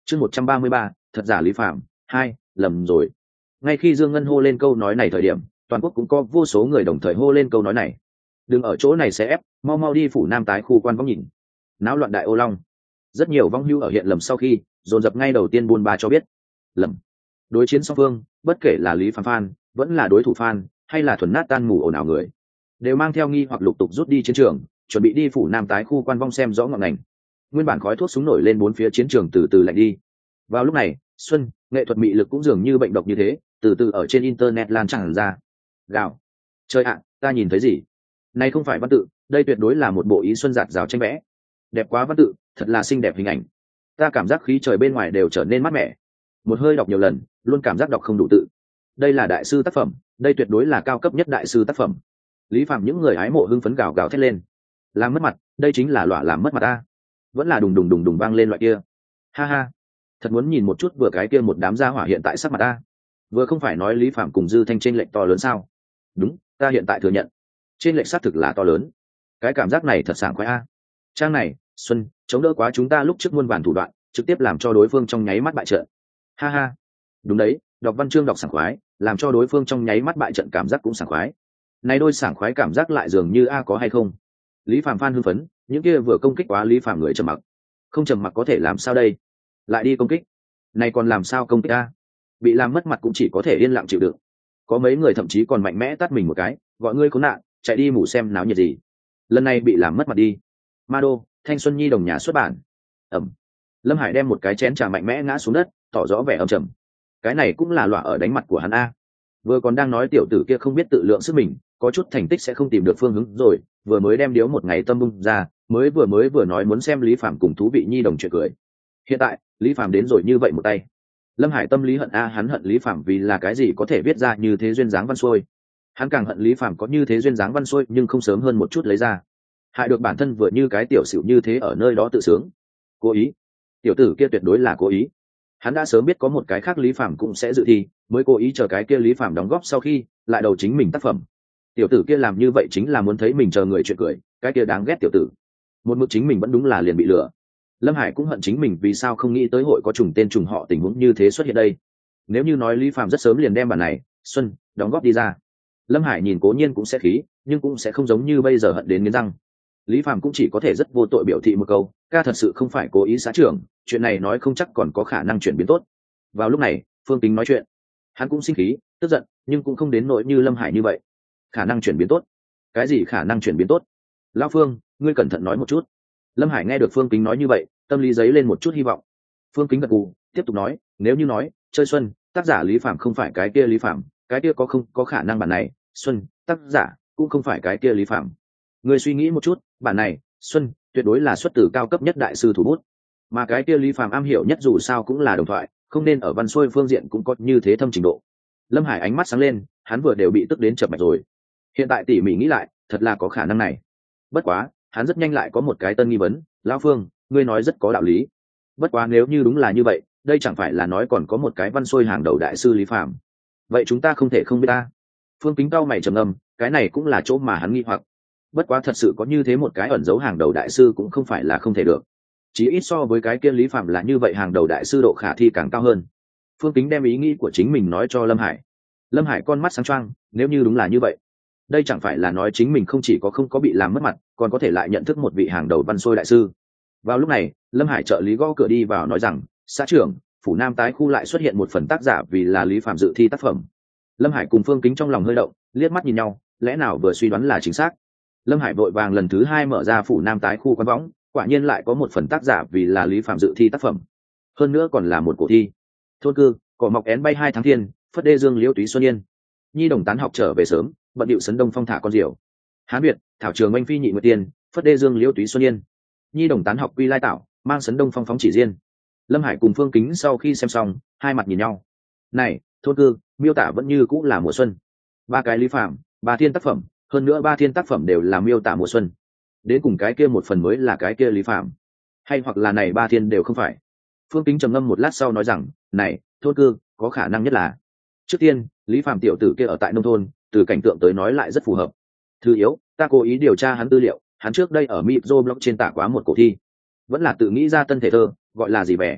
chương 133, thật giả Lý Phạm 2, lầm rồi. Ngay khi Dương Ngân hô lên câu nói này thời điểm, toàn quốc cũng có vô số người đồng thời hô lên câu nói này. Đừng ở chỗ này sẽ ép, mau mau đi phủ Nam tái khu quan vong nhìn. Náo loạn Đại Ô Long. Rất nhiều vong hưu ở hiện lầm sau khi dồn dập ngay đầu tiên buôn ba cho biết lầm. Đối chiến song phương, bất kể là Lý Phạm fan, vẫn là đối thủ fan, hay là thuần nát tan mù ồn ào người, đều mang theo nghi hoặc lục tục rút đi chiến trường, chuẩn bị đi phủ Nam tái khu quan vong xem rõ ngọn ngành. Nguyên bản khói thuốc súng nổi lên bốn phía chiến trường từ từ lạnh đi. Vào lúc này, xuân, nghệ thuật mị lực cũng dường như bệnh độc như thế, từ từ ở trên internet lan tràn ra. Gào, trời ạ, ta nhìn thấy gì? Này không phải văn tự, đây tuyệt đối là một bộ ý xuân giạt rào tranh vẽ. Đẹp quá văn tự, thật là xinh đẹp hình ảnh. Ta cảm giác khí trời bên ngoài đều trở nên mát mẻ. Một hơi đọc nhiều lần, luôn cảm giác đọc không đủ tự. Đây là đại sư tác phẩm, đây tuyệt đối là cao cấp nhất đại sư tác phẩm. Lý Phạm những người hái mộ hưng phấn gào gào thét lên. Làm mất mặt, đây chính là lọa làm mất mặt ta. Vẫn là đùng đùng đùng đùng vang lên loại kia. Ha ha, thật muốn nhìn một chút vừa cái kia một đám gia hỏa hiện tại sắc mặt ta. Vừa không phải nói Lý Phạm cùng Dư Thanh chênh lệch to lớn sao? Đúng, ta hiện tại thừa nhận, chênh lệch xác thực là to lớn. Cái cảm giác này thật sảng khoái a. Trang này, xuân, chống đỡ quá chúng ta lúc trước muôn vàn thủ đoạn, trực tiếp làm cho đối phương trong nháy mắt bại trận. Ha ha, đúng đấy, đọc văn chương đọc sảng khoái, làm cho đối phương trong nháy mắt bại trận cảm giác cũng sảng khoái. Này đôi sảng khoái cảm giác lại dường như a có hay không? Lý Phạm phan hưng phấn, những kia vừa công kích quá Lý Phạm người trầm mặc. Không trầm mặc có thể làm sao đây? Lại đi công kích. Này còn làm sao công kích a? Bị làm mất mặt cũng chỉ có thể yên lặng chịu đựng. Có mấy người thậm chí còn mạnh mẽ tát mình một cái, gọi ngươi khốn nạn, chạy đi mù xem náo nhiệt gì. Lần này bị làm mất mặt đi. Mado, Thanh Xuân Nhi đồng nhà xuất bản. Ẩm. Lâm Hải đem một cái chén trà mạnh mẽ ngã xuống đất, tỏ rõ vẻ âm trầm. Cái này cũng là lọa ở đánh mặt của hắn a. Vừa còn đang nói tiểu tử kia không biết tự lượng sức mình, có chút thành tích sẽ không tìm được phương hướng rồi, vừa mới đem điếu một ngày tâm bung ra, mới vừa nói muốn xem Lý Phạm cùng thú vị nhi đồng chuyện cười. Hiện tại, Lý Phạm đến rồi như vậy một tay. Lâm Hải tâm lý hận a, hắn hận Lý Phạm vì là cái gì có thể viết ra như thế duyên dáng văn xuôi. Hắn càng hận Lý Phạm có như thế duyên dáng văn xuôi nhưng không sớm hơn một chút lấy ra. Hại được bản thân vừa như cái tiểu xỉu như thế ở nơi đó tự sướng. Cố ý. Tiểu tử kia tuyệt đối là cố ý. Hắn đã sớm biết có một cái khác Lý Phạm cũng sẽ dự thi, mới cố ý chờ cái kia Lý Phạm đóng góp sau khi lại đầu chính mình tác phẩm. Tiểu tử kia làm như vậy chính là muốn thấy mình chờ người chuyện cười, cái kia đáng ghét tiểu tử. Một mực chính mình vẫn đúng là liền bị lừa. Lâm Hải cũng hận chính mình vì sao không nghĩ tới hội có trùng tên trùng họ tình huống như thế xuất hiện đây. Nếu như nói Lý Phạm rất sớm liền đem bản này, xuân, đóng góp đi ra, Lâm Hải nhìn cố nhiên cũng sẽ khí, nhưng cũng sẽ không giống như bây giờ hận đến nghiến răng. Lý Phạm cũng chỉ có thể rất vô tội biểu thị một câu, ca thật sự không phải cố ý xã trưởng, chuyện này nói không chắc còn có khả năng chuyển biến tốt. Vào lúc này, Phương Kính nói chuyện, hắn cũng sinh khí, tức giận, nhưng cũng không đến nỗi như Lâm Hải như vậy. Khả năng chuyển biến tốt? Cái gì khả năng chuyển biến tốt? Lão Phương, ngươi cẩn thận nói một chút. Lâm Hải nghe được Phương Kính nói như vậy, tâm lý dấy lên một chút hy vọng. Phương Kính gật gù, tiếp tục nói, nếu như nói, chơi xuân, tác giả Lý Phạm không phải cái kia Lý Phạm, cái kia không có khả năng bản này, xuân, tác giả cũng không phải cái kia Lý Phạm. Ngươi suy nghĩ một chút, bản này, xuân, tuyệt đối là xuất từ cao cấp nhất đại sư thủ bút. Mà cái kia Lý Phạm am hiểu nhất dù sao cũng là đồng thoại, không nên ở văn xuôi phương diện cũng có như thế thâm trình độ. Lâm Hải ánh mắt sáng lên, hắn vừa đều bị tức đến chập mạch rồi. Hiện tại tỉ mỉ nghĩ lại, thật là có khả năng này. Bất quá, hắn rất nhanh lại có một cái tân nghi vấn, lão Phương, ngươi nói rất có đạo lý. Bất quá nếu như đúng là như vậy, đây chẳng phải là nói còn có một cái văn xuôi hàng đầu đại sư Lý Phạm. Vậy chúng ta không thể không biết ta. Phương Kính cau mày trầm ngâm, cái này cũng là chỗ mà hắn nghi hoặc. Bất quá thật sự có như thế một cái ẩn dấu hàng đầu đại sư cũng không phải là không thể được. Chỉ ít so với cái kia Lý Phạm là như vậy hàng đầu đại sư độ khả thi càng cao hơn. Phương Kính đem ý nghĩ của chính mình nói cho Lâm Hải. Lâm Hải con mắt sáng choang, nếu như đúng là như vậy, đây chẳng phải là nói chính mình không chỉ có không có bị làm mất mặt, còn có thể lại nhận thức một vị hàng đầu văn xuôi đại sư. Vào lúc này, Lâm Hải trợ lý gõ cửa đi vào nói rằng, xã trưởng, phủ Nam tái khu lại xuất hiện một phần tác giả vì là Lý Phạm dự thi tác phẩm. Lâm Hải cùng Phương Kính trong lòng hơi động, liếc mắt nhìn nhau, lẽ nào vừa suy đoán là chính xác. Lâm Hải vội vàng lần thứ hai mở ra phủ Nam tái khu quán võng, quả nhiên lại có một phần tác giả vì là Lý Phạm dự thi tác phẩm, hơn nữa còn là một cuộc thi. Thôn cư, cỏ mọc én bay 2 tháng thiên, phất đê dương liễu túy xuân yên. Nhi đồng tán học trở về sớm, bận điệu sấn đông phong thả con diều. Hán Việt, thảo trường oanh phi nhị nguyệt tiên, phất đê dương liễu túy xuân yên. Nhi đồng tán học quy lai tạo, mang sấn đông phong phóng chỉ riêng. Lâm Hải cùng Phương Kính sau khi xem xong, hai mặt nhìn nhau. Này, thôn cư, miêu tả vẫn như cũng là mùa xuân. 3 cái Lý Phạm, 3 thiên tác phẩm, hơn nữa 3 thiên tác phẩm đều là miêu tả mùa xuân. Đến cùng cái kia một phần mới là cái kia Lý Phạm, hay hoặc là này 3 thiên đều không phải. Phương Kính trầm ngâm một lát sau nói rằng, này, thôn cư, có khả năng nhất là, trước tiên, Lý Phạm tiểu tử kia ở tại nông thôn, từ cảnh tượng tới nói lại rất phù hợp. Thứ yếu, ta cố ý điều tra hắn tư liệu, hắn trước đây ở Microblog trên tả quá một cổ thi, vẫn là tự nghĩ ra tân thể thơ, gọi là gì vẻ.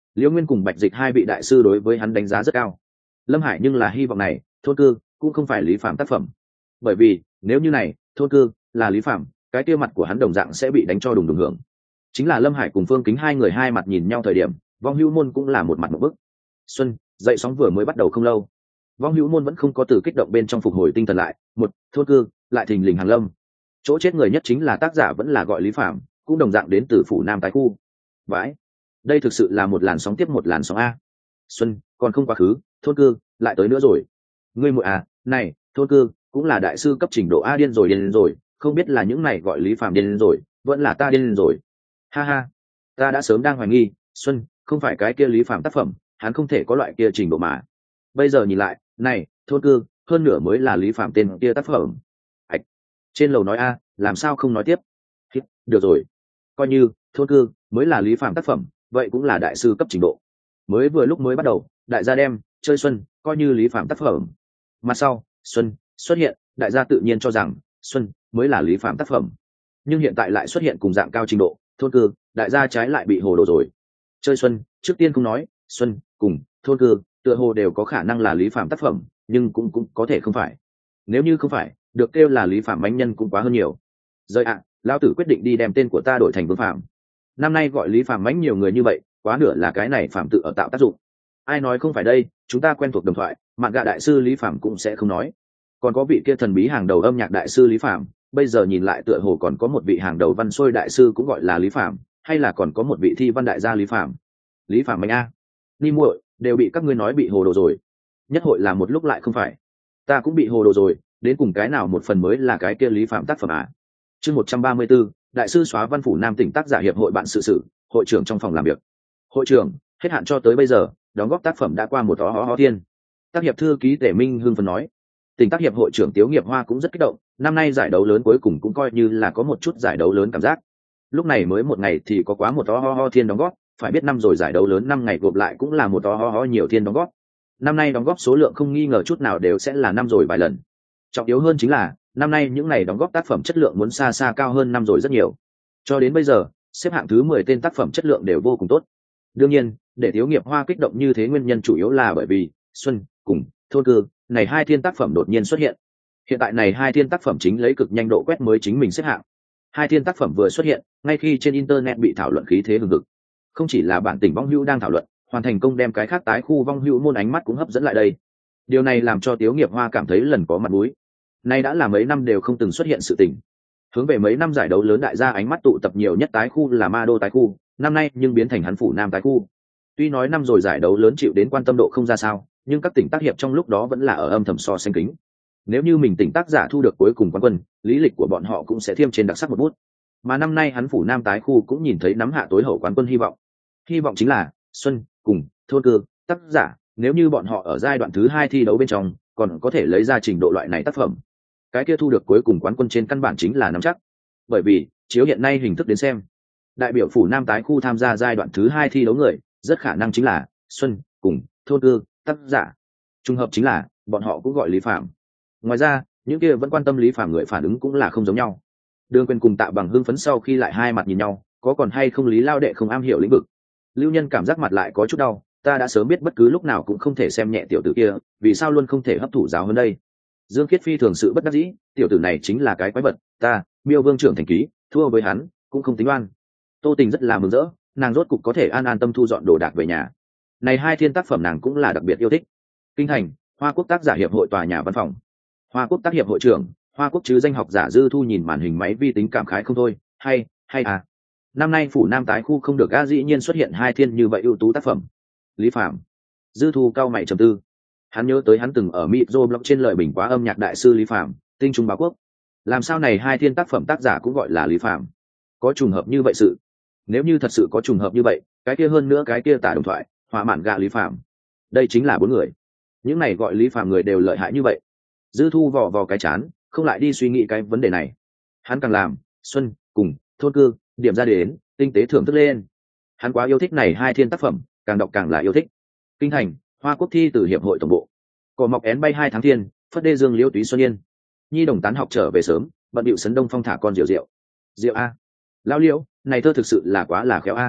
Liễu Nguyên cùng Bạch Dịch hai vị đại sư đối với hắn đánh giá rất cao. Lâm Hải nhưng là hy vọng này, thôn cư cũng không phải Lý Phạm tác phẩm. Bởi vì nếu như này, thôn cư là Lý Phạm, cái kia mặt của hắn đồng dạng sẽ bị đánh cho đùng đùng hưởng. Chính là Lâm Hải cùng Phương Kính hai người hai mặt nhìn nhau thời điểm, Vong Hữu Môn cũng là một mặt một bức. Xuân, dậy sóng vừa mới bắt đầu không lâu, Vong Hữu Môn vẫn không có từ kích động bên trong phục hồi tinh thần lại, một thôn cư lại thình lình hàng lâm. Chỗ chết người nhất chính là tác giả vẫn là gọi Lý Phạm, cũng đồng dạng đến từ phủ Nam tái khu. Vãi, đây thực sự là một làn sóng tiếp một làn sóng a. Xuân, còn không quá khứ, thôn cư lại tới nữa rồi. Ngươi muội à, này, thôn cư cũng là đại sư cấp trình độ a, điên rồi, không biết là những này gọi Lý Phạm điên rồi, vẫn là ta điên rồi. Ha ha, ta đã sớm đang hoài nghi, Xuân, không phải cái kia Lý Phạm tác phẩm, hắn không thể có loại kia trình độ mà. Bây giờ nhìn lại, này, thôn cư, hơn nửa mới là Lý Phạm tên kia tác phẩm. Ảch, trên lầu nói a, làm sao không nói tiếp? Được rồi, coi như thôn cư mới là Lý Phạm tác phẩm, vậy cũng là đại sư cấp trình độ. Mới vừa lúc mới bắt đầu, đại gia đem chơi Xuân coi như Lý Phạm tác phẩm. Mặt sau, Xuân xuất hiện, đại gia tự nhiên cho rằng Xuân mới là Lý Phạm tác phẩm. Nhưng hiện tại lại xuất hiện cùng dạng cao trình độ, thôn cư, đại gia trái lại bị hồ đồ rồi. Chơi Xuân, trước tiên không nói, Xuân cùng thôn cư, tựa hồ đều có khả năng là Lý Phạm tác phẩm, nhưng cũng có thể không phải. Nếu như không phải, được kêu là Lý Phạm bánh nhân cũng quá hơn nhiều. Rời ạ, lão tử quyết định đi đem tên của ta đổi thành Vương Phạm. Năm nay gọi Lý Phạm bánh nhiều người như vậy, quá nửa là cái này Phạm tự ở tạo tác dụng. Ai nói không phải đây, chúng ta quen thuộc đồng thoại, mạn gạ đại sư Lý Phạm cũng sẽ không nói. Còn có vị kia thần bí hàng đầu âm nhạc đại sư Lý Phạm, bây giờ nhìn lại tựa hồ còn có một vị hàng đầu văn xuôi đại sư cũng gọi là Lý Phạm, hay là còn có một vị thi văn đại gia Lý Phạm. Lý Phạm bánh a, ni muội đều bị các ngươi nói bị hồ đồ rồi. Nhất hội là một lúc lại không phải, ta cũng bị hồ đồ rồi, đến cùng cái nào một phần mới là cái kia Lý Phạm tác phẩm à? Chương 134, đại sư xóa văn phủ Nam tỉnh tác giả hiệp hội bạn sự, hội trưởng trong phòng làm việc. Hội trưởng, hết hạn cho tới bây giờ, đóng góp tác phẩm đã qua một ho thiên. Tác hiệp thư ký Tề Minh hưng phấn nói. Tỉnh tác hiệp hội trưởng Tiếu Nghiệp Hoa cũng rất kích động, năm nay giải đấu lớn cuối cùng cũng coi như là có một chút giải đấu lớn cảm giác. Lúc này mới một ngày thì có quá một ho thiên đóng góp, phải biết năm rồi giải đấu lớn 5 ngày gộp lại cũng là một ho nhiều thiên đóng góp. Năm nay đóng góp số lượng không nghi ngờ chút nào đều sẽ là năm rồi vài lần. Trọng yếu hơn chính là năm nay những ngày đóng góp tác phẩm chất lượng muốn xa xa cao hơn năm rồi rất nhiều. Cho đến bây giờ, xếp hạng thứ 10 tên tác phẩm chất lượng đều vô cùng tốt. Đương nhiên, để Tiếu Nghiệp Hoa kích động như thế nguyên nhân chủ yếu là bởi vì Xuân cùng thôn cư này hai thiên tác phẩm đột nhiên xuất hiện. Hiện tại này hai thiên tác phẩm chính lấy cực nhanh độ quét mới chính mình xếp hạng. Hai thiên tác phẩm vừa xuất hiện, ngay khi trên internet bị thảo luận khí thế hừng hực. Không chỉ là bản tỉnh Vong Hữu đang thảo luận, hoàn thành công đem cái khác tái khu Vong Hữu môn ánh mắt cũng hấp dẫn lại đây. Điều này làm cho Tiếu Nghiệp Hoa cảm thấy lần có mặt mũi. Nay đã là mấy năm đều không từng xuất hiện sự tình. Hướng về mấy năm giải đấu lớn đại gia ánh mắt tụ tập nhiều nhất tái khu là Ma Đô tái khu, năm nay nhưng biến thành hắn phủ Nam tái khu. Tuy nói năm rồi giải đấu lớn chịu đến quan tâm độ không ra sao, nhưng các tỉnh tác hiệp trong lúc đó vẫn là ở âm thầm so sánh kính. Nếu như mình tỉnh tác giả thu được cuối cùng quán quân, lý lịch của bọn họ cũng sẽ thêm trên đặc sắc một bút. Mà năm nay hắn phủ Nam tái khu cũng nhìn thấy nắm hạ tối hậu quán quân hy vọng. Hy vọng chính là Xuân cùng thôn cư tác giả, nếu như bọn họ ở giai đoạn thứ 2 thi đấu bên trong còn có thể lấy ra trình độ loại này tác phẩm, cái kia thu được cuối cùng quán quân trên căn bản chính là nắm chắc. Bởi vì chiếu hiện nay hình thức đến xem, đại biểu phủ Nam tái khu tham gia giai đoạn thứ 2 thi đấu người rất khả năng chính là Xuân cùng thôn cư tác giả. Trùng hợp chính là bọn họ cũng gọi Lý Phạm. Ngoài ra, những kia vẫn quan tâm Lý Phạm người phản ứng cũng là không giống nhau. Đường Quyền cùng Tạ Bằng hưng phấn sau khi lại hai mặt nhìn nhau, có còn hay không Lý Lao đệ không am hiểu lĩnh vực. Lưu Nhân cảm giác mặt lại có chút đau, ta đã sớm biết bất cứ lúc nào cũng không thể xem nhẹ tiểu tử kia, vì sao luôn không thể hấp thụ giáo hơn đây. Dương Khiết Phi thường sự bất đắc dĩ, tiểu tử này chính là cái quái vật, ta Miêu Vương trưởng thành ký thua với hắn cũng không tính oan. Tô Tình rất là mừng rỡ, nàng rốt cục có thể an tâm thu dọn đồ đạc về nhà. Này hai thiên tác phẩm nàng cũng là đặc biệt yêu thích. Kinh thành, Hoa Quốc tác giả hiệp hội tòa nhà văn phòng. Hoa Quốc tác hiệp hội trưởng, Hoa Quốc chứ danh học giả Dư Thu nhìn màn hình máy vi tính cảm khái không thôi, hay à. Năm nay phủ Nam tái khu không được a, dĩ nhiên xuất hiện hai thiên như vậy ưu tú tác phẩm. Lý Phạm. Dư Thu cao mày trầm tư. Hắn nhớ tới hắn từng ở Mitro blog trên lời bình quá âm nhạc đại sư Lý Phạm, tinh trung báo quốc. Làm sao này hai thiên tác phẩm tác giả cũng gọi là Lý Phạm? Có trùng hợp như vậy sự? Nếu như thật sự có trùng hợp như vậy, cái kia hơn nữa cái kia tả đồng thoại, hỏa mạn gạ Lý Phạm. Đây chính là 4 người. Những này gọi Lý Phạm người đều lợi hại như vậy. Dư Thu vò vò cái chán, không lại đi suy nghĩ cái vấn đề này. Hắn càng làm, Xuân cùng thôn cư điểm ra đến, tinh tế thưởng thức lên. Hắn quá yêu thích này hai thiên tác phẩm, càng đọc càng là yêu thích. Kinh thành, Hoa Quốc thi từ hiệp hội tổng bộ. Cỏ mọc én bay 2 tháng thiên, phất đê dương liễu túy xuân yên. Nhi đồng tán học trở về sớm, bận điệu sấn đông phong thả con diệu diệu. Diệu a, lao liễu, này thơ thực sự là quá là khéo a.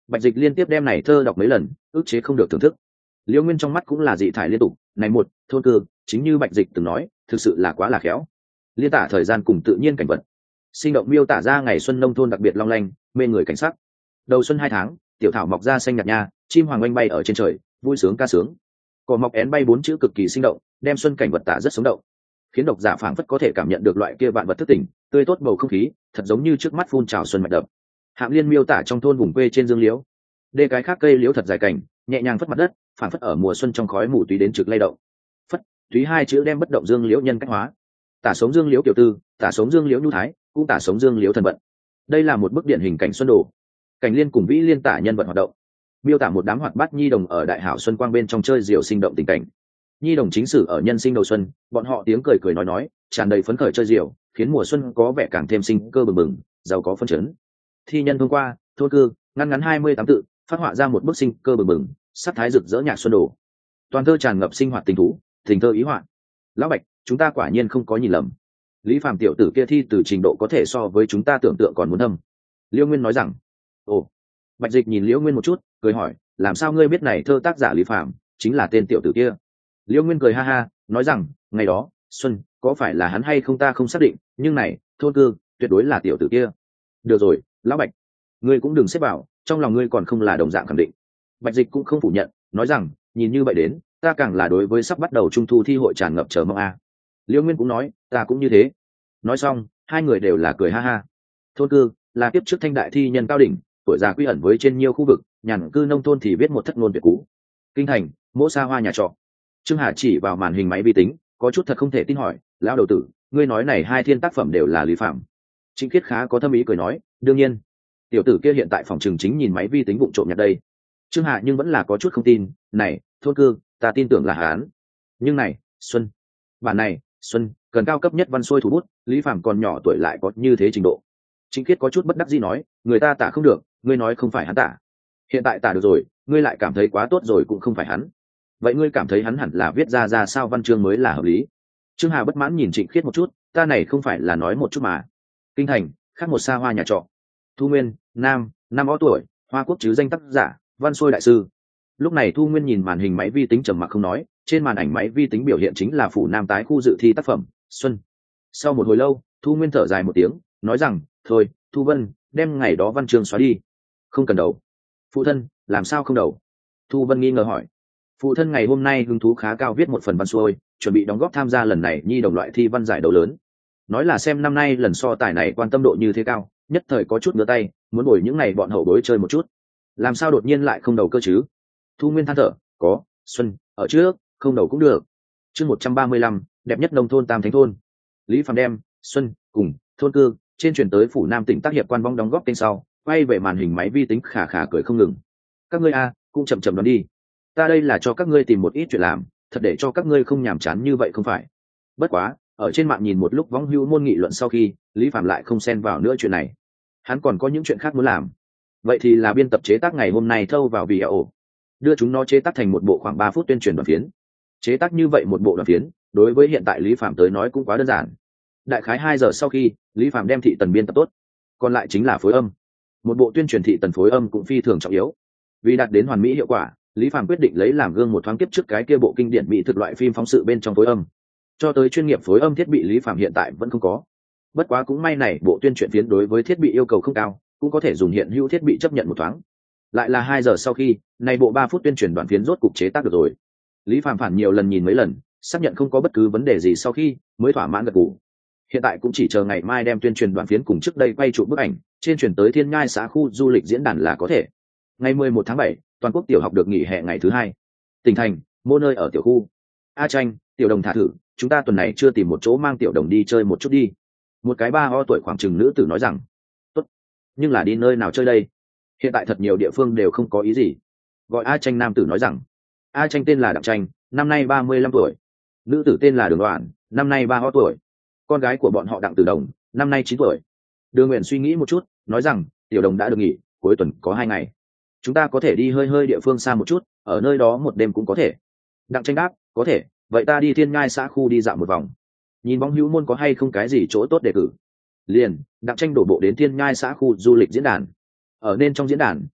Bạch Dịch liên tiếp đem này thơ đọc mấy lần, ức chế không được thưởng thức. Liễu Nguyên trong mắt cũng là dị thải liên tục, này một thôn cư chính như Bạch Dịch từng nói, thực sự là quá là khéo. Liên tả thời gian cùng tự nhiên cảnh vật, sinh động miêu tả ra ngày xuân nông thôn đặc biệt long lanh, mê người cảnh sắc. Đầu xuân 2 tháng, tiểu thảo mọc ra xanh nhạt nha, chim hoàng oanh bay ở trên trời, vui sướng ca sướng. Cỏ mọc én bay 4 chữ cực kỳ sinh động, đem xuân cảnh vật tả rất sống động, khiến độc giả phảng phất có thể cảm nhận được loại kia vạn vật thức tỉnh, tươi tốt bầu không khí, thật giống như trước mắt phun trào xuân mạch đập. Hạng Liên miêu tả trong thôn vùng quê trên dương liễu, đê cái khác cây liễu thật dài cảnh, nhẹ nhàng phất mặt đất, phảng phất ở mùa xuân trong khói mù túy đến trực lay động. Phất, túy 2 chữ đem bất động dương liễu nhân cách hóa. Tả sống dương liễu kiểu tư, tả sống dương liễu nhu thái, cũng tả sống dương liễu thần vận. Đây là một bức điển hình cảnh xuân đồ. Cảnh liên cùng vĩ liên tả nhân vật hoạt động, miêu tả một đám hoạt bát nhi đồng ở đại hảo xuân quang bên trong chơi diều sinh động tình cảnh. Nhi đồng chính sử ở nhân sinh đầu xuân, bọn họ tiếng cười cười nói, tràn đầy phấn khởi chơi diều, khiến mùa xuân có vẻ càng thêm sinh cơ bừng bừng, giàu có phấn chấn. Thi nhân thông qua thôn cư ngắn ngắn 28 tự, phát họa ra một bức sinh cơ bừng bừng, sắc thái rực rỡ nhạc xuân đồ. Toàn thơ tràn ngập sinh hoạt tình thú, tình thơ ý họa. Lão Bạch, chúng ta quả nhiên không có nhìn lầm. Lý Phàm tiểu tử kia thi từ trình độ có thể so với chúng ta tưởng tượng còn muốn thâm. Liễu Nguyên nói rằng. Ồ. Bạch Dịch nhìn Liễu Nguyên một chút, cười hỏi, làm sao ngươi biết này thơ tác giả Lý Phàm chính là tên tiểu tử kia? Liễu Nguyên cười ha ha, nói rằng, ngày đó xuân có phải là hắn hay không ta không xác định, nhưng này thôn cư tuyệt đối là tiểu tử kia. Được rồi, Lão Bạch, ngươi cũng đừng xếp vào, trong lòng ngươi còn không là đồng dạng khẳng định. Bạch Dịch cũng không phủ nhận, nói rằng, nhìn như vậy đến, ta càng là đối với sắp bắt đầu trung thu thi hội tràn ngập chờ mong a. Liễu Nguyên cũng nói, ta cũng như thế. Nói xong, hai người đều là cười ha ha. Thôn cư là kiếp trước thanh đại thi nhân cao đỉnh, tuổi già quy ẩn với trên nhiều khu vực, nhàn cư nông thôn thì viết một thất ngôn tuyệt cú. Kinh thành, mỗ xa hoa nhà trọ. Trương Hà chỉ vào màn hình máy vi tính, có chút thật không thể tin hỏi, lão đầu tử, ngươi nói này 2 thiên tác phẩm đều là Lý Phạm? Trịnh Khiết khá có thâm ý cười nói, đương nhiên. Tiểu tử kia hiện tại phòng trường chính nhìn máy vi tính vụng trộm nhặt đây. Trương Hà nhưng vẫn là có chút không tin, này thôn cư ta tin tưởng là hắn, nhưng này xuân, bản này xuân cần cao cấp nhất văn xuôi thủ bút, Lý Phạm còn nhỏ tuổi lại có như thế trình độ. Trịnh Khiết có chút bất đắc dĩ nói, người ta tả không được, ngươi nói không phải hắn tả. Hiện tại tả được rồi, ngươi lại cảm thấy quá tốt rồi cũng không phải hắn. Vậy ngươi cảm thấy hắn hẳn là viết ra sao văn chương mới là hợp lý? Trương Hà bất mãn nhìn Trịnh Khiết một chút, ta này không phải là nói một chút mà. Kinh thành, khác một xa hoa nhà trọ. Thu Nguyên, nam, 5 tuổi, Hoa Quốc chứ danh tác giả, văn xuôi đại sư. Lúc này Thu Nguyên nhìn màn hình máy vi tính trầm mặc không nói, trên màn ảnh máy vi tính biểu hiện chính là phủ Nam tái khu dự thi tác phẩm Xuân. Sau một hồi lâu, Thu Nguyên thở dài một tiếng, nói rằng, thôi Thu Vân, đem ngày đó văn chương xóa đi. Không cần đầu. Phụ thân, làm sao không đầu? Thu Vân nghi ngờ hỏi. Phụ thân ngày hôm nay hứng thú khá cao viết một phần văn xuôi, chuẩn bị đóng góp tham gia lần này nhi đồng loại thi văn giải đấu lớn. Nói là xem năm nay lần so tài này quan tâm độ như thế cao, nhất thời có chút ngửa tay, muốn bồi những ngày bọn hậu bối chơi một chút. Làm sao đột nhiên lại không đầu cơ chứ? Thu Nguyên than thở, có xuân ở trước, không đầu cũng được. Chương 135, đẹp nhất nông thôn Tam Thánh thôn. Lý Phàm đem xuân cùng thôn cư trên chuyển tới phủ Nam tỉnh tác hiệp quan bóng đóng góp tên sau, quay về màn hình máy vi tính khả khả cười không ngừng. Các ngươi a, cũng chậm chậm đoán đi. Ta đây là cho các ngươi tìm một ít chuyện làm, thật để cho các ngươi không nhàm chán như vậy không phải? Bất quá, ở trên mạng nhìn một lúc võng hữu môn nghị luận sau khi, Lý Phàm lại không xen vào nữa chuyện này. Hắn còn có những chuyện khác muốn làm. Vậy thì là biên tập chế tác ngày hôm nay thâu vào video, đưa chúng nó chế tác thành một bộ khoảng 3 phút tuyên truyền đoạn phiến. Chế tác như vậy một bộ đoạn phiến, đối với hiện tại Lý Phàm tới nói cũng quá đơn giản. Đại khái 2 giờ sau khi, Lý Phàm đem thị tần biên tập tốt, còn lại chính là phối âm. Một bộ tuyên truyền thị tần phối âm cũng phi thường trọng yếu. Vì đạt đến hoàn mỹ hiệu quả, Lý Phàm quyết định lấy làm gương một thoáng kiếp trước cái kia bộ kinh điển mỹ thực loại phim phóng sự bên trong phối âm. Cho tới chuyên nghiệp phối âm thiết bị Lý Phàm hiện tại vẫn không có. Bất quá cũng may này bộ tuyên truyền phiến đối với thiết bị yêu cầu không cao, cũng có thể dùng hiện hữu thiết bị chấp nhận một thoáng. Lại là 2 giờ sau khi, này bộ 3 phút tuyên truyền đoạn phiến rốt cục chế tác được rồi. Lý Phàm phản nhiều lần nhìn mấy lần, xác nhận không có bất cứ vấn đề gì sau khi, mới thỏa mãn gật gù. Hiện tại cũng chỉ chờ ngày mai đem tuyên truyền đoạn phiến cùng trước đây quay chụp bức ảnh, trên chuyển tới Thiên Nhai xã khu du lịch diễn đàn là có thể. Ngày 11 tháng 7, toàn quốc tiểu học được nghỉ hè ngày thứ 2. Tỉnh thành, mỗi nơi ở tiểu khu. A Tranh, Tiểu Đồng thả thử, chúng ta tuần này chưa tìm một chỗ mang Tiểu Đồng đi chơi một chút đi. Một cái 3 tuổi khoảng chừng nữ tử nói rằng, tốt, nhưng là đi nơi nào chơi đây? Hiện tại thật nhiều địa phương đều không có ý gì. Gọi A Tranh nam tử nói rằng, A Tranh tên là Đặng Tranh, năm nay 35 tuổi. Nữ tử tên là Đường Đoạn, năm nay 3 tuổi. Con gái của bọn họ Đặng Tử Đồng, năm nay 9 tuổi. Đường Nguyện suy nghĩ một chút, nói rằng, Tiểu Đồng đã được nghỉ, cuối tuần có 2 ngày. Chúng ta có thể đi hơi địa phương xa một chút, ở nơi đó một đêm cũng có thể. Đặng Tranh đáp, có thể, vậy ta đi Thiên Nhai xã khu đi dạo một vòng. Nhìn bóng hữu môn có hay không cái gì chỗ tốt để cử. Liền, Đặng Tranh đổ bộ đến Thiên Nhai xã khu du lịch diễn đàn. Ở nên trong diễn đàn,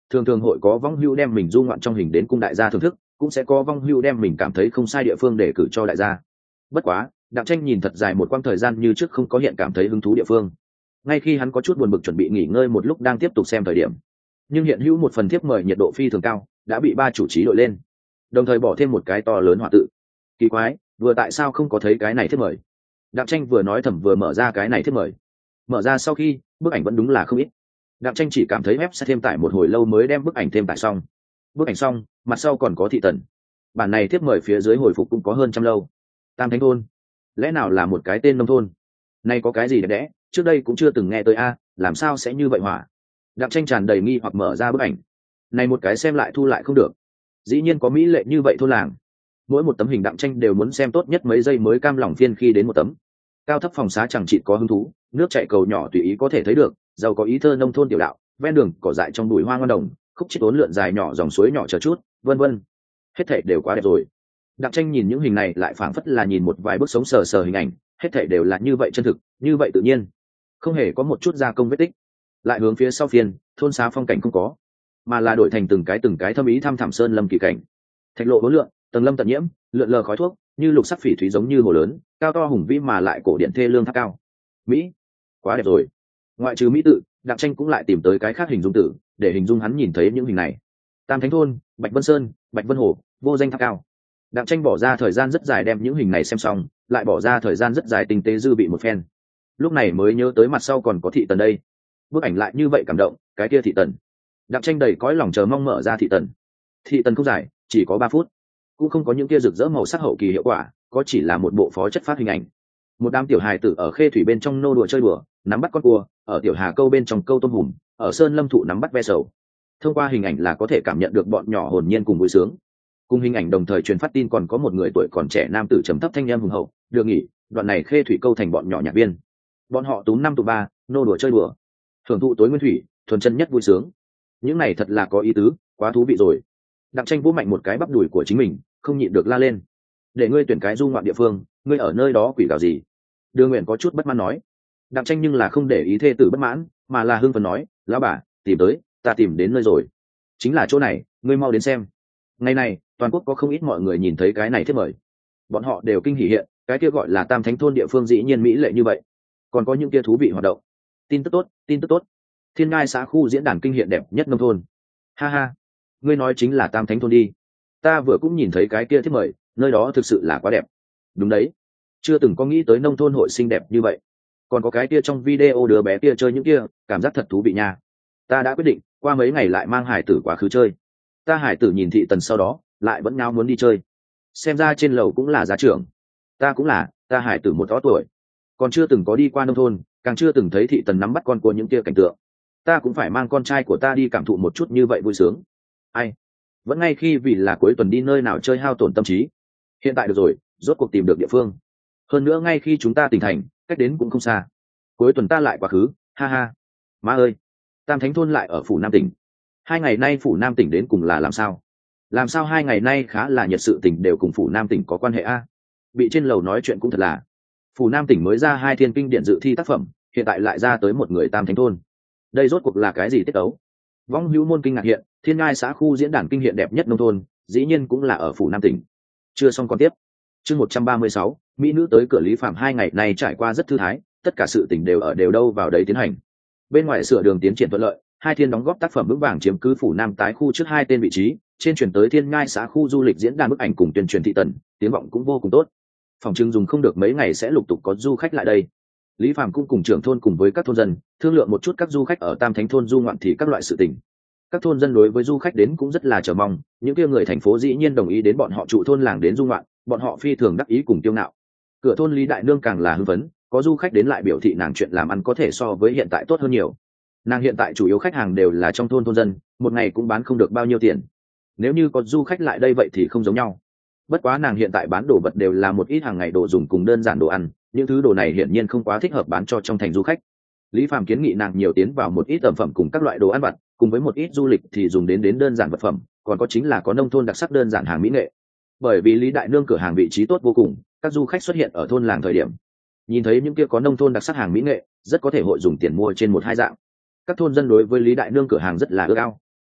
thường thường hội có vong hưu đem mình du ngoạn trong hình đến cung đại gia thưởng thức, cũng sẽ có vong hưu đem mình cảm thấy không sai địa phương để cử cho đại gia. Bất quá Đặng Tranh nhìn thật dài một quãng thời gian như trước không có hiện cảm thấy hứng thú địa phương. Ngay khi hắn có chút buồn bực chuẩn bị nghỉ ngơi một lúc đang tiếp tục xem thời điểm, nhưng hiện hữu một phần thiếp mời nhiệt độ phi thường cao đã bị ba chủ trí đội lên, đồng thời bỏ thêm một cái to lớn họa tự. Kỳ quái, vừa tại sao không có thấy cái này thiếp mời? Đặng Tranh vừa nói thầm vừa mở ra cái này thiếp mời. Mở ra sau khi, bức ảnh vẫn đúng là không ít. Đặng Tranh chỉ cảm thấy web sẽ thêm tải một hồi lâu mới đem bức ảnh thêm tải xong. Bức ảnh xong, mặt sau còn có thị tần. Bản này thiếp mời phía dưới hồi phục cũng có hơn trăm lâu. Tam Thánh thôn, lẽ nào là một cái tên nông thôn? Nay có cái gì đẹp đẽ, trước đây cũng chưa từng nghe tới a, làm sao sẽ như vậy hỏa? Đặng Tranh tràn đầy nghi hoặc mở ra bức ảnh. Này một cái xem lại thu lại không được. Dĩ nhiên có mỹ lệ như vậy thôn làng. Mỗi một tấm hình Đặng Tranh đều muốn xem tốt nhất mấy giây mới cam lòng phiên khi đến một tấm. Cao thấp phòng xá chẳng chịt có hứng thú, nước chảy cầu nhỏ tùy ý có thể thấy được, giàu có ý thơ nông thôn tiểu đạo, ven đường cỏ dại trong bụi hoa ngon đồng, khúc chiết uốn lượn dài nhỏ dòng suối nhỏ chờ chút, vân vân. Hết thảy đều quá đẹp rồi. Đặng Tranh nhìn những hình này lại phảng phất là nhìn một vài bức sống sờ sờ hình ảnh, hết thảy đều là như vậy chân thực, như vậy tự nhiên, không hề có một chút gia công vết tích. Lại hướng phía sau phiên, thôn xá phong cảnh không có, mà là đổi thành từng cái thâm ý thăm thẳm sơn lâm kỳ cảnh. Thạch lộ uốn lượn, tầng lâm tận nhiễm, lượn lờ khói thuốc, như lục sắc phỉ thúy giống như hồ lớn, cao to hùng vĩ mà lại cổ điện thê lương tháp cao. Mỹ, quá đẹp rồi. Ngoại trừ mỹ tự, Đặng Tranh cũng lại tìm tới cái khác hình dung tử, để hình dung hắn nhìn thấy những hình này. Tam Thánh thôn, Bạch Vân Sơn, Bạch Vân Hồ, vô danh tháp cao. Đặng Tranh bỏ ra thời gian rất dài đem những hình này xem xong, lại bỏ ra thời gian rất dài tinh tế dư bị một phen. Lúc này mới nhớ tới mặt sau còn có thị tần đây. Bức ảnh lại như vậy cảm động, cái kia thị tần. Đặng Tranh đầy cõi lòng chờ mong mở ra thị tần. Thị tần không dài, chỉ có 3 phút, cũng không có những kia rực rỡ màu sắc hậu kỳ hiệu quả, có chỉ là một bộ phó chất phát hình ảnh. Một đám tiểu hài tử ở khê thủy bên trong nô đùa chơi đùa, nắm bắt con cua, ở tiểu hà câu bên trong câu tôm hùm, ở sơn lâm thụ nắm bắt ve sầu. Thông qua hình ảnh là có thể cảm nhận được bọn nhỏ hồn nhiên cùng vui sướng. Cùng hình ảnh đồng thời truyền phát tin còn có một người tuổi còn trẻ nam tử trầm thấp thanh em hùng hậu, được nghỉ, đoạn này khê thủy câu thành bọn nhỏ nhạc viên. Bọn họ túm 5 tụ 3, nô đùa chơi đùa, thưởng thụ tối nguyên thủy, thuần chân nhất vui sướng. Những này thật là có ý tứ, quá thú vị rồi. Đặng Tranh vỗ mạnh một cái bắp đùi của chính mình, không nhịn được la lên. Để ngươi tuyển cái du ngoạn địa phương, ngươi ở nơi đó quỷ gào gì? Đưa Nguyện có chút bất mãn nói. Đặng Tranh nhưng là không để ý thê tử bất mãn, mà là hưng phấn nói, lão bà, tìm tới, ta tìm đến nơi rồi. Chính là chỗ này, ngươi mau đến xem. Ngày này, toàn quốc có không ít mọi người nhìn thấy cái này thiết mời. Bọn họ đều kinh hỉ hiện, cái kia gọi là Tam Thánh thôn địa phương dĩ nhiên mỹ lệ như vậy. Còn có những kia thú vị hoạt động. Tin tức tốt, tin tức tốt. Thiên Ngai xã khu diễn đàn kinh hiện đẹp nhất nông thôn. Ha ha, ngươi nói chính là Tam Thánh thôn đi. Ta vừa cũng nhìn thấy cái kia thiết mời, nơi đó thực sự là quá đẹp. Đúng đấy, chưa từng có nghĩ tới nông thôn hội xinh đẹp như vậy. Còn có cái kia trong video đứa bé kia chơi những kia, cảm giác thật thú vị nha. Ta đã quyết định, qua mấy ngày lại mang hải tử quá khứ chơi. Ta hải tử nhìn thị tần sau đó, lại vẫn ngao muốn đi chơi. Xem ra trên lầu cũng là gia trưởng. Ta cũng là, ta hải tử 1 tuổi. Còn chưa từng có đi qua nông thôn, càng chưa từng thấy thị tần nắm bắt con của những kia cảnh tượng. Ta cũng phải mang con trai của ta đi cảm thụ một chút như vậy vui sướng. Ai? Vẫn ngay khi vì là cuối tuần đi nơi nào chơi hao tổn tâm trí. Hiện tại được rồi, rốt cuộc tìm được địa phương. Hơn nữa ngay khi chúng ta tỉnh thành, cách đến cũng không xa. Cuối tuần ta lại quá khứ, ha ha. Má ơi, Tam Thánh thôn lại ở phủ Nam tỉnh. 2 ngày nay phủ Nam tỉnh đến cùng là làm sao? Làm sao 2 ngày nay khá là nhiệt sự tình đều cùng phủ Nam tỉnh có quan hệ a? Bị trên lầu nói chuyện cũng thật là. Phủ Nam tỉnh mới ra 2 thiên kinh điển dự thi tác phẩm, hiện tại lại ra tới một người Tam Thánh thôn. Đây rốt cuộc là cái gì tiết ấu? Vong hữu môn kinh ngạc hiện, Thiên Ngai xã khu diễn đàn kinh hiện đẹp nhất nông thôn, dĩ nhiên cũng là ở phủ Nam tỉnh. Chưa xong còn tiếp. Chương 136, mỹ nữ tới cửa Lý Phạm 2 ngày này trải qua rất thư thái, tất cả sự tình đều ở đều đâu vào đấy tiến hành. Bên ngoài sửa đường tiến triển thuận lợi, 2 thiên đóng góp tác phẩm vững vàng chiếm cứ phủ Nam tái khu trước 2 tên vị trí, trên chuyển tới Thiên Ngai xã khu du lịch diễn đàn bức ảnh cùng tuyên truyền thị tần, tiếng vọng cũng vô cùng tốt. Phòng trưng dùng không được mấy ngày sẽ lục tục có du khách lại đây. Lý Phạm cũng cùng trưởng thôn cùng với các thôn dân thương lượng một chút các du khách ở Tam Thánh thôn du ngoạn thì các loại sự tình. Các thôn dân đối với du khách đến cũng rất là chờ mong, những kia người thành phố dĩ nhiên đồng ý đến bọn họ trụ thôn làng đến du ngoạn, bọn họ phi thường đắc ý cùng tiêu ngạo. Cửa thôn Lý Đại Nương càng là hưng phấn, có du khách đến lại biểu thị nàng chuyện làm ăn có thể so với hiện tại tốt hơn nhiều. Nàng hiện tại chủ yếu khách hàng đều là trong thôn dân, một ngày cũng bán không được bao nhiêu tiền. Nếu như có du khách lại đây vậy thì không giống nhau. Bất quá nàng hiện tại bán đồ vật đều là một ít hàng ngày đồ dùng cùng đơn giản đồ ăn, những thứ đồ này hiển nhiên không quá thích hợp bán cho trong thành du khách. Lý Phàm kiến nghị nàng nhiều tiến vào một ít ẩm phẩm cùng các loại đồ ăn vặt, cùng với một ít du lịch thì dùng đến đơn giản vật phẩm, còn có chính là có nông thôn đặc sắc đơn giản hàng mỹ nghệ. Bởi vì Lý Đại Nương cửa hàng vị trí tốt vô cùng, các du khách xuất hiện ở thôn làng thời điểm, nhìn thấy những kia có nông thôn đặc sắc hàng mỹ nghệ, rất có thể hội dùng tiền mua trên 1-2 dạng. Các thôn dân đối với Lý Đại Nương cửa hàng rất là ưa ao.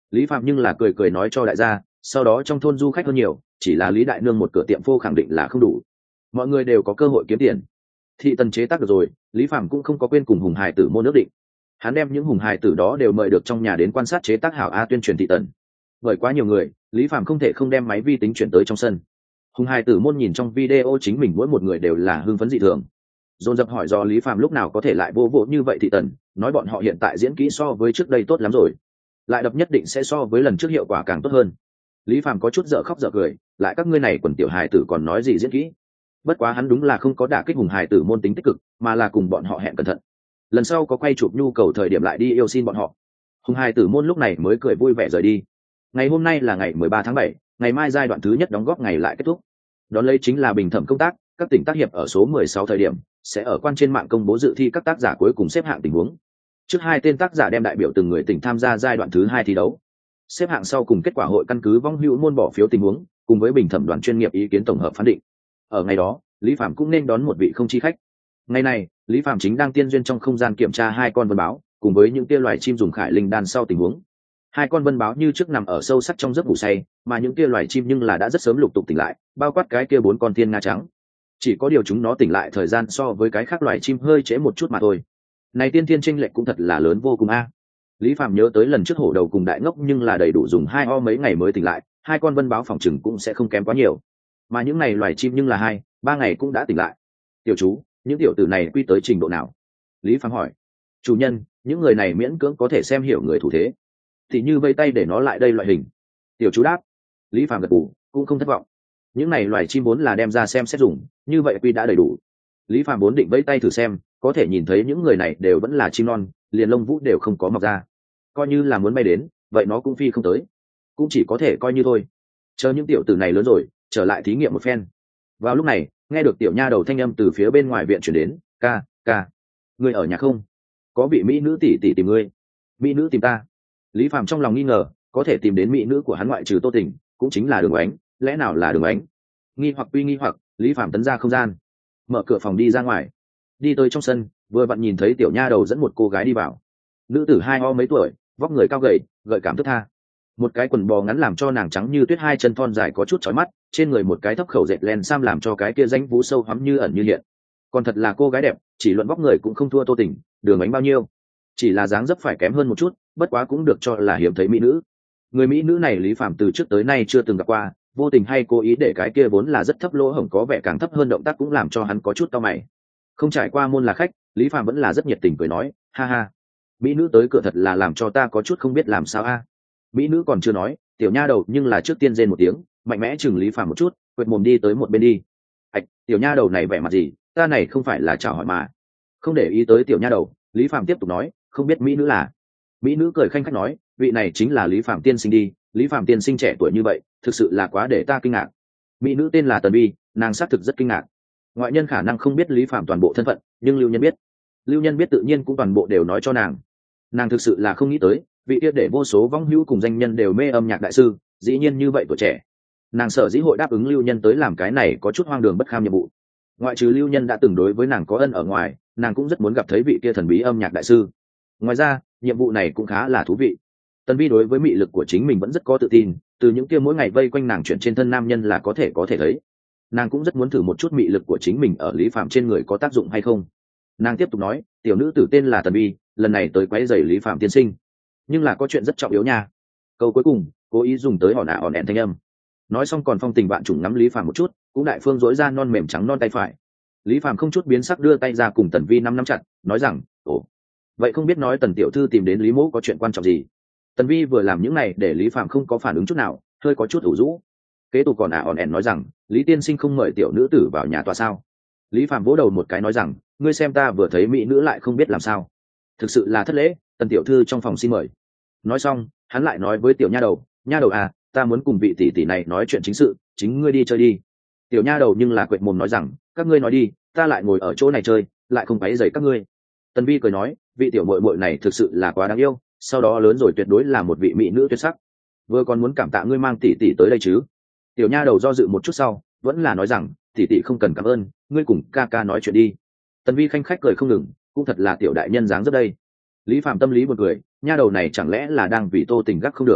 Lý Phạm nhưng là cười cười nói cho đại gia, sau đó trong thôn du khách hơn nhiều, chỉ là Lý đại nương một cửa tiệm phô khẳng định là không đủ, mọi người đều có cơ hội kiếm tiền. Thị tần chế tác được rồi, Lý Phạm cũng không có quên cùng hùng hải tử môn ước định, hắn đem những hùng hải tử đó đều mời được trong nhà đến quan sát chế tác hảo a tuyên truyền thị tần. Bởi quá nhiều người, Lý Phạm không thể không đem máy vi tính chuyển tới trong sân. Hùng hải tử môn nhìn trong video chính mình mỗi một người đều là hưng phấn dị thường, dồn dập hỏi do Lý Phạm lúc nào có thể lại vô vỗ như vậy thị tần, nói bọn họ hiện tại diễn kỹ so với trước đây tốt lắm rồi, lại đập nhất định sẽ so với lần trước hiệu quả càng tốt hơn. Lý Phạm có chút dở khóc dở cười, lại các ngươi này quần tiểu hài tử còn nói gì diễn kỹ. Bất quá hắn đúng là không có đả kích hùng hài tử môn tính tích cực, mà là cùng bọn họ hẹn cẩn thận, lần sau có quay chụp nhu cầu thời điểm lại đi yêu xin bọn họ. Hùng hài tử môn lúc này mới cười vui vẻ rời đi. Ngày hôm nay là ngày 13 tháng 7, ngày mai giai đoạn thứ nhất đóng góp ngày lại kết thúc. Đón lấy chính là bình thẩm công tác, các tỉnh tác hiệp ở số 16 thời điểm sẽ ở quan trên mạng công bố dự thi các tác giả cuối cùng xếp hạng tình huống. Trước 2 tên tác giả đem đại biểu từng người tỉnh tham gia giai đoạn thứ 2 thi đấu. Xếp hạng sau cùng kết quả hội căn cứ vong hữu môn bỏ phiếu tình huống, cùng với bình thẩm đoàn chuyên nghiệp ý kiến tổng hợp phán định. Ở ngày đó, Lý Phạm cũng nên đón một vị không chi khách. Ngày này, Lý Phạm chính đang tiên duyên trong không gian kiểm tra 2 con vân báo, cùng với những tia loài chim dùng khải linh đan sau tình huống. 2 con vân báo như trước nằm ở sâu sắc trong giấc ngủ say, mà những tia loài chim nhưng là đã rất sớm lục tục tỉnh lại, bao quát cái kia 4 con thiên nga trắng. Chỉ có điều chúng nó tỉnh lại thời gian so với cái khác loài chim hơi trễ một chút mà thôi. Này tiên thiên chênh lệch cũng thật là lớn vô cùng a. Lý Phạm nhớ tới lần trước hổ đầu cùng đại ngốc nhưng là đầy đủ dùng 2 mấy ngày mới tỉnh lại, 2 con vân báo phòng chừng cũng sẽ không kém quá nhiều. Mà những này loài chim nhưng là 2-3 ngày cũng đã tỉnh lại. Tiểu chú, những tiểu tử này quy tới trình độ nào? Lý Phạm hỏi. Chủ nhân, những người này miễn cưỡng có thể xem hiểu người thủ thế, thì như vây tay để nó lại đây loại hình. Tiểu chú đáp. Lý Phạm gật gù, cũng không thất vọng. Những này loài chim vốn là đem ra xem xét dùng, như vậy quy đã đầy đủ. Lý Phạm vốn định vẫy tay thử xem, có thể nhìn thấy những người này đều vẫn là chim non, liền lông vũ đều không có mọc ra, coi như là muốn bay đến, vậy nó cũng phi không tới, cũng chỉ có thể coi như thôi. Chờ những tiểu tử này lớn rồi, trở lại thí nghiệm một phen. Vào lúc này, nghe được tiểu nha đầu thanh âm từ phía bên ngoài viện chuyển đến, ca, ca, ngươi ở nhà không? Có vị mỹ nữ tỷ tỷ tìm ngươi. Mỹ nữ tìm ta? Lý Phạm trong lòng nghi ngờ, có thể tìm đến mỹ nữ của hắn ngoại trừ Tô Tình, cũng chính là Đường Ánh, lẽ nào là Đường Ánh? Nghi hoặc quy nghi hoặc, Lý Phạm tấn ra không gian, mở cửa phòng đi ra ngoài, đi tới trong sân, vừa vặn nhìn thấy tiểu nha đầu dẫn một cô gái đi vào. Nữ tử mấy tuổi, vóc người cao gầy, gợi cảm thức tha. Một cái quần bò ngắn làm cho nàng trắng như tuyết, 2 chân thon dài có chút chói mắt, trên người một cái thấp khẩu dệt len sam làm cho cái kia rãnh vú sâu hoắm như ẩn như hiện. Còn thật là cô gái đẹp, chỉ luận vóc người cũng không thua Tô Tình, Đường Ánh bao nhiêu. Chỉ là dáng dấp phải kém hơn một chút, bất quá cũng được cho là hiếm thấy mỹ nữ. Người mỹ nữ này Lý Phạm từ trước tới nay chưa từng gặp qua, vô tình hay cố ý để cái kia vốn là rất thấp lỗ hổng có vẻ càng thấp hơn động tác cũng làm cho hắn có chút cau mày. Không trải qua môn là khách, Lý Phạm vẫn là rất nhiệt tình cười nói, ha ha, mỹ nữ tới cửa thật là làm cho ta có chút không biết làm sao a. Mỹ nữ còn chưa nói, tiểu nha đầu nhưng là trước tiên rên một tiếng, mạnh mẽ chừng Lý Phạm một chút, quệt mồm đi tới một bên đi. Ảch, tiểu nha đầu này vẻ mặt gì, ta này không phải là chào hỏi mà. Không để ý tới tiểu nha đầu, Lý Phạm tiếp tục nói, không biết mỹ nữ là. Mỹ nữ cười khanh khách nói, vị này chính là Lý Phạm tiên sinh đi. Lý Phạm tiên sinh trẻ tuổi như vậy, thực sự là quá để ta kinh ngạc. Mỹ nữ tên là Tần Vi, nàng xác thực rất kinh ngạc. Ngoại nhân khả năng không biết Lý Phạm toàn bộ thân phận, nhưng lưu nhân biết. Lưu nhân biết tự nhiên cũng toàn bộ đều nói cho nàng. Nàng thực sự là không nghĩ tới, vị kia để vô số vong hữu cùng danh nhân đều mê âm nhạc đại sư, dĩ nhiên như vậy tuổi trẻ. Nàng sở dĩ hội đáp ứng lưu nhân tới làm cái này có chút hoang đường bất kham nhiệm vụ. Ngoại trừ lưu nhân đã từng đối với nàng có ân ở ngoài, nàng cũng rất muốn gặp thấy vị kia thần bí âm nhạc đại sư. Ngoài ra, nhiệm vụ này cũng khá là thú vị. Tần Vi đối với mị lực của chính mình vẫn rất có tự tin, từ những kia mỗi ngày vây quanh nàng chuyển trên thân nam nhân là có thể thấy. Nàng cũng rất muốn thử một chút mị lực của chính mình ở Lý Phạm trên người có tác dụng hay không. Nàng tiếp tục nói, tiểu nữ tử tên là Tần Vi, lần này tới quấy rầy Lý Phạm tiên sinh, nhưng là có chuyện rất trọng yếu nha. Câu cuối cùng cố ý dùng tới hòn ẹn thanh âm. Nói xong còn phong tình vạn trùng ngắm Lý Phạm một chút, cũng đại phương dỗi ra non mềm trắng non tay phải. Lý Phạm không chút biến sắc đưa tay ra cùng Tần Vi năm chặt, nói rằng, ồ, vậy không biết nói Tần tiểu thư tìm đến Lý mỗ có chuyện quan trọng gì? Tần Vi vừa làm những này để Lý Phạm không có phản ứng chút nào, hơi có chút ủ rũ. Kế tục còn òn ẻn nói rằng, Lý tiên sinh không mời tiểu nữ tử vào nhà tòa sao? Lý Phạm vỗ đầu một cái nói rằng, ngươi xem ta vừa thấy mỹ nữ lại không biết làm sao, thực sự là thất lễ. Tần tiểu thư trong phòng xin mời. Nói xong hắn lại nói với tiểu nha đầu à, ta muốn cùng vị tỷ tỷ này nói chuyện chính sự, chính ngươi đi chơi đi. Tiểu nha đầu nhưng là quệt mồm nói rằng, các ngươi nói đi, ta lại ngồi ở chỗ này chơi, lại không quấy rầy các ngươi. Tần Vi cười nói, vị tiểu muội muội này thực sự là quá đáng yêu, sau đó lớn rồi tuyệt đối là một vị mỹ nữ tuyệt sắc, vừa còn muốn cảm tạ ngươi mang tỷ tỷ tới đây chứ. Tiểu nha đầu do dự một chút sau vẫn là nói rằng, tỷ tỷ không cần cảm ơn, ngươi cùng ca ca nói chuyện đi. Tần Vi khanh khách cười không ngừng, cũng thật là tiểu đại nhân dáng rất đây. Lý Phạm tâm lý một người, nha đầu này chẳng lẽ là đang vì Tô Tình gác không được.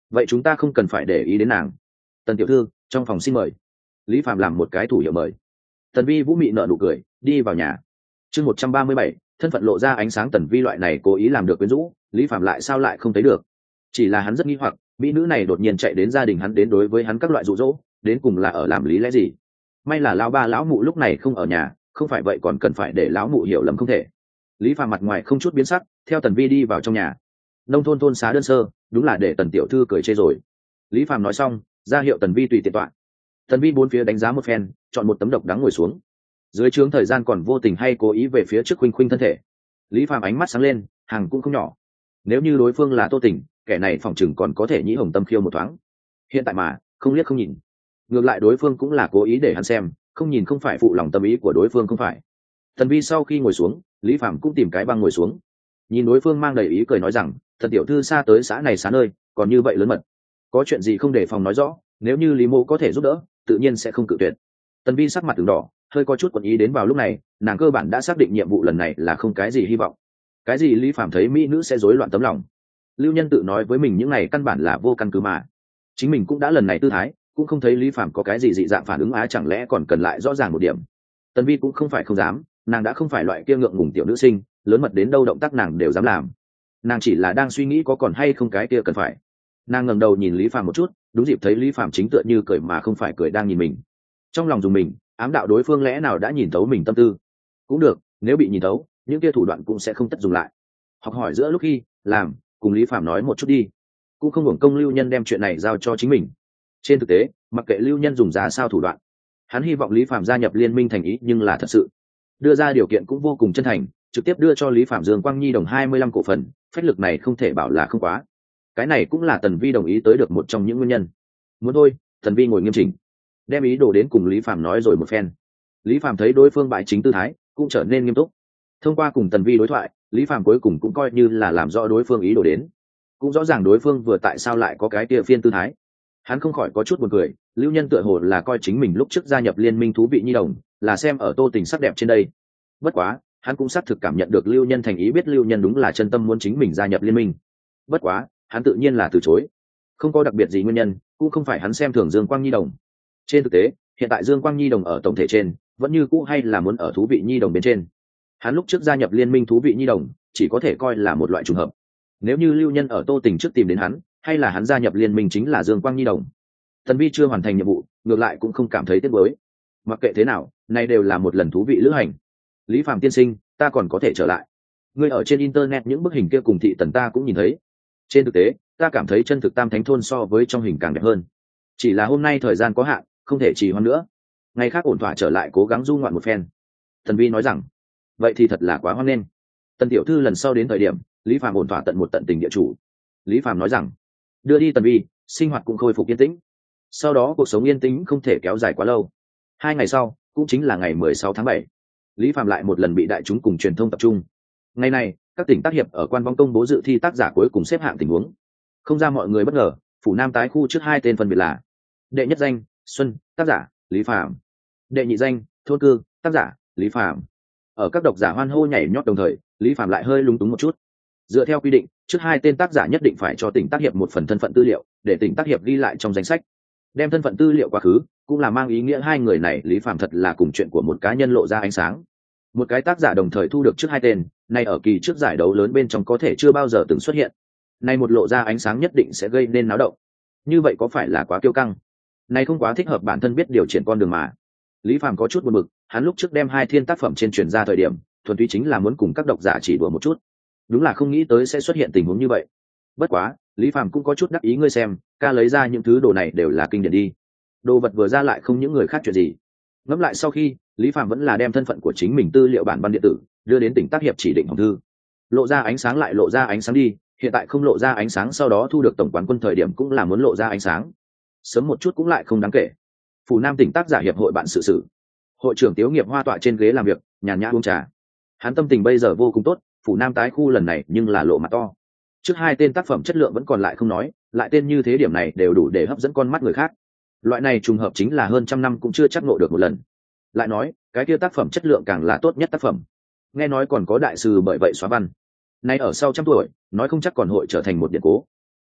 vậy chúng ta không cần phải để ý đến nàng. Tần tiểu thư, trong phòng xin mời. Lý Phạm làm một cái thủ hiệu mời. Tần Vi Vũ mị nợ nụ cười, đi vào nhà. Chương 137, thân phận lộ ra ánh sáng. Tần Vi loại này cố ý làm được quyến rũ, Lý Phạm lại sao lại không thấy được? Chỉ là hắn rất nghi hoặc, mỹ nữ này đột nhiên chạy đến gia đình hắn, đến đối với hắn các loại dụ dỗ, đến cùng là ở làm lý lẽ gì? May là lão ba lão mụ lúc này không ở nhà, không phải vậy còn cần phải để lão mụ hiểu lầm không thể. Lý Phạm mặt ngoài không chút biến sắc, theo Tần Vi đi vào trong nhà. Nông thôn thôn xá đơn sơ, đúng là để Tần tiểu thư cười chê rồi. Lý Phạm nói xong, ra hiệu Tần Vi tùy tiện tọa. Tần Vi bốn phía đánh giá một phen, chọn một tấm độc đắng ngồi xuống. Dưới trướng thời gian còn vô tình hay cố ý về phía trước khuynh khuynh thân thể. Lý Phạm ánh mắt sáng lên, hàng cũng không nhỏ. Nếu như đối phương là Tô Tình, kẻ này phỏng chừng còn có thể nhĩ hồng tâm khiêu một thoáng. Hiện tại mà không liếc không nhìn, ngược lại đối phương cũng là cố ý để hắn xem, không nhìn không phải phụ lòng tâm ý của đối phương không phải. Tần Vi sau khi ngồi xuống, Lý Phạm cũng tìm cái băng ngồi xuống, nhìn đối phương mang đầy ý cười nói rằng, Tần tiểu thư xa tới xã này xá nơi, còn như vậy lớn mật, có chuyện gì không để phòng nói rõ, nếu như Lý mộ có thể giúp đỡ, tự nhiên sẽ không cự tuyệt. Tần Vi sắc mặt từng đỏ, hơi có chút quẫn ý. Đến vào lúc này, nàng cơ bản đã xác định nhiệm vụ lần này là không cái gì hy vọng. Cái gì Lý Phạm thấy mỹ nữ sẽ rối loạn tấm lòng, Lưu Nhân tự nói với mình những này căn bản là vô căn cứ mà. Chính mình cũng đã lần này tư thái, cũng không thấy Lý Phạm có cái gì dị dạng phản ứng á, chẳng lẽ còn cần lại rõ ràng một điểm. Tần Vi cũng không phải không dám, nàng đã không phải loại kia ngượng ngùng tiểu nữ sinh, lớn mật đến đâu động tác nàng đều dám làm. Nàng chỉ là đang suy nghĩ có còn hay không cái kia cần phải. Nàng ngẩng đầu nhìn Lý Phạm một chút, đúng dịp thấy Lý Phạm chính tựa như cười mà không phải cười đang nhìn mình. Trong lòng dùng mình, ám đạo đối phương lẽ nào đã nhìn thấu mình tâm tư. Cũng được, nếu bị nhìn thấu, những kia thủ đoạn cũng sẽ không tất dùng lại. Học hỏi giữa lúc khi làm, cùng Lý Phạm nói một chút đi, cũng không hưởng công Lưu Nhân đem chuyện này giao cho chính mình. Trên thực tế, mặc kệ Lưu Nhân dùng giá sao thủ đoạn, hắn hy vọng Lý Phạm gia nhập liên minh thành ý nhưng là thật sự đưa ra điều kiện cũng vô cùng chân thành, trực tiếp đưa cho Lý Phạm Dương Quang Nhi đồng 25 cổ phần, phách lực này không thể bảo là không quá. Cái này cũng là Tần Vi đồng ý tới được một trong những nguyên nhân. Muốn thôi, Tần Vi ngồi nghiêm chỉnh, đem ý đồ đến cùng Lý Phạm nói rồi một phen. Lý Phạm thấy đối phương bại chính tư thái, cũng trở nên nghiêm túc. Thông qua cùng Tần Vi đối thoại, Lý Phạm cuối cùng cũng coi như là làm rõ đối phương ý đồ đến, cũng rõ ràng đối phương vừa tại sao lại có cái kia phiên tư thái. Hắn không khỏi có chút buồn cười, Lưu Nhân tựa hồ là coi chính mình lúc trước gia nhập liên minh thú vị nhi đồng là xem ở Tô Tình sắc đẹp trên đây. Bất quá, hắn cũng xác thực cảm nhận được Lưu Nhân thành ý, biết Lưu Nhân đúng là chân tâm muốn chính mình gia nhập liên minh. Bất quá, hắn tự nhiên là từ chối. Không có đặc biệt gì nguyên nhân, cũng không phải hắn xem thường Dương Quang Nhi đồng. Trên thực tế, hiện tại Dương Quang Nhi đồng ở tổng thể trên, vẫn như cũ hay là muốn ở thú vị nhi đồng bên trên. Hắn lúc trước gia nhập liên minh thú vị nhi đồng, chỉ có thể coi là một loại trùng hợp. Nếu như Lưu Nhân ở Tô Tình trước tìm đến hắn, hay là hắn gia nhập liên minh chính là Dương Quang Nhi đồng. Tần Vi chưa hoàn thành nhiệm vụ, ngược lại cũng không cảm thấy tiếc nuối. Mặc kệ thế nào, này đều là một lần thú vị lữ hành. Lý Phạm tiên sinh, ta còn có thể trở lại. Ngươi ở trên internet những bức hình kia cùng thị tần ta cũng nhìn thấy. Trên thực tế, ta cảm thấy chân thực Tam Thánh thôn so với trong hình càng đẹp hơn. Chỉ là hôm nay thời gian có hạn, không thể trì hoãn nữa. Ngày khác ổn thỏa trở lại cố gắng du ngoạn một phen. Tần Vi nói rằng, vậy thì thật là quá hoan nghênh. Tần tiểu thư lần sau đến thời điểm, Lý Phạm ổn thỏa tận một tận tình địa chủ. Lý Phạm nói rằng, đưa đi Tần Vi, sinh hoạt cũng khôi phục yên tĩnh. Sau đó cuộc sống yên tĩnh không thể kéo dài quá lâu. 2 ngày sau, cũng chính là ngày 16 tháng 7, Lý Phạm lại một lần bị đại chúng cùng truyền thông tập trung. Ngày này, các tỉnh tác hiệp ở quan vong công bố dự thi tác giả cuối cùng xếp hạng tình huống. Không ra mọi người bất ngờ, phủ Nam tái khu trước 2 tên phân biệt là: đệ nhất danh, Xuân, tác giả Lý Phạm; đệ nhị danh, Thôn Cư, tác giả Lý Phạm. Ở các độc giả hoan hô nhảy nhót đồng thời, Lý Phạm lại hơi lúng túng một chút. Dựa theo quy định, trước 2 tên tác giả nhất định phải cho tỉnh tác hiệp một phần thân phận tư liệu, để tỉnh tác hiệp ghi lại trong danh sách. Đem thân phận tư liệu quá khứ, cũng là mang ý nghĩa 2 người này Lý Phạm thật là cùng chuyện của một cá nhân lộ ra ánh sáng. Một cái tác giả đồng thời thu được trước 2 tên, nay ở kỳ trước giải đấu lớn bên trong có thể chưa bao giờ từng xuất hiện. Nay một lộ ra ánh sáng nhất định sẽ gây nên náo động. Như vậy có phải là quá kiêu căng? Nay không quá thích hợp bản thân biết điều triển con đường mà. Lý Phạm có chút buồn bực, hắn lúc trước đem 2 thiên tác phẩm trên truyền ra thời điểm, thuần túy chính là muốn cùng các độc giả chỉ đùa một chút. Đúng là không nghĩ tới sẽ xuất hiện tình huống như vậy. Bất quá, Lý Phạm cũng có chút đắc ý, ngươi xem, ca lấy ra những thứ đồ này đều là kinh điển đi. Đồ vật vừa ra lại không những người khác chuyện gì. Ngẫm lại sau khi, Lý Phạm vẫn là đem thân phận của chính mình tư liệu bản văn điện tử đưa đến tỉnh tác hiệp chỉ định hồng thư. Lộ ra ánh sáng lại lộ ra ánh sáng đi, hiện tại không lộ ra ánh sáng, sau đó thu được tổng quán quân thời điểm cũng là muốn lộ ra ánh sáng. Sớm một chút cũng lại không đáng kể. Phủ Nam tỉnh tác giả hiệp hội bạn sự. Hội trưởng Tiếu Nghiệp Hoa tọa trên ghế làm việc, nhàn nhã uống trà. Hắn tâm tình bây giờ vô cùng tốt, Phủ Nam tái khu lần này nhưng là lộ mặt to. Trước 2 tên tác phẩm chất lượng vẫn còn lại không nói, lại tên như thế điểm này đều đủ để hấp dẫn con mắt người khác. Loại này trùng hợp chính là hơn trăm năm cũng chưa chắc ngộ được một lần. Lại nói, cái kia tác phẩm chất lượng càng là tốt nhất tác phẩm. Nghe nói còn có đại sư bởi vậy xóa văn. Nay ở sau trăm tuổi, nói không chắc còn hội trở thành một điển cố.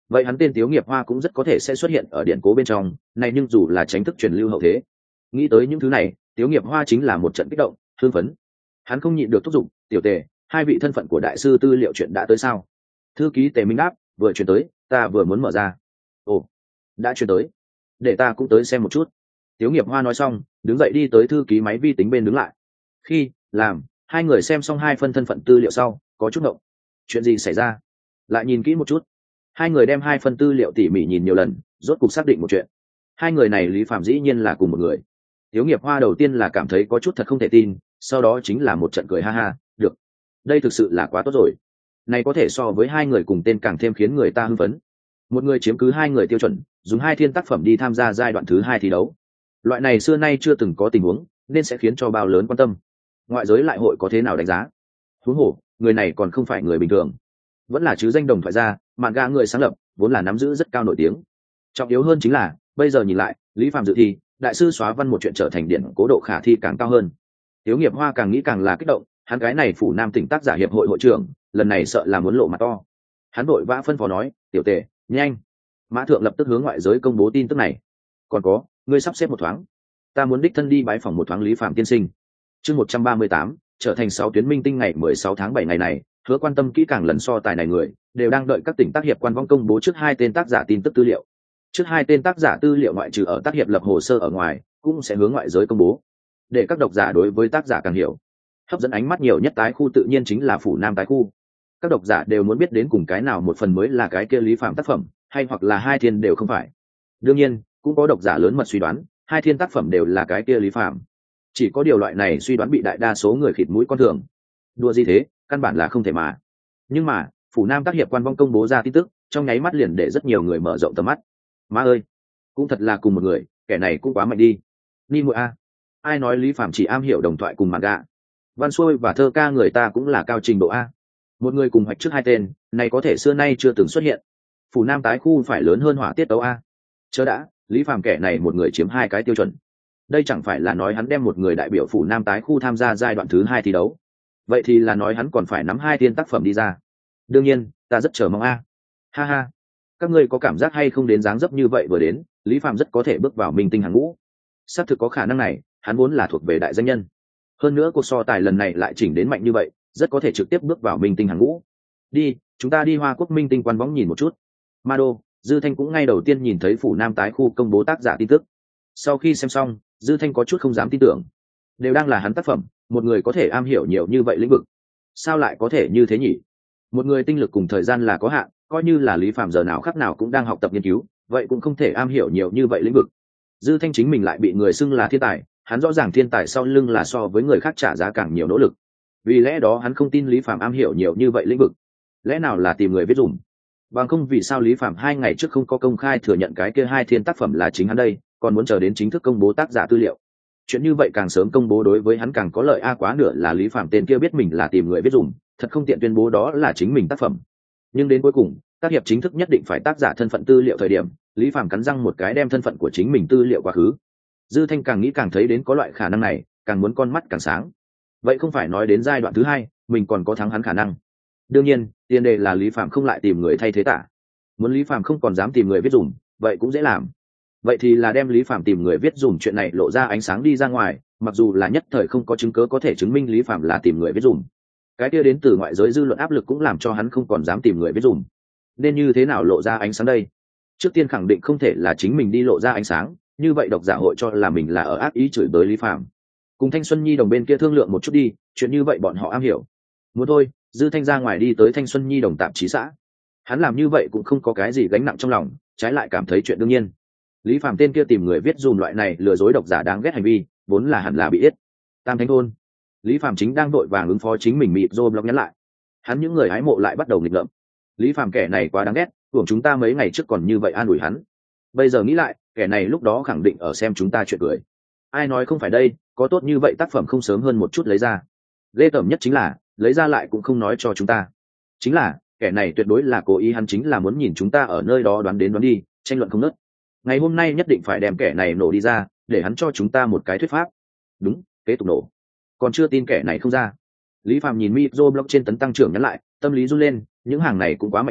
vậy hắn tên Tiếu Nghiệp Hoa cũng rất có thể sẽ xuất hiện ở điện cố bên trong này, nhưng dù là tránh thức truyền lưu hậu thế. Nghĩ tới những thứ này, Tiếu Nghiệp Hoa chính là một trận kích động hưng phấn. Hắn không nhịn được thúc giục, tiểu Tề, hai vị thân phận của đại sư tư liệu chuyện đã tới sao? Thư ký Tề Minh đáp, vừa chuyển tới, ta vừa muốn mở ra. Ồ, đã chuyển tới, để ta cũng tới xem một chút. Tiếu Nghiệp Hoa nói xong, đứng dậy đi tới thư ký máy vi tính bên đứng lại. Khi làm hai người xem xong hai phân thân phận tư liệu sau, có chút ngộng. Chuyện gì xảy ra? Lại nhìn kỹ một chút. Hai người đem hai phân tư liệu tỉ mỉ nhìn nhiều lần, rốt cục xác định một chuyện. Hai người này Lý Phạm dĩ nhiên là cùng một người. Tiếu Nghiệp Hoa đầu tiên là cảm thấy có chút thật không thể tin, sau đó chính là một trận cười ha ha, được. Đây thực sự là quá tốt rồi. Này có thể so với hai người cùng tên càng thêm khiến người ta hưng phấn. Một người chiếm cứ hai người tiêu chuẩn, dùng hai thiên tác phẩm đi tham gia giai đoạn thứ hai thi đấu. Loại này xưa nay chưa từng có tình huống, nên sẽ khiến cho bao lớn quan tâm. Ngoại giới lại hội có thế nào đánh giá? Huống hồ, người này còn không phải người bình thường, vẫn là chứ danh đồng thoại gia, manga người sáng lập, vốn là nắm giữ rất cao nổi tiếng. Trọng yếu hơn chính là, bây giờ nhìn lại, Lý Phạm dự thi, đại sư xóa văn một chuyện trở thành điển cố độ khả thi càng cao hơn. Tiếu Nghiệp Hoa càng nghĩ càng là kích động, hắn cái này phủ Nam tỉnh tác giả hiệp hội hội trưởng, lần này sợ là muốn lộ mặt to. Hắn vội vã phân phó nói, tiểu Tề, nhanh. Mã Thượng lập tức hướng ngoại giới công bố tin tức này. Còn có, ngươi sắp xếp một thoáng, ta muốn đích thân đi bái phòng một thoáng Lý Phạm tiên sinh. Chương 138, trở thành 6 tuyến minh tinh ngày 16 tháng 7 ngày này, Hứa quan tâm kỹ càng lần so tài này người, đều đang đợi các tỉnh tác hiệp quan vong công bố trước hai tên tác giả tin tức tư liệu. Trước hai tên tác giả tư liệu ngoại trừ ở tác hiệp lập hồ sơ ở ngoài, cũng sẽ hướng ngoại giới công bố, để các độc giả đối với tác giả càng hiểu. Hấp dẫn ánh mắt nhiều nhất tái khu tự nhiên chính là phủ Nam tái khu. Các độc giả đều muốn biết đến cùng cái nào một phần mới là cái kia Lý Phạm tác phẩm, hay hoặc là hai thiên đều không phải. Đương nhiên, cũng có độc giả lớn mật suy đoán, hai thiên tác phẩm đều là cái kia Lý Phạm. Chỉ có điều loại này suy đoán bị đại đa số người khịt mũi con thường. Đùa gì thế, căn bản là không thể mà. Nhưng mà, phủ Nam tác hiệp quan vong công bố ra tin tức, trong nháy mắt liền để rất nhiều người mở rộng tầm mắt. Má ơi, cũng thật là cùng một người, kẻ này cũng quá mạnh đi. Ni muội a, ai nói Lý Phạm chỉ am hiểu đồng thoại cùng manga, văn xuôi và thơ ca người ta cũng là cao trình độ a. Một người cùng hoạch trước hai tên, này có thể xưa nay chưa từng xuất hiện. Phủ Nam tái khu phải lớn hơn hỏa tiết tấu a. Chớ đã, Lý Phạm kẻ này một người chiếm hai cái tiêu chuẩn. Đây chẳng phải là nói hắn đem một người đại biểu phủ Nam tái khu tham gia giai đoạn thứ hai thi đấu. Vậy thì là nói hắn còn phải nắm hai tiên tác phẩm đi ra. Đương nhiên, ta rất chờ mong a. Ha ha, các ngươi có cảm giác hay không đến dáng dấp như vậy vừa đến, Lý Phạm rất có thể bước vào minh tinh hàng ngũ. Xác thực có khả năng này, hắn vốn là thuộc về đại danh nhân. Hơn nữa cuộc so tài lần này lại chỉnh đến mạnh như vậy, rất có thể trực tiếp bước vào minh tinh hàng ngũ. Đi, chúng ta đi Hoa Quốc minh tinh quan võng nhìn một chút. Mado, Dư Thanh cũng ngay đầu tiên nhìn thấy phủ Nam tái khu công bố tác giả tin tức. Sau khi xem xong, Dư Thanh có chút không dám tin tưởng. Đều đang là hắn tác phẩm, một người có thể am hiểu nhiều như vậy lĩnh vực. Sao lại có thể như thế nhỉ? Một người tinh lực cùng thời gian là có hạn, coi như là Lý Phạm giờ nào khắc nào cũng đang học tập nghiên cứu, vậy cũng không thể am hiểu nhiều như vậy lĩnh vực. Dư Thanh chính mình lại bị người xưng là thiên tài, hắn rõ ràng thiên tài sau lưng là so với người khác trả giá càng nhiều nỗ lực. Vì lẽ đó hắn không tin Lý Phạm am hiểu nhiều như vậy lĩnh vực. Lẽ nào là tìm người viết dùm? Bằng không vì sao Lý Phạm 2 ngày trước không có công khai thừa nhận cái kia hai thiên tác phẩm là chính hắn đây, còn muốn chờ đến chính thức công bố tác giả tư liệu. Chuyện như vậy càng sớm công bố đối với hắn càng có lợi a, quá nửa là Lý Phạm tên kia biết mình là tìm người viết dùm, thật không tiện tuyên bố đó là chính mình tác phẩm. Nhưng đến cuối cùng, tác hiệp chính thức nhất định phải tác giả thân phận tư liệu thời điểm, Lý Phạm cắn răng một cái đem thân phận của chính mình tư liệu quá khứ. Dư Thanh càng nghĩ càng thấy đến có loại khả năng này, càng muốn con mắt càng sáng. Vậy không phải nói đến giai đoạn thứ hai, mình còn có thắng hắn khả năng. Đương nhiên, tiền đề là Lý Phạm không lại tìm người thay thế tả. Muốn Lý Phạm không còn dám tìm người viết dùm, vậy cũng dễ làm. Vậy thì là đem Lý Phạm tìm người viết dùm chuyện này lộ ra ánh sáng đi ra ngoài, mặc dù là nhất thời không có chứng cứ có thể chứng minh Lý Phạm là tìm người viết dùm. Cái kia đến từ ngoại giới dư luận áp lực cũng làm cho hắn không còn dám tìm người viết dùm. Nên như thế nào lộ ra ánh sáng đây? Trước tiên khẳng định không thể là chính mình đi lộ ra ánh sáng, như vậy độc giả hội cho là mình là ở ác ý chửi bới Lý Phạm. Cùng Thanh Xuân Nhi đồng bên kia thương lượng một chút đi, chuyện như vậy bọn họ am hiểu. Muốn thôi, Dư Thanh ra ngoài đi tới Thanh Xuân Nhi đồng tạp chí xã. Hắn làm như vậy cũng không có cái gì gánh nặng trong lòng, trái lại cảm thấy chuyện đương nhiên. Lý Phạm tên kia tìm người viết dùm loại này lừa dối độc giả đáng ghét hành vi, vốn là hẳn là bị yết. Tam Thánh thôn, Lý Phạm chính đang đội vàng ứng phó chính mình mịt rô blog nhắn lại. Hắn những người hái mộ lại bắt đầu nghịch ngợm. Lý Phạm kẻ này quá đáng ghét, tưởng chúng ta mấy ngày trước còn như vậy an ủi hắn. Bây giờ nghĩ lại, kẻ này lúc đó khẳng định ở xem chúng ta chuyện cười. Ai nói không phải đây, có tốt như vậy tác phẩm không sớm hơn một chút lấy ra. Ghê tởm nhất chính là, lấy ra lại cũng không nói cho chúng ta. Chính là, kẻ này tuyệt đối là cố ý, hắn chính là muốn nhìn chúng ta ở nơi đó đoán đến đoán đi, tranh luận không ngớt. Ngày hôm nay nhất định phải đem kẻ này nổ đi ra, để hắn cho chúng ta một cái thuyết pháp. Đúng, kế tục nổ. Còn chưa tin kẻ này không ra. Lý Phạm nhìn micro blog trên tấn tăng trưởng nhắn lại, tâm lý run lên, những hàng này cũng quá mạnh đi,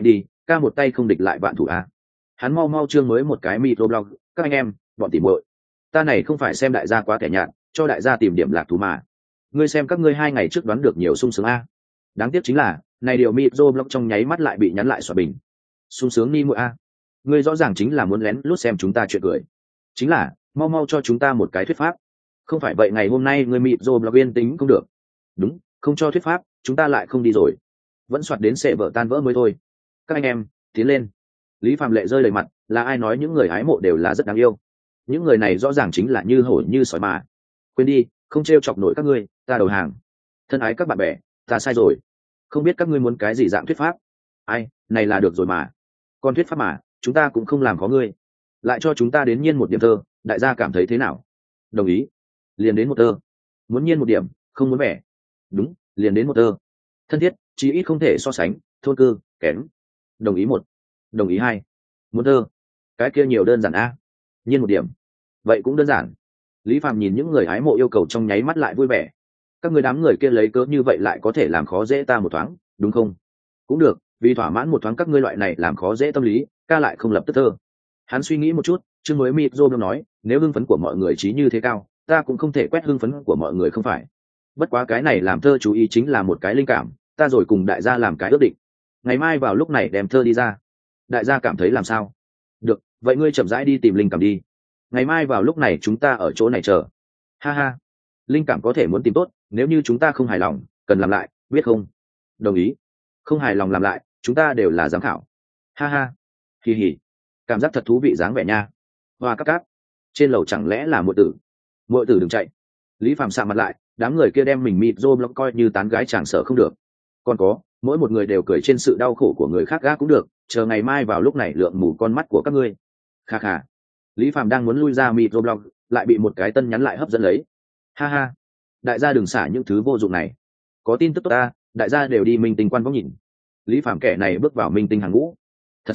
ca một tay không địch lại vạn thủ a. Hắn mau mau chương mới một cái microblog, các anh em, bọn tỉ muội, ta này không phải xem đại gia quá kẻ nhạt, cho đại gia tìm điểm lạc thú mà. Ngươi xem các ngươi 2 ngày trước đoán được nhiều sung sướng a. Đáng tiếc chính là, này điều microblog trong nháy mắt lại bị nhắn lại xóa bình. Sung sướng ni muội a. Ngươi rõ ràng chính là muốn lén lút xem chúng ta chuyện cười. Chính là, mau mau cho chúng ta một cái thuyết pháp. Không phải vậy ngày hôm nay ngươi microblog yên tính không được. Đúng, không cho thuyết pháp, chúng ta lại không đi rồi. Vẫn soạt đến sẽ vỡ tan vỡ mới thôi. Các anh em, tiến lên. Lý Phạm Lệ rơi đầy mặt, là ai nói những người hái mộ đều là rất đáng yêu. Những người này rõ ràng chính là như hổ như sói mà. Quên đi, không trêu chọc nổi các ngươi, ta đầu hàng. Thân ái các bạn bè, ta sai rồi. Không biết các ngươi muốn cái gì dạng thuyết pháp. Ai, này là được rồi mà. Còn thuyết pháp mà, chúng ta cũng không làm khó ngươi. Lại cho chúng ta đến nhiên một điểm thơ, đại gia cảm thấy thế nào? Đồng ý. Liền đến một thơ. Muốn nhiên một điểm, không muốn vẻ. Đúng, liền đến một thơ. Thân thiết, chí ít không thể so sánh, thôn cư, kém. Đồng ý 1. Đồng ý 2. Muốn thơ. Cái kia nhiều đơn giản a. Nhiên một điểm. Vậy cũng đơn giản. Lý Phạm nhìn những người hái mộ yêu cầu trong nháy mắt lại vui vẻ. Các người đám người kia lấy cớ như vậy lại có thể làm khó dễ ta một thoáng, đúng không? Cũng được, vì thỏa mãn một thoáng các ngươi loại này làm khó dễ tâm lý, ca lại không lập tức thơ. Hắn suy nghĩ một chút, chương mới mịt rô nói, nếu hưng phấn của mọi người trí như thế cao, ta cũng không thể quét hưng phấn của mọi người không phải. Bất quá cái này làm thơ chú ý chính là một cái linh cảm, ta rồi cùng đại gia làm cái ước định. Ngày mai vào lúc này đem thơ đi ra. Đại gia cảm thấy làm sao? Được, vậy ngươi chậm rãi đi tìm linh cảm đi. Ngày mai vào lúc này chúng ta ở chỗ này chờ. Ha ha, linh cảm có thể muốn tìm tốt, nếu như chúng ta không hài lòng, cần làm lại, biết không? Đồng ý. Không hài lòng làm lại, chúng ta đều là giám khảo. Ha ha, kỳ hỉ, cảm giác thật thú vị dáng vẻ nha. Hoa cáp cáp, trên lầu chẳng lẽ là muội tử? Muội tử đừng chạy. Lý Phạm sạm mặt lại, đám người kia đem mình mịt rô block coi như tán gái chàng sợ không được. Còn có, mỗi một người đều cười trên sự đau khổ của người khác gác cũng được, chờ ngày mai vào lúc này lượng mù con mắt của các ngươi. Kha kha. Lý Phạm đang muốn lui ra mịt rô block, lại bị một cái tân nhắn lại hấp dẫn lấy. Ha ha, đại gia đừng xả những thứ vô dụng này. Có tin tức tốt ta, đại gia đều đi minh tinh quan vóc nhìn. Lý Phạm kẻ này bước vào minh tinh hàng ngũ. Thật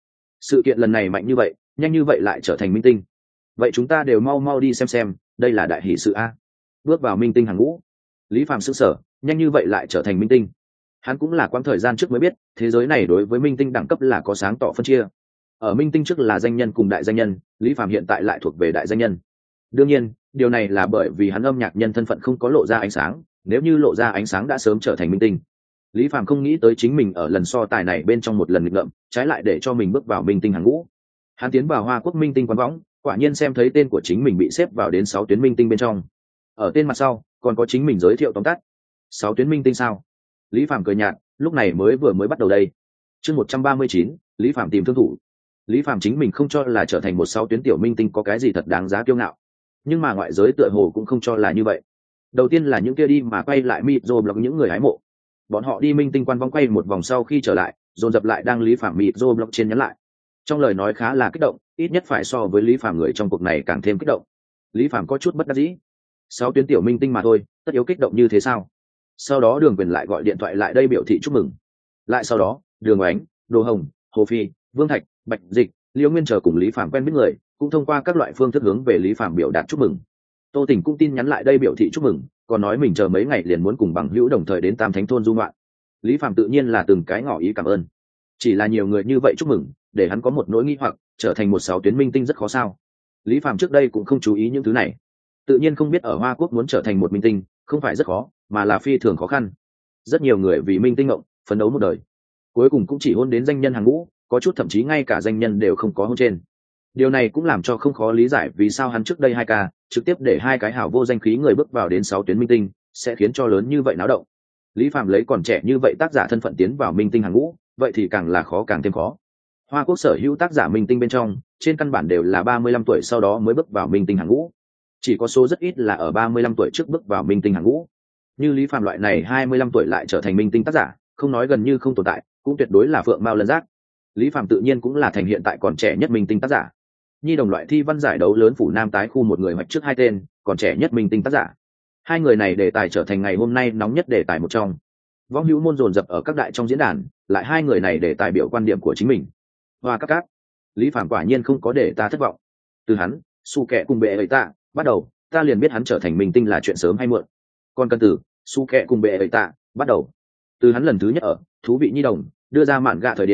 sự kiện lần này mạnh như vậy, nhanh như vậy lại trở thành minh tinh. Vậy chúng ta đều mau mau đi xem, đây là đại hỷ sự a. Bước vào minh tinh hàng ngũ. Lý Phạm sững sờ, nhanh như vậy lại trở thành minh tinh. Hắn cũng là quãng thời gian trước mới biết, thế giới này đối với minh tinh đẳng cấp là có sáng tỏ phân chia. Ở minh tinh trước là danh nhân cùng đại danh nhân, Lý Phạm hiện tại lại thuộc về đại danh nhân. Đương nhiên, điều này là bởi vì hắn âm nhạc nhân thân phận không có lộ ra ánh sáng, nếu như lộ ra ánh sáng đã sớm trở thành minh tinh. Lý Phạm không nghĩ tới chính mình ở lần so tài này bên trong một lần nghịch ngợm, trái lại để cho mình bước vào minh tinh hàng ngũ. Hắn tiến vào Hoa Quốc minh tinh quán võng, quả nhiên xem thấy tên của chính mình bị xếp vào đến 6 tuyến minh tinh bên trong. Ở tên mặt sau, còn có chính mình giới thiệu tóm tắt. 6 tuyến minh tinh sao? Lý Phạm cười nhạt, lúc này vừa mới bắt đầu đây. Chương 139, Lý Phạm tìm thương thủ. Lý Phạm chính mình không cho là trở thành một 6 tuyến tiểu minh tinh có cái gì thật đáng giá kiêu ngạo, nhưng mà ngoại giới tựa hồ cũng không cho là như vậy. Đầu tiên là những kia đi mà quay lại mịt rô blog những người hái mộ, bọn họ đi minh tinh quan vong quay một vòng sau khi trở lại, dồn dập lại đang Lý Phạm mịt rô blog trên nhắn lại, trong lời nói khá là kích động, ít nhất phải so với Lý Phạm người trong cuộc này càng thêm kích động. Lý Phạm có chút bất đắc dĩ, 6 tuyến tiểu minh tinh mà thôi, tất yếu kích động như thế sao? Sau đó Đường Quyền lại gọi điện thoại lại đây biểu thị chúc mừng. Lại sau đó, Đường Oánh, Đồ Hồng, Hồ Phi, Vương Thạch, Bạch Dịch, Liễu Nguyên chờ cùng Lý Phạm quen biết người, cũng thông qua các loại phương thức hướng về Lý Phạm biểu đạt chúc mừng. Tô Tỉnh cũng tin nhắn lại đây biểu thị chúc mừng, còn nói mình chờ mấy ngày liền muốn cùng bằng hữu đồng thời đến Tam Thánh thôn du ngoạn. Lý Phạm tự nhiên là từng cái ngỏ ý cảm ơn. Chỉ là nhiều người như vậy chúc mừng, để hắn có một nỗi nghi hoặc, trở thành một 6 tuyến minh tinh rất khó sao? Lý Phạm trước đây cũng không chú ý những thứ này, tự nhiên không biết ở Hoa Quốc muốn trở thành một minh tinh không phải rất khó, mà là phi thường khó khăn. Rất nhiều người vì minh tinh ngộng phấn đấu một đời, cuối cùng cũng chỉ hôn đến danh nhân hàng ngũ, có chút thậm chí ngay cả danh nhân đều không có hôn trên. Điều này cũng làm cho không khó lý giải vì sao hắn trước đây 2 ca trực tiếp để 2 cái hảo vô danh khí người bước vào đến 6 tuyến minh tinh, sẽ khiến cho lớn như vậy náo động. Lý Phạm lấy còn trẻ như vậy tác giả thân phận tiến vào minh tinh hàng ngũ, vậy thì càng là khó càng thêm khó. Hoa Quốc sở hữu tác giả minh tinh bên trong, trên căn bản đều là 35 tuổi sau đó mới bước vào minh tinh hàng ngũ. Chỉ có số rất ít là ở 35 tuổi trước bước vào minh tinh hàng ngũ. Như Lý Phạm loại này 25 tuổi lại trở thành minh tinh tác giả, không nói gần như không tồn tại, cũng tuyệt đối là phượng mao lân giác. Lý Phạm tự nhiên cũng là thành hiện tại còn trẻ nhất minh tinh tác giả. Nhi đồng loại thi văn giải đấu lớn phủ Nam tái khu một người hoạch trước 2 tên, còn trẻ nhất minh tinh tác giả. 2 người này đề tài trở thành ngày hôm nay nóng nhất đề tài một trong. Võ hữu môn dồn dập ở các đại trong diễn đàn, lại 2 người này để tài biểu quan điểm của chính mình. Hoa các. Lý Phạm quả nhiên không có để ta thất vọng. Từ hắn, su kẹ cùng bệ ấy ta, bắt đầu, ta liền biết hắn trở thành minh tinh là chuyện sớm hay muộn. Còn cần từ, su kẹ cùng bệ ấy ta, bắt đầu. Từ hắn lần thứ nhất ở, thú vị nhi đồng, đưa ra mạn gạ thời điểm,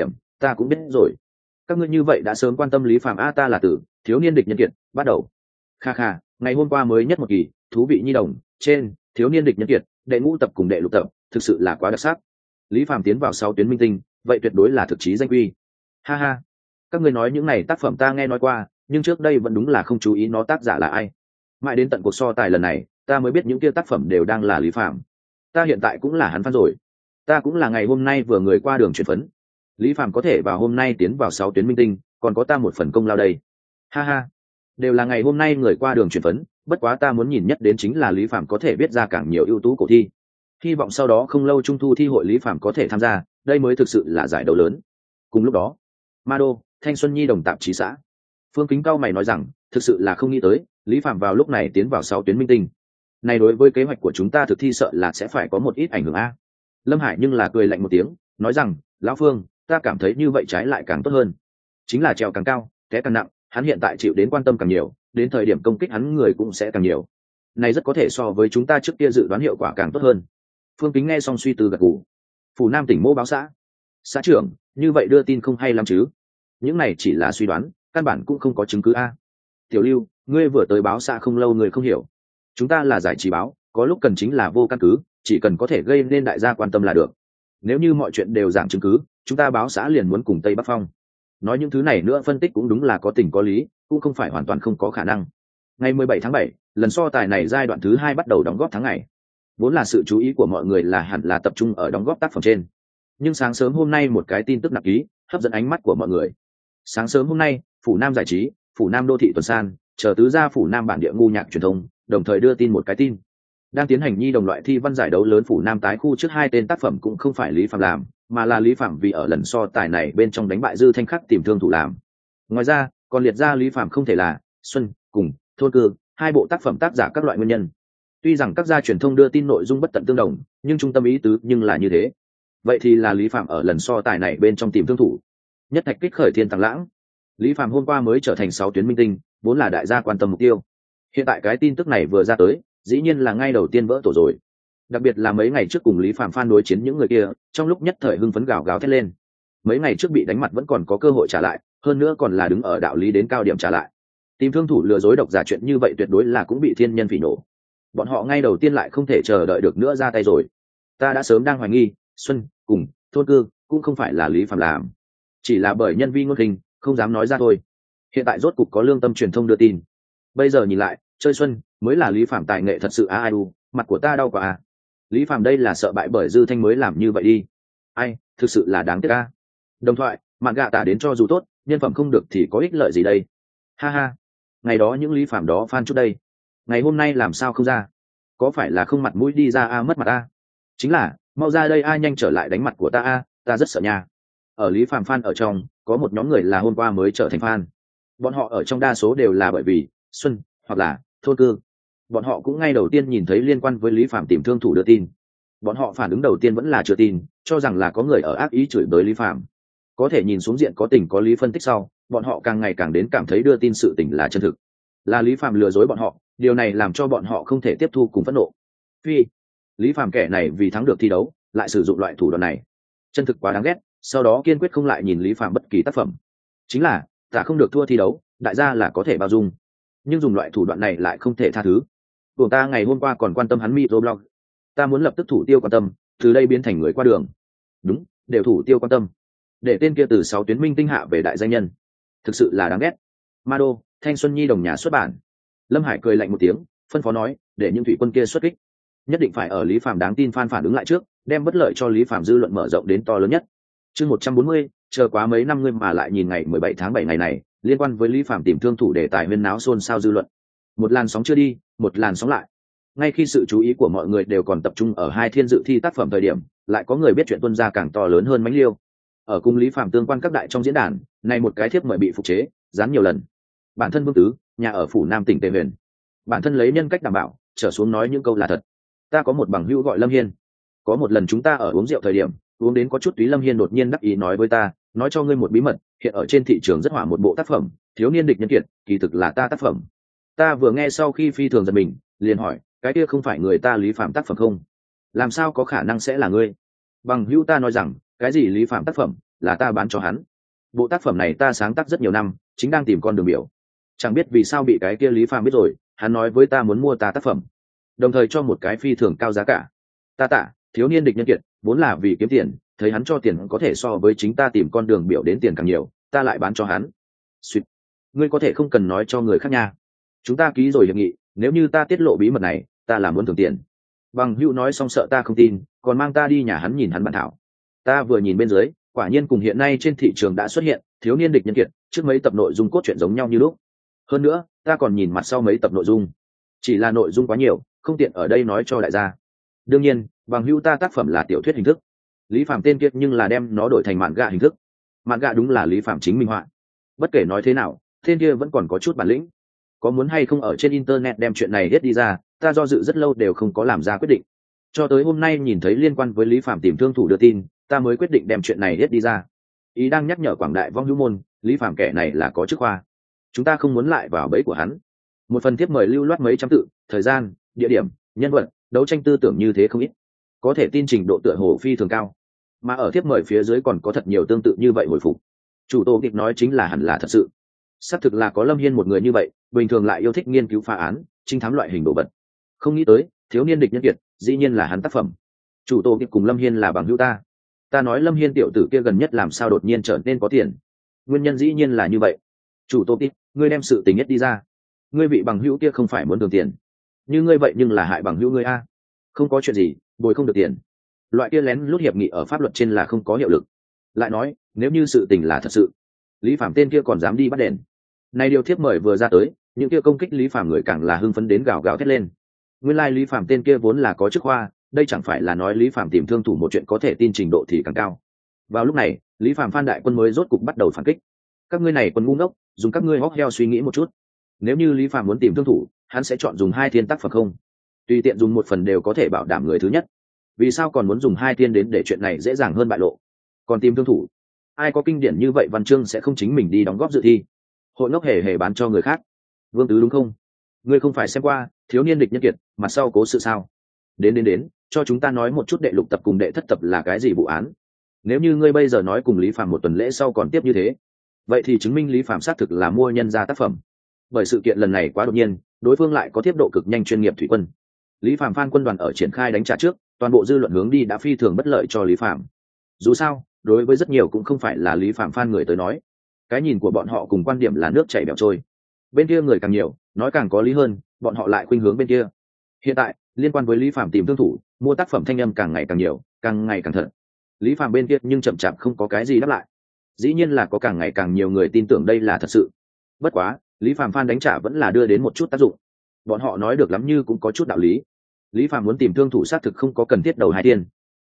ta cũng biết rồi. Các ngươi như vậy đã sớm quan tâm Lý Phàm a, ta là Tử, thiếu niên địch nhân kiệt, bắt đầu. Kha kha, ngày hôm qua mới nhất một kỳ, thú vị nhi đồng, trên, thiếu niên địch nhân kiệt, đệ ngũ tập cùng đệ lục tập, thực sự là quá đặc sắc. Lý Phàm tiến vào 6 tuyến minh tinh, vậy tuyệt đối là thực chí danh quy. Ha ha, các ngươi nói những này tác phẩm ta nghe nói qua, nhưng trước đây vẫn đúng là không chú ý nó tác giả là ai. Mãi đến tận cuộc so tài lần này, ta mới biết những kia tác phẩm đều đang là Lý Phàm. Ta hiện tại cũng là hắn fan rồi. Ta cũng là ngày hôm nay vừa người qua đường chuyển phấn. Lý Phàm có thể vào hôm nay tiến vào 6 tuyến minh tinh, còn có ta một phần công lao đây. Ha ha, đều là ngày hôm nay người qua đường chuyển phấn, bất quá ta muốn nhìn nhất đến chính là Lý Phàm có thể viết ra càng nhiều ưu tú cổ thi. Hy vọng sau đó không lâu trung thu thi hội Lý Phàm có thể tham gia, đây mới thực sự là giải đấu lớn. Cùng lúc đó, Mado, Thanh Xuân Nhi đồng tạp chí xã. Phương Kính cao mày nói rằng, thực sự là không nghĩ tới, Lý Phàm vào lúc này tiến vào 6 tuyến minh tinh. Này đối với kế hoạch của chúng ta thực thi sợ là sẽ phải có một ít ảnh hưởng a. Lâm Hải nhưng là cười lạnh một tiếng, nói rằng, lão Phương, ta cảm thấy như vậy trái lại càng tốt hơn. Chính là trèo càng cao, té càng nặng, hắn hiện tại chịu đến quan tâm càng nhiều, đến thời điểm công kích hắn người cũng sẽ càng nhiều. Này rất có thể so với chúng ta trước kia dự đoán hiệu quả càng tốt hơn. Phương Kính nghe xong suy tư gật gù. Phủ Nam tỉnh mô báo xã. Xã trưởng, như vậy đưa tin không hay lắm chứ? Những này chỉ là suy đoán, căn bản cũng không có chứng cứ a. Tiểu Lưu, ngươi vừa tới báo xã không lâu người không hiểu. Chúng ta là giải trí báo, có lúc cần chính là vô căn cứ, chỉ cần có thể gây nên đại gia quan tâm là được. Nếu như mọi chuyện đều giảng chứng cứ, chúng ta báo xã liền muốn cùng Tây Bắc Phong. Nói những thứ này nữa phân tích cũng đúng là có tình có lý, cũng không phải hoàn toàn không có khả năng. Ngày 17 tháng 7, lần so tài này giai đoạn thứ 2 bắt đầu đóng góp tháng ngày. Vốn là sự chú ý của mọi người là hẳn là tập trung ở đóng góp tác phẩm trên. Nhưng sáng sớm hôm nay một cái tin tức nặng ký, hấp dẫn ánh mắt của mọi người. Sáng sớm hôm nay, Phủ Nam giải trí, Phủ Nam đô thị tuần san, chờ tứ gia Phủ Nam bản địa ngu nhạc truyền thông, đồng thời đưa tin một cái tin. Đang tiến hành nhi đồng loại thi văn giải đấu lớn Phủ Nam tái khu trước 2 tên tác phẩm cũng không phải Lý Phạm làm, mà là Lý Phạm vì ở lần so tài này bên trong đánh bại Dư Thanh Khắc tìm thương thủ làm. Ngoài ra, còn liệt ra Lý Phạm không thể là Xuân cùng Thôn Cư, 2 bộ tác phẩm tác giả các loại nguyên nhân. Tuy rằng các gia truyền thông đưa tin nội dung bất tận tương đồng, nhưng trung tâm ý tứ nhưng là như thế. Vậy thì là Lý Phạm ở lần so tài này bên trong tìm thương thủ. Nhất thạch kích khởi thiên tăng lãng. Lý Phạm hôm qua mới trở thành 6 tuyến minh tinh, vốn là đại gia quan tâm mục tiêu. Hiện tại cái tin tức này vừa ra tới, dĩ nhiên là ngay đầu tiên vỡ tổ rồi. Đặc biệt là mấy ngày trước cùng Lý Phạm fan đối chiến những người kia, trong lúc nhất thời hưng phấn gào gào thét lên. Mấy ngày trước bị đánh mặt vẫn còn có cơ hội trả lại, hơn nữa còn là đứng ở đạo lý đến cao điểm trả lại. Tìm thương thủ lừa dối độc giả chuyện như vậy tuyệt đối là cũng bị thiên nhân phỉ nổ. Bọn họ ngay đầu tiên lại không thể chờ đợi được nữa ra tay rồi. Ta đã sớm đang hoài nghi, Xuân cùng Thôn Cư cũng không phải là Lý Phạm làm, chỉ là bởi nhân vi ngôn hình không dám nói ra thôi. Hiện tại rốt cục có lương tâm truyền thông đưa tin, bây giờ nhìn lại, chơi Xuân mới là Lý Phạm tài nghệ thật sự ai u, mặt của ta đau quá à. Lý Phạm đây là sợ bại bởi Dư Thanh mới làm như vậy đi. Ai, thực sự là đáng tiếc a. Đồng thoại, mạn gạ tả đến cho dù tốt, nhân phẩm không được thì có ích lợi gì đây. Ha ha, ngày đó những Lý Phạm đó fan chút đây, ngày hôm nay làm sao không ra? Có phải là không mặt mũi đi ra a, mất mặt a? Chính là, mau ra đây a, nhanh trở lại đánh mặt của ta a, ta rất sợ nha. Ở Lý Phạm fan ở trong, có một nhóm người là hôm qua mới trở thành fan. Bọn họ ở trong đa số đều là bởi vì Xuân hoặc là Thôn Cư. Bọn họ cũng ngay đầu tiên nhìn thấy liên quan với Lý Phạm tìm thương thủ đưa tin. Bọn họ phản ứng đầu tiên vẫn là chưa tin, cho rằng là có người ở ác ý chửi bới Lý Phạm. Có thể nhìn xuống diện có tình có lý phân tích sau, bọn họ càng ngày càng đến cảm thấy đưa tin sự tình là chân thực, là Lý Phạm lừa dối bọn họ. Điều này làm cho bọn họ không thể tiếp thu cùng phẫn nộ. Phi, Lý Phạm kẻ này vì thắng được thi đấu lại sử dụng loại thủ đoạn này, chân thực quá đáng ghét. Sau đó kiên quyết không lại nhìn Lý Phạm bất kỳ tác phẩm. Chính là ta không được thua thi đấu, đại gia là có thể bao dung, nhưng dùng loại thủ đoạn này lại không thể tha thứ. Của ta ngày hôm qua còn quan tâm hắn microblog, ta muốn lập tức thủ tiêu quan tâm, từ đây biến thành người qua đường. Đúng, đều thủ tiêu quan tâm, để tên kia từ 6 tuyến minh tinh hạ về đại danh nhân, thực sự là đáng ghét. Mado, Thanh Xuân Nhi đồng nhà xuất bản. Lâm Hải cười lạnh một tiếng, phân phó nói, để những thủy quân kia xuất kích, nhất định phải ở Lý Phạm đáng tin fan phản ứng lại trước, đem bất lợi cho Lý Phạm dư luận mở rộng đến to lớn nhất. Chương 140, chờ quá mấy năm ngươi mà lại nhìn ngày 17 tháng 7 ngày này, liên quan với Lý Phạm tìm thương thủ đề tài huyên náo xôn xao dư luận. Một làn sóng chưa đi, một làn sóng lại. Ngay khi sự chú ý của mọi người đều còn tập trung ở 2 thiên dự thi tác phẩm thời điểm, lại có người biết chuyện tuân ra càng to lớn hơn mánh liêu. Ở cùng Lý Phạm tương quan các đại trong diễn đàn, này một cái thiếp mời bị phục chế, dán nhiều lần. Bản thân Vương Tứ, nhà ở Phủ Nam tỉnh Tề Huyền. Bản thân lấy nhân cách đảm bảo, trở xuống nói những câu là thật. Ta có một bằng hữu gọi Lâm Hiên. Có một lần chúng ta ở uống rượu thời điểm, uống đến có chút túy, Lâm Hiên đột nhiên đắc ý nói với ta, nói cho ngươi một bí mật, hiện ở trên thị trường rất hỏa một bộ tác phẩm, thiếu niên địch nhân kiệt, kỳ thực là ta tác phẩm. Ta vừa nghe sau khi phi thường giật mình, liền hỏi, cái kia không phải người ta Lý Phạm tác phẩm không? Làm sao có khả năng sẽ là ngươi? Bằng hữu ta nói rằng, cái gì Lý Phạm tác phẩm, là ta bán cho hắn. Bộ tác phẩm này ta sáng tác rất nhiều năm, chính đang tìm con đường biểu. Chẳng biết vì sao bị cái kia Lý Phàm biết rồi, hắn nói với ta muốn mua ta tác phẩm, đồng thời cho một cái phi thường cao giá cả. Ta tạ, thiếu niên địch nhân kiệt, vốn là vì kiếm tiền, thấy hắn cho tiền có thể so với chính ta tìm con đường biểu đến tiền càng nhiều, ta lại bán cho hắn. Xuyệt. Ngươi có thể không cần nói cho người khác nha. Chúng ta ký rồi hiệp nghị, nếu như ta tiết lộ bí mật này, ta làm muốn thưởng tiền. Bằng hữu nói xong sợ ta không tin, còn mang ta đi nhà hắn nhìn hắn bản thảo. Ta vừa nhìn bên dưới, quả nhiên cùng hiện nay trên thị trường đã xuất hiện thiếu niên địch nhân kiệt trước mấy tập nội dung cốt truyện giống nhau như lúc. Hơn nữa ta còn nhìn mặt sau mấy tập nội dung, chỉ là nội dung quá nhiều, không tiện ở đây nói cho đại gia. Đương nhiên bằng hữu ta tác phẩm là tiểu thuyết hình thức, Lý Phạm tên kiệt nhưng là đem nó đổi thành mạn gạ hình thức. Mạn gạ đúng là Lý Phạm chính minh họa. Bất kể nói thế nào, tên kia vẫn còn có chút bản lĩnh. Có muốn hay không ở trên internet đem chuyện này hết đi ra, ta do dự rất lâu đều không có làm ra quyết định. Cho tới hôm nay nhìn thấy liên quan với Lý Phạm tìm thương thủ đưa tin, ta mới quyết định đem chuyện này hết đi ra. Ý đang nhắc nhở quảng đại vong hữu môn, Lý Phạm kẻ này là có chức khoa, chúng ta không muốn lại vào bẫy của hắn. Một phần thiếp mời lưu loát mấy trăm tự, thời gian, địa điểm, nhân vật, đấu tranh tư tưởng như thế không ít, có thể tin trình độ tựa hồ phi thường cao. Mà ở thiếp mời phía dưới còn có thật nhiều tương tự như vậy hồi phục. Chủ tổ kịp nói chính là hẳn là thật sự. Xác thực là có Lâm Hiên một người như vậy, bình thường lại yêu thích nghiên cứu phá án, trinh thám loại hình đồ vật. Không nghĩ tới thiếu niên địch nhân kiệt dĩ nhiên là hắn tác phẩm. Chủ tổ kịp cùng Lâm Hiên là bằng hữu ta nói Lâm Hiên tiểu tử kia gần nhất làm sao đột nhiên trở nên có tiền, nguyên nhân dĩ nhiên là như vậy. Chủ tổ kịp, ngươi đem sự tình nhất đi ra, ngươi bị bằng hữu kia không phải muốn thường tiền như ngươi vậy, nhưng là hại bằng hữu ngươi a. Không có chuyện gì, bồi không được tiền, loại kia lén lút hiệp nghị ở pháp luật trên là không có hiệu lực. Lại nói nếu như sự tình là thật sự, Lý Phạm tên kia còn dám đi bắt đèn. Này điều thiếp mời vừa ra tới, những kia công kích Lý Phạm người càng là hưng phấn đến gào gào thét lên. Nguyên lai Lý Phạm tên kia vốn là có chức khoa, đây chẳng phải là nói Lý Phạm tìm thương thủ một chuyện có thể tin trình độ thì càng cao. Vào lúc này Lý Phạm Phan đại quân mới rốt cục bắt đầu phản kích. Các ngươi này quân ngu ngốc, dùng các ngươi hóc heo suy nghĩ một chút, nếu như Lý Phạm muốn tìm thương thủ, hắn sẽ chọn dùng 2 thiên tác phẩm không? Tùy tiện dùng 1 phần đều có thể bảo đảm người thứ nhất, vì sao còn muốn dùng 2 thiên đến để chuyện này dễ dàng hơn bại lộ? Còn tìm thương thủ, ai có kinh điển như vậy văn chương sẽ không chính mình đi đóng góp dự thi, hội ngốc hề hề bán cho người khác. Vương Tứ đúng không? Ngươi không phải xem qua thiếu niên địch nhân kiệt mặt sau cố sự sao? Đến cho chúng ta nói một chút đệ lục tập cùng đệ thất tập là cái gì vụ án. Nếu như ngươi bây giờ nói cùng Lý Phạm 1 tuần lễ sau còn tiếp như thế, vậy thì chứng minh Lý Phạm xác thực là mua nhân ra tác phẩm. Bởi sự kiện lần này quá đột nhiên, đối phương lại có tiếp độ cực nhanh chuyên nghiệp thủy quân. Lý Phạm Phan quân đoàn ở triển khai đánh trả trước, toàn bộ dư luận hướng đi đã phi thường bất lợi cho Lý Phạm. Dù sao đối với rất nhiều cũng không phải là Lý Phạm Phan người tới nói, cái nhìn của bọn họ cùng quan điểm là nước chảy bẻo trôi. Bên kia người càng nhiều, nói càng có lý hơn, bọn họ lại khuynh hướng bên kia. Hiện tại liên quan với Lý Phạm tìm thương thủ, mua tác phẩm thanh âm càng ngày càng nhiều, càng ngày càng thật. Lý Phạm bên kia nhưng chậm chạp không có cái gì đáp lại. Dĩ nhiên là có càng ngày càng nhiều người tin tưởng đây là thật sự. Bất quá Lý Phạm Phan đánh trả vẫn là đưa đến một chút tác dụng. Bọn họ nói được lắm như cũng có chút đạo lý. Lý Phạm muốn tìm thương thủ xác thực không có cần thiết đầu 2 tiền.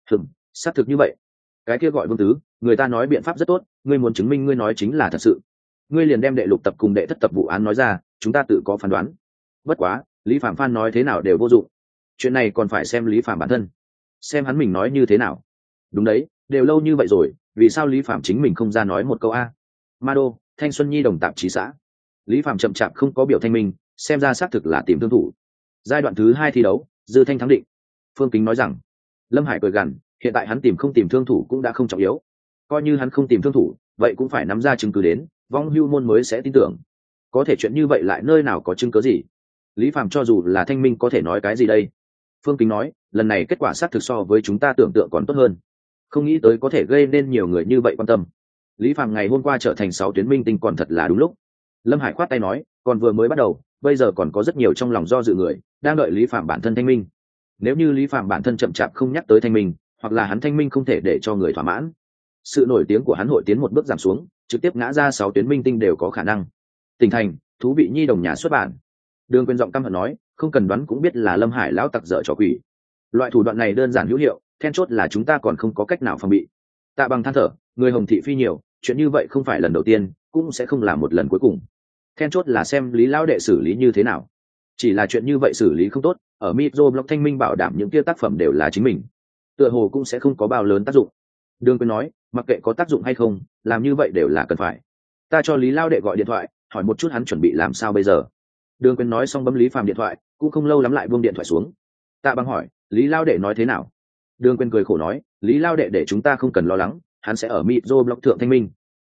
Xác thực như vậy. Cái kia gọi Vương Tứ, người ta nói biện pháp rất tốt, ngươi muốn chứng minh ngươi nói chính là thật sự, ngươi liền đem đệ lục tập cùng đệ thất tập vụ án nói ra, chúng ta tự có phán đoán. Bất quá Lý Phạm Phan nói thế nào đều vô dụng, chuyện này còn phải xem Lý Phạm bản thân, xem hắn mình nói như thế nào. Đúng đấy, đều lâu như vậy rồi, vì sao Lý Phạm chính mình không ra nói một câu a? Mado, Thanh Xuân Nhi đồng tạp chí xã. Lý Phạm chậm chạp không có biểu thanh minh, xem ra xác thực là tìm thương thủ. Giai đoạn thứ 2 thi đấu, Dư Thanh thắng định. Phương Kính nói rằng, Lâm Hải cười gằn, hiện tại hắn tìm không tìm thương thủ cũng đã không trọng yếu, coi như hắn không tìm thương thủ, vậy cũng phải nắm ra chứng cứ đến, vong hưu môn mới sẽ tin tưởng. Có thể chuyện như vậy lại nơi nào có chứng cứ gì? Lý Phạm cho dù là thanh minh có thể nói cái gì đây? Phương Kính nói, lần này kết quả xác thực so với chúng ta tưởng tượng còn tốt hơn, không nghĩ tới có thể gây nên nhiều người như vậy quan tâm. Lý Phạm ngày hôm qua trở thành 6 tuyến minh tinh còn thật là đúng lúc. Lâm Hải khoát tay nói, còn vừa mới bắt đầu, bây giờ còn có rất nhiều trong lòng do dự người đang đợi Lý Phạm bản thân thanh minh. Nếu như Lý Phạm bản thân chậm chạp không nhắc tới thanh minh, hoặc là hắn thanh minh không thể để cho người thỏa mãn, sự nổi tiếng của hắn hội tiến một bước giảm xuống, trực tiếp ngã ra 6 tuyến minh tinh đều có khả năng. Tỉnh thành thú vị nhi đồng nhà xuất bản. Đường Quyền giọng căm hận nói, không cần đoán cũng biết là Lâm Hải lão tặc dở trò quỷ. Loại thủ đoạn này đơn giản hữu hiệu, then chốt là chúng ta còn không có cách nào phòng bị. Tạ Bằng than thở, người Hồng thị phi nhiều, chuyện như vậy không phải lần đầu tiên, cũng sẽ không là một lần cuối cùng. Then chốt là xem Lý lão đệ xử lý như thế nào. Chỉ là chuyện như vậy xử lý không tốt, ở Microblog thanh minh bảo đảm những kia tác phẩm đều là chính mình, tựa hồ cũng sẽ không có bao lớn tác dụng. Đường Quyền nói, mặc kệ có tác dụng hay không, làm như vậy đều là cần phải. Ta cho Lý lao đệ gọi điện thoại, hỏi một chút hắn chuẩn bị làm sao bây giờ. Đường Quyền nói xong bấm Lý Phàm điện thoại, cũng không lâu lắm lại buông điện thoại xuống. Tạ Bằng hỏi, Lý lao đệ nói thế nào? Đường Quyền cười khổ nói, Lý lao đệ để chúng ta không cần lo lắng, hắn sẽ ở Microblog thượng thanh minh.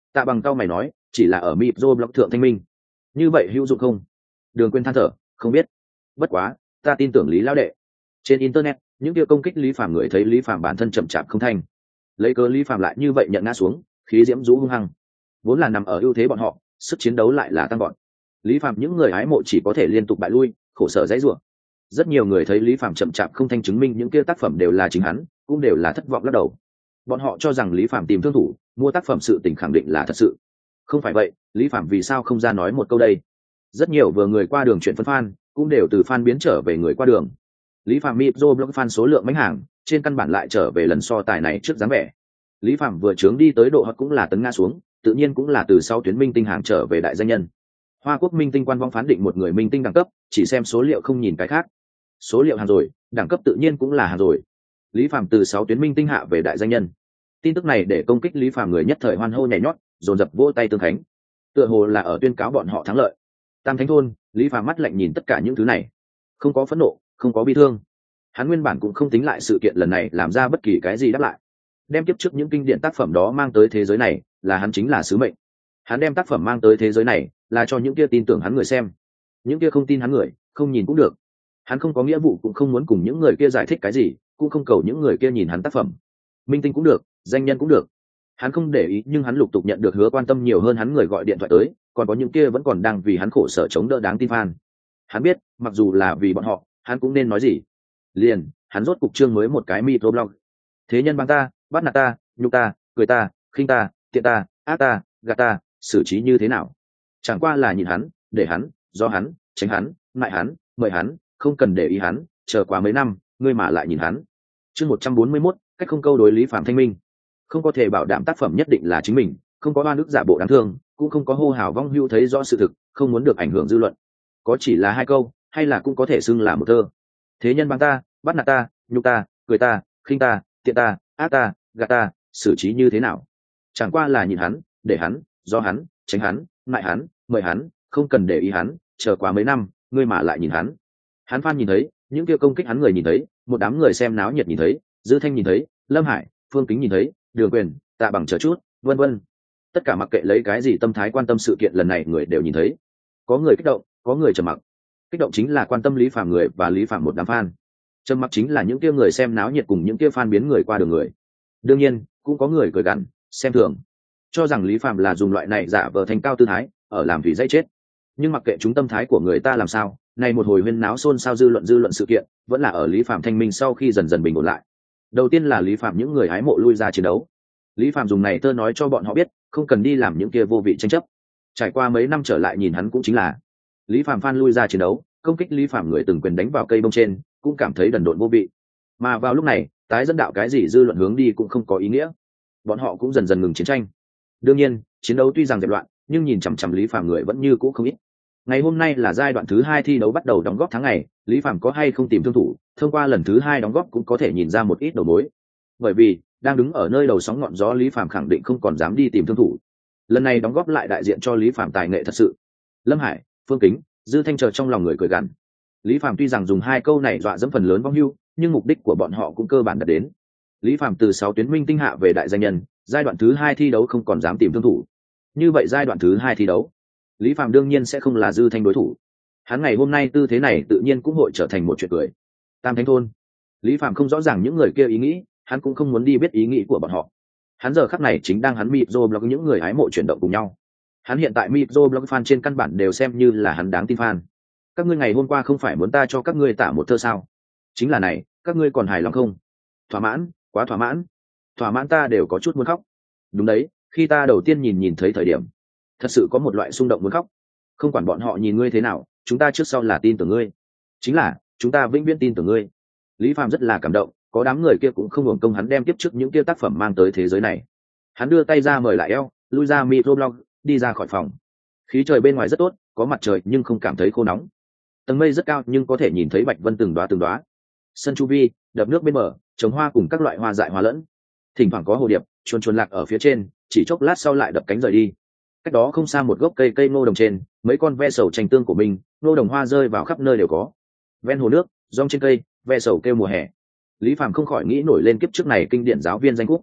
Tạ Bằng cau mày nói, chỉ là ở microblog thượng thanh minh, như vậy hữu dụng không? Đường Quyên than thở, không biết, bất quá ta tin tưởng Lý lão đệ. Trên internet những kia công kích Lý Phàm người thấy Lý Phàm bản thân chậm chạp không thành, lấy cớ Lý Phàm lại như vậy nhận ngã xuống, khí diễm rũ hung hăng, vốn là nằm ở ưu thế bọn họ, sức chiến đấu lại là tăng gọn. Lý Phàm những người hái mộ chỉ có thể liên tục bại lui, khổ sở dãy rủa. Rất nhiều người thấy Lý Phàm chậm chạp không thanh chứng minh những kia tác phẩm đều là chính hắn, cũng đều là thất vọng lắc đầu. Bọn họ cho rằng Lý Phàm tìm thương thủ, mua tác phẩm sự tình khẳng định là thật sự. Không phải vậy, Lý Phàm vì sao không ra nói một câu đây? Rất nhiều vừa người qua đường chuyện phân fan, cũng đều từ fan biến trở về người qua đường. Lý Phàm microblog fan số lượng mánh hàng, trên căn bản lại trở về lần so tài này trước dáng vẻ. Lý Phàm vừa trướng đi tới độ hot cũng là tấn ngã xuống, tự nhiên cũng là từ sau tuyến minh tinh hàng trở về đại danh nhân. Hoa Quốc minh tinh quan vong phán định một người minh tinh đẳng cấp, chỉ xem số liệu không nhìn cái khác. Số liệu hàng rồi, đẳng cấp tự nhiên cũng là hàng rồi. Lý Phàm từ 6 tuyến minh tinh hạ về đại danh nhân. Tin tức này để công kích Lý Phàm người nhất thời hoan hô nhảy nhót, dồn dập vỗ tay tương khánh. Tựa hồ là ở tuyên cáo bọn họ thắng lợi. Tam Thánh thôn, Lý Phàm mắt lạnh nhìn tất cả những thứ này, không có phẫn nộ, không có bi thương. Hắn nguyên bản cũng không tính lại sự kiện lần này làm ra bất kỳ cái gì đáp lại. Đem kiếp trước những kinh điển tác phẩm đó mang tới thế giới này, là hắn chính là sứ mệnh. Hắn đem tác phẩm mang tới thế giới này, là cho những kia tin tưởng hắn người xem. Những kia không tin hắn người, không nhìn cũng được. Hắn không có nghĩa vụ cũng không muốn cùng những người kia giải thích cái gì, cũng không cầu những người kia nhìn hắn tác phẩm. Minh tinh cũng được, danh nhân cũng được. Hắn không để ý, nhưng hắn lục tục nhận được hứa quan tâm nhiều hơn hắn người gọi điện thoại tới, còn có những kia vẫn còn đang vì hắn khổ sở chống đỡ đáng tin fan. Hắn biết, mặc dù là vì bọn họ, hắn cũng nên nói gì. Liền, hắn rốt cục chương mới một cái microblog. Thế nhân bang ta, bắt nạt ta, nhục ta, cười ta, khinh ta, tiện ta, ác ta, gạt ta, xử trí như thế nào? Chẳng qua là nhìn hắn, để hắn, do hắn, tránh hắn, mại hắn, mời hắn, không cần để ý hắn, chờ quá mấy năm, ngươi mà lại nhìn hắn. Chương 141, cách không câu đối Lý Phạm thanh minh. Không có thể bảo đảm tác phẩm nhất định là chính mình, không có oan ức giả bộ đáng thương, cũng không có hô hào vong hưu thấy rõ sự thực, không muốn được ảnh hưởng dư luận. Có chỉ là hai câu, hay là cũng có thể xưng là một thơ. Thế nhân bang ta, bắt nạt ta, nhục ta, cười ta, khinh ta, tiện ta, ác ta, gạt ta, xử trí như thế nào? Chẳng qua là nhìn hắn, để hắn, do hắn, tránh hắn, mại hắn, mời hắn, không cần để ý hắn, chờ quá mấy năm, ngươi mà lại nhìn hắn. Hắn fan nhìn thấy, những kia công kích hắn người nhìn thấy, một đám người xem náo nhiệt nhìn thấy, Dư Thanh nhìn thấy, Lâm Hải, Phương Kính nhìn thấy, Đường Quyền, Tạ Bằng chờ chút, vân vân. Tất cả mặc kệ lấy cái gì tâm thái quan tâm sự kiện lần này người đều nhìn thấy. Có người kích động, có người trầm mặc. Kích động chính là quan tâm Lý Phạm người và Lý Phạm một đám fan. Trầm mặc chính là những kia người xem náo nhiệt cùng những kia fan biến người qua đường người. Đương nhiên, cũng có người cười gằn, xem thường, cho rằng Lý Phạm là dùng loại này giả vờ thành cao tư thái, ở làm vì dây chết. Nhưng mặc kệ chúng tâm thái của người ta làm sao, này một hồi huyên náo xôn xao dư luận sự kiện, vẫn là ở Lý Phạm thanh minh sau khi dần dần bình ổn lại. Đầu tiên là Lý Phạm những người hái mộ lui ra chiến đấu. Lý Phạm dùng này tơ nói cho bọn họ biết, không cần đi làm những kia vô vị tranh chấp. Trải qua mấy năm trở lại nhìn hắn cũng chính là Lý Phạm fan lui ra chiến đấu, công kích Lý Phạm người từng quyền đánh vào cây bông trên, cũng cảm thấy đần độn vô vị. Mà vào lúc này, tái dẫn đạo cái gì dư luận hướng đi cũng không có ý nghĩa. Bọn họ cũng dần dần ngừng chiến tranh. Đương nhiên, chiến đấu tuy rằng dẹp loạn, nhưng nhìn chằm chằm Lý Phạm người vẫn như cũ không ít. Ngày hôm nay là giai đoạn thứ 2 thi đấu bắt đầu đóng góp tháng ngày, Lý Phạm có hay không tìm thương thủ, thông qua lần thứ 2 đóng góp cũng có thể nhìn ra một ít đầu mối. Bởi vì, đang đứng ở nơi đầu sóng ngọn gió Lý Phạm khẳng định không còn dám đi tìm thương thủ. Lần này đóng góp lại đại diện cho Lý Phạm tài nghệ thật sự. Lâm Hải, Phương Kính, Dư Thanh chờ trong lòng người cười gằn. Lý Phạm tuy rằng dùng 2 câu này dọa dẫm phần lớn vong hưu, nhưng mục đích của bọn họ cũng cơ bản đạt đến. Lý Phạm từ 6 tuyến minh tinh hạ về đại danh nhân, giai đoạn thứ 2 thi đấu không còn dám tìm thương thủ. Như vậy giai đoạn thứ 2 thi đấu, Lý Phạm đương nhiên sẽ không là Dư Thanh đối thủ. Hắn ngày hôm nay tư thế này tự nhiên cũng hội trở thành một chuyện cười. Tam Thánh thôn, Lý Phạm không rõ ràng những người kia ý nghĩ, hắn cũng không muốn đi biết ý nghĩ của bọn họ. Hắn giờ khắc này chính đang hắn microblog những người hái mộ chuyển động cùng nhau. Hắn hiện tại microblog fan trên căn bản đều xem như là hắn đáng tin fan. Các ngươi ngày hôm qua không phải muốn ta cho các ngươi tả một thơ sao? Chính là này, các ngươi còn hài lòng không? Thỏa mãn, quá thỏa mãn. Thỏa mãn ta đều có chút muốn khóc. Đúng đấy, khi ta đầu tiên nhìn thấy thời điểm, thật sự có một loại xung động muốn khóc. Không quản bọn họ nhìn ngươi thế nào, chúng ta trước sau là tin tưởng ngươi. Chính là, chúng ta vĩnh viễn tin tưởng ngươi. Lý Phạm rất là cảm động, có đám người kia cũng không hưởng công hắn đem tiếp trước những kia tác phẩm mang tới thế giới này. Hắn đưa tay ra mời lại eo, lui ra microblog, đi ra khỏi phòng. Khí trời bên ngoài rất tốt, có mặt trời nhưng không cảm thấy khô nóng. Tầng mây rất cao nhưng có thể nhìn thấy bạch vân từng đóa. Sân chu vi, đập nước bên bờ, trồng hoa cùng các loại hoa dại hoa lẫn. Thỉnh thoảng có hồ điệp chuồn lạc ở phía trên, chỉ chốc lát sau lại đập cánh rời đi. Cách đó không xa một gốc cây ngô đồng trên, mấy con ve sầu tranh tương của mình, ngô đồng hoa rơi vào khắp nơi đều có. Ven hồ nước, rong trên cây, ve sầu kêu mùa hè. Lý Phạm không khỏi nghĩ nổi lên kiếp trước này kinh điển giáo viên danh khúc.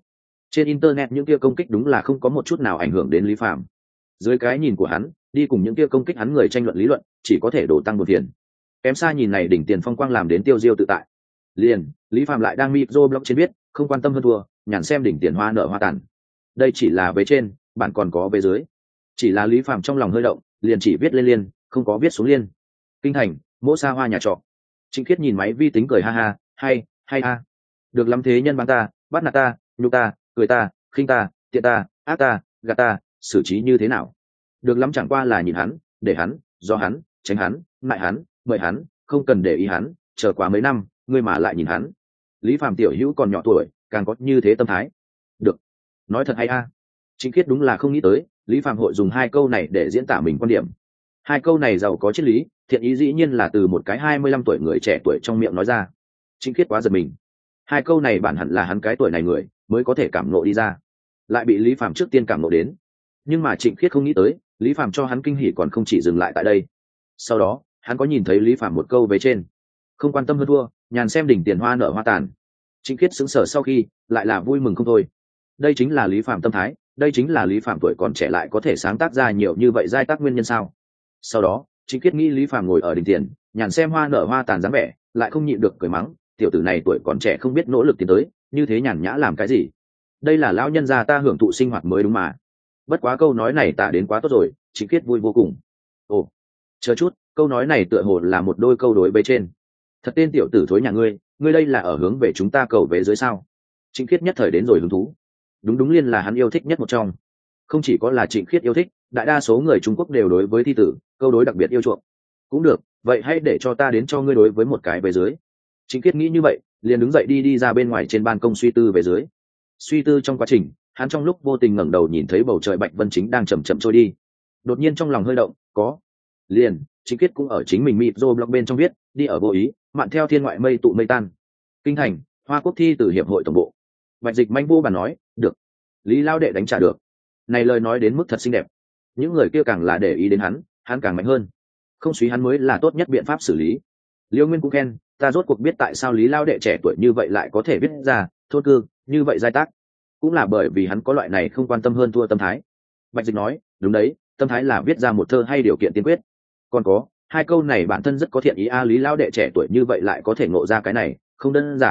Trên internet những kia công kích đúng là không có một chút nào ảnh hưởng đến Lý Phàm. Dưới cái nhìn của hắn, đi cùng những kia công kích hắn người tranh luận lý luận, chỉ có thể đổ tăng một tiền. Kém xa nhìn này đỉnh tiền phong quang làm đến tiêu diêu tự tại. Liền, Lý Phàm lại đang micro blog trên viết, không quan tâm hơn thua, nhàn xem đỉnh tiền hoa nở hoa tàn. Đây chỉ là về trên, bạn còn có về dưới. Chỉ là Lý Phàm trong lòng hơi động, liền chỉ viết lên liên, không có viết xuống liên. Kinh thành, mỗ xa hoa nhà trọ. Trịnh Khiết nhìn máy vi tính cười ha ha, hay ha. Được lắm thế nhân bán ta, bắt nạt ta, nhục ta, cười ta, khinh ta, tiện ta, ác ta, gạt ta, xử trí như thế nào? Được lắm chẳng qua là nhìn hắn, để hắn, do hắn, tránh hắn, mại hắn, mời hắn, không cần để ý hắn, chờ quá mấy năm, ngươi mà lại nhìn hắn. Lý Phàm tiểu hữu còn nhỏ tuổi, càng có như thế tâm thái. Được, nói thật hay a. Trịnh Khiết đúng là không nghĩ tới, Lý Phàm hội dùng hai câu này để diễn tả mình quan điểm. Hai câu này giàu có triết lý, thiện ý dĩ nhiên là từ một cái 25 tuổi người trẻ tuổi trong miệng nói ra. Trịnh Khiết quá giật mình. Hai câu này bản hẳn là hắn cái tuổi này người mới có thể cảm ngộ đi ra, lại bị Lý Phàm trước tiên cảm ngộ đến. Nhưng mà Trịnh Khiết không nghĩ tới, Lý Phàm cho hắn kinh hỉ còn không chỉ dừng lại tại đây. Sau đó, hắn có nhìn thấy Lý Phàm một câu về trên, không quan tâm hơn thua, nhàn xem đỉnh tiền hoa nở hoa tàn. Trịnh Khiết sững sờ sau khi, lại là vui mừng không thôi. Đây chính là Lý Phàm tâm thái, đây chính là Lý Phàm tuổi còn trẻ lại có thể sáng tác ra nhiều như vậy giai tác nguyên nhân sao? Sau đó, Trịnh Khiết nghĩ Lý Phàm ngồi ở đỉnh tiền, nhàn xem hoa nở hoa tàn dáng vẻ, lại không nhịn được cười mắng, tiểu tử này tuổi còn trẻ không biết nỗ lực tiến tới, như thế nhàn nhã làm cái gì? Đây là lão nhân gia ta hưởng thụ sinh hoạt mới đúng mà. Bất quá câu nói này tả đến quá tốt rồi, Trịnh Khiết vui vô cùng. Ồ, chờ chút, câu nói này tựa hồ là một đôi câu đối bế trên. Thật tên tiểu tử thối nhà ngươi đây là ở hướng về chúng ta cầu về dưới sao? Trịnh Khiết nhất thời đến rồi hứng thú. Đúng liên là hắn yêu thích nhất một trong. Không chỉ có là Trịnh Khiết yêu thích, đại đa số người Trung Quốc đều đối với thi tử câu đối đặc biệt yêu chuộng. Cũng được, vậy hãy để cho ta đến cho ngươi đối với một cái về dưới. Trịnh Khiết nghĩ như vậy, liền đứng dậy đi ra bên ngoài trên ban công suy tư về dưới. Suy tư trong quá trình, hắn trong lúc vô tình ngẩng đầu nhìn thấy bầu trời bạch vân chính đang chậm chậm trôi đi. Đột nhiên trong lòng hơi động, có. Liền, Trịnh Khiết cũng ở chính mình micro blog bên trong viết, đi ở vô ý, mạn theo thiên ngoại mây tụ mây tan. Kinh thành, Hoa Quốc thi từ hiệp hội tổng bộ. Bạch Dịch manh vô bàn nói, được. Lý lao đệ đánh trả được. Này lời nói đến mức thật xinh đẹp. Những người kia càng là để ý đến hắn càng mạnh hơn. Không suy hắn mới là tốt nhất biện pháp xử lý. Liêu Nguyên cũng khen, ta rốt cuộc biết tại sao Lý lao đệ trẻ tuổi như vậy lại có thể viết ra thôn cư như vậy giai tác, cũng là bởi vì hắn có loại này không quan tâm hơn thua tâm thái. Bạch Dịch nói, đúng đấy, tâm thái là viết ra một thơ hay điều kiện tiên quyết. Còn có hai câu này bản thân rất có thiện ý a. Lý lao đệ trẻ tuổi như vậy lại có thể ngộ ra cái này, không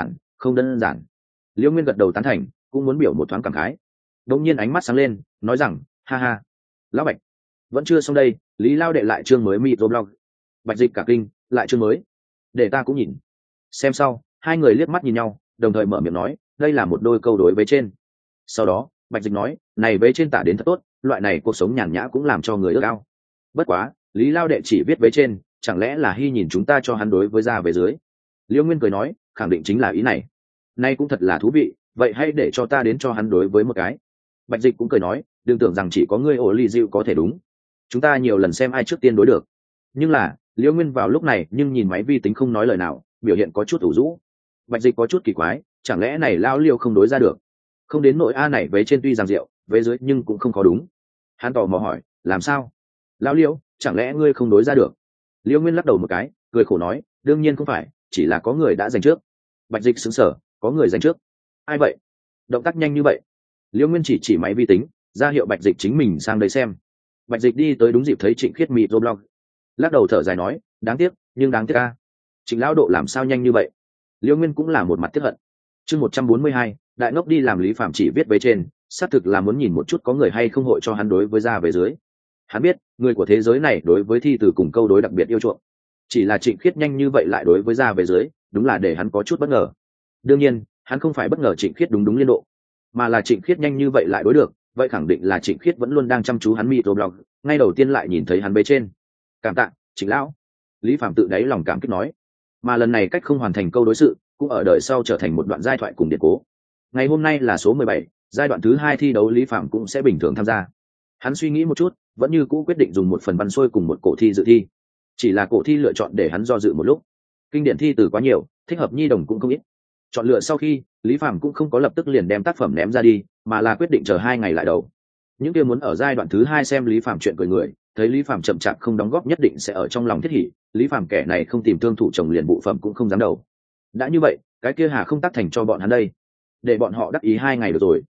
đơn giản. Liêu Nguyên gật đầu tán thành, cũng muốn biểu một thoáng cảm khái. Đột nhiên ánh mắt sáng lên, nói rằng, ha ha, lão Bạch, vẫn chưa xong đây, Lý lao đệ lại chương mới microblog. Bạch Dịch cả kinh, lại chương mới, để ta cũng nhìn. Xem sau, hai người liếc mắt nhìn nhau, đồng thời mở miệng nói, đây là một đôi câu đối với trên. Sau đó, Bạch Dịch nói, này vế trên tả đến thật tốt, loại này cuộc sống nhàn nhã cũng làm cho người ước ao. Bất quá, Lý lao đệ chỉ viết vế trên, chẳng lẽ là hy nhìn chúng ta cho hắn đối với ra về dưới? Liêu Nguyên cười nói, khẳng định chính là ý này. Nay cũng thật là thú vị, vậy hãy để cho ta đến cho hắn đối với một cái. Bạch Dịch cũng cười nói, đừng tưởng rằng chỉ có ngươi ổ ly dịu có thể đúng. Chúng ta nhiều lần xem ai trước tiên đối được. Nhưng là, Liêu Nguyên vào lúc này nhưng nhìn máy vi tính không nói lời nào, biểu hiện có chút ủ rũ. Bạch Dịch có chút kỳ quái, chẳng lẽ này lao Liêu không đối ra được? Không đến nội a này vế trên tuy rằng rượu, vế dưới nhưng cũng không có đúng. Hắn tò mò hỏi, làm sao? Lao Liêu, chẳng lẽ ngươi không đối ra được? Liêu Nguyên lắc đầu một cái, cười khổ nói, đương nhiên không phải, chỉ là có người đã giành trước. Bạch Dịch sững sờ, có người giành trước? Ai vậy? Động tác nhanh như vậy? Liêu Nguyên chỉ máy vi tính, ra hiệu Bạch Dịch chính mình sang đây xem. Bạch Dịch đi tới đúng dịp thấy Trịnh Khiết microblog, lắc đầu thở dài nói, đáng tiếc a. Trịnh lão độ làm sao nhanh như vậy? Liêu Nguyên cũng là một mặt tiếc hận. Chương 142, đại ngốc đi làm Lý Phạm chỉ viết về trên, xác thực là muốn nhìn một chút có người hay không hội cho hắn đối với ra về dưới. Hắn biết, người của thế giới này đối với thi từ cùng câu đối đặc biệt yêu chuộng. Chỉ là Trịnh Khiết nhanh như vậy lại đối với ra về dưới, đúng là để hắn có chút bất ngờ. Đương nhiên, hắn không phải bất ngờ Trịnh Khiết đúng liên độ, mà là Trịnh Khiết nhanh như vậy lại đối được, vậy khẳng định là Trịnh Khiết vẫn luôn đang chăm chú hắn microblog, ngay đầu tiên lại nhìn thấy hắn bế trên. Cảm tạ, Trịnh lão. Lý Phạm tự đáy lòng cảm kích nói. Mà lần này cách không hoàn thành câu đối sự, cũng ở đời sau trở thành một đoạn giai thoại cùng điện cố. Ngày hôm nay là số 17, giai đoạn thứ 2 thi đấu Lý Phạm cũng sẽ bình thường tham gia. Hắn suy nghĩ một chút, vẫn như cũ quyết định dùng một phần văn xuôi cùng một cổ thi dự thi. Chỉ là cổ thi lựa chọn để hắn do dự một lúc. Kinh điển thi từ quá nhiều, thích hợp nhi đồng cũng không ít. Chọn lựa sau khi, Lý Phạm cũng không có lập tức liền đem tác phẩm ném ra đi, mà là quyết định chờ 2 ngày lại đầu. Những kia muốn ở giai đoạn thứ 2 xem Lý Phạm chuyện cười người, thấy Lý Phạm chậm chạp không đóng góp nhất định sẽ ở trong lòng thiết hỉ, Lý Phạm kẻ này không tìm thương thủ chồng liền bộ phẩm cũng không dám đầu. Đã như vậy, cái kia hà không tác thành cho bọn hắn đây, để bọn họ đắc ý 2 ngày được rồi.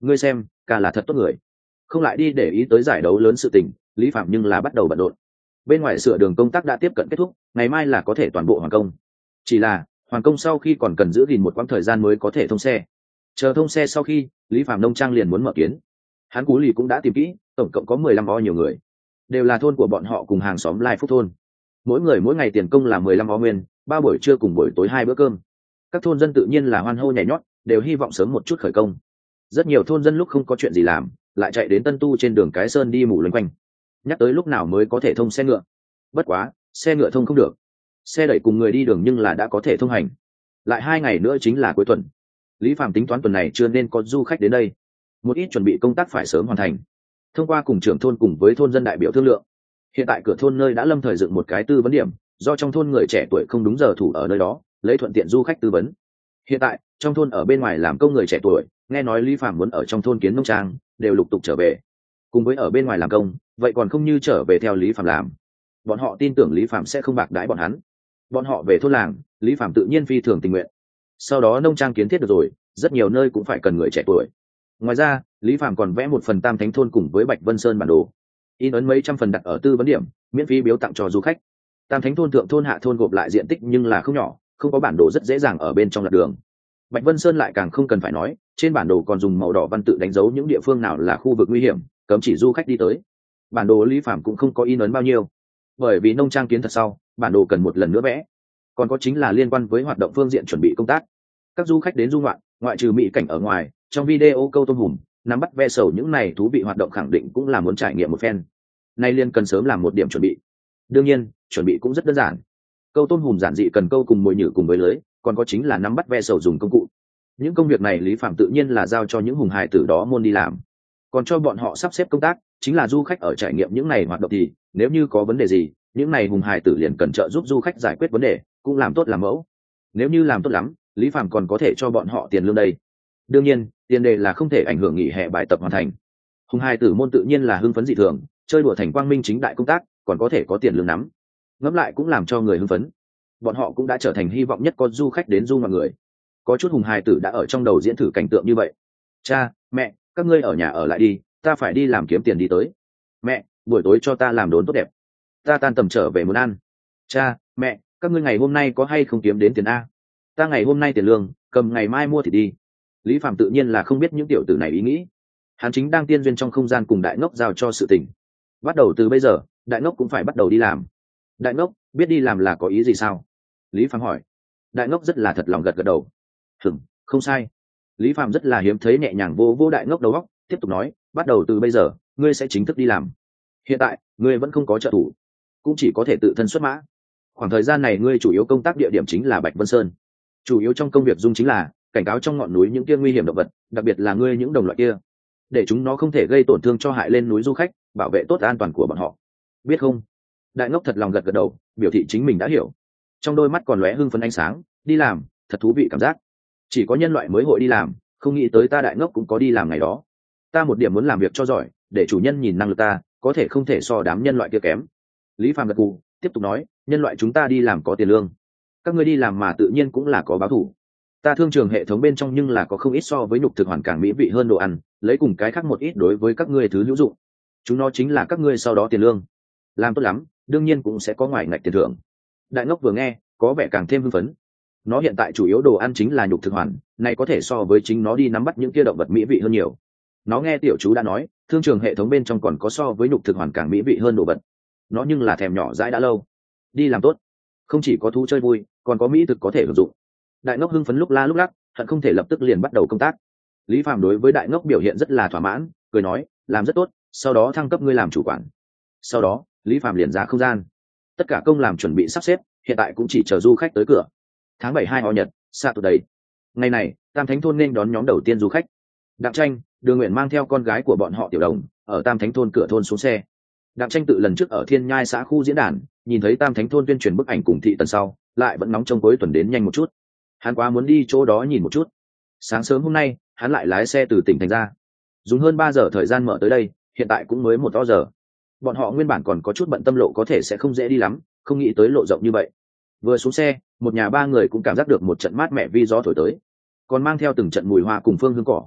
ngươi xem ca là thật tốt người. Không lại đi để ý tới giải đấu lớn sự tình, Lý Phạm nhưng là bắt đầu bận rộn. Bên ngoài sửa đường công tác đã tiếp cận kết thúc, ngày mai là có thể toàn bộ hoàn công. Chỉ là hoàn công sau khi còn cần giữ gìn một quãng thời gian mới có thể thông xe. Chờ thông xe sau khi, Lý Phạm nông trang liền muốn mở kiến. Hắn Cú Lì cũng đã tìm kỹ, tổng cộng có 15 o nhiều người, đều là thôn của bọn họ cùng hàng xóm Lai Phúc thôn. Mỗi người mỗi ngày tiền công là 15 o nguyên, 3 buổi trưa cùng buổi tối 2 bữa cơm. Các thôn dân tự nhiên là hoan hô nhảy nhót, đều hy vọng sớm một chút khởi công. Rất nhiều thôn dân lúc không có chuyện gì làm, lại chạy đến Tân Tu trên đường Cái Sơn đi mù loanh quanh, nhắc tới lúc nào mới có thể thông xe ngựa. Bất quá xe ngựa thông không được, xe đẩy cùng người đi đường nhưng là đã có thể thông hành. Lại 2 ngày nữa chính là cuối tuần, Lý Phạm tính toán tuần này chưa nên có du khách đến đây, một ít chuẩn bị công tác phải sớm hoàn thành. Thông qua cùng trưởng thôn cùng với thôn dân đại biểu thương lượng, hiện tại cửa thôn nơi đã lâm thời dựng một cái tư vấn điểm, do trong thôn người trẻ tuổi không đúng giờ thủ ở nơi đó, lấy thuận tiện du khách tư vấn. Hiện tại trong thôn ở bên ngoài làm công người trẻ tuổi nghe nói Lý Phạm muốn ở trong thôn kiến nông trang, đều lục tục trở về. Cùng với ở bên ngoài làm công, vậy còn không như trở về theo Lý Phạm làm. Bọn họ tin tưởng Lý Phạm sẽ không bạc đãi bọn hắn. Bọn họ về thôn làng, Lý Phạm tự nhiên phi thường tình nguyện. Sau đó nông trang kiến thiết được rồi, rất nhiều nơi cũng phải cần người trẻ tuổi. Ngoài ra, Lý Phạm còn vẽ một phần Tam Thánh thôn cùng với Bạch Vân Sơn bản đồ, in ấn mấy trăm phần đặt ở tư vấn điểm, miễn phí biếu tặng cho du khách. Tam Thánh thôn thượng thôn hạ thôn gộp lại diện tích nhưng là không nhỏ, không có bản đồ rất dễ dàng ở bên trong lạc đường. Bạch Vân Sơn lại càng không cần phải nói, trên bản đồ còn dùng màu đỏ văn tự đánh dấu những địa phương nào là khu vực nguy hiểm, cấm chỉ du khách đi tới. Bản đồ Lý Phạm cũng không có in ấn bao nhiêu, bởi vì nông trang kiến thật sau, bản đồ cần một lần nữa vẽ. Còn có chính là liên quan với hoạt động phương diện chuẩn bị công tác. Các du khách đến du ngoạn, ngoại trừ mỹ cảnh ở ngoài, trong video câu tôm hùm, nắm bắt ve sầu những này thú vị hoạt động khẳng định cũng là muốn trải nghiệm một phen. Nay liên cần sớm làm một điểm chuẩn bị. Đương nhiên, chuẩn bị cũng rất đơn giản. Câu tôm hùm giản dị cần câu cùng mồi nhử cùng với lưới, còn có chính là nắm bắt ve sầu dùng công cụ. Những công việc này Lý Phạm tự nhiên là giao cho những hùng hài tử đó môn đi làm. Còn cho bọn họ sắp xếp công tác, chính là du khách ở trải nghiệm những này hoạt động thì, nếu như có vấn đề gì, những này hùng hài tử liền cần trợ giúp du khách giải quyết vấn đề, cũng làm tốt làm mẫu. Nếu như làm tốt lắm, Lý Phạm còn có thể cho bọn họ tiền lương đây. Đương nhiên, tiền đề là không thể ảnh hưởng nghỉ hè bài tập hoàn thành. Hùng hài tử môn tự nhiên là hưng phấn dị thường, chơi đùa thành quang minh chính đại công tác, còn có thể có tiền lương nắm. Ngẫm lại cũng làm cho người hưng phấn. Bọn họ cũng đã trở thành hy vọng nhất có du khách đến du mọi người. Có chút hùng hài tử đã ở trong đầu diễn thử cảnh tượng như vậy. Cha, mẹ, các ngươi ở nhà ở lại đi, ta phải đi làm kiếm tiền đi tới. Mẹ, buổi tối cho ta làm đốn tốt đẹp, ta tan tầm trở về muốn ăn. Cha, mẹ, các ngươi ngày hôm nay có hay không kiếm đến tiền a? Ta ngày hôm nay tiền lương, cầm ngày mai mua thì đi. Lý Phạm tự nhiên là không biết những tiểu tử này ý nghĩ. Hắn chính đang tiên duyên trong không gian cùng đại ngốc giao cho sự tình. Bắt đầu từ bây giờ, đại ngốc cũng phải bắt đầu đi làm. Đại ngốc, biết đi làm là có ý gì sao? Lý Phạm hỏi. Đại ngốc rất là thật lòng gật gật đầu. Không sai. Lý Phạm rất là hiếm thấy nhẹ nhàng vô vô đại ngốc đầu óc, tiếp tục nói, bắt đầu từ bây giờ, ngươi sẽ chính thức đi làm. Hiện tại, ngươi vẫn không có trợ thủ, cũng chỉ có thể tự thân xuất mã. Khoảng thời gian này ngươi chủ yếu công tác địa điểm chính là Bạch Vân Sơn. Chủ yếu trong công việc dung chính là cảnh cáo trong ngọn núi những kia nguy hiểm động vật, đặc biệt là ngươi những đồng loại kia, để chúng nó không thể gây tổn thương cho hại lên núi du khách, bảo vệ tốt an toàn của bọn họ. Biết không? Đại ngốc thật lòng gật gật đầu, biểu thị chính mình đã hiểu. Trong đôi mắt còn lóe hưng phấn ánh sáng, đi làm, thật thú vị cảm giác. Chỉ có nhân loại mới hội đi làm, không nghĩ tới ta đại ngốc cũng có đi làm ngày đó. Ta một điểm muốn làm việc cho giỏi, để chủ nhân nhìn năng lực ta, có thể không thể so đám nhân loại kia kém. Lý Phạm gật gù, tiếp tục nói, nhân loại chúng ta đi làm có tiền lương, các ngươi đi làm mà tự nhiên cũng là có báo thủ. Ta thương trường hệ thống bên trong nhưng là có không ít so với nhục thực hoàn càng mỹ vị hơn đồ ăn, lấy cùng cái khác một ít đối với các ngươi thứ hữu dụng. Chúng nó chính là các ngươi sau đó tiền lương. Làm tốt lắm, đương nhiên cũng sẽ có ngoài ngạch tiền thưởng. Đại ngốc vừa nghe, có vẻ càng thêm hưng phấn. Nó hiện tại chủ yếu đồ ăn chính là nhục thực hoàn, này có thể so với chính nó đi nắm bắt những kia động vật mỹ vị hơn nhiều. Nó nghe tiểu chú đã nói, thương trường hệ thống bên trong còn có so với nhục thực hoàn càng mỹ vị hơn đồ vật. Nó nhưng là thèm nhỏ dãi đã lâu. Đi làm tốt, không chỉ có thú chơi vui, còn có mỹ thực có thể hưởng dụng. Đại ngốc hưng phấn lúc la lúc lắc, hận không thể lập tức liền bắt đầu công tác. Lý Phạm đối với đại ngốc biểu hiện rất là thỏa mãn, cười nói, làm rất tốt, sau đó thăng cấp ngươi làm chủ quản. Sau đó, Lý Phạm liền ra không gian. Tất cả công làm chuẩn bị sắp xếp, hiện tại cũng chỉ chờ du khách tới cửa. Tháng 7 2 ho nhật, xa tụt đầy. Ngày này, Tam Thánh thôn nên đón nhóm đầu tiên du khách. Đặng Tranh, Đường Nguyện mang theo con gái của bọn họ Tiểu Đồng, ở Tam Thánh thôn cửa thôn xuống xe. Đặng Tranh tự lần trước ở Thiên Nhai xã khu diễn đàn, nhìn thấy Tam Thánh thôn tuyên truyền bức ảnh cùng thị tần sau, lại vẫn nóng trong cuối tuần đến nhanh một chút. Hắn quá muốn đi chỗ đó nhìn một chút. Sáng sớm hôm nay, hắn lại lái xe từ tỉnh thành ra, dùng hơn 3 giờ thời gian mở tới đây, hiện tại cũng mới 1 giờ. Bọn họ nguyên bản còn có chút bận tâm lộ có thể sẽ không dễ đi lắm, không nghĩ tới lộ rộng như vậy. Vừa xuống xe, một nhà ba người cũng cảm giác được một trận mát mẻ vi gió thổi tới, còn mang theo từng trận mùi hoa cùng phương hương cỏ.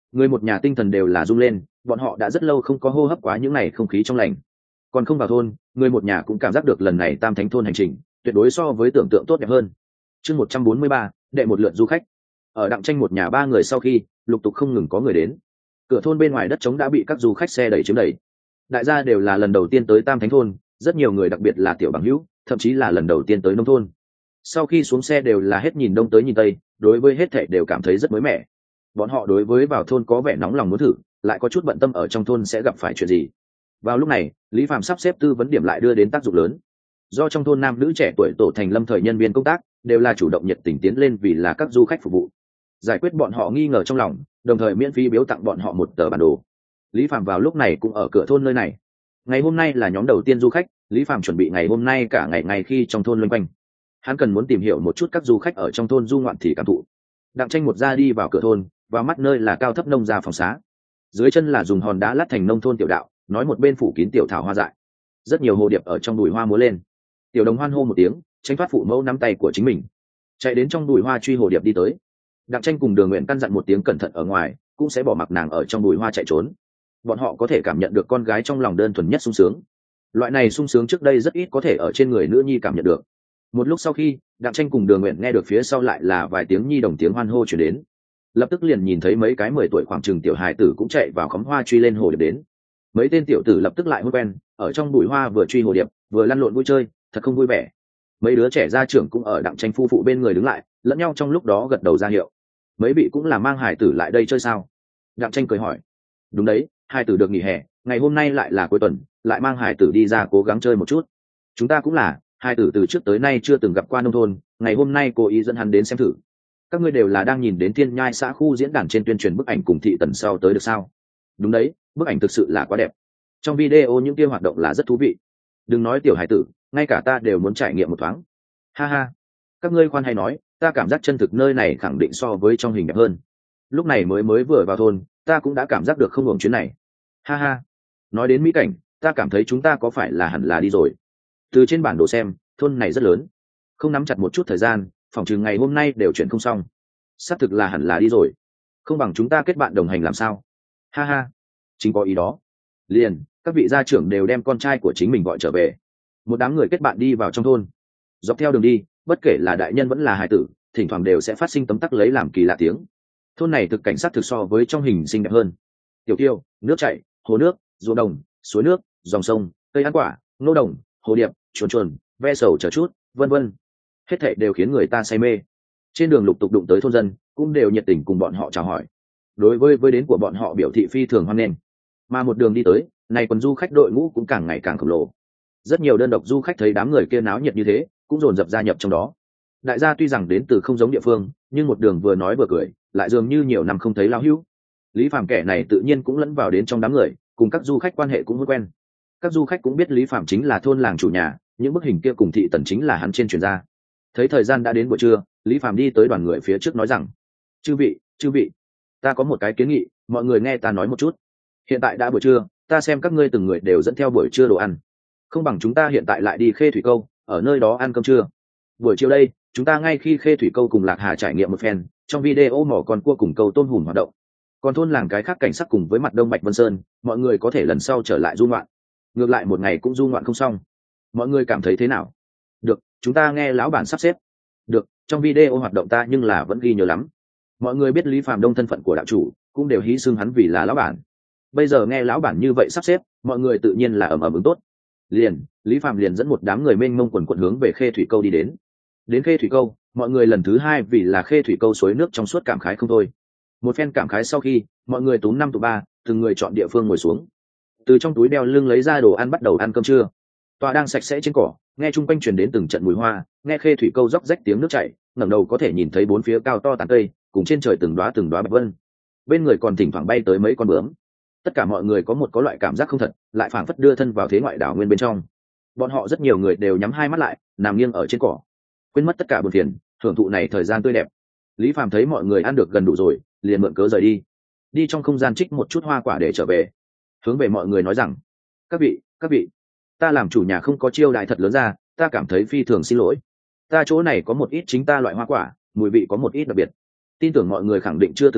Người một nhà tinh thần đều là rung lên, bọn họ đã rất lâu không có hô hấp quá những ngày không khí trong lành. Còn không vào thôn, người một nhà cũng cảm giác được lần này Tam Thánh thôn hành trình tuyệt đối so với tưởng tượng tốt đẹp hơn. Chương 143, đệ một lượt du khách. Ở Đặng Tranh một nhà ba người sau khi lục tục không ngừng có người đến, cửa thôn bên ngoài đất trống đã bị các du khách xe đẩy chiếm đầy. Đại gia đều là lần đầu tiên tới Tam Thánh thôn, rất nhiều người đặc biệt là tiểu bằng hữu, thậm chí là lần đầu tiên tới nông thôn. Sau khi xuống xe đều là hết nhìn đông tới nhìn tây, đối với hết thảy đều cảm thấy rất mới mẻ. Bọn họ đối với vào thôn có vẻ nóng lòng muốn thử, lại có chút bận tâm ở trong thôn sẽ gặp phải chuyện gì. Vào lúc này, Lý Phàm sắp xếp tư vấn điểm lại đưa đến tác dụng lớn. Do trong thôn nam nữ trẻ tuổi tổ thành lâm thời nhân viên công tác, đều là chủ động nhiệt tình tiến lên vì là các du khách phục vụ, giải quyết bọn họ nghi ngờ trong lòng, đồng thời miễn phí biếu tặng bọn họ một tờ bản đồ. Lý Phàm vào lúc này cũng ở cửa thôn nơi này. Ngày hôm nay là nhóm đầu tiên du khách, Lý Phàm chuẩn bị ngày hôm nay cả ngày ngày khi trong thôn loanh quanh. Hắn cần muốn tìm hiểu một chút các du khách ở trong thôn du ngoạn thì cảm thụ. Đặng Tranh một ra đi vào cửa thôn, vào mắt nơi là cao thấp nông gia phòng xá, dưới chân là dùng hòn đá lát thành nông thôn tiểu đạo, nói một bên phủ kín tiểu thảo hoa dại, rất nhiều hồ điệp ở trong bụi hoa múa lên. Tiểu đồng hoan hô một tiếng, tránh thoát phụ mẫu nắm tay của chính mình, chạy đến trong bụi hoa truy hồ điệp đi tới. Đặng Tranh cùng Đường Nguyện căn dặn một tiếng cẩn thận ở ngoài, cũng sẽ bỏ mặc nàng ở trong bụi hoa chạy trốn. Bọn họ có thể cảm nhận được con gái trong lòng đơn thuần nhất sung sướng. Loại này sung sướng trước đây rất ít có thể ở trên người nữ nhi cảm nhận được. Một lúc sau khi Đặng Tranh cùng Đường Nguyện nghe được phía sau lại là vài tiếng nhi đồng tiếng hoan hô chuyển đến, lập tức liền nhìn thấy mấy cái 10 tuổi khoảng chừng tiểu hài tử cũng chạy vào khóm hoa truy lên hồ điệp đến. Mấy tên tiểu tử lập tức lại hôn quen, ở trong bụi hoa vừa truy hồ điệp vừa lăn lộn vui chơi, thật không vui vẻ. Mấy đứa trẻ gia trưởng cũng ở Đặng Tranh phu phụ bên người đứng lại, lẫn nhau trong lúc đó gật đầu ra hiệu. Mấy vị cũng là mang hài tử lại đây chơi sao? Đặng Tranh cười hỏi. Đúng đấy, hài tử được nghỉ hè, ngày hôm nay lại là cuối tuần, lại mang hài tử đi ra cố gắng chơi một chút. Chúng ta cũng là, hài tử từ trước tới nay chưa từng gặp qua nông thôn, ngày hôm nay cố ý dẫn hắn đến xem thử. Các ngươi đều là đang nhìn đến Thiên Nhai xã khu diễn đàn trên tuyên truyền bức ảnh cùng thị tần sau tới được sao? Đúng đấy, bức ảnh thực sự là quá đẹp. Trong video những kia hoạt động là rất thú vị. Đừng nói tiểu hải tử, ngay cả ta đều muốn trải nghiệm một thoáng. Ha ha, các ngươi khoan hay nói, ta cảm giác chân thực nơi này khẳng định so với trong hình đẹp hơn. Lúc này mới vừa vào thôn, ta cũng đã cảm giác được không hưởng chuyến này. Ha ha, nói đến mỹ cảnh, ta cảm thấy chúng ta có phải là hẳn là đi rồi. Từ trên bản đồ xem, thôn này rất lớn, không nắm chặt một chút thời gian, phòng trừ ngày hôm nay đều chuyển không xong. Xác thực là hẳn là đi rồi, không bằng chúng ta kết bạn đồng hành làm sao? Ha ha, chính có ý đó. Liền các vị gia trưởng đều đem con trai của chính mình gọi trở về, một đám người kết bạn đi vào trong thôn. Dọc theo đường đi, bất kể là đại nhân vẫn là hài tử, thỉnh thoảng đều sẽ phát sinh tấm tắc lấy làm kỳ lạ tiếng. Thôn này thực cảnh sát thực so với trong hình xinh đẹp hơn. Tiểu tiêu, nước chảy, hồ nước, ruộng đồng, suối nước, dòng sông, cây ăn quả, nô đồng, hồ điệp, chuồn chuồn, ve sầu chờ chút, vân vân, hết thảy đều khiến người ta say mê. Trên đường lục tục đụng tới thôn dân, cũng đều nhiệt tình cùng bọn họ chào hỏi, đối với đến của bọn họ biểu thị phi thường hoan nghênh. Mà một đường đi tới, này quần du khách đội ngũ cũng càng ngày càng khổng lồ. Rất nhiều đơn độc du khách thấy đám người kia náo nhiệt như thế, cũng dồn dập gia nhập trong đó. Đại gia tuy rằng đến từ không giống địa phương, nhưng một đường vừa nói vừa cười, lại dường như nhiều năm không thấy lão hữu. Lý Phàm kẻ này tự nhiên cũng lẫn vào đến trong đám người, cùng các du khách quan hệ cũng muy quen. Các du khách cũng biết Lý Phàm chính là thôn làng chủ nhà, những bức hình kia cùng thị tần chính là hắn trên truyền ra. Thấy thời gian đã đến buổi trưa, Lý Phàm đi tới đoàn người phía trước nói rằng: chư vị, ta có một cái kiến nghị, mọi người nghe ta nói một chút. Hiện tại đã buổi trưa, ta xem các ngươi từng người đều dẫn theo buổi trưa đồ ăn, không bằng chúng ta hiện tại lại đi Khê Thủy Câu, ở nơi đó ăn cơm trưa. Buổi chiều đây, chúng ta ngay khi Khê Thủy Câu cùng Lạc Hà trải nghiệm một phen, trong video mỏ con cua cùng câu tôm hùm hoạt động. Còn thôn làng cái khác cảnh sắc cùng với mặt đông Bạch Vân Sơn, mọi người có thể lần sau trở lại du ngoạn. Ngược lại một ngày cũng du ngoạn không xong. Mọi người cảm thấy thế nào? Được, chúng ta nghe lão bản sắp xếp. Được, trong video hoạt động ta nhưng là vẫn ghi nhớ lắm. Mọi người biết Lý Phàm Đông thân phận của đạo chủ, cũng đều hí xưng hắn vì là lão bản. Bây giờ nghe lão bản như vậy sắp xếp, mọi người tự nhiên là ầm ầm ứng tốt. Liền, Lý Phàm liền dẫn một đám người mênh mông quần quần hướng về Khê Thủy Câu đi đến. Đến Khê Thủy Câu, mọi người lần thứ hai vì là Khê Thủy Câu suối nước trong suốt cảm khái không thôi. Một phen cảm khái sau khi, mọi người túm năm tụ ba, từng người chọn địa phương ngồi xuống. Từ trong túi đeo lưng lấy ra đồ ăn bắt đầu ăn cơm trưa. Tòa đang sạch sẽ trên cỏ, nghe chung quanh truyền đến từng trận mùi hoa, nghe Khê Thủy Câu róc rách tiếng nước chảy, ngẩng đầu có thể nhìn thấy bốn phía cao to tán cây, cùng trên trời từng đóa bạch vân. Bên người còn thỉnh thoảng bay tới mấy con bướm. Tất cả mọi người có loại cảm giác không thật, lại phảng phất đưa thân vào thế ngoại đảo nguyên bên trong. Bọn họ rất nhiều người đều nhắm hai mắt lại, nằm nghiêng ở trên cỏ, quên mất tất cả buồn phiền, hưởng thụ này thời gian tươi đẹp. Lý Phàm thấy mọi người ăn được gần đủ rồi, liền mượn cớ rời đi trong không gian trích một chút hoa quả để trở về, hướng về mọi người nói rằng: các vị, ta làm chủ nhà không có chiêu đãi thật lớn ra, ta cảm thấy phi thường xin lỗi. Ta chỗ này có một ít chính ta loại hoa quả, mùi vị có một ít đặc biệt, tin tưởng mọi người khẳng định chưa từng ăn,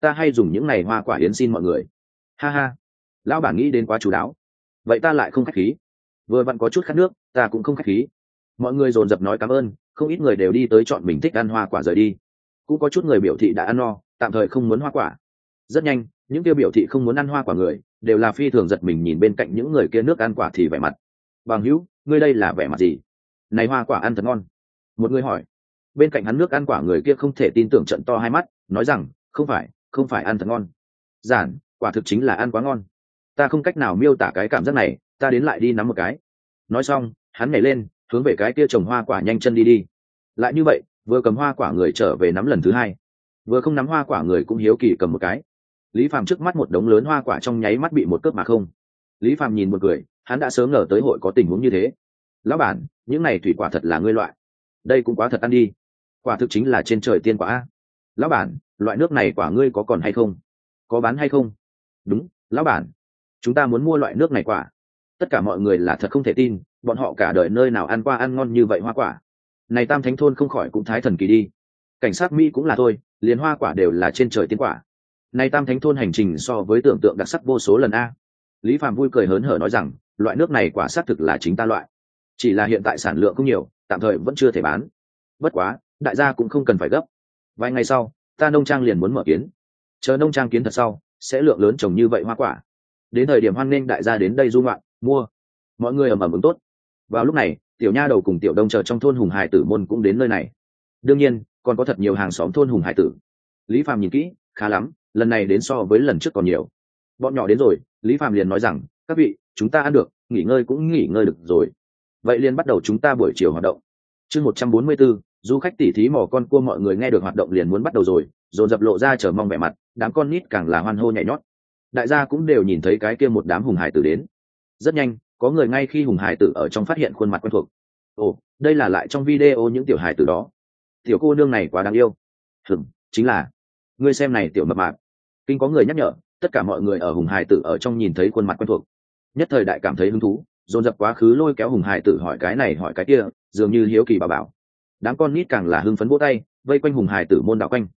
ta hay dùng những này hoa quả yến xin mọi người. Ha ha, lão bản nghĩ đến quá chú đáo. Vậy ta lại không khách khí, vừa vặn có chút khát nước, ta cũng không khách khí. Mọi người dồn dập nói cảm ơn, không ít người đều đi tới chọn mình thích ăn hoa quả rời đi. Cũng có chút người biểu thị đã ăn no, tạm thời không muốn hoa quả. Rất nhanh, những kia biểu thị không muốn ăn hoa quả người đều là phi thường giật mình nhìn bên cạnh những người kia nước ăn quả thì vẻ mặt. Bằng hữu, ngươi đây là vẻ mặt gì? Này hoa quả ăn thật ngon. Một người hỏi. Bên cạnh hắn nước ăn quả người kia không thể tin tưởng, trợn to hai mắt, nói rằng không phải ăn thật ngon. Giản, quả thực chính là ăn quá ngon. Ta không cách nào miêu tả cái cảm giác này, ta đến lại đi nắm một cái. Nói xong, hắn nhảy lên, hướng về cái kia trồng hoa quả nhanh chân đi. Lại như vậy, vừa cầm hoa quả người trở về nắm lần thứ hai, vừa không nắm hoa quả người cũng hiếu kỳ cầm một cái. Lý Phàm trước mắt một đống lớn hoa quả trong nháy mắt bị một cướp mà không. Lý Phàm nhìn một người, hắn đã sớm ngờ tới hội có tình huống như thế. Lão bản, những này thủy quả thật là ngươi loại? Đây cũng quá thật ăn đi. Quả thực chính là trên trời tiên quả a. Lão bản, loại nước này quả ngươi có còn hay không? Có bán hay không? Đúng, lão bản, chúng ta muốn mua loại nước này quả. Tất cả mọi người là thật không thể tin, bọn họ cả đời nơi nào ăn qua ăn ngon như vậy hoa quả. Này Tam Thánh thôn không khỏi cũng thái thần kỳ đi. Cảnh sát Mỹ cũng là thôi, liền hoa quả đều là trên trời tiên quả. Này Tam Thánh thôn hành trình so với tưởng tượng đặc sắc vô số lần a. Lý Phạm vui cười hớn hở nói rằng, loại nước này quả xác thực là chính ta loại. Chỉ là hiện tại sản lượng không nhiều, tạm thời vẫn chưa thể bán. Bất quá, đại gia cũng không cần phải gấp. Vài ngày sau, ta nông trang liền muốn mở kiến. Chờ nông trang kiến thật sau, sẽ lượng lớn trồng như vậy hoa quả. Đến thời điểm hoan nghênh đại gia đến đây du ngoạn, mua. Mọi người ầm ầm ứng tốt. Vào lúc này, tiểu nha đầu cùng tiểu đông chờ trong thôn Hùng Hải Tử môn cũng đến nơi này. Đương nhiên, còn có thật nhiều hàng xóm thôn Hùng Hải Tử. Lý Phạm nhìn kỹ, khá lắm, lần này đến so với lần trước còn nhiều. Bọn nhỏ đến rồi, Lý Phạm liền nói rằng, các vị, chúng ta ăn được, nghỉ ngơi cũng nghỉ ngơi được rồi. Vậy liền bắt đầu chúng ta buổi chiều hoạt động. Chương 144, du khách tỉ thí mò con cua. Mọi người nghe được hoạt động liền muốn bắt đầu rồi, dồn dập lộ ra chờ mong vẻ mặt, đám con nít càng là hoan hô nhảy nhót. Đại gia cũng đều nhìn thấy cái kia một đám Hùng Hải Tử đến. Rất nhanh, có người ngay khi Hùng Hải Tử ở trong phát hiện khuôn mặt quen thuộc. Ồ, đây là lại trong video những tiểu Hải Tử đó. Tiểu cô nương này quá đáng yêu. Chính là. Ngươi xem này tiểu mập mạp. Kinh có người nhắc nhở, tất cả mọi người ở Hùng Hải Tử ở trong nhìn thấy khuôn mặt quen thuộc, nhất thời đại cảm thấy hứng thú, dồn dập quá khứ lôi kéo Hùng Hải Tử hỏi cái này hỏi cái kia, dường như hiếu kỳ bà bảo. Đám con nít càng là hưng phấn vỗ tay, vây quanh Hùng Hải Tử môn đạo quanh.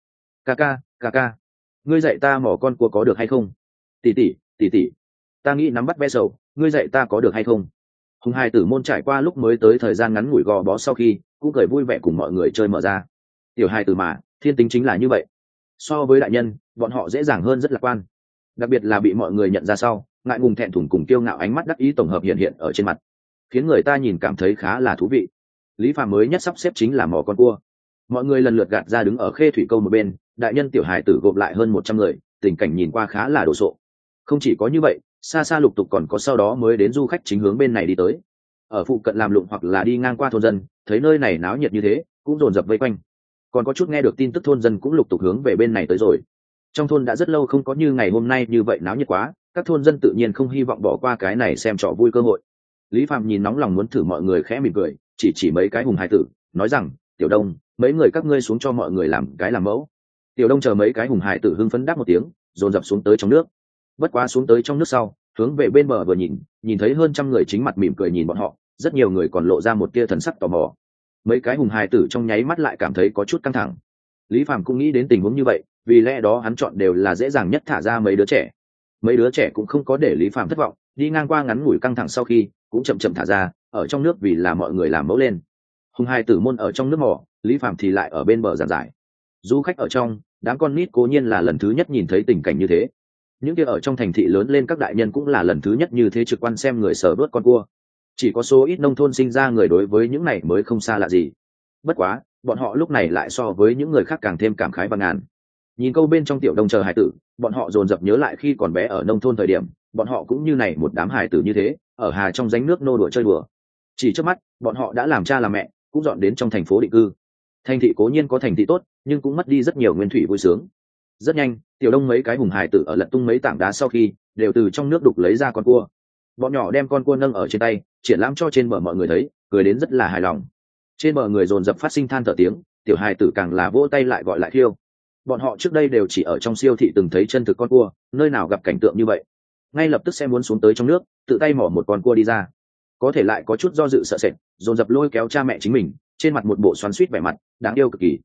Ca, ngươi dạy ta mò con cua có được hay không? Tỷ tỷ, ta nghĩ nắm bắt ve sầu, ngươi dạy ta có được hay không? Hùng Hải Tử môn trải qua lúc mới tới thời gian ngắn ngủi gò bó sau khi, cũng cười vui vẻ cùng mọi người chơi mở ra. Tiểu Hải Tử mà, thiên tính chính là như vậy. So với đại nhân, bọn họ dễ dàng hơn rất lạc quan. Đặc biệt là bị mọi người nhận ra sau, ngại ngùng thẹn thùng cùng kiêu ngạo ánh mắt đắc ý tổng hợp hiện ở trên mặt, khiến người ta nhìn cảm thấy khá là thú vị. Lý Phàm mới nhất sắp xếp chính là mò con cua. Mọi người lần lượt gạt ra đứng ở khê thủy câu một bên, đại nhân tiểu hài tử gộp lại hơn 100 người, tình cảnh nhìn qua khá là đồ sộ. Không chỉ có như vậy, xa xa lục tục còn có sau đó mới đến du khách chính hướng bên này đi tới. Ở phụ cận làm lụng hoặc là đi ngang qua thôn dân, thấy nơi này náo nhiệt như thế, cũng dồn dập vây quanh. Còn có chút nghe được tin tức thôn dân cũng lục tục hướng về bên này tới rồi. Trong thôn đã rất lâu không có như ngày hôm nay như vậy náo nhiệt quá, các thôn dân tự nhiên không hy vọng bỏ qua cái này xem trò vui cơ hội. Lý Phạm nhìn nóng lòng muốn thử mọi người khẽ mỉm cười, chỉ mấy cái Hùng Hải Tử, nói rằng, tiểu đông, mấy người các ngươi xuống cho mọi người làm cái làm mẫu. Tiểu đông chờ mấy cái Hùng Hải Tử hưng phấn đáp một tiếng, dồn dập xuống tới trong nước. Bất quá xuống tới trong nước sau, hướng về bên bờ vừa nhìn thấy hơn 100 người chính mặt mỉm cười nhìn bọn họ, rất nhiều người còn lộ ra một tia thần sắc tò mò. Mấy cái Hùng Hải Tử trong nháy mắt lại cảm thấy có chút căng thẳng. Lý Phạm cũng nghĩ đến tình huống như vậy, vì lẽ đó hắn chọn đều là dễ dàng nhất thả ra mấy đứa trẻ. Mấy đứa trẻ cũng không có để Lý Phạm thất vọng, đi ngang qua ngắn ngủi căng thẳng sau khi cũng chậm chậm thả ra ở trong nước vì là mọi người làm mẫu lên. Hùng Hải Tử môn ở trong nước mò, Lý Phạm thì lại ở bên bờ giàn giải. Du khách ở trong, đám con nít cố nhiên là lần thứ nhất nhìn thấy tình cảnh như thế. Những kia ở trong thành thị lớn lên các đại nhân cũng là lần thứ nhất như thế trực quan xem người sờ vớt con cua. Chỉ có số ít nông thôn sinh ra người đối với những này mới không xa lạ gì. Bất quá, bọn họ lúc này lại so với những người khác càng thêm cảm khái và ngàn. Nhìn câu bên trong tiểu đông chờ hải tử, bọn họ dồn dập nhớ lại khi còn bé ở nông thôn thời điểm, bọn họ cũng như này một đám hải tử như thế, ở hà trong rãnh nước nô đùa chơi đùa. Chỉ trước mắt, bọn họ đã làm cha làm mẹ, cũng dọn đến trong thành phố định cư. Thành thị cố nhiên có thành thị tốt, nhưng cũng mất đi rất nhiều nguyên thủy vui sướng. Rất nhanh, tiểu đông mấy cái Hùng hải tử ở lật tung mấy tảng đá sau khi, đều từ trong nước đục lấy ra con cua. Bọn nhỏ đem con cua nâng ở trên tay, triển lãm cho trên bờ mọi người thấy, cười đến rất là hài lòng. Trên bờ người dồn dập phát sinh than thở tiếng, tiểu hài tử càng là vỗ tay lại gọi lại khiêu. Bọn họ trước đây đều chỉ ở trong siêu thị từng thấy chân thực con cua, nơi nào gặp cảnh tượng như vậy, ngay lập tức sẽ muốn xuống tới trong nước, tự tay mỏ một con cua đi ra. Có thể lại có chút do dự sợ sệt, dồn dập lôi kéo cha mẹ chính mình, trên mặt một bộ xoắn xuýt vẻ mặt, đáng yêu cực kỳ.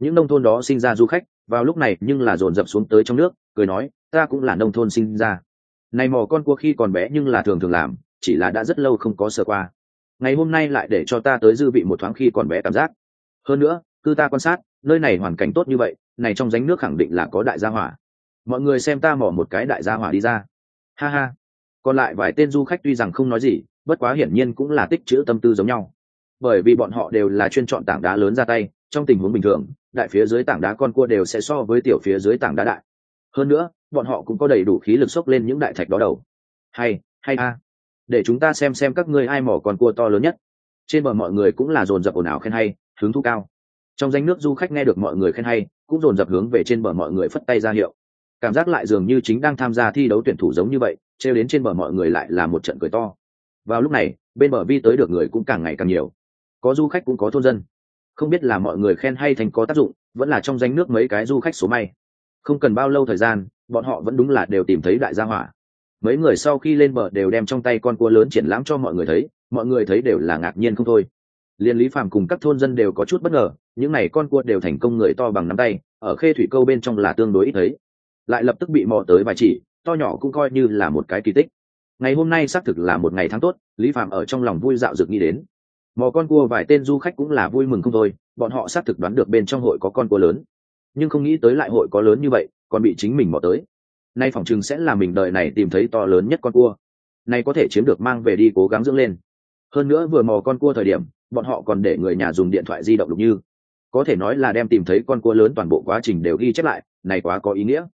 những nông thôn đó sinh ra du khách vào lúc này nhưng là dồn dập xuống tới trong nước cười nói ta cũng là nông thôn sinh ra, này mò con cua khi còn bé nhưng là thường thường làm, chỉ là đã rất lâu không có sờ qua, ngày hôm nay lại để cho ta tới dư vị một thoáng khi còn bé cảm giác. Hơn nữa cứ ta quan sát nơi này hoàn cảnh tốt như vậy, này trong rãnh nước khẳng định là có đại gia hỏa, mọi người xem ta mò một cái đại gia hỏa đi ra, ha ha. Còn lại vài tên du khách tuy rằng không nói gì, bất quá hiển nhiên cũng là tích trữ tâm tư giống nhau, bởi vì bọn họ đều là chuyên chọn tảng đá lớn ra tay, trong tình huống bình thường đại phía dưới tảng đá con cua đều sẽ so với tiểu phía dưới tảng đá đại, hơn nữa bọn họ cũng có đầy đủ khí lực xốc lên những đại thạch đó đầu. Hay a, để chúng ta xem các ngươi ai mỏ con cua to lớn nhất. Trên bờ mọi người cũng là dồn dập ồn ào khen hay, hứng thú cao. Trong danh nước du khách nghe được mọi người khen hay cũng dồn dập hướng về trên bờ mọi người phất tay ra hiệu, cảm giác lại dường như chính đang tham gia thi đấu tuyển thủ giống như vậy, trêu đến trên bờ mọi người lại là một trận cười to. Vào lúc này bên bờ vi tới được người cũng càng ngày càng nhiều, có du khách cũng có thôn dân, không biết là mọi người khen hay thành có tác dụng, vẫn là trong danh nước mấy cái du khách số may. Không cần bao lâu thời gian bọn họ vẫn đúng là đều tìm thấy đại gia hỏa. Mấy người sau khi lên bờ đều đem trong tay con cua lớn triển lãm cho mọi người thấy, mọi người thấy đều là ngạc nhiên không thôi. Liên Lý Phàm cùng các thôn dân đều có chút bất ngờ, những này con cua đều thành công người to bằng nắm tay, ở khê thủy câu bên trong là tương đối ít thấy, lại lập tức bị mò tới vài chỉ to nhỏ cũng coi như là một cái kỳ tích. Ngày hôm nay xác thực là một ngày tháng tốt, Lý Phàm ở trong lòng vui dạo dực nghĩ đến. Mò con cua vài tên du khách cũng là vui mừng không thôi, bọn họ xác thực đoán được bên trong hội có con cua lớn, nhưng không nghĩ tới lại hội có lớn như vậy còn bị chính mình mò tới. Nay phỏng chừng sẽ là mình đời này tìm thấy to lớn nhất con cua, nay có thể chiếm được mang về đi cố gắng dưỡng lên. Hơn nữa vừa mò con cua thời điểm bọn họ còn để người nhà dùng điện thoại di động lục như, có thể nói là đem tìm thấy con cua lớn toàn bộ quá trình đều ghi chép lại, này quá có ý nghĩa.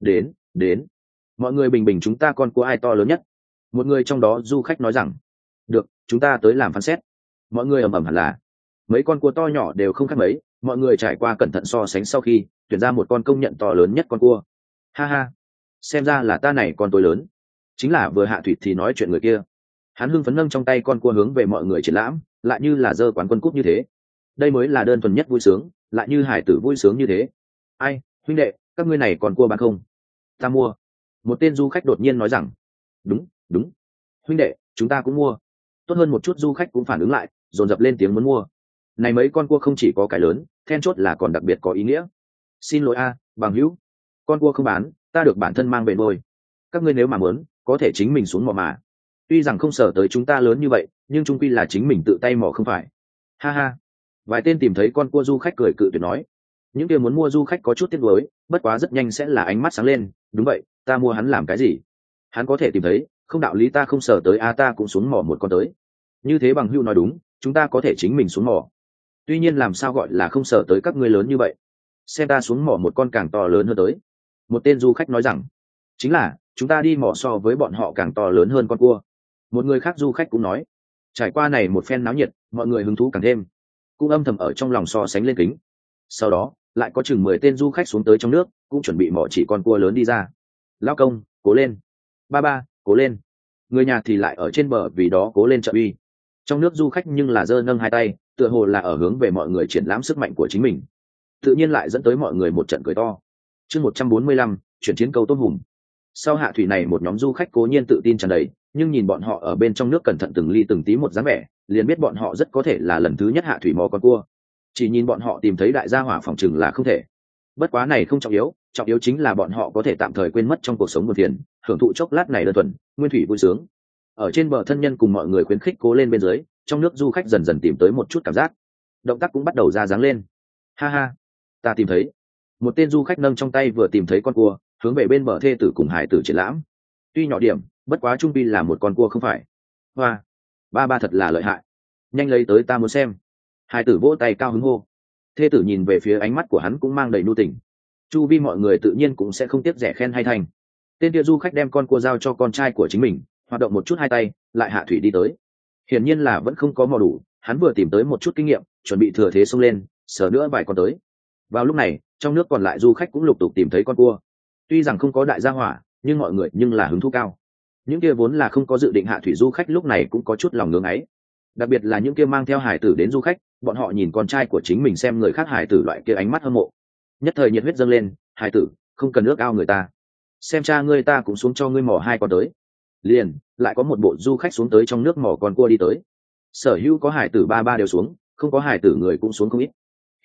Đến mọi người bình bình chúng ta con cua ai to lớn nhất. Một người trong đó du khách nói rằng được, chúng ta tới làm phán xét. Mọi người ầm ầm hẳn là mấy con cua to nhỏ đều không khác mấy, mọi người trải qua cẩn thận so sánh sau khi tuyển ra một con công nhận to lớn nhất con cua. Ha ha, xem ra là ta này con tôi lớn, chính là vừa hạ thủy thì nói chuyện người kia. Hắn hưng phấn nâng trong tay con cua hướng về mọi người triển lãm, lại như là dơ quán quân cúp như thế. Đây mới là đơn thuần nhất vui sướng, lại như hải tử vui sướng như thế. Ai huynh đệ, các ngươi này còn cua bán không? Ta mua. Một tên du khách đột nhiên nói rằng đúng huynh đệ, chúng ta cũng mua. Tốt hơn một chút du khách cũng phản ứng lại, dồn dập lên tiếng muốn mua. Này mấy con cua không chỉ có cái lớn, then chốt là còn đặc biệt có ý nghĩa. Xin lỗi a, bằng hữu, con cua không bán, ta được bản thân mang về nuôi. Các ngươi nếu mà muốn có thể chính mình xuống mò mà. Tuy rằng không sở tới chúng ta lớn như vậy, nhưng chung quy là chính mình tự tay mò không phải. Ha ha. Vài tên tìm thấy con cua du khách cười cự tuyệt nói. Những kia muốn mua du khách có chút tiếc nuối, bất quá rất nhanh sẽ là ánh mắt sáng lên. Đúng vậy, ta mua hắn làm cái gì? Hắn có thể tìm thấy, không đạo lý ta không sở tới a, ta cũng xuống mò một con tới. Như thế bằng hữu nói đúng, chúng ta có thể chính mình xuống mò. Tuy nhiên làm sao gọi là không sở tới các ngươi lớn như vậy, xem ta xuống mò một con càng to lớn hơn tới. Một tên du khách nói rằng chính là chúng ta đi mò so với bọn họ càng to lớn hơn con cua. Một người khác du khách cũng nói. Trải qua này một phen náo nhiệt, mọi người hứng thú càng thêm, cũng âm thầm ở trong lòng so sánh lên kính. Sau đó lại có chừng 10 tên du khách xuống tới trong nước, cũng chuẩn bị mò chỉ con cua lớn đi ra. Lao công cố lên, ba ba cố lên. Người nhà thì lại ở trên bờ vì đó cố lên trợ uy. Trong nước du khách nhưng là giơ nâng hai tay, tựa hồ là ở hướng về mọi người triển lãm sức mạnh của chính mình, tự nhiên lại dẫn tới mọi người một trận cười to. Chương 145, chuyển chiến câu tôm hùm. Sau hạ thủy này một nhóm du khách cố nhiên tự tin tràn đầy, nhưng nhìn bọn họ ở bên trong nước cẩn thận từng ly từng tí một dáng vẻ, liền biết bọn họ rất có thể là lần thứ nhất hạ thủy mò con cua. Chỉ nhìn bọn họ tìm thấy đại gia hỏa phòng chừng là không thể. Bất quá này không trọng yếu, trọng yếu chính là bọn họ có thể tạm thời quên mất trong cuộc sống buồn phiền, hưởng thụ chốc lát này đơn thuần nguyên thủy vui sướng. Ở trên bờ thân nhân cùng mọi người khuyến khích cố lên bên dưới, trong nước du khách dần dần tìm tới một chút cảm giác, động tác cũng bắt đầu ra dáng lên. Ha ha, ta tìm thấy. Một tên du khách nâng trong tay vừa tìm thấy con cua, hướng về bên bờ thê tử cùng hải tử triển lãm. Tuy nhỏ điểm, bất quá trung pi là một con cua không phải. Hoa, ba ba thật là lợi hại, nhanh lấy tới ta muốn xem. Hải tử vỗ tay cao hứng hô. Thê tử nhìn về phía ánh mắt của hắn cũng mang đầy nhu tình. Chu vi mọi người tự nhiên cũng sẽ không tiếc rẻ khen hay thành. Tên kia du khách đem con cua giao cho con trai của chính mình, hoạt động một chút hai tay, lại hạ thủy đi tới. Hiển nhiên là vẫn không có mò đủ, hắn vừa tìm tới một chút kinh nghiệm, chuẩn bị thừa thế xông lên, sờ nữa vài con tới. Vào lúc này, trong nước còn lại du khách cũng lục tục tìm thấy con cua. Tuy rằng không có đại gia hỏa, nhưng mọi người nhưng là hứng thú cao. Những kia vốn là không có dự định hạ thủy du khách lúc này cũng có chút lòng ngưỡng ấy. Đặc biệt là những kia mang theo hải tử đến du khách, bọn họ nhìn con trai của chính mình xem người khác hải tử loại kia ánh mắt hâm mộ. Nhất thời nhiệt huyết dâng lên, hải tử, không cần ước ao người ta. Xem cha ngươi ta cũng xuống cho ngươi mò hai con tới. Liền, lại có một bộ du khách xuống tới trong nước mò con cua đi tới. Sở hữu có hải tử ba ba đều xuống, không có hải tử người cũng xuống không ít. Hiện tại,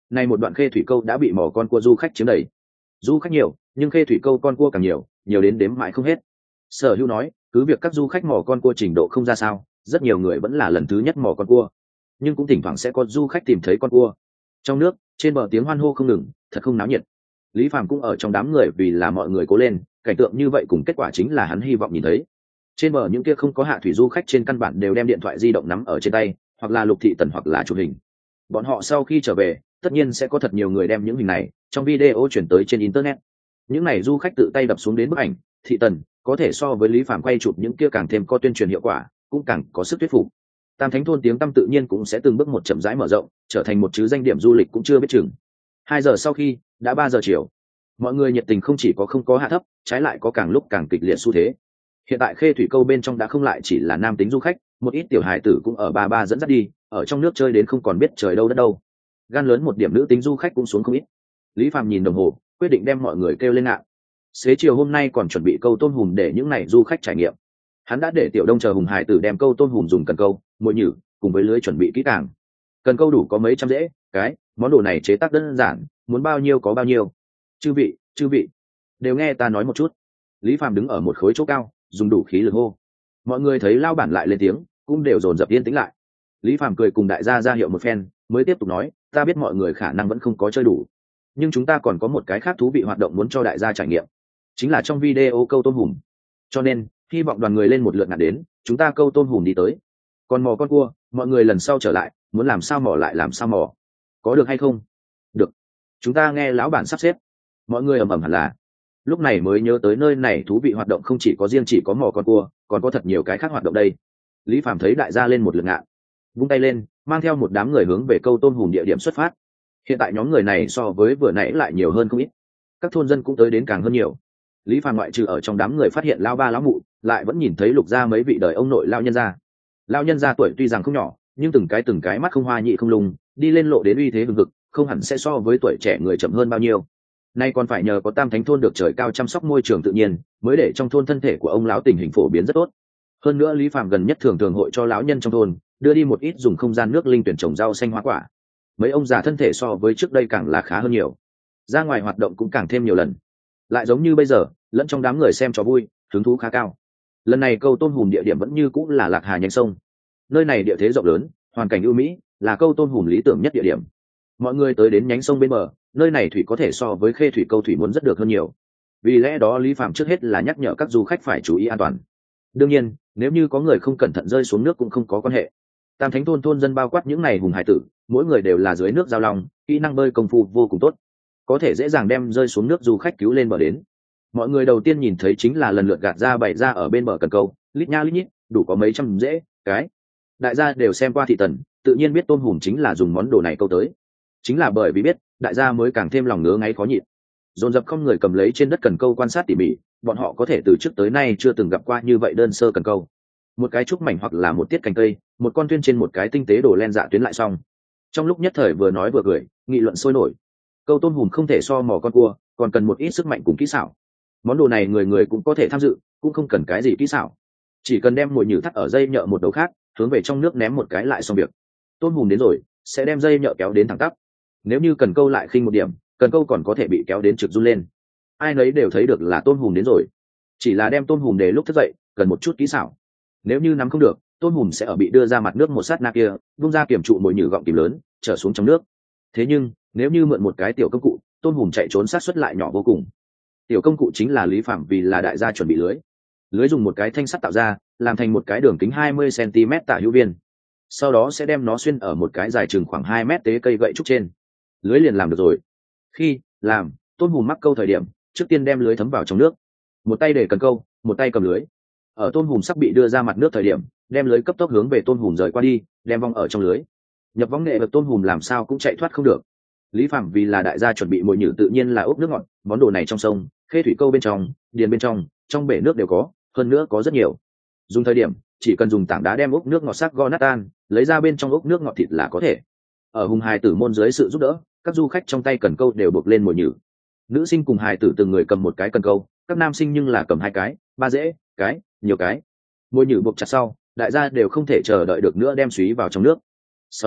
Nay một đoạn khê thủy câu đã bị mò con cua du khách chiếm đầy. Du khách nhiều, nhưng khê thủy câu con cua càng nhiều, nhiều đến đếm mãi không hết. Sở Hữu nói, cứ việc các du khách mò con cua trình độ không ra sao, rất nhiều người vẫn là lần thứ nhất mò con cua, nhưng cũng thỉnh thoảng sẽ có du khách tìm thấy con cua. Trong nước, trên bờ tiếng hoan hô không ngừng, thật không náo nhiệt. Lý Phàm cũng ở trong đám người vì là mọi người cố lên, cảnh tượng như vậy cùng kết quả chính là hắn hy vọng nhìn thấy. Trên bờ những kia không có hạ thủy du khách trên căn bản đều đem điện thoại di động nắm ở trên tay, hoặc là lục thị tần hoặc là chụp hình. Bọn họ sau khi trở về, tất nhiên sẽ có thật nhiều người đem những hình này trong video chuyển tới trên internet. Những này du khách tự tay đập xuống đến bức ảnh, thị tần có thể so với Lý Phàm quay chụp những kia càng thêm có tuyên truyền hiệu quả, cũng càng có sức thuyết phục. Tam Thánh thôn tiếng tăm tự nhiên cũng sẽ từng bước một chậm rãi mở rộng, trở thành một chứ danh điểm du lịch cũng chưa biết chừng. 2 giờ sau khi, đã 3 giờ chiều. Mọi người nhiệt tình không chỉ có không có hạ thấp, trái lại có càng lúc càng kịch liệt xu thế. Hiện tại khê thủy câu bên trong đã không lại chỉ là nam tính du khách, một ít tiểu hài tử cũng ở ba dẫn dắt đi, ở trong nước chơi đến không còn biết trời đâu đất đâu. Gan lớn một điểm nữ tính du khách cũng xuống không ít. Lý Phàm nhìn đồng hồ, quyết định đem mọi người kêu lên ngạn. Xế chiều hôm nay còn chuẩn bị câu tôm hùm để những này du khách trải nghiệm. Hắn đã để Tiểu Đông chờ hùng hài tử đem câu tôm hùm dùng cần câu, mồi nhử cùng với lưới chuẩn bị kỹ càng. Cần câu đủ có mấy trăm rễ, cái món đồ này chế tác đơn giản, muốn bao nhiêu có bao nhiêu. Chư vị, đều nghe ta nói một chút. Lý Phàm đứng ở một khối chỗ cao, dùng đủ khí lực hô. Mọi người thấy lao bản lại lên tiếng, cũng đều dồn dập yên tĩnh lại. Lý Phàm cười cùng đại gia ra hiệu một phen, mới tiếp tục nói, ta biết mọi người khả năng vẫn không có chơi đủ, nhưng chúng ta còn có một cái khác thú vị hoạt động muốn cho đại gia trải nghiệm, chính là trong video câu tôm hùm. Cho nên hy vọng đoàn người lên một lượt ngạn đến, chúng ta câu tôm hùm đi tới. Còn mò con cua, mọi người lần sau trở lại, muốn làm sao mò lại làm sao mò, có được hay không? Được, chúng ta nghe lão bản sắp xếp. Mọi người ầm ầm hẳn là. Lúc này mới nhớ tới nơi này thú vị hoạt động không chỉ có mò con cua, còn có thật nhiều cái khác hoạt động đây. Lý Phàm thấy đại gia lên một lượt ngạn, vung tay lên, mang theo một đám người hướng về câu tôm hùm địa điểm xuất phát. Hiện tại nhóm người này so với vừa nãy lại nhiều hơn không ít, các thôn dân cũng tới đến càng hơn nhiều. Lý Phàm ngoại trừ ở trong đám người phát hiện lao ba lão mụ, lại vẫn nhìn thấy lục gia mấy vị đời ông nội lao nhân gia. Lao nhân gia tuổi tuy rằng không nhỏ, nhưng từng cái mắt không hoa nhị không lùng, đi lên lộ đến uy thế hừng hực, không hẳn sẽ so với tuổi trẻ người chậm hơn bao nhiêu. Nay còn phải nhờ có Tam Thánh thôn được trời cao chăm sóc môi trường tự nhiên, mới để trong thôn thân thể của ông lão tình hình phổ biến rất tốt. Hơn nữa Lý Phàm gần nhất thường hội cho lão nhân trong thôn đưa đi một ít dùng không gian nước linh tuyển trồng rau xanh hoa quả. Mấy ông già thân thể so với trước đây càng là khá hơn nhiều, ra ngoài hoạt động cũng càng thêm nhiều lần. Lại giống như bây giờ, lẫn trong đám người xem trò vui, hứng thú khá cao. Lần này câu tôm hùm địa điểm vẫn như cũng là Lạc Hà nhánh sông. Nơi này địa thế rộng lớn, hoàn cảnh ưu mỹ, là câu tôm hùm lý tưởng nhất địa điểm. Mọi người tới đến nhánh sông bên bờ, nơi này thủy có thể so với khê thủy câu thủy muốn rất được hơn nhiều. Vì lẽ đó Lý Phàm trước hết là nhắc nhở các du khách phải chú ý an toàn. Đương nhiên, nếu như có người không cẩn thận rơi xuống nước cũng không có quan hệ. Tam Thánh thôn thôn dân bao quát những này hùng hải tử, mỗi người đều là dưới nước giao long, kỹ năng bơi công phu vô cùng tốt, có thể dễ dàng đem rơi xuống nước du khách cứu lên bờ đến. Mọi người đầu tiên nhìn thấy chính là lần lượt gạt ra bày ra ở bên bờ cần câu, lít nha lít nhít, đủ có mấy trăm rễ, cái. Đại gia đều xem qua thị tần, tự nhiên biết tôm hùm chính là dùng món đồ này câu tới. Chính là bởi vì biết, đại gia mới càng thêm lòng ngứa ngáy khó nhịn. Dồn dập không người cầm lấy trên đất cần câu quan sát tỉ mỉ, bọn họ có thể từ trước tới nay chưa từng gặp qua như vậy đơn sơ cần câu. Một cái trúc mảnh hoặc là một tiết cành cây, một con tuyên trên một cái tinh tế đổ len dạ tuyến lại xong. Trong lúc nhất thời vừa nói vừa cười, nghị luận sôi nổi. Câu tôm hùm không thể so mò con cua, còn cần một ít sức mạnh cùng kỹ xảo. Món đồ này người người cũng có thể tham dự, cũng không cần cái gì kỹ xảo, chỉ cần đem mồi nhử thắt ở dây nhợ một đầu khác, hướng về trong nước ném một cái lại xong việc. Tôm hùm đến rồi, sẽ đem dây nhợ kéo đến thẳng tắp. Nếu như cần câu lại khinh một điểm, cần câu còn có thể bị kéo đến trực run lên. Ai nấy đều thấy được là tôm hùm đến rồi, chỉ là đem tôm hùm để lúc thức dậy cần một chút kỹ xảo. Nếu như nắm không được, tôm hùm sẽ ở bị đưa ra mặt nước một sát na kia, vung ra kiểm trụ mồi nhử gọng kìm lớn, trở xuống trong nước. Thế nhưng nếu như mượn một cái tiểu công cụ, tôm hùm chạy trốn sát suất lại nhỏ vô cùng. Tiểu công cụ chính là Lý Phạm vì là đại gia chuẩn bị lưới. Lưới dùng một cái thanh sắt tạo ra, làm thành một cái đường kính 20 cm tả hữu viên, sau đó sẽ đem nó xuyên ở một cái dài chừng khoảng 2 mét tế cây gậy trúc trên. Lưới liền làm được rồi. Khi làm tôm hùm mắc câu thời điểm, trước tiên đem lưới thấm vào trong nước, một tay để cần câu, một tay cầm lưới. Ở tôm hùm sắp bị đưa ra mặt nước thời điểm, đem lưới cấp tốc hướng về tôm hùm rời qua đi, đem vong ở trong lưới. Nhập vong nghệ vật tôm hùm làm sao cũng chạy thoát không được. Lý Phạm vì là đại gia chuẩn bị mồi nhử tự nhiên là ốc nước ngọt, món đồ này trong sông, khê thủy câu bên trong, điền bên trong bể nước đều có, hơn nữa có rất nhiều. Dùng thời điểm, chỉ cần dùng tảng đá đem ốc nước ngọt sắc gõ nát tan, lấy ra bên trong ốc nước ngọt thịt là có thể. Ở hùng hài tử môn dưới sự giúp đỡ, các du khách trong tay cần câu đều buộc lên mồi nhử. Nữ sinh cùng hài tử từng người cầm một cái cần câu, các nam sinh nhưng là cầm 2 cái, 3 rễ, cái, nhiều cái. Mồi nhử buộc chặt sau, đại gia đều không thể chờ đợi được nữa đem xúy vào trong nước. Sau đó,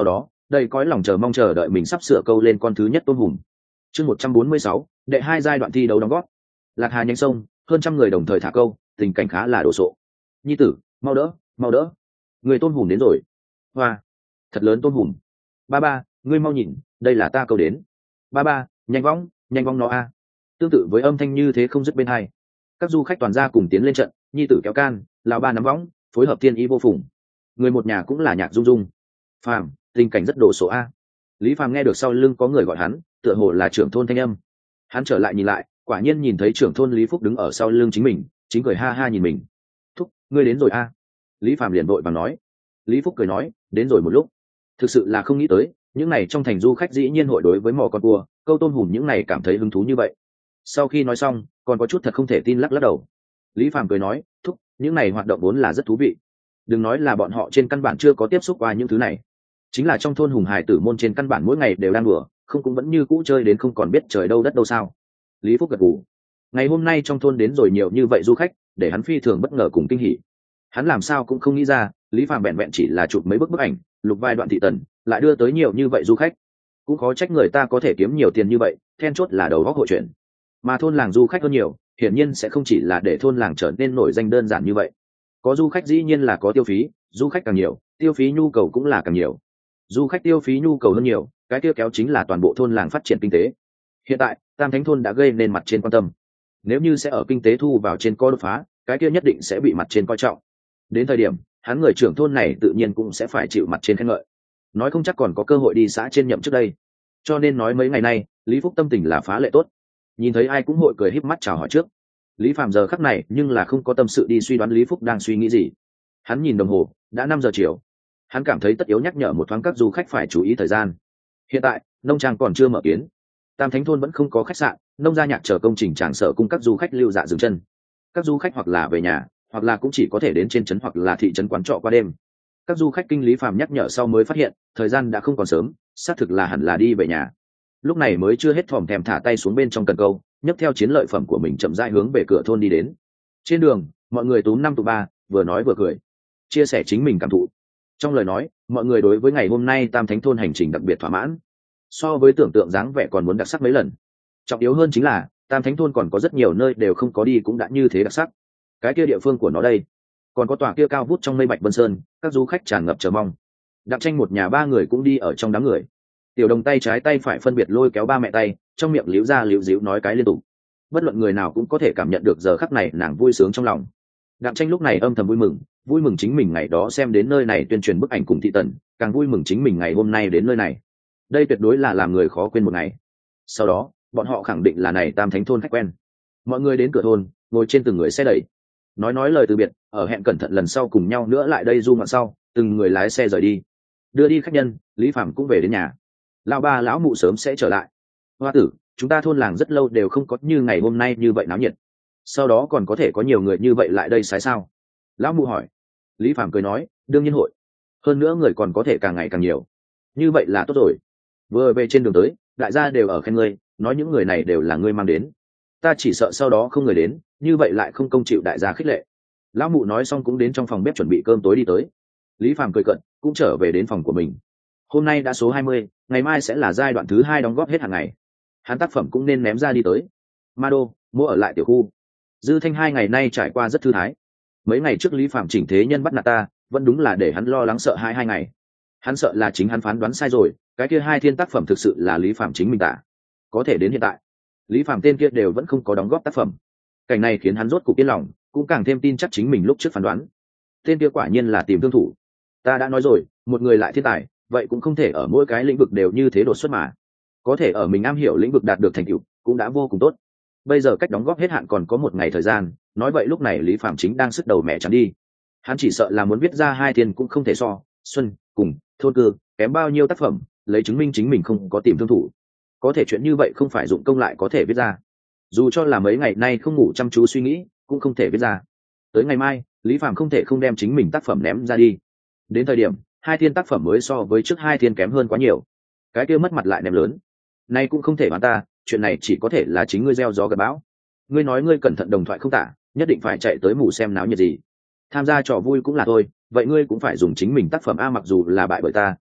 đây cõi lòng chờ mong chờ đợi mình sắp sửa câu lên con thứ nhất tôm hùm. Chương 146, đệ 2 giai đoạn thi đấu đóng góp. Lạc Hà nhanh sông, hơn trăm người đồng thời thả câu, tình cảnh khá là đồ sộ. Nhi tử, mau đỡ, mau đỡ. Người tôm hùm đến rồi. Hoa, thật lớn tôm hùm. Ba ba, ngươi mau nhìn, đây là ta câu đến. Ba ba, nhanh vong nó a. Tương tự với âm thanh như thế không dứt bên hai. Các du khách toàn ra cùng tiến lên trận, nhi tử kéo can, lão ba nắm võng, phối hợp thiên ý vô phùng. Người một nhà cũng là nhạc rung rung. Phàm, tình cảnh rất đồ sộ a. Lý Phàm nghe được sau lưng có người gọi hắn, tựa hồ là trưởng thôn thanh âm. Hắn trở lại nhìn lại, quả nhiên nhìn thấy trưởng thôn Lý Phúc đứng ở sau lưng chính mình, chính cười ha ha nhìn mình. Thúc, ngươi đến rồi a. Lý Phàm liền vội vàng nói. Lý Phúc cười nói, đến rồi một lúc. Thực sự là không nghĩ tới, những này trong thành du khách dĩ nhiên hội đối với mò con cua, câu tôm hùm những này cảm thấy hứng thú như vậy. Sau khi nói xong, còn có chút thật không thể tin lắc lắc đầu. Lý Phàm cười nói, thúc, những này hoạt động vốn là rất thú vị. Đừng nói là bọn họ trên căn bản chưa có tiếp xúc qua những thứ này, chính là trong thôn hùng hải tử môn trên căn bản mỗi ngày đều đang đùa, không cũng vẫn như cũ chơi đến không còn biết trời đâu đất đâu sao. Lý Phúc gật gù. Ngày hôm nay trong thôn đến rồi nhiều như vậy du khách, để hắn phi thường bất ngờ cùng kinh hỉ. Hắn làm sao cũng không nghĩ ra, Lý Phàm vẹn vẹn chỉ là chụp mấy bức ảnh, lục vai đoạn thị tần, lại đưa tới nhiều như vậy du khách. Cũng khó trách người ta có thể kiếm nhiều tiền như vậy, then chốt là đầu góc hội chuyện. Mà thôn làng du khách hơn nhiều, hiển nhiên sẽ không chỉ là để thôn làng trở nên nổi danh đơn giản như vậy. Có du khách dĩ nhiên là có tiêu phí, du khách càng nhiều, tiêu phí nhu cầu cũng là càng nhiều. Du khách tiêu phí nhu cầu hơn nhiều, cái tiêu kéo chính là toàn bộ thôn làng phát triển kinh tế. Hiện tại, Tam Thánh thôn đã gây nên mặt trên quan tâm. Nếu như sẽ ở kinh tế thu vào trên co đột phá, cái kia nhất định sẽ bị mặt trên coi trọng. Đến thời điểm, hắn người trưởng thôn này tự nhiên cũng sẽ phải chịu mặt trên khen ngợi. Nói không chắc còn có cơ hội đi xã trên nhậm trước đây. Cho nên nói mấy ngày nay, Lý Phúc tâm tình là phá lệ tốt. Nhìn thấy ai cũng hội cười híp mắt chào hỏi trước. Lý Phàm giờ khắc này nhưng là không có tâm sự đi suy đoán Lý Phúc đang suy nghĩ gì. Hắn nhìn đồng hồ, đã 5 giờ chiều. Hắn cảm thấy tất yếu nhắc nhở một thoáng các du khách phải chú ý thời gian. Hiện tại, nông trang còn chưa mở kiến. Tam Thánh thôn vẫn không có khách sạn, nông gia nhạc chờ công trình tràng sở cung các du khách lưu dạ dừng chân. Các du khách hoặc là về nhà, hoặc là cũng chỉ có thể đến trên trấn hoặc là thị trấn quán trọ qua đêm. Các du khách kinh Lý Phàm nhắc nhở sau mới phát hiện, thời gian đã không còn sớm, xác thực là hẳn là đi về nhà. Lúc này mới chưa hết thòm thèm thả tay xuống bên trong cần câu, nhấc theo chiến lợi phẩm của mình chậm rãi hướng về cửa thôn đi đến. Trên đường, mọi người túm năm tụ ba, vừa nói vừa cười, chia sẻ chính mình cảm thụ. Trong lời nói, mọi người đối với ngày hôm nay Tam Thánh thôn hành trình đặc biệt thỏa mãn, so với tưởng tượng dáng vẻ còn muốn đặc sắc mấy lần. Trọng yếu hơn chính là Tam Thánh thôn còn có rất nhiều nơi đều không có đi cũng đã như thế đặc sắc. Cái kia địa phương của nó đây, còn có tòa kia cao vút trong mây Bạch Vân Sơn, các du khách tràn ngập chờ mong. Đặng Tranh một nhà 3 người cũng đi ở trong đám người. Tiểu Đồng tay trái tay phải phân biệt lôi kéo ba mẹ tay, trong miệng líu ra líu díu nói cái liên tục. Bất luận người nào cũng có thể cảm nhận được giờ khắc này nàng vui sướng trong lòng. Đặng Tranh lúc này âm thầm vui mừng chính mình ngày đó xem đến nơi này tuyên truyền bức ảnh cùng thị tần, càng vui mừng chính mình ngày hôm nay đến nơi này. Đây tuyệt đối là làm người khó quên một ngày. Sau đó, bọn họ khẳng định là này Tam Thánh thôn khách quen. Mọi người đến cửa thôn, ngồi trên từng người xe đẩy, nói lời từ biệt, ở hẹn cẩn thận lần sau cùng nhau nữa lại đây du ngoạn sau, từng người lái xe rời đi. Đưa đi khách nhân, Lý Phàm cũng về đến nhà. Lão ba lão mụ sớm sẽ trở lại. Hoa tử, chúng ta thôn làng rất lâu đều không có như ngày hôm nay như vậy náo nhiệt. Sau đó còn có thể có nhiều người như vậy lại đây sái sao? Lão mụ hỏi. Lý Phàm cười nói, đương nhiên hội. Hơn nữa người còn có thể càng ngày càng nhiều. Như vậy là tốt rồi. Vừa về trên đường tới, đại gia đều ở khen ngươi, nói những người này đều là ngươi mang đến. Ta chỉ sợ sau đó không người đến, như vậy lại không công chịu đại gia khích lệ. Lão mụ nói xong cũng đến trong phòng bếp chuẩn bị cơm tối đi tới. Lý Phàm cười cận, cũng trở về đến phòng của mình. Hôm nay đã số 20, ngày mai sẽ là giai đoạn thứ 2 đóng góp hết hàng ngày. Hắn tác phẩm cũng nên ném ra đi tới. Ma Đô, mua ở lại tiểu khu. Dư Thanh 2 ngày nay trải qua rất thư thái. Mấy ngày trước Lý Phàm chỉnh thế nhân bắt nạt ta, vẫn đúng là để hắn lo lắng sợ 2 ngày. Hắn sợ là chính hắn phán đoán sai rồi, cái kia 2 thiên tác phẩm thực sự là Lý Phàm chính mình tả. Có thể đến hiện tại, Lý Phàm tên kia đều vẫn không có đóng góp tác phẩm. Cảnh này khiến hắn rốt cục yên lòng, cũng càng thêm tin chắc chính mình lúc trước phán đoán. Tên kia quả nhiên là tìm thương thủ. Ta đã nói rồi, một người lại thiên tài, vậy cũng không thể ở mỗi cái lĩnh vực đều như thế đột xuất mà. Có thể ở mình am hiểu lĩnh vực đạt được thành tựu, cũng đã vô cùng tốt. Bây giờ cách đóng góp hết hạn còn có 1 ngày thời gian, nói vậy lúc này Lý Phàm chính đang sức đầu mẹ chán đi. Hắn chỉ sợ là muốn viết ra 2 thiên cũng không thể so, Xuân cùng Thôn Cư kém bao nhiêu tác phẩm, lấy chứng minh chính mình không có tìm thương thủ. Có thể chuyện như vậy không phải dụng công lại có thể viết ra. Dù cho là mấy ngày nay không ngủ chăm chú suy nghĩ, cũng không thể viết ra. Tới ngày mai, Lý Phàm không thể không đem chính mình tác phẩm ném ra đi. Đến thời điểm 2 thiên tác phẩm mới so với trước 2 thiên kém hơn quá nhiều, cái kia mất mặt lại ném lớn. Nay cũng không thể bán ta, chuyện này chỉ có thể là chính ngươi gieo gió gặt bão. Ngươi nói ngươi cẩn thận đồng thoại không tả, nhất định phải chạy tới mù xem náo nhiệt gì. Tham gia trò vui cũng là thôi, vậy ngươi cũng phải dùng chính mình tác phẩm a, mặc dù là bại bởi ta,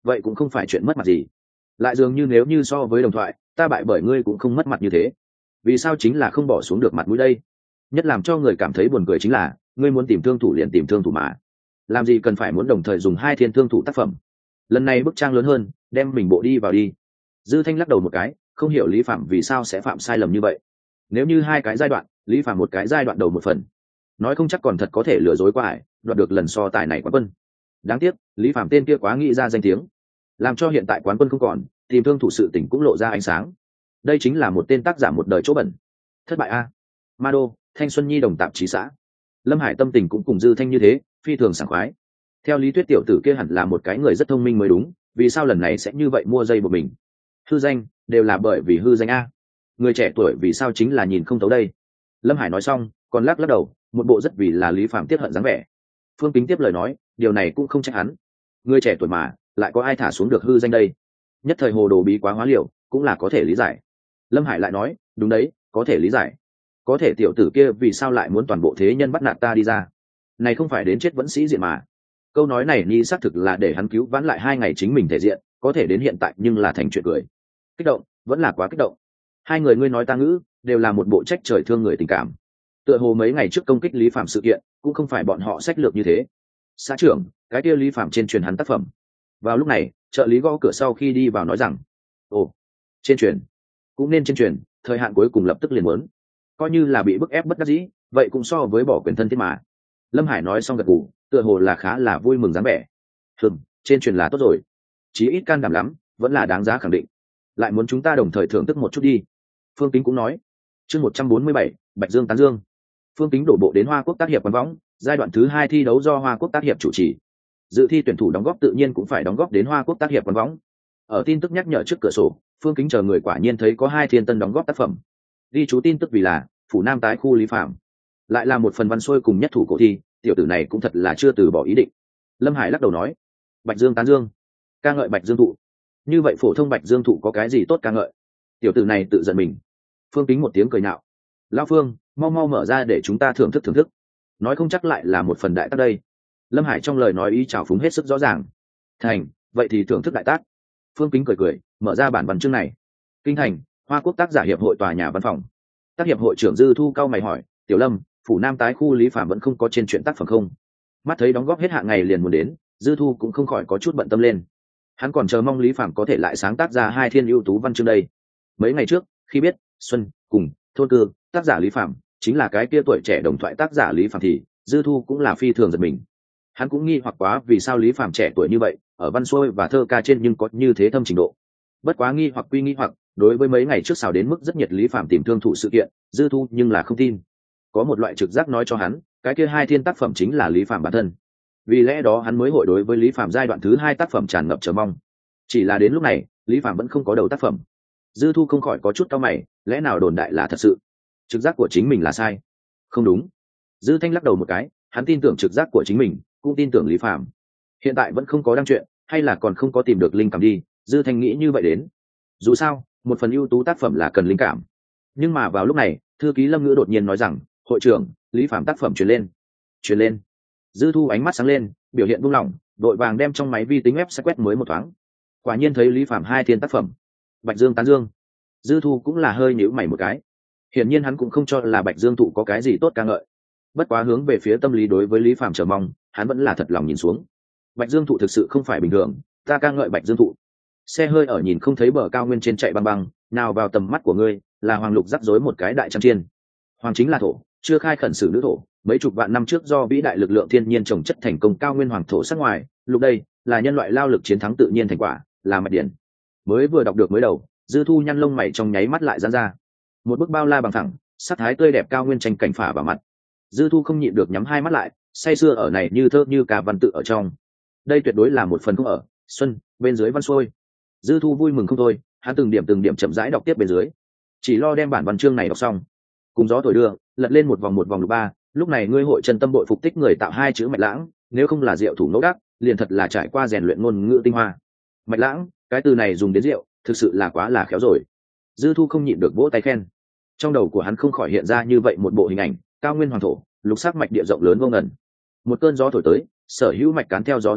vậy cũng không phải chuyện mất mặt gì. Lại dường như nếu như so với đồng thoại, ta bại bởi ngươi cũng không mất mặt như thế. Vì sao chính là không bỏ xuống được mặt mũi đây? Nhất làm cho người cảm thấy buồn cười chính là ngươi muốn tìm thương thủ liền tìm thương thủ mà, làm gì cần phải muốn đồng thời dùng hai thiên thương thủ tác phẩm. Lần này bức trang lớn hơn, đem mình bộ đi vào đi. Dư Thanh lắc đầu một cái, không hiểu Lý Phạm vì sao sẽ phạm sai lầm như vậy. Nếu như hai cái giai đoạn, Lý Phạm một cái giai đoạn đầu một phần, nói không chắc còn thật có thể lừa dối qua ải, đoạt được lần so tài này quán quân. Đáng tiếc Lý Phạm tên kia quá nghĩ ra danh tiếng, làm cho hiện tại quán quân không còn, tìm thương thủ sự tỉnh cũng lộ ra ánh sáng. Đây chính là một tên tác giả một đời chỗ bẩn. Thất bại a. Mado, Thanh Xuân Nhi đồng tạp chí xã. Lâm Hải tâm tình cũng cùng Dư Thanh như thế, phi thường sảng khoái. Theo lý thuyết tiểu tử kia hẳn là một cái người rất thông minh mới đúng, vì sao lần này sẽ như vậy mua dây của mình? Hư danh đều là bởi vì hư danh a. Người trẻ tuổi vì sao chính là nhìn không thấu đây? Lâm Hải nói xong còn lắc đầu, một bộ rất vì là Lý Phạm tiếc hận dáng vẻ. Phương Kính tiếp lời nói, điều này cũng không trách hắn. Người trẻ tuổi mà, lại có ai thả xuống được hư danh đây? Nhất thời hồ đồ bí quá hóa liều, cũng là có thể lý giải. Lâm Hải lại nói, đúng đấy, có thể lý giải. Có thể tiểu tử kia vì sao lại muốn toàn bộ thế nhân bắt nạt ta đi ra? Này không phải đến chết vẫn sĩ diện mà. Câu nói này Nhi xác thực là để hắn cứu vãn lại 2 ngày chính mình thể diện, có thể đến hiện tại nhưng là thành chuyện cười. Kích động, vẫn là quá kích động. Hai người ngươi nói ta ngữ, đều là một bộ trách trời thương người tình cảm. Tựa hồ mấy ngày trước công kích Lý Phạm sự kiện, cũng không phải bọn họ sách lược như thế. Xã trưởng, cái kia Lý Phạm trên truyền hắn tác phẩm. Vào lúc này, trợ lý gõ cửa sau khi đi vào nói rằng, ồ, trên truyền, cũng nên trên truyền, thời hạn cuối cùng lập tức liền muốn. Coi như là bị bức ép bất đắc dĩ, vậy cũng so với bỏ quyền thân thiết mà. Lâm Hải nói xong gật gù, tựa hồ là khá là vui mừng dáng vẻ. Trên truyền là tốt rồi, chí ít can đảm lắm, vẫn là đáng giá khẳng định. Lại muốn chúng ta đồng thời thưởng thức một chút đi. Phương Kính cũng nói. Chương 147, Bạch Dương tán dương. Phương Kính đổ bộ đến Hoa Quốc tác hiệp quán võng, giai đoạn thứ 2 thi đấu do Hoa Quốc tác hiệp chủ trì. Dự thi tuyển thủ đóng góp tự nhiên cũng phải đóng góp đến Hoa Quốc tác hiệp quán võng. Ở tin tức nhắc nhở trước cửa sổ, Phương Kính chờ người quả nhiên thấy có 2 thiên tân đóng góp tác phẩm. Ghi chú tin tức vì là phủ Nam tái khu Lý Phạm. Lại là một phần văn xuôi cùng nhất thủ cổ thi, tiểu tử này cũng thật là chưa từ bỏ ý định. Lâm Hải lắc đầu nói, Bạch Dương tán dương, ca ngợi Bạch Dương thụ. Như vậy phổ thông Bạch Dương thụ có cái gì tốt ca ngợi? Tiểu tử này tự giận mình. Phương Kính một tiếng cười nhạo, lão Phương, mau mau mở ra để chúng ta thưởng thức. Nói không chắc lại là một phần đại tác đây. Lâm Hải trong lời nói ý trào phúng hết sức rõ ràng. Thành, vậy thì thưởng thức đại tác. Phương Kính cười, mở ra bản văn chương này. Kinh thành, Hoa Quốc tác giả hiệp hội tòa nhà văn phòng. Tác hiệp hội trưởng Dư Thu cao mày hỏi, Tiểu Lâm, phủ Nam tái khu Lý Phạm vẫn không có trên chuyện tác phẩm không? Mắt thấy đóng góp hết hạn ngày liền muốn đến, Dư Thu cũng không khỏi có chút bận tâm lên. Hắn còn chờ mong Lý Phạm có thể lại sáng tác ra 2 thiên ưu tú văn chương đây. Mấy ngày trước, khi biết Xuân cùng thôn cư tác giả Lý Phạm chính là cái kia tuổi trẻ đồng thoại tác giả Lý Phạm thì Dư Thu cũng là phi thường giật mình. Hắn cũng nghi hoặc quá vì sao Lý Phạm trẻ tuổi như vậy, ở văn xuôi và thơ ca trên nhưng có như thế thâm trình độ. Bất quá nghi hoặc quy nghi hoặc, đối với mấy ngày trước xào đến mức rất nhiệt Lý Phạm tìm thương thụ sự kiện, Dư Thu nhưng là không tin. Có một loại trực giác nói cho hắn, cái kia 2 thiên tác phẩm chính là Lý Phạm bản thân. Vì lẽ đó hắn mới hội đối với Lý Phạm giai đoạn thứ 2 tác phẩm tràn ngập chờ mong. Chỉ là đến lúc này, Lý Phạm vẫn không có đầu tác phẩm. Dư Thu không khỏi có chút cau mày, lẽ nào đồn đại là thật sự? Trực giác của chính mình là sai? Không đúng. Dư Thanh lắc đầu một cái, hắn tin tưởng trực giác của chính mình, cũng tin tưởng Lý Phạm. Hiện tại vẫn không có đăng chuyện, hay là còn không có tìm được linh cảm đi, Dư Thanh nghĩ như vậy đến. Dù sao, một phần ưu tú tác phẩm là cần linh cảm. Nhưng mà vào lúc này, thư ký Lâm Ngữ đột nhiên nói rằng, hội trưởng, Lý Phạm tác phẩm truyền lên. Dư Thu ánh mắt sáng lên, biểu hiện buông lỏng, đội vàng đem trong máy vi tính web quét mới một thoáng. Quả nhiên thấy Lý Phạm 2 thiên tác phẩm. Bạch Dương tán dương. Dư Thu cũng là hơi nhíu mày một cái. Hiển nhiên hắn cũng không cho là Bạch Dương thụ có cái gì tốt ca ngợi. Bất quá hướng về phía tâm lý đối với Lý Phạm chờ mong, hắn vẫn là thật lòng nhìn xuống. Bạch Dương thụ thực sự không phải bình thường, ta ca ngợi Bạch Dương thụ. Xe hơi ở nhìn không thấy bờ cao nguyên trên chạy băng băng, nào vào tầm mắt của ngươi, là hoàng lục rắc rối một cái đại trang chiên. Hoàng chính là thổ, chưa khai khẩn sử nữ thổ, mấy chục vạn năm trước do vĩ đại lực lượng thiên nhiên trồng chất thành công cao nguyên hoàng thổ sắc ngoài, lục đây là nhân loại lao lực chiến thắng tự nhiên thành quả, là mạch điển. Mới vừa đọc được mới đầu, Dư Thu nhăn lông mày trong nháy mắt lại giãn ra. Một bức bao la bằng thẳng, sắc thái tươi đẹp cao nguyên tranh cảnh phả vào mặt. Dư Thu không nhịn được nhắm hai mắt lại, say sưa ở này như thơ như cả văn tự ở trong. Đây tuyệt đối là một phần không ở xuân bên dưới văn xuôi. Dư Thu vui mừng không thôi, hắn từng điểm chậm rãi đọc tiếp bên dưới, chỉ lo đem bản văn chương này đọc xong. Cùng gió thổi đưa, lật lên một vòng lục ba, lúc này ngươi hội chân tâm bội phục tích người tạo 2 chữ mạch lãng, nếu không là diệu thủ ngẫu đắc, liền thật là trải qua rèn luyện ngôn ngữ tinh hoa. Mạch lãng, cái từ này dùng đến rượu, thực sự là quá là khéo rồi. Dư Thu không nhịn được vỗ tay khen. Trong đầu của hắn không khỏi hiện ra như vậy một bộ hình ảnh, cao nguyên hoàng thổ, lục sắc mạch địa rộng lớn vô ngần. Một cơn gió thổi tới, sở hữu mạch cán theo gió di động,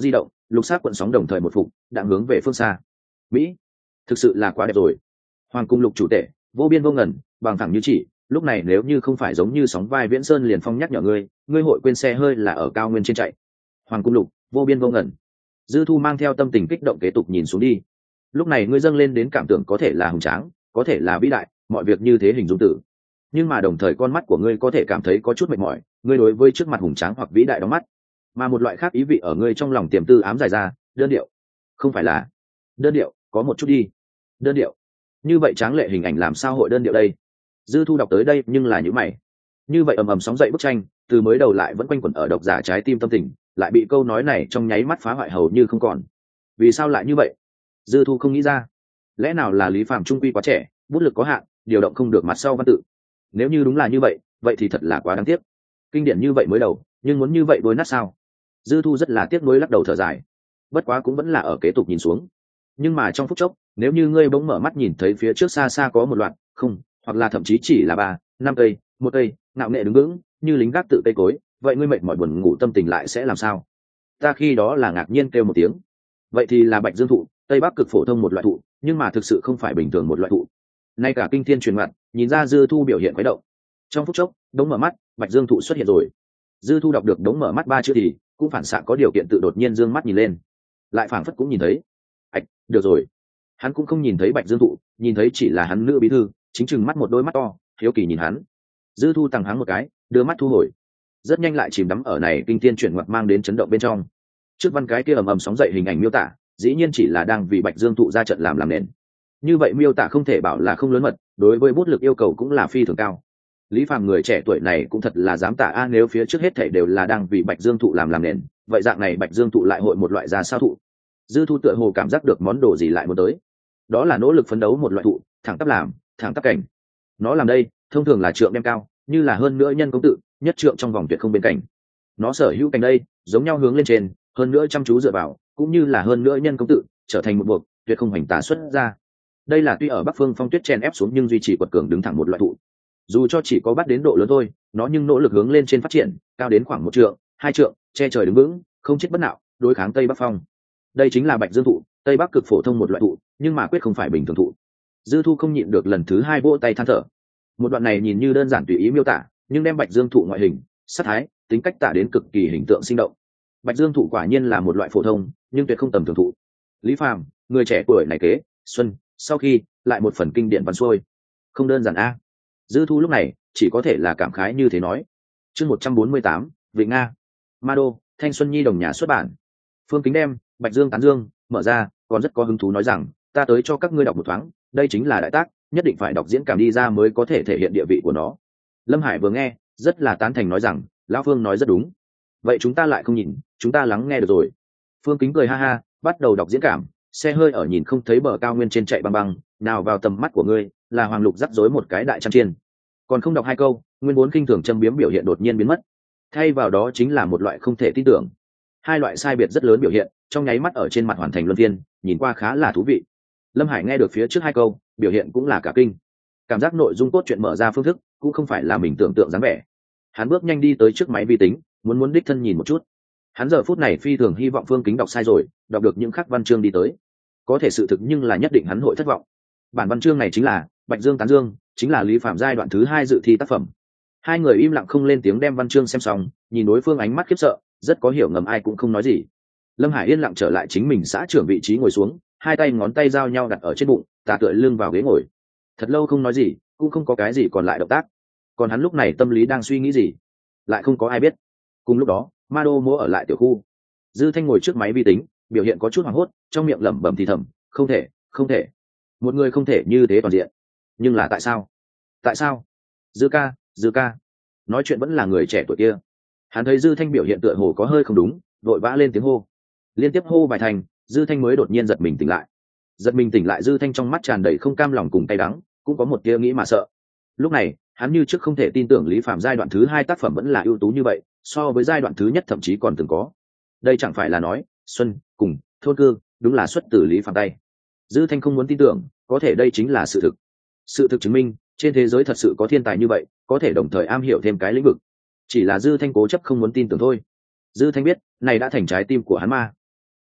lục sắc cuộn sóng đồng thời một phục đã hướng về phương xa. Mỹ, thực sự là quá đẹp rồi. Hoàng cung lục chủ tể, vô biên vô ngần, bằng thẳng như chỉ, lúc này nếu như không phải giống như sóng vai Viễn Sơn liền phong nhắc nhở ngươi hội quên xe hơi là ở cao nguyên trên chạy. Hoàng cung lục, vô biên vô ngần. Dư Thu mang theo tâm tình kích động kế tục nhìn xuống đi. Lúc này ngươi dâng lên đến cảm tưởng có thể là hùng tráng, có thể là vĩ đại, mọi việc như thế hình dung tử. Nhưng mà đồng thời con mắt của ngươi có thể cảm thấy có chút mệt mỏi, ngươi đối với trước mặt hùng tráng hoặc vĩ đại đóng mắt, mà một loại khác ý vị ở ngươi trong lòng tiềm tư ám dài ra, đơn điệu. Không phải là đơn điệu, có một chút đi. Đơn điệu. Như vậy tráng lệ hình ảnh làm sao hội đơn điệu đây? Dư Thu đọc tới đây nhưng là những mày. Như vậy ầm ầm sóng dậy bức tranh, từ mới đầu lại vẫn quanh quẩn ở độc giả trái tim tâm tình, lại bị câu nói này trong nháy mắt phá hoại hầu như không còn. Vì sao lại như vậy? Dư Thu không nghĩ ra. Lẽ nào là Lý Phàm trung quy quá trẻ, bút lực có hạn, điều động không được mặt sau văn tự? Nếu như đúng là như vậy, vậy thì thật là quá đáng tiếc. Kinh điển như vậy mới đầu, nhưng muốn như vậy đối nát sao? Dư Thu rất là tiếc nuối lắc đầu thở dài. Bất quá cũng vẫn là ở kế tục nhìn xuống. Nhưng mà trong phút chốc, nếu như ngươi bỗng mở mắt nhìn thấy phía trước xa xa có một loạt, không, hoặc là thậm chí chỉ là 3, 5 cây, một cây, ngạo nghệ đứng vững, như lính gác tự cây cối, vậy ngươi mệt mỏi buồn ngủ tâm tình lại sẽ làm sao? Ta khi đó là ngạc nhiên kêu một tiếng. Vậy thì là Bạch Dương thụ, Tây Bắc cực phổ thông một loại thụ, nhưng mà thực sự không phải bình thường một loại thụ. Nay cả kinh thiên truyền mặt, nhìn ra Dư Thu biểu hiện khuấy động. Trong phút chốc, đống mở mắt, Bạch Dương thụ xuất hiện rồi. Dư Thu đọc được đống mở mắt 3 chữ thì cũng phản xạ có điều kiện tự đột nhiên dương mắt nhìn lên, lại phảng phất cũng nhìn thấy. Ảch, được rồi. Hắn cũng không nhìn thấy Bạch Dương thụ, nhìn thấy chỉ là hắn nữ bí thư, chính chừng mắt một đôi mắt to, hiếu kỳ nhìn hắn. Dư Thu tăng háng một cái, đưa mắt thu hồi, rất nhanh lại chìm đắm ở này kinh thiên chuyển ngoặt mang đến chấn động bên trong. Trước văn cái kia ầm ầm sóng dậy hình ảnh miêu tả, dĩ nhiên chỉ là đang vì Bạch Dương thụ ra trận làm nền. Như vậy miêu tả không thể bảo là không lớn mật, đối với bút lực yêu cầu cũng là phi thường cao. Lý Phàm người trẻ tuổi này cũng thật là dám tả a, nếu phía trước hết thảy đều là đang vì Bạch Dương thụ làm nền, vậy dạng này Bạch Dương thụ lại hội một loại ra sao thụ? Dư Thu tựa hồ cảm giác được món đồ gì lại muốn tới. Đó là nỗ lực phấn đấu một loại thụ, thẳng tắp làm, thẳng tắp cảnh. Nó làm đây, thông thường là trượng đem cao, như là hơn nữa nhân công tự, nhất trượng trong vòng tuyệt không bên cạnh. Nó sở hữu cành đây, giống nhau hướng lên trên, hơn nữa chăm chú dựa vào, cũng như là hơn nữa nhân công tự, trở thành một buộc, tuyệt không hành tà xuất ra. Đây là tuy ở Bắc Phương phong tuyết chen ép xuống nhưng duy trì quật cường đứng thẳng một loại thụ. Dù cho chỉ có bắt đến độ lớn thôi, nó nhưng nỗ lực hướng lên trên phát triển, cao đến khoảng 1 trượng, 2 trượng, che trời đứng vững, không chết bất nạo, đối kháng Tây Bắc phong. Đây chính là Bạch Dương thụ, Tây Bắc cực phổ thông một loại thụ, nhưng mà quyết không phải bình thường thụ. Dư Thu không nhịn được lần thứ 2 vỗ tay than thở. Một đoạn này nhìn như đơn giản tùy ý miêu tả, nhưng đem Bạch Dương thụ ngoại hình, sắc thái, tính cách tả đến cực kỳ hình tượng sinh động. Bạch Dương thụ quả nhiên là một loại phổ thông, nhưng tuyệt không tầm thường thụ. Lý Phàm, người trẻ tuổi này kế, xuân, sau khi lại một phần kinh điển văn xuôi, không đơn giản a. Dư Thu lúc này chỉ có thể là cảm khái như thế nói. Chương 148, Vịnh Nga, Ma Đô, Thanh Xuân Nhi đồng nhà xuất bản. Phương Kính đem Bạch Dương tán dương mở ra, còn rất có hứng thú nói rằng, ta tới cho các ngươi đọc một thoáng, đây chính là đại tác, nhất định phải đọc diễn cảm đi ra mới có thể thể hiện địa vị của nó. Lâm Hải vừa nghe, rất là tán thành nói rằng, lão Phương nói rất đúng. Vậy chúng ta lại không nhìn, chúng ta lắng nghe được rồi. Phương Kính cười ha ha, bắt đầu đọc diễn cảm. Xe hơi ở nhìn không thấy bờ cao nguyên trên chạy băng băng, nào vào tầm mắt của ngươi là Hoàng Lục rắc rối một cái đại trăm chiên. Còn không đọc 2 câu, nguyên vốn kinh thường châm biếm biểu hiện đột nhiên biến mất, thay vào đó chính là một loại không thể tin tưởng. 2 loại sai biệt rất lớn biểu hiện, trong nháy mắt ở trên mặt hoàn thành luân phiên, nhìn qua khá là thú vị. Lâm Hải nghe được phía trước 2 câu, biểu hiện cũng là cả kinh. Cảm giác nội dung cốt truyện mở ra phương thức cũng không phải là mình tưởng tượng dáng vẻ. Hắn bước nhanh đi tới trước máy vi tính, muốn đích thân nhìn một chút. Hắn giờ phút này phi thường hy vọng Phương Kính đọc sai rồi, đọc được những khắc văn chương đi tới. Có thể sự thực nhưng là nhất định hắn hội thất vọng. Bản văn chương này chính là Bạch Dương tán dương, chính là Lý Phạm giai đoạn thứ 2 dự thi tác phẩm. 2 người im lặng không lên tiếng đem văn chương xem xong, nhìn đối phương ánh mắt khiếp sợ, rất có hiểu ngầm ai cũng không nói gì. Lâm Hải yên lặng trở lại chính mình xã trưởng vị trí ngồi xuống, 2 tay ngón tay giao nhau đặt ở trên bụng, tà tựa lưng vào ghế ngồi. Thật lâu không nói gì, cũng không có cái gì còn lại động tác. Còn hắn lúc này tâm lý đang suy nghĩ gì, lại không có ai biết. Cùng lúc đó, Ma Đô múa ở lại tiểu khu. Dư Thanh ngồi trước máy vi tính, biểu hiện có chút hoảng hốt, trong miệng lẩm bẩm thì thầm, không thể, không thể. Một người không thể như thế toàn diện. Nhưng là tại sao? Tại sao? Dư ca. Nói chuyện vẫn là người trẻ tuổi kia. Hắn thấy Dư Thanh biểu hiện tựa hồ có hơi không đúng, vội vã lên tiếng hô. Liên tiếp hô vài thành, Dư Thanh mới đột nhiên giật mình tỉnh lại. Giật mình tỉnh lại, Dư Thanh trong mắt tràn đầy không cam lòng cùng cay đắng, cũng có một tia nghĩ mà sợ. Lúc này, hắn như trước không thể tin tưởng Lý Phạm giai đoạn thứ 2 tác phẩm vẫn là ưu tú như vậy, so với giai đoạn thứ nhất thậm chí còn từng có. Đây chẳng phải là nói, Xuân cùng thôn cư đúng là xuất từ Lý Phạm tay. Dư Thanh không muốn tin tưởng, có thể đây chính là sự thực. Sự thực chứng minh, trên thế giới thật sự có thiên tài như vậy, có thể đồng thời am hiểu thêm cái lĩnh vực. Chỉ là Dư Thanh cố chấp không muốn tin tưởng thôi. Dư Thanh biết, này đã thành trái tim của hắn mà.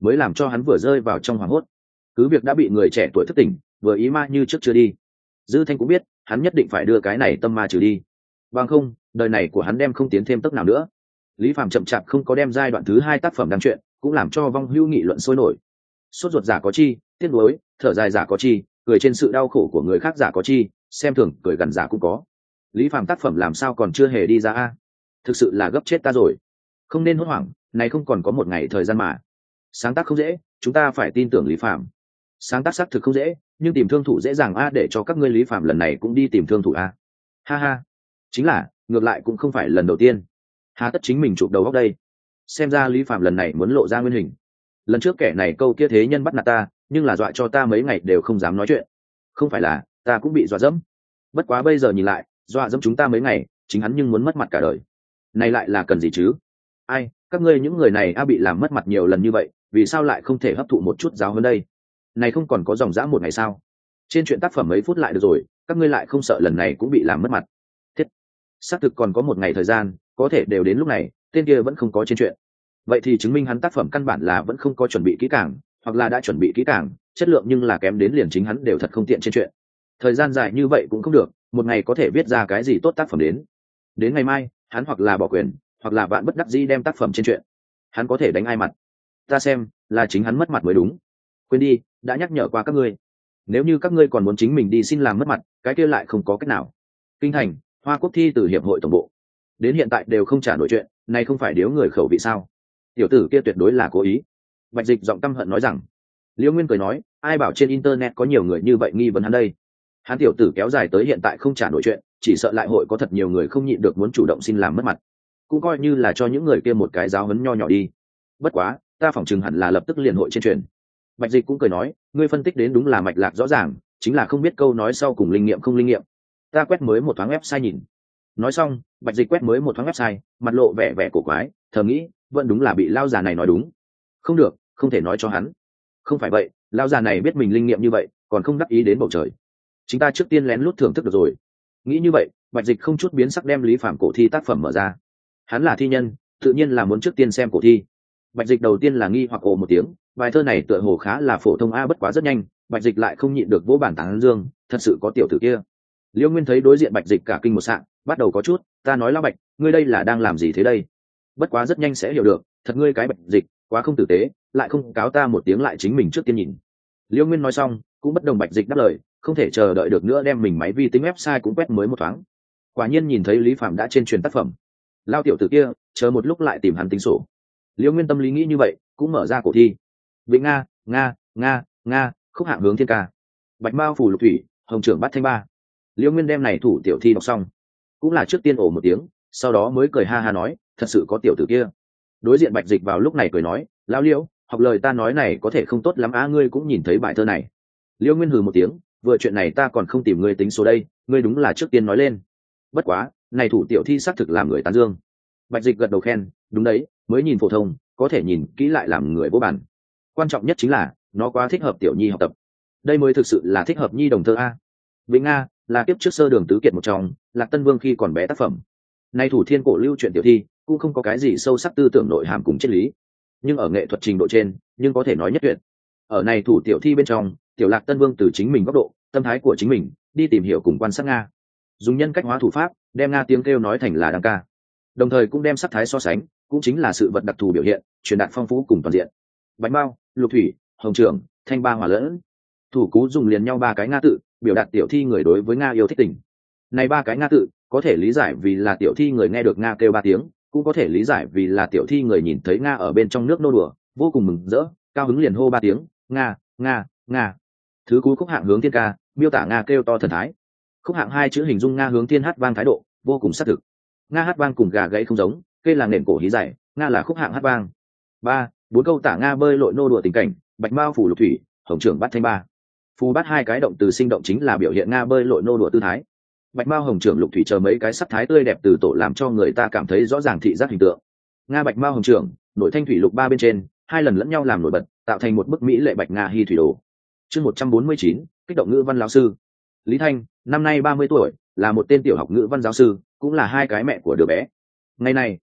mới làm cho hắn vừa rơi vào trong hoảng hốt. Cứ việc đã bị người trẻ tuổi thức tỉnh, vừa ý ma như trước chưa đi. Dư Thanh cũng biết hắn nhất định phải đưa cái này tâm ma trừ đi, bằng không đời này của hắn đem không tiến thêm tấc nào nữa. Lý Phàm chậm chạp không có đem giai đoạn thứ 2 tác phẩm đăng truyện, cũng làm cho vong hữu nghị luận sôi nổi. Sốt ruột giả có chi, tiếc nuối, thở dài giả có chi, cười trên sự đau khổ của người khác giả có chi, xem thường cười gần giả cũng có. Lý Phàm tác phẩm làm sao còn chưa hề đi ra a? Thực sự là gấp chết ta rồi. Không nên hốt hoảng, này không còn có một ngày thời gian mà. Sáng tác không dễ, chúng ta phải tin tưởng Lý Phàm. Sáng tác xác thực không dễ, nhưng tìm thương thủ dễ dàng a, để cho các ngươi Lý Phàm lần này cũng đi tìm thương thủ a. Ha ha, chính là, ngược lại cũng không phải lần đầu tiên. Hà tất chính mình chụp đầu góc đây. Xem ra Lý Phàm lần này muốn lộ ra nguyên hình. Lần trước kẻ này câu kia thế nhân bắt nạt ta, nhưng là dọa cho ta mấy ngày đều không dám nói chuyện. Không phải là ta cũng bị dọa dẫm. Bất quá bây giờ nhìn lại, dọa dẫm chúng ta mấy ngày, chính hắn nhưng muốn mất mặt cả đời. Này lại là cần gì chứ? Ai, các ngươi những người này bị làm mất mặt nhiều lần như vậy, vì sao lại không thể hấp thụ một chút giáo hơn đây? Này không còn có dòng dã một ngày sao? Trên chuyện tác phẩm mấy phút lại được rồi, các ngươi lại không sợ lần này cũng bị làm mất mặt? Thiết, xác thực còn có một ngày thời gian, có thể đều đến lúc này, tên kia vẫn không có trên chuyện. Vậy thì chứng minh hắn tác phẩm căn bản là vẫn không có chuẩn bị kỹ càng, hoặc là đã chuẩn bị kỹ càng, chất lượng nhưng là kém đến liền chính hắn đều thật không tiện trên chuyện. Thời gian dài như vậy cũng không được, một ngày có thể viết ra cái gì tốt tác phẩm đến. Đến ngày mai, hắn hoặc là bỏ quyền, hoặc là vạn bất đắc dĩ đem tác phẩm trên chuyện. Hắn có thể đánh ai mặt? Ta xem, là chính hắn mất mặt mới đúng. Quên đi, đã nhắc nhở qua các ngươi. Nếu như các ngươi còn muốn chính mình đi xin làm mất mặt, cái kia lại không có cách nào. Kinh thành, Hoa Quốc thi từ hiệp hội tổng bộ. Đến hiện tại đều không trả nổi chuyện, này không phải điếu người khẩu vị sao? Tiểu tử kia tuyệt đối là cố ý. Bạch Dịch giọng căm hận nói rằng. Liễu Nguyên cười nói, ai bảo trên internet có nhiều người như vậy nghi vấn hắn đây? Hắn tiểu tử kéo dài tới hiện tại không trả nổi chuyện, chỉ sợ lại hội có thật nhiều người không nhịn được muốn chủ động xin làm mất mặt. Cũng coi như là cho những người kia một cái giáo huấn nho nhỏ đi. Bất quá, ta phỏng chừng hẳn là lập tức liền hội trên truyền. Bạch Dịch cũng cười nói, ngươi phân tích đến đúng là mạch lạc rõ ràng, chính là không biết câu nói sau cùng linh nghiệm không linh nghiệm. Ta quét mới một thoáng website nhìn. Nói xong, Bạch Dịch quét mới một thoáng website, mặt lộ vẻ vẻ cổ quái, thầm nghĩ, vẫn đúng là bị lao già này nói đúng. Không được, không thể nói cho hắn. Không phải vậy, lao già này biết mình linh nghiệm như vậy, còn không đắc ý đến bầu trời. Chúng ta trước tiên lén lút thưởng thức được rồi. Nghĩ như vậy, Bạch Dịch không chút biến sắc đem Lý Phàm cổ thi tác phẩm mở ra. Hắn là thi nhân, tự nhiên là muốn trước tiên xem cổ thi. Bạch Dịch đầu tiên là nghi hoặc ồ một tiếng, bài thơ này tựa hồ khá là phổ thông bất quá rất nhanh, Bạch Dịch lại không nhịn được vỗ bản tán dương, thật sự có tiểu tử kia. Liễu Nguyên thấy đối diện Bạch Dịch cả kinh một sạng, bắt đầu có chút, ta nói lão Bạch, ngươi đây là đang làm gì thế đây? Bất quá rất nhanh sẽ hiểu được, thật ngươi cái Bạch Dịch, quá không tử tế, lại không cáo ta một tiếng lại chính mình trước tiên nhìn. Liễu Nguyên nói xong, cũng bất đồng Bạch Dịch đáp lời, không thể chờ đợi được nữa đem mình máy vi tính website cũng quét mới một thoáng. Quả nhiên nhìn thấy Lý Phàm đã trên truyền tác phẩm. Lao tiểu tử kia, chờ một lúc lại tìm hắn tính sổ. Liễu Nguyên tâm lý nghĩ như vậy, cũng mở ra cổ thi. Vịnh Nga, Nga, Nga, Nga, khúc hạng hướng thiên ca. Bạch Mao phủ lục thủy, hồng trưởng bắt thanh ba. Liễu Nguyên đem này thủ tiểu thi đọc xong, cũng là trước tiên ồ một tiếng, sau đó mới cười ha ha nói, thật sự có tiểu tử kia. Đối diện Bạch Dịch vào lúc này cười nói, lão Liễu, học lời ta nói này có thể không tốt lắm ngươi cũng nhìn thấy bài thơ này. Liễu Nguyên hừ một tiếng, vừa chuyện này ta còn không tìm ngươi tính số đây, ngươi đúng là trước tiên nói lên. Bất quá, này thủ tiểu thi xác thực làm người tán dương. Bạch Dịch gật đầu khen, đúng đấy, mới nhìn phổ thông, có thể nhìn kỹ lại làm người vô bản. Quan trọng nhất chính là, nó quá thích hợp tiểu nhi học tập. Đây mới thực sự là thích hợp nhi đồng thơ a. Vĩnh Nga là kiếp trước sơ đường tứ kiệt một trong, Lạc Tân Vương khi còn bé tác phẩm. Nay thủ thiên cổ lưu truyện tiểu thi, cũng không có cái gì sâu sắc tư tưởng nội hàm cùng triết lý, nhưng ở nghệ thuật trình độ trên, nhưng có thể nói nhất tuyệt. Ở này thủ tiểu thi bên trong, tiểu Lạc Tân Vương từ chính mình góc độ, tâm thái của chính mình, đi tìm hiểu cùng quan sát Nga, dùng nhân cách hóa thủ pháp, đem Nga tiếng kêu nói thành là đăng ca, đồng thời cũng đem sắc thái so sánh, cũng chính là sự vật đặc thù biểu hiện, truyền đạt phong phú cùng toàn diện. Bạch Mao, lục thủy, hồng trưởng, thanh ba hòa lẫn, thủ cú dùng liền nhau ba cái Nga tự, biểu đạt tiểu thi người đối với Nga yêu thích tình. Này ba cái Nga tự có thể lý giải vì là tiểu thi người nghe được Nga kêu ba tiếng, cũng có thể lý giải vì là tiểu thi người nhìn thấy Nga ở bên trong nước nô đùa, vô cùng mừng rỡ, cao hứng liền hô ba tiếng, Nga, Nga, Nga. Thứ cú khúc hạng hướng thiên ca, miêu tả Nga kêu to thần thái. Khúc hạng hai chữ hình dung Nga hướng thiên hát vang thái độ, vô cùng xác thực. Nga hát vang cùng gà gãy không giống, cây là nền cổ hí dài, Nga là khúc hạng hát vang. Ba, bốn câu tả Nga bơi lội nô đùa tình cảnh, Bạch Mao phủ lục thủy, hồng trưởng bắt thanh ba. Phù bắt hai cái động từ sinh động chính là biểu hiện Nga bơi lội nô đùa tư thái. Bạch Mao hồng trưởng lục thủy chờ mấy cái sắc thái tươi đẹp từ tổ làm cho người ta cảm thấy rõ ràng thị giác hình tượng. Nga Bạch Mao hồng trưởng, nội thanh thủy lục ba bên trên, hai lần lẫn nhau làm nổi bật, tạo thành một bức mỹ lệ Bạch Nga hy thủy đồ. Chương 149, kích động ngữ văn lão sư. Lý Thanh, năm nay 30 tuổi, là một tên tiểu học ngữ văn giáo sư, cũng là hai cái mẹ của đứa bé. Ngày này,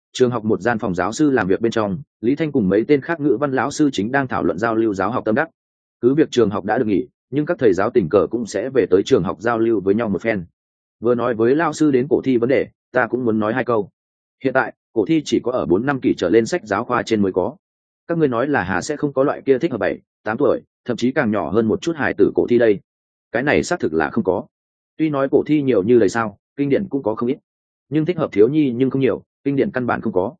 trường học một gian phòng giáo sư làm việc bên trong, Lý Thanh cùng mấy tên khác ngữ văn lão sư chính đang thảo luận giao lưu giáo học tâm đắc. Cứ việc trường học đã được nghỉ, nhưng các thầy giáo tình cờ cũng sẽ về tới trường học giao lưu với nhau một phen. Vừa nói với lão sư đến cổ thi vấn đề, ta cũng muốn nói hai câu. Hiện tại cổ thi chỉ có ở 4 năm kỳ trở lên sách giáo khoa trên mới có. Các ngươi nói là hà sẽ không có loại kia thích hợp 7, 8 tuổi, thậm chí càng nhỏ hơn một chút hài tử cổ thi đây. Cái này xác thực là không có. Tuy nói cổ thi nhiều như lời sao, kinh điển cũng có không ít, nhưng thích hợp thiếu nhi nhưng không nhiều, kinh điển căn bản không có.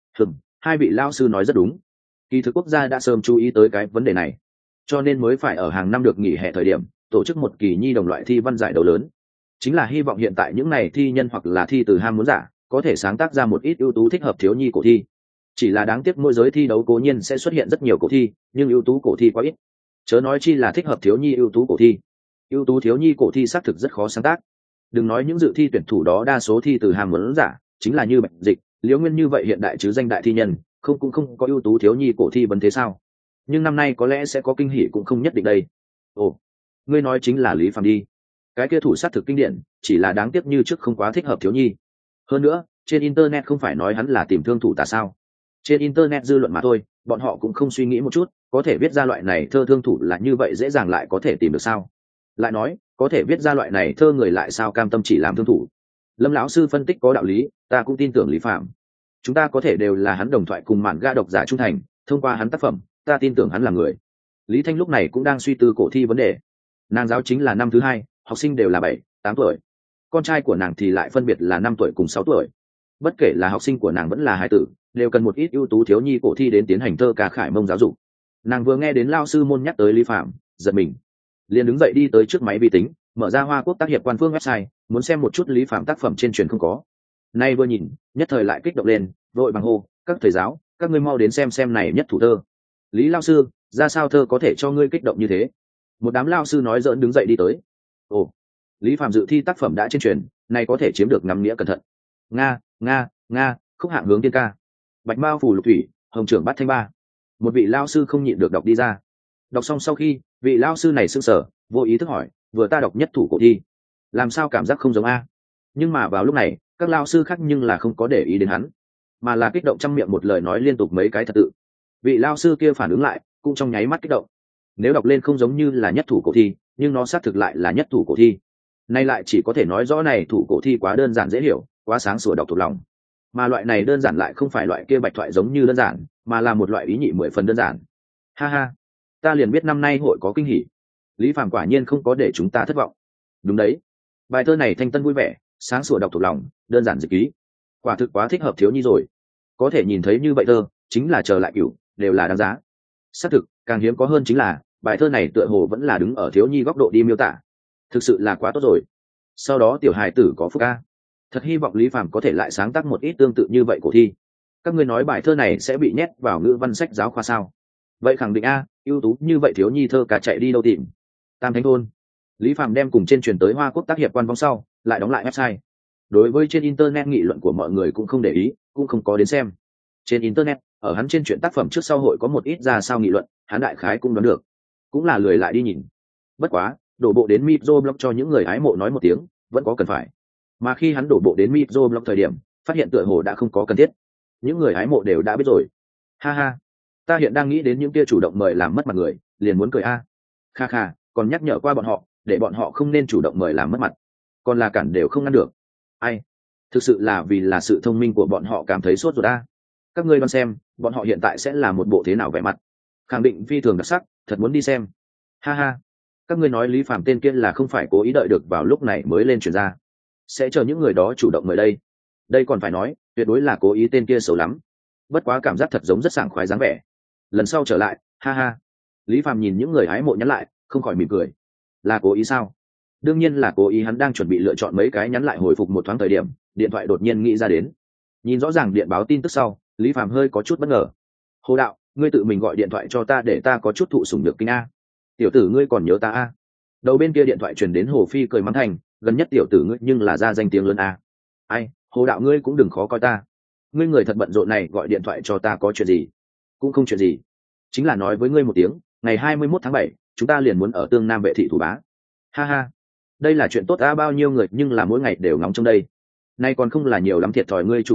Hai vị lao sư nói rất đúng. Kỳ thực quốc gia đã sớm chú ý tới cái vấn đề này, cho nên mới phải ở hàng năm được nghỉ hè thời điểm tổ chức một kỳ nhi đồng loại thi văn giải đấu lớn, chính là hy vọng hiện tại những này thi nhân hoặc là thi từ ham muốn giả có thể sáng tác ra một ít ưu tú thích hợp thiếu nhi cổ thi. Chỉ là đáng tiếc mỗi giới thi đấu cố nhiên sẽ xuất hiện rất nhiều cổ thi, nhưng ưu tú cổ thi quá ít, chớ nói chi là thích hợp thiếu nhi ưu tú cổ thi. Ưu tú thiếu nhi cổ thi xác thực rất khó sáng tác. Đừng nói những dự thi tuyển thủ đó đa số thi từ ham muốn giả, chính là như Bạch Dịch, Liễu Nguyên như vậy hiện đại chứ danh đại thi nhân, cũng không có ưu tú thiếu nhi cổ thi vấn thế sao? Nhưng năm nay có lẽ sẽ có kinh hỉ cũng không nhất định đây. Ồ, ngươi nói chính là Lý Phàm đi. Cái kia thủ sát thực kinh điển, chỉ là đáng tiếc như trước không quá thích hợp thiếu nhi. Hơn nữa, trên internet không phải nói hắn là tìm thương thủ tả sao? Trên internet dư luận mà thôi, bọn họ cũng không suy nghĩ một chút, có thể viết ra loại này thơ thương thủ là như vậy dễ dàng lại có thể tìm được sao? Lại nói, có thể viết ra loại này thơ người lại sao cam tâm chỉ làm thương thủ? Lâm lão sư phân tích có đạo lý, ta cũng tin tưởng Lý Phạm. Chúng ta có thể đều là hắn đồng thoại cùng mạn ga độc giả trung thành, thông qua hắn tác phẩm, ta tin tưởng hắn là người. Lý Thanh lúc này cũng đang suy tư cổ thi vấn đề. Nàng giáo chính là năm thứ 2, học sinh đều là 7, 8 tuổi. Con trai của nàng thì lại phân biệt là 5 tuổi cùng 6 tuổi. Bất kể là học sinh của nàng vẫn là hài tử, đều cần một ít ưu tú thiếu nhi cổ thi đến tiến hành thơ ca khải mông giáo dục. Nàng vừa nghe đến lao sư môn nhắc tới Lý Phạm, giật mình, liền đứng dậy đi tới trước máy vi tính, mở ra Hoa Quốc tác hiệp quan phương website, muốn xem một chút Lý Phạm tác phẩm trên truyền không có. Nay vừa nhìn, nhất thời lại kích động lên, vội bằng hô, các thầy giáo, các ngươi mau đến xem này nhất thủ thơ. Lý lao sư, ra sao thơ có thể cho ngươi kích động như thế? Một đám lao sư nói giỡn đứng dậy đi tới. Ồ, Lý Phạm dự thi tác phẩm đã trên truyền, này có thể chiếm được ngắm nghĩa cẩn thận. Nga, khúc hạng hướng tiên ca. Bạch mao phủ lục thủy, hồng trưởng bát thanh ba. Một vị lao sư không nhịn được đọc đi ra. Đọc xong sau khi, vị lao sư này sững sờ, vô ý thức hỏi, vừa ta đọc nhất thủ cổ thi, làm sao cảm giác không giống a? Nhưng mà vào lúc này, các lao sư khác nhưng là không có để ý đến hắn, mà là kích động trăm miệng một lời nói liên tục mấy cái thật tự. Vị lao sư kia phản ứng lại, cũng trong nháy mắt kích động. Nếu đọc lên không giống như là nhất thủ cổ thi, nhưng nó xác thực lại là nhất thủ cổ thi. Nay lại chỉ có thể nói rõ này thủ cổ thi quá đơn giản dễ hiểu, quá sáng sủa đọc thuộc lòng. Mà loại này đơn giản lại không phải loại kia bạch thoại giống như đơn giản, mà là một loại ý nhị 10 phần đơn giản. Ha ha, ta liền biết năm nay hội có kinh hỉ. Lý Phàm quả nhiên không có để chúng ta thất vọng. Đúng đấy, bài thơ này thanh tân vui vẻ, sáng sủa đọc thuộc lòng, đơn giản dịch ký, quả thực quá thích hợp thiếu nhi rồi. Có thể nhìn thấy như vậy thơ, chính là chờ lại cửu, đều là đáng giá. Xác thực, càng hiếm có hơn chính là bài thơ này tựa hồ vẫn là đứng ở thiếu nhi góc độ đi miêu tả, thực sự là quá tốt rồi. Sau đó tiểu hài tử có phúc a, thật hy vọng Lý Phàm có thể lại sáng tác một ít tương tự như vậy cổ thi. Các ngươi nói bài thơ này sẽ bị nhét vào ngữ văn sách giáo khoa sao? Vậy khẳng định a, ưu tú như vậy thiếu nhi thơ cả chạy đi đâu tìm? Tam Thánh Thôn. Lý Phàm đem cùng trên truyền tới Hoa Quốc tác hiệp quan vong sau, lại đóng lại website. Đối với trên internet nghị luận của mọi người cũng không để ý, cũng không có đến xem. Trên internet, ở hắn trên chuyện tác phẩm trước sau hội có một ít ra sao nghị luận, hắn đại khái cũng đoán được, cũng là lười lại đi nhìn. Bất quá, đổ bộ đến Microblog cho những người hái mộ nói một tiếng, vẫn có cần phải. Mà khi hắn đổ bộ đến Microblog thời điểm, phát hiện tựa hồ đã không có cần thiết. Những người hái mộ đều đã biết rồi. Ha ha, ta hiện đang nghĩ đến những kia chủ động mời làm mất mặt người, liền muốn cười a. Kha kha, còn nhắc nhở qua bọn họ, để bọn họ không nên chủ động mời làm mất mặt, còn là cản đều không ngăn được. Ai, thực sự là vì là sự thông minh của bọn họ cảm thấy sốt ruột a. Các ngươi đoán xem, bọn họ hiện tại sẽ là một bộ thế nào vẻ mặt? Khẳng định phi thường đặc sắc, thật muốn đi xem. Ha ha, các ngươi nói Lý Phàm tên kia là không phải cố ý đợi được vào lúc này mới lên truyền ra, sẽ chờ những người đó chủ động mời đây. Đây còn phải nói, tuyệt đối là cố ý, tên kia xấu lắm. Bất quá cảm giác thật giống rất sảng khoái dáng vẻ. Lần sau trở lại, ha ha. Lý Phàm nhìn những người hái mộ nhắn lại, không khỏi mỉm cười. Là cố ý sao? Đương nhiên là cố ý. Hắn đang chuẩn bị lựa chọn mấy cái nhắn lại hồi phục một thoáng thời điểm, điện thoại đột nhiên nghĩ ra đến. Nhìn rõ ràng điện báo tin tức sau, Lý Phàm hơi có chút bất ngờ. Hồ đạo, ngươi tự mình gọi điện thoại cho ta để ta có chút thụ sủng nhược kinh a. Tiểu tử ngươi còn nhớ ta a? Đầu bên kia điện thoại truyền đến Hồ Phi cười mắng thành, gần nhất tiểu tử ngươi nhưng là ra danh tiếng lớn a. Ai, Hồ đạo ngươi cũng đừng khó coi ta. Ngươi người thật bận rộn này gọi điện thoại cho ta có chuyện gì? Cũng không chuyện gì, chính là nói với ngươi một tiếng, ngày 21 tháng 7, chúng ta liền muốn ở Tương Nam vệ thị thủ bá. Ha ha, đây là chuyện tốt a, bao nhiêu người nhưng là mỗi ngày đều ngóng trong đây. Nay còn không là nhiều lắm thiệt thòi ngươi chủ đề khúc,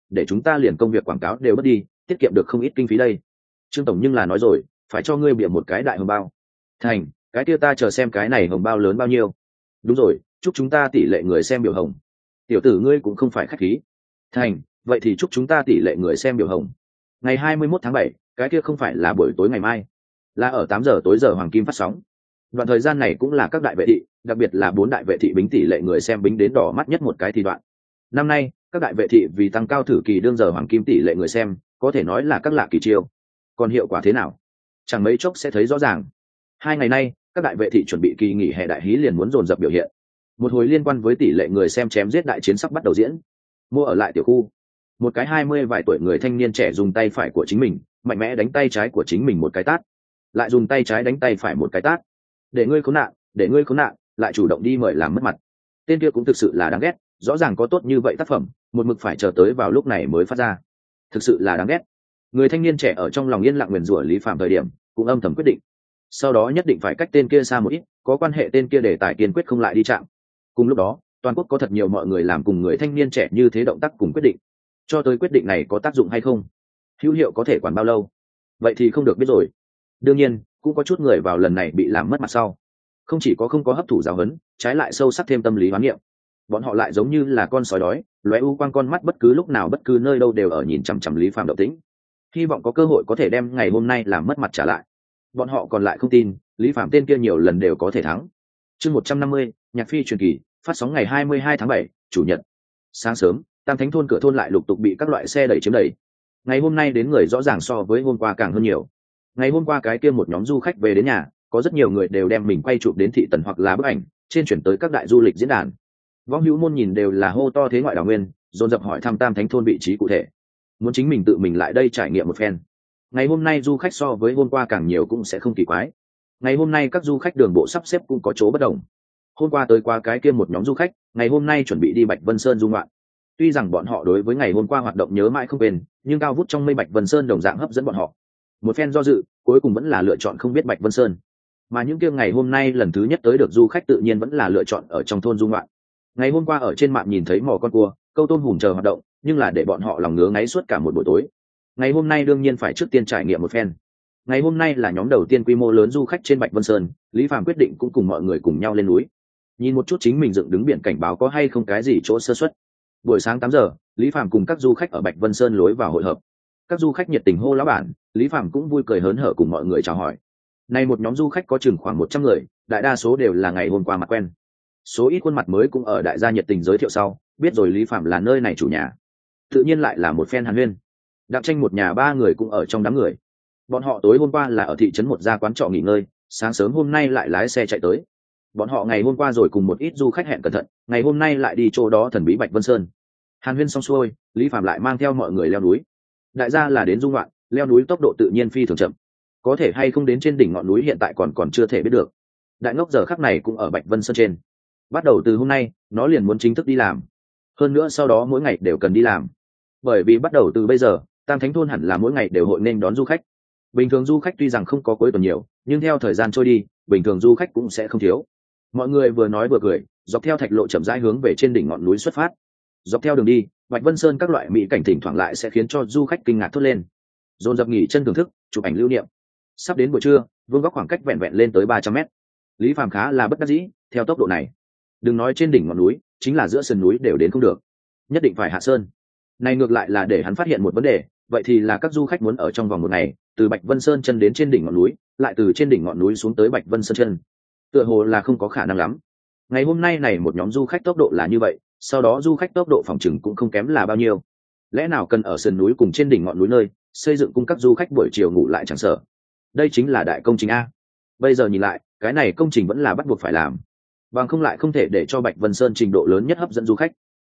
để chúng ta liền công việc quảng cáo đều mất đi, tiết kiệm được không ít kinh phí đây. Trương tổng nhưng là nói rồi, phải cho ngươi bịa một cái đại hồng bao. Thành, cái kia ta chờ xem cái này hồng bao lớn bao nhiêu. Đúng rồi, chúc chúng ta tỷ lệ người xem biểu hồng. Tiểu tử ngươi cũng không phải khách khí. Thành, vậy thì chúc chúng ta tỷ lệ người xem biểu hồng. Ngày 21 tháng 7, cái kia không phải là buổi tối ngày mai, là ở 8 giờ tối giờ hoàng kim phát sóng. Đoạn thời gian này cũng là các đại vệ thị, đặc biệt là 4 đại vệ thị bính tỷ lệ người xem bính đến đỏ mắt nhất một cái thì đoạn. Năm nay, các đại vệ thị vì tăng cao thử kỳ đương giờ hoàng kim tỷ lệ người xem, có thể nói là các lạ kỳ chiêu. Còn hiệu quả thế nào? Chẳng mấy chốc sẽ thấy rõ ràng. 2 ngày nay, các đại vệ thị chuẩn bị kỳ nghỉ hè đại hí liền muốn dồn dập biểu hiện. Một hồi liên quan với tỷ lệ người xem chém giết đại chiến sắp bắt đầu diễn. Mua ở lại tiểu khu, một cái 20 vài tuổi người thanh niên trẻ dùng tay phải của chính mình mạnh mẽ đánh tay trái của chính mình một cái tát, lại dùng tay trái đánh tay phải một cái tát. Để ngươi khốn nạn, để ngươi khốn nạn, lại chủ động đi mời làm mất mặt. Tên kia cũng thực sự là đáng ghét, rõ ràng có tốt như vậy tác phẩm, một mực phải chờ tới vào lúc này mới phát ra, thực sự là đáng ghét. Người thanh niên trẻ ở trong lòng yên lặng nguyền rủa Lý Phạm thời điểm, cũng âm thầm quyết định, sau đó nhất định phải cách tên kia xa một ít, có quan hệ tên kia để tài kiên quyết không lại đi chạm. Cùng lúc đó, toàn quốc có thật nhiều mọi người làm cùng người thanh niên trẻ như thế động tác cùng quyết định. Cho tới quyết định này có tác dụng hay không, hữu hiệu có thể quản bao lâu, vậy thì không được biết rồi. Đương nhiên, cũng có chút người vào lần này bị làm mất mặt sau, không chỉ có không có hấp thụ giáo huấn, trái lại sâu sắc thêm tâm lý hoán niệm. Bọn họ lại giống như là con sói đói, lóe u quang con mắt bất cứ lúc nào bất cứ nơi đâu đều ở nhìn chằm chằm Lý Phạm động tĩnh, hy vọng có cơ hội có thể đem ngày hôm nay làm mất mặt trả lại. Bọn họ còn lại không tin Lý Phạm tên kia nhiều lần đều có thể thắng. Chương 150, nhạc phi truyền kỳ, phát sóng ngày 22 tháng 7, chủ nhật. Sáng sớm, Tam Thánh thôn cửa thôn lại lục tục bị các loại xe đẩy chiếm đầy. Ngày hôm nay đến người rõ ràng so với hôm qua càng hơn nhiều. Ngày hôm qua cái kia một nhóm du khách về đến nhà, có rất nhiều người đều đem mình quay chụp đến thị tần hoặc là bức ảnh trên chuyển tới các đại du lịch diễn đàn. Võ hữu môn nhìn đều là hô to thế ngoại đảo nguyên, dồn dập hỏi thăm Tam Thánh thôn vị trí cụ thể, muốn chính mình tự mình lại đây trải nghiệm một phen. Ngày hôm nay du khách so với hôm qua càng nhiều cũng sẽ không kỳ quái. Ngày hôm nay các du khách đường bộ sắp xếp cũng có chỗ bất đồng. Hôm qua tới qua cái kia một nhóm du khách, ngày hôm nay chuẩn bị đi Bạch Vân Sơn du ngoạn. Tuy rằng bọn họ đối với ngày hôm qua hoạt động nhớ mãi không quên, nhưng cao vút trong mây Bạch Vân Sơn đồng dạng hấp dẫn bọn họ. Một phen do dự, cuối cùng vẫn là lựa chọn không biết Bạch Vân Sơn. Mà những kia ngày hôm nay lần thứ nhất tới được du khách tự nhiên vẫn là lựa chọn ở trong thôn du ngoạn. Ngày hôm qua ở trên mạng nhìn thấy mò con cua, câu tôm hùm chờ hoạt động, nhưng là để bọn họ lòng ngứa ngáy suốt cả một buổi tối. Ngày hôm nay đương nhiên phải trước tiên trải nghiệm một phen. Ngày hôm nay là nhóm đầu tiên quy mô lớn du khách trên Bạch Vân Sơn, Lý Phạm quyết định cũng cùng mọi người cùng nhau lên núi, nhìn một chút chính mình dựng đứng biển cảnh báo có hay không cái gì chỗ sơ suất. Buổi sáng 8 giờ, Lý Phạm cùng các du khách ở Bạch Vân Sơn lối vào hội hợp. Các du khách nhiệt tình hô lão bản, Lý Phạm cũng vui cười hớn hở cùng mọi người chào hỏi. Nay một nhóm du khách có chừng khoảng 100 người, đại đa số đều là ngày hôm qua mặt quen. Số ít khuôn mặt mới cũng ở đại gia nhiệt tình giới thiệu sau, biết rồi Lý Phạm là nơi này chủ nhà. Tự nhiên lại là một phen hàn huyên. Đặng Tranh một nhà 3 người cũng ở trong đám người. Bọn họ tối hôm qua là ở thị trấn một gia quán trọ nghỉ ngơi, sáng sớm hôm nay lại lái xe chạy tới. Bọn họ ngày hôm qua rồi cùng một ít du khách hẹn cẩn thận, ngày hôm nay lại đi chỗ đó thần bí Bạch Vân Sơn. Hàn huyên xong xuôi, Lý Phạm lại mang theo mọi người leo núi. Đại gia là đến du ngoạn, leo núi tốc độ tự nhiên phi thường chậm, có thể hay không đến trên đỉnh ngọn núi hiện tại còn chưa thể biết được. Đại ngốc giờ khắc này cũng ở Bạch Vân Sơn trên. Bắt đầu từ hôm nay, nó liền muốn chính thức đi làm. Hơn nữa sau đó mỗi ngày đều cần đi làm. Bởi vì bắt đầu từ bây giờ, Tam Thánh thôn hẳn là mỗi ngày đều hội nên đón du khách. Bình thường du khách tuy rằng không có cuối tuần nhiều, nhưng theo thời gian trôi đi, bình thường du khách cũng sẽ không thiếu. Mọi người vừa nói vừa cười, dọc theo thạch lộ chậm rãi hướng về trên đỉnh ngọn núi xuất phát. Dọc theo đường đi, Bạch Vân Sơn các loại mỹ cảnh thỉnh thoảng lại sẽ khiến cho du khách kinh ngạc thốt lên, dồn dập nghỉ chân thưởng thức, chụp ảnh lưu niệm. Sắp đến buổi trưa, vương góc khoảng cách vẹn vẹn lên tới 300 mét. Lý Phạm khá là bất đắc dĩ, theo tốc độ này, đừng nói trên đỉnh ngọn núi, chính là giữa sườn núi đều đến không được, nhất định phải hạ sơn. Này ngược lại là để hắn phát hiện một vấn đề, vậy thì là các du khách muốn ở trong vòng một ngày, từ Bạch Vân Sơn chân đến trên đỉnh ngọn núi, lại từ trên đỉnh ngọn núi xuống tới Bạch Vân Sơn chân, tựa hồ là không có khả năng lắm. Ngày hôm nay này một nhóm du khách tốc độ là như vậy, sau đó du khách tốc độ phòng chừng cũng không kém là bao nhiêu. Lẽ nào cần ở sườn núi cùng trên đỉnh ngọn núi nơi xây dựng cung các du khách buổi chiều ngủ lại chẳng sợ? Đây chính là đại công trình a. Bây giờ nhìn lại, cái này công trình vẫn là bắt buộc phải làm, bằng không lại không thể để cho Bạch Vân Sơn trình độ lớn nhất hấp dẫn du khách.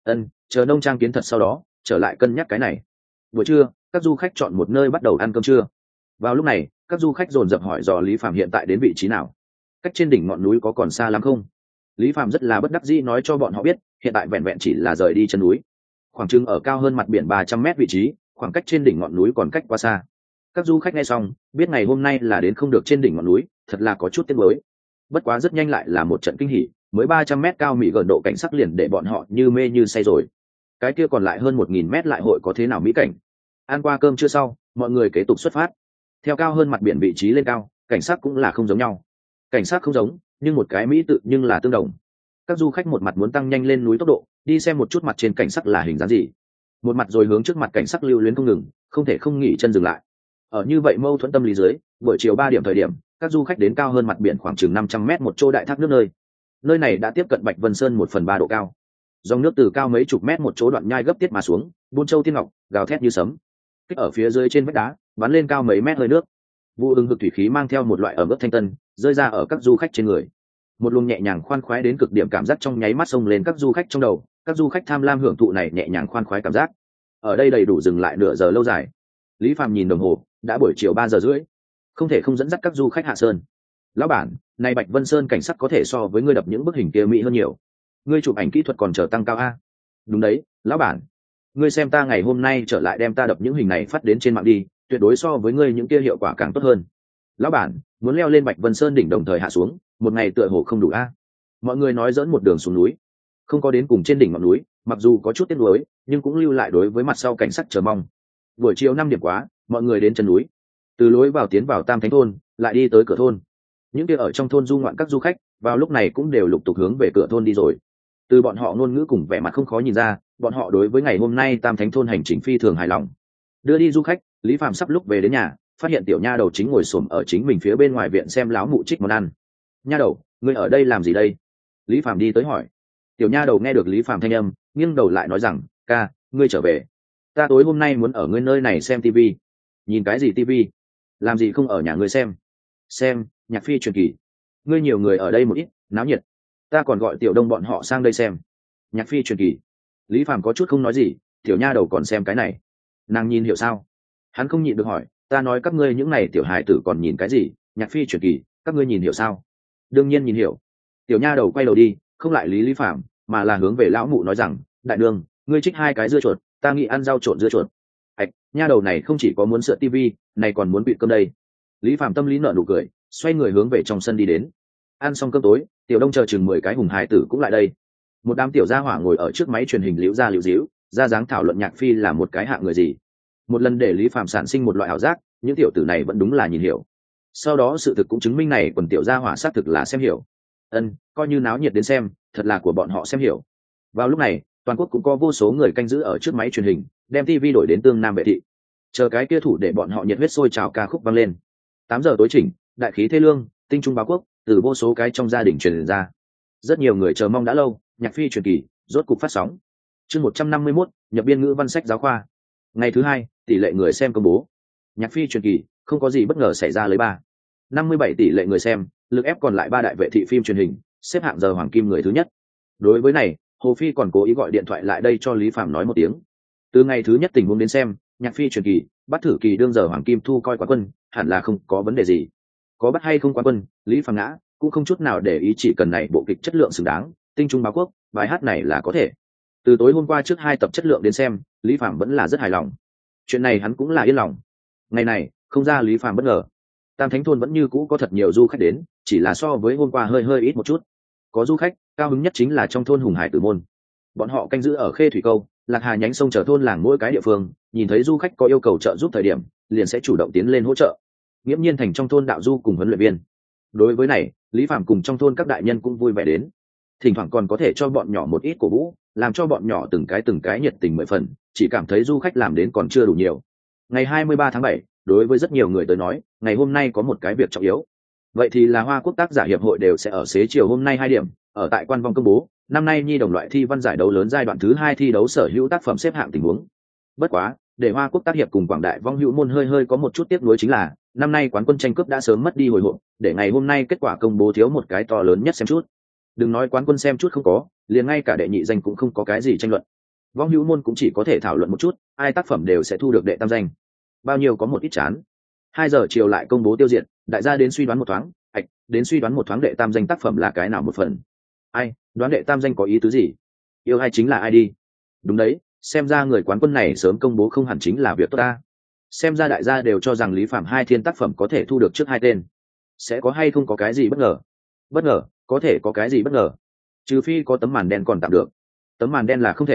Chờ nông trang kiến thật sau đó trở lại cân nhắc cái này. Buổi trưa, các du khách chọn một nơi bắt đầu ăn cơm trưa. Vào lúc này, các du khách dồn dập hỏi dò Lý Phạm hiện tại đến vị trí nào, cách trên đỉnh ngọn núi có còn xa lắm không. Lý Phạm rất là bất đắc dĩ nói cho bọn họ biết, hiện tại vẹn vẹn chỉ là rời đi chân núi, khoảng chừng ở cao hơn mặt biển 300 mét vị trí, khoảng cách trên đỉnh ngọn núi còn cách quá xa. Các du khách nghe xong, biết ngày hôm nay là đến không được trên đỉnh ngọn núi, thật là có chút tiếc nuối. Bất quá rất nhanh lại là một trận kinh hỉ, mới 300 mét cao mỹ gần độ cảnh sắc liền để bọn họ như mê như say rồi. cái kia còn lại hơn 1000 mét lại hội có thế nào mỹ cảnh. Ăn qua cơm trưa sau, mọi người kế tục xuất phát. Theo cao hơn mặt biển vị trí lên cao, cảnh sát cũng là không giống nhau. Cảnh sát không giống, nhưng một cái mỹ tự nhưng là tương đồng. Các du khách một mặt muốn tăng nhanh lên núi tốc độ, đi xem một chút mặt trên cảnh sắc là hình dáng gì, một mặt rồi hướng trước mặt cảnh sắc lưu luyến không ngừng, không thể không nghỉ chân dừng lại. Ở như vậy mâu thuẫn tâm lý dưới, buổi chiều 3 điểm thời điểm, các du khách đến cao hơn mặt biển khoảng chừng 500 mét một chỗ đại thác nước nơi này đã tiếp cận Bạch Vân Sơn 1/3 độ cao. Dòng nước từ cao mấy chục mét một chỗ đoạn nhai gấp tiết mà xuống, buôn châu tiên ngọc gào thét như sấm. Kích ở phía dưới trên vách đá, bắn lên cao mấy mét hơi nước. Vụ ưng hực thủy khí mang theo một loại ẩm ướt thanh tân, rơi ra ở các du khách trên người. Một luồng nhẹ nhàng khoan khoái đến cực điểm cảm giác trong nháy mắt xông lên các du khách trong đầu, các du khách tham lam hưởng thụ này nhẹ nhàng khoan khoái cảm giác. Ở đây đầy đủ dừng lại nửa giờ lâu dài. Lý Phàm nhìn đồng hồ, đã buổi chiều 3 giờ rưỡi, không thể không dẫn dắt các du khách hạ sơn. Lão bản, này Bạch Vân Sơn cảnh sắc có thể so với ngươi đập những bức hình kia mỹ hơn nhiều. Ngươi chụp ảnh kỹ thuật còn chờ tăng cao a? Đúng đấy, lão bản. Ngươi xem ta ngày hôm nay trở lại đem ta đập những hình này phát đến trên mạng đi, tuyệt đối so với ngươi những kia hiệu quả càng tốt hơn. Lão bản, muốn leo lên Bạch Vân Sơn đỉnh đồng thời hạ xuống, một ngày tựa hồ không đủ a. Mọi người nói dẫn một đường xuống núi, không có đến cùng trên đỉnh ngọn núi, mặc dù có chút tiếc nuối, nhưng cũng lưu lại đối với mặt sau cảnh sắc chờ mong. Buổi chiều 5 điểm quá, mọi người đến chân núi, từ lối vào tiến vào Tam Thánh thôn, lại đi tới cửa thôn. Những kia ở trong thôn du ngoạn các du khách, vào lúc này cũng đều lục tục hướng về cửa thôn đi rồi. Từ bọn họ ngôn ngữ cùng vẻ mặt không khó nhìn ra, bọn họ đối với ngày hôm nay Tam Thánh thôn hành trình phi thường hài lòng. Đưa đi du khách, Lý Phàm sắp lúc về đến nhà, phát hiện tiểu nha đầu chính ngồi xổm ở chính mình phía bên ngoài viện xem láo mụ trích món ăn. Nha đầu, ngươi ở đây làm gì đây? Lý Phàm đi tới hỏi. Tiểu nha đầu nghe được Lý Phàm thanh âm, nghiêng đầu lại nói rằng, ca, ngươi trở về. Ta tối hôm nay muốn ở ngươi nơi này xem tivi. Nhìn cái gì tivi? Làm gì không ở nhà ngươi xem? Xem nhạc phi truyền kỳ. Ngươi nhiều người ở đây một ít, náo nhiệt. Ta còn gọi tiểu đông bọn họ sang đây xem nhạc phi truyền kỳ. Lý Phàm có chút không nói gì, tiểu nha đầu còn xem cái này, nàng nhìn hiểu sao? Hắn không nhịn được hỏi, ta nói các ngươi những này tiểu hài tử còn nhìn cái gì? Nhạc phi truyền kỳ, các ngươi nhìn hiểu sao? Đương nhiên nhìn hiểu. Tiểu nha đầu quay đầu đi, không lại lý Phàm, mà là hướng về lão mụ nói rằng, đại đường, ngươi trích 2 cái dưa chuột, ta nghĩ ăn rau trộn dưa chuột. Ảch, nha đầu này không chỉ có muốn sửa tivi, này còn muốn bịt cơm đây. Lý Phàm tâm lý nở nụ cười, xoay người hướng về trong sân đi đến. Ăn xong cơm tối, tiểu đông chờ chừng 10 cái hùng hài tử cũng lại đây. Một đám tiểu gia hỏa ngồi ở trước máy truyền hình liễu ra liễu díu, ra dáng thảo luận nhạc phi là một cái hạng người gì. Một lần để Lý Phàm sản sinh một loại ảo giác, những tiểu tử này vẫn đúng là nhìn hiểu. Sau đó sự thực cũng chứng minh này quần tiểu gia hỏa xác thực là xem hiểu. Coi như náo nhiệt đến xem, thật là của bọn họ xem hiểu. Vào lúc này, toàn quốc cũng có vô số người canh giữ ở trước máy truyền hình, đem TV đổi đến tương nam vệ thị, chờ cái kia thủ để bọn họ nhiệt huyết sôi trào ca khúc vang lên. 8 giờ tối chỉnh, đại khí thê lương, tinh trung báo quốc, từ vô số cái trong gia đình truyền ra. Rất nhiều người chờ mong đã lâu, nhạc phi truyền kỳ rốt cục phát sóng. Chương 151, nhập biên ngữ văn sách giáo khoa. Ngày thứ 2, tỷ lệ người xem công bố. Nhạc phi truyền kỳ, không có gì bất ngờ xảy ra lấy 57 tỷ lệ người xem, lực ép còn lại 3 đại vệ thị phim truyền hình, xếp hạng giờ hoàng kim người thứ nhất. Đối với này, Hồ Phi còn cố ý gọi điện thoại lại đây cho Lý Phàm nói một tiếng. Từ ngày thứ nhất tình huống đến xem, nhạc phi truyền kỳ, bắt thử kỳ đương giờ hoàng kim thu coi quán quân, hẳn là không có vấn đề gì. Có bắt hay không quán quân, Lý Phàm ngã cũng không chút nào để ý, chỉ cần này bộ kịch chất lượng xứng đáng, tinh trung báo quốc, bài hát này là có thể. Từ tối hôm qua trước 2 tập chất lượng đến xem, Lý Phàm vẫn là rất hài lòng. Chuyện này hắn cũng là yên lòng. Ngày này, không ra Lý Phàm bất ngờ. Tam Thánh thôn vẫn như cũ có thật nhiều du khách đến, chỉ là so với hôm qua hơi ít một chút. Có du khách, cao hứng nhất chính là trong thôn Hùng Hải Tử Môn. Bọn họ canh giữ ở Khê Thủy Câu, Lạc Hà nhánh sông chờ thôn làng mỗi cái địa phương, nhìn thấy du khách có yêu cầu trợ giúp thời điểm, liền sẽ chủ động tiến lên hỗ trợ. Nghiễm nhiên thành trong thôn đạo du cùng huấn luyện viên. Đối với này, Lý Phàm cùng trong thôn các đại nhân cũng vui vẻ đến. Thỉnh thoảng còn có thể cho bọn nhỏ một ít cổ vũ, làm cho bọn nhỏ từng cái nhiệt tình 10 phần, chỉ cảm thấy du khách làm đến còn chưa đủ nhiều. Ngày 23 tháng 7, đối với rất nhiều người tới nói, ngày hôm nay có một cái việc trọng yếu. Vậy thì là Hoa Quốc tác giả hiệp hội đều sẽ ở xế chiều hôm nay 2 điểm, ở tại Quan Vong công bố, năm nay nhi đồng loại thi văn giải đấu lớn giai đoạn thứ 2 thi đấu sở hữu tác phẩm xếp hạng tình huống. Bất quá, để Hoa Quốc tác hiệp cùng Quảng Đại Vong hữu môn hơi có một chút tiếc nuối chính là, năm nay quán quân tranh cướp đã sớm mất đi hồi hộp, để ngày hôm nay kết quả công bố thiếu một cái to lớn nhất xem chút. Đừng nói quán quân xem chút không có, liền ngay cả đệ nhị danh cũng không có cái gì tranh luận. Vong hữu môn cũng chỉ có thể thảo luận một chút, ai tác phẩm đều sẽ thu được đệ tam danh. Bao nhiêu có một ít chán. 2 giờ chiều lại công bố tiêu diện, đại gia đến suy đoán một thoáng, đến suy đoán một thoáng đệ tam danh tác phẩm là cái nào một phần. Ai, đoán đệ tam danh có ý tứ gì? Yêu hay chính là ai đi? Đúng đấy, xem ra người quán quân này sớm công bố không hẳn chính là việc tốt ta. Xem ra đại gia đều cho rằng Lý Phàm 2 thiên tác phẩm có thể thu được trước 2 tên. Sẽ có hay không có cái gì bất ngờ? Bất ngờ, có thể có cái gì bất ngờ? Trừ phi có tấm màn đen còn tạm được. Tấm màn đen là không thể,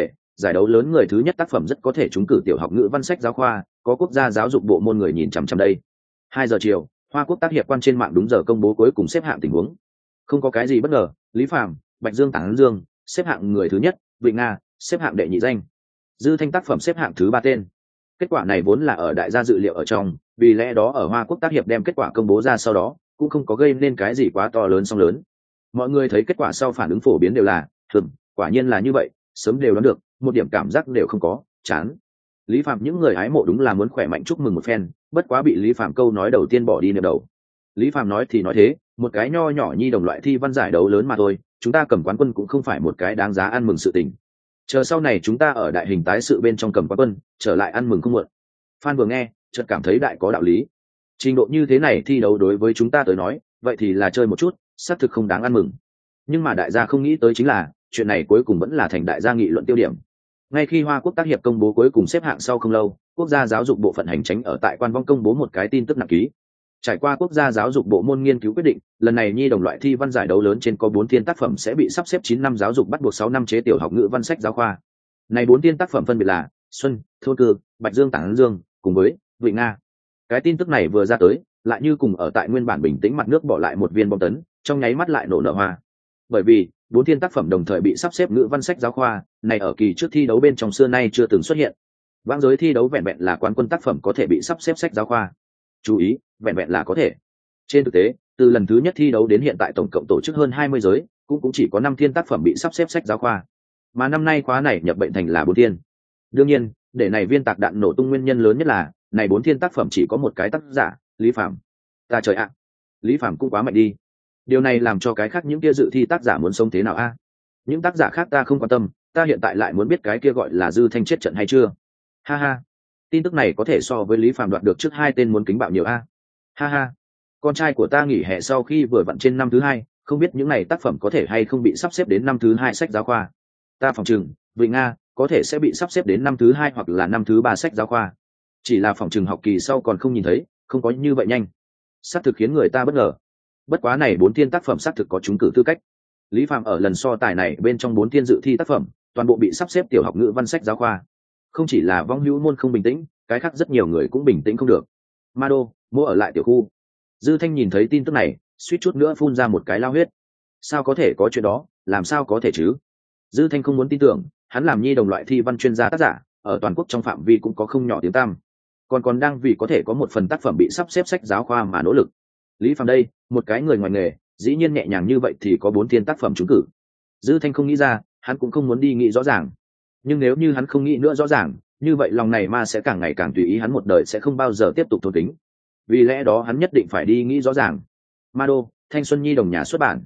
giải đấu lớn người thứ nhất tác phẩm rất có thể trúng cử tiểu học ngữ văn sách giáo khoa, có quốc gia giáo dục bộ môn người nhìn chằm chằm đây. 2 giờ chiều, Hoa Quốc tác hiệp quan trên mạng đúng giờ công bố cuối cùng xếp hạng tình huống. Không có cái gì bất ngờ, Lý Phàm, Bạch Dương Tản Dương xếp hạng người thứ nhất, Vịnh Nga xếp hạng đệ nhị danh, Dư Thanh tác phẩm xếp hạng thứ 3 tên. Kết quả này vốn là ở đại gia dự liệu ở trong, vì lẽ đó ở Hoa Quốc tác hiệp đem kết quả công bố ra sau đó, cũng không có gây nên cái gì quá to lớn song lớn. Mọi người thấy kết quả sau phản ứng phổ biến đều là, quả nhiên là như vậy, sớm đều đoán được, một điểm cảm giác đều không có, chán. Lý Phạm những người hái mộ đúng là muốn khỏe mạnh chúc mừng một phen, bất quá bị Lý Phạm câu nói đầu tiên bỏ đi niệm đầu. Lý Phạm nói thì nói thế, một cái nho nhỏ nhi đồng loại thi văn giải đấu lớn mà thôi, chúng ta cầm quán quân cũng không phải một cái đáng giá ăn mừng sự tình. Chờ sau này chúng ta ở đại hình tái sự bên trong cầm quán quân, trở lại ăn mừng không muộn. Phan vừa nghe, chợt cảm thấy đại có đạo lý. Trình độ như thế này thi đấu đối với chúng ta tới nói, vậy thì là chơi một chút, xác thực không đáng ăn mừng. Nhưng mà đại gia không nghĩ tới chính là, chuyện này cuối cùng vẫn là thành đại gia nghị luận tiêu điểm. Ngay khi Hoa Quốc tác hiệp công bố cuối cùng xếp hạng sau không lâu, quốc gia giáo dục bộ phận hành chánh ở tại quan vong công bố một cái tin tức nặng ký. Trải qua quốc gia giáo dục bộ môn nghiên cứu quyết định, lần này nhi đồng loại thi văn giải đấu lớn trên có 4 thiên tác phẩm sẽ bị sắp xếp 9 năm giáo dục bắt buộc 6 năm chế tiểu học ngữ văn sách giáo khoa. Này 4 thiên tác phẩm phân biệt là Xuân, Thôn Cư, Bạch Dương Tản Dương cùng với Vịnh Nga. Cái tin tức này vừa ra tới, lại như cùng ở tại nguyên bản bình tĩnh mặt nước bỏ lại một viên bom tấn, trong nháy mắt lại nổ nở hoa. Bởi vì 4 thiên tác phẩm đồng thời bị sắp xếp ngữ văn sách giáo khoa, này ở kỳ trước thi đấu bên trong xưa nay chưa từng xuất hiện. Vãng giới thi đấu vẹn vẹn là quán quân tác phẩm có thể bị sắp xếp sách giáo khoa. Chú ý, vẹn vẹn là có thể. Trên thực tế, từ lần thứ nhất thi đấu đến hiện tại tổng cộng tổ chức hơn 20 giới, cũng chỉ có 5 thiên tác phẩm bị sắp xếp sách giáo khoa. Mà năm nay khóa này nhập bệnh thành là 4 thiên. Đương nhiên, để này viên tạc đạn nổ tung nguyên nhân lớn nhất là, này 4 thiên tác phẩm chỉ có một cái tác giả, Lý Phạm. Ta trời ạ, Lý Phạm cũng quá mạnh đi. Điều này làm cho cái khác những kia dự thi tác giả muốn sống thế nào a? Những tác giả khác ta không quan tâm, ta hiện tại lại muốn biết cái kia gọi là Dư Thanh chết trận hay chưa. Ha ha, tin tức này có thể so với Lý Phạm đoạt được trước 2 tên muốn kính bạo nhiều a. Ha ha, con trai của ta nghỉ hè sau khi vừa vặn trên năm thứ 2, không biết những này tác phẩm có thể hay không bị sắp xếp đến năm thứ 2 sách giáo khoa. Ta phỏng chừng, Vịnh Nga có thể sẽ bị sắp xếp đến năm thứ 2 hoặc là năm thứ 3 sách giáo khoa. Chỉ là phỏng chừng học kỳ sau còn không nhìn thấy, không có như vậy nhanh. Xác thực khiến người ta bất ngờ. Bất quá này 4 thiên tác phẩm xác thực có trúng cử tư cách. Lý Phạm ở lần so tài này bên trong 4 thiên dự thi tác phẩm, toàn bộ bị sắp xếp tiểu học ngữ văn sách giáo khoa. Không chỉ là vong hữu môn không bình tĩnh, cái khác rất nhiều người cũng bình tĩnh không được. Mado, mua ở lại tiểu khu. Dư Thanh nhìn thấy tin tức này, suýt chút nữa phun ra một cái lao huyết. Sao có thể có chuyện đó, làm sao có thể chứ? Dư Thanh không muốn tin tưởng, hắn làm nhi đồng loại thi văn chuyên gia tác giả, ở toàn quốc trong phạm vi cũng có không nhỏ tiếng tăm. Còn đang vì có thể có một phần tác phẩm bị sắp xếp sách giáo khoa mà nỗ lực. Lý Phạm đây, một cái người ngoài nghề, dĩ nhiên nhẹ nhàng như vậy thì có 4 thiên tác phẩm trúng cử. Dư Thanh không nghĩ ra, hắn cũng không muốn đi nghĩ rõ ràng. Nhưng nếu như hắn không nghĩ nữa rõ ràng, như vậy lòng này mà sẽ càng ngày càng tùy ý, hắn một đời sẽ không bao giờ tiếp tục thôn tính. Vì lẽ đó hắn nhất định phải đi nghĩ rõ ràng. Mado, Thanh Xuân Nhi đồng nhà xuất bản.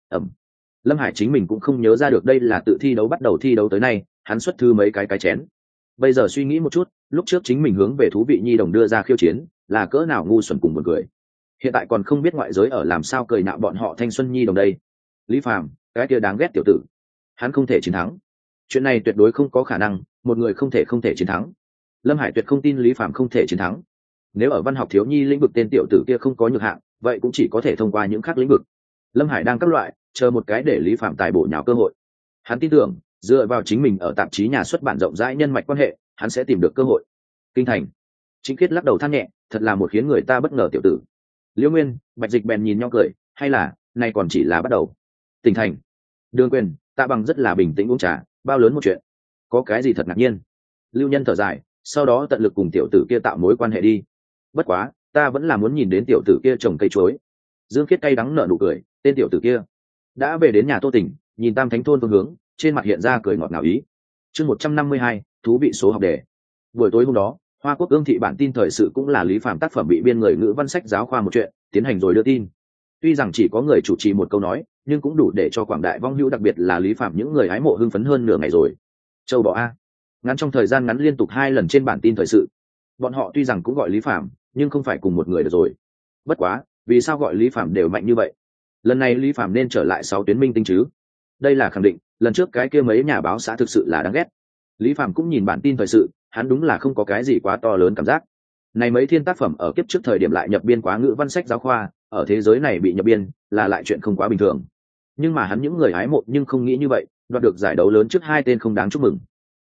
Lâm Hải chính mình cũng không nhớ ra được đây là tự thi đấu bắt đầu thi đấu tới nay, hắn xuất thư mấy cái chén. Bây giờ suy nghĩ một chút, lúc trước chính mình hướng về thú vị nhi đồng đưa ra khiêu chiến, là cỡ nào ngu xuẩn cùng buồn cười. Hiện tại còn không biết ngoại giới ở làm sao cười nạo bọn họ Thanh Xuân Nhi đồng đây. Lý Phạm, cái kia đáng ghét tiểu tử, hắn không thể chiến thắng. Chuyện này tuyệt đối không có khả năng, một người không thể chiến thắng. Lâm Hải tuyệt không tin Lý Phạm không thể chiến thắng. Nếu ở văn học thiếu nhi lĩnh vực tên tiểu tử kia không có nhược hạng, vậy cũng chỉ có thể thông qua những khác lĩnh vực. Lâm Hải đang các loại chờ một cái để Lý Phạm tài bổ nhào cơ hội. Hắn tin tưởng, dựa vào chính mình ở tạp chí nhà xuất bản rộng rãi nhân mạch quan hệ, hắn sẽ tìm được cơ hội. Kinh thành, Chính Khiết lắc đầu than nhẹ, thật là một khiến người ta bất ngờ tiểu tử. Liễu Nguyên, Bạch Dịch bèn nhìn nhau cười, hay là, này còn chỉ là bắt đầu. Tỉnh thành, Đường Quyền, Tạ Bằng rất là bình tĩnh uống trà, bao lớn một chuyện. Có cái gì thật ngạc nhiên. Lưu Nhân thở dài, sau đó tận lực cùng tiểu tử kia tạo mối quan hệ đi. Bất quá, ta vẫn là muốn nhìn đến tiểu tử kia trồng cây chuối. Dương Khiết cay đắng nở nụ cười, tên tiểu tử kia đã về đến nhà Tô Tỉnh, nhìn Tam Thánh thôn phương hướng, trên mặt hiện ra cười ngọt ngào ý. Chương 152, thú vị số học đề. Buổi tối hôm đó, Hoa Quốc ương thị bản tin thời sự cũng là Lý Phạm tác phẩm bị biên người ngữ văn sách giáo khoa một chuyện, tiến hành rồi đưa tin. Tuy rằng chỉ có người chủ trì một câu nói, nhưng cũng đủ để cho quảng đại vong hữu đặc biệt là Lý Phạm những người hái mộ hưng phấn hơn nửa ngày rồi. Châu bò a, ngắn trong thời gian ngắn liên tục 2 lần trên bản tin thời sự. Bọn họ tuy rằng cũng gọi Lý Phạm, nhưng không phải cùng một người được rồi. Bất quá, vì sao gọi Lý Phạm đều mạnh như vậy? Lần này Lý Phạm nên trở lại 6 tuyến minh tinh chứ? Đây là khẳng định, lần trước cái kia mấy nhà báo xã thực sự là đáng ghét. Lý Phạm cũng nhìn bản tin thời sự, hắn đúng là không có cái gì quá to lớn cảm giác. Này mấy thiên tác phẩm ở kiếp trước thời điểm lại nhập biên quá ngữ văn sách giáo khoa, ở thế giới này bị nhập biên là lại chuyện không quá bình thường. Nhưng mà hắn những người hái mộ nhưng không nghĩ như vậy, đoạt được giải đấu lớn trước 2 tên không đáng chúc mừng.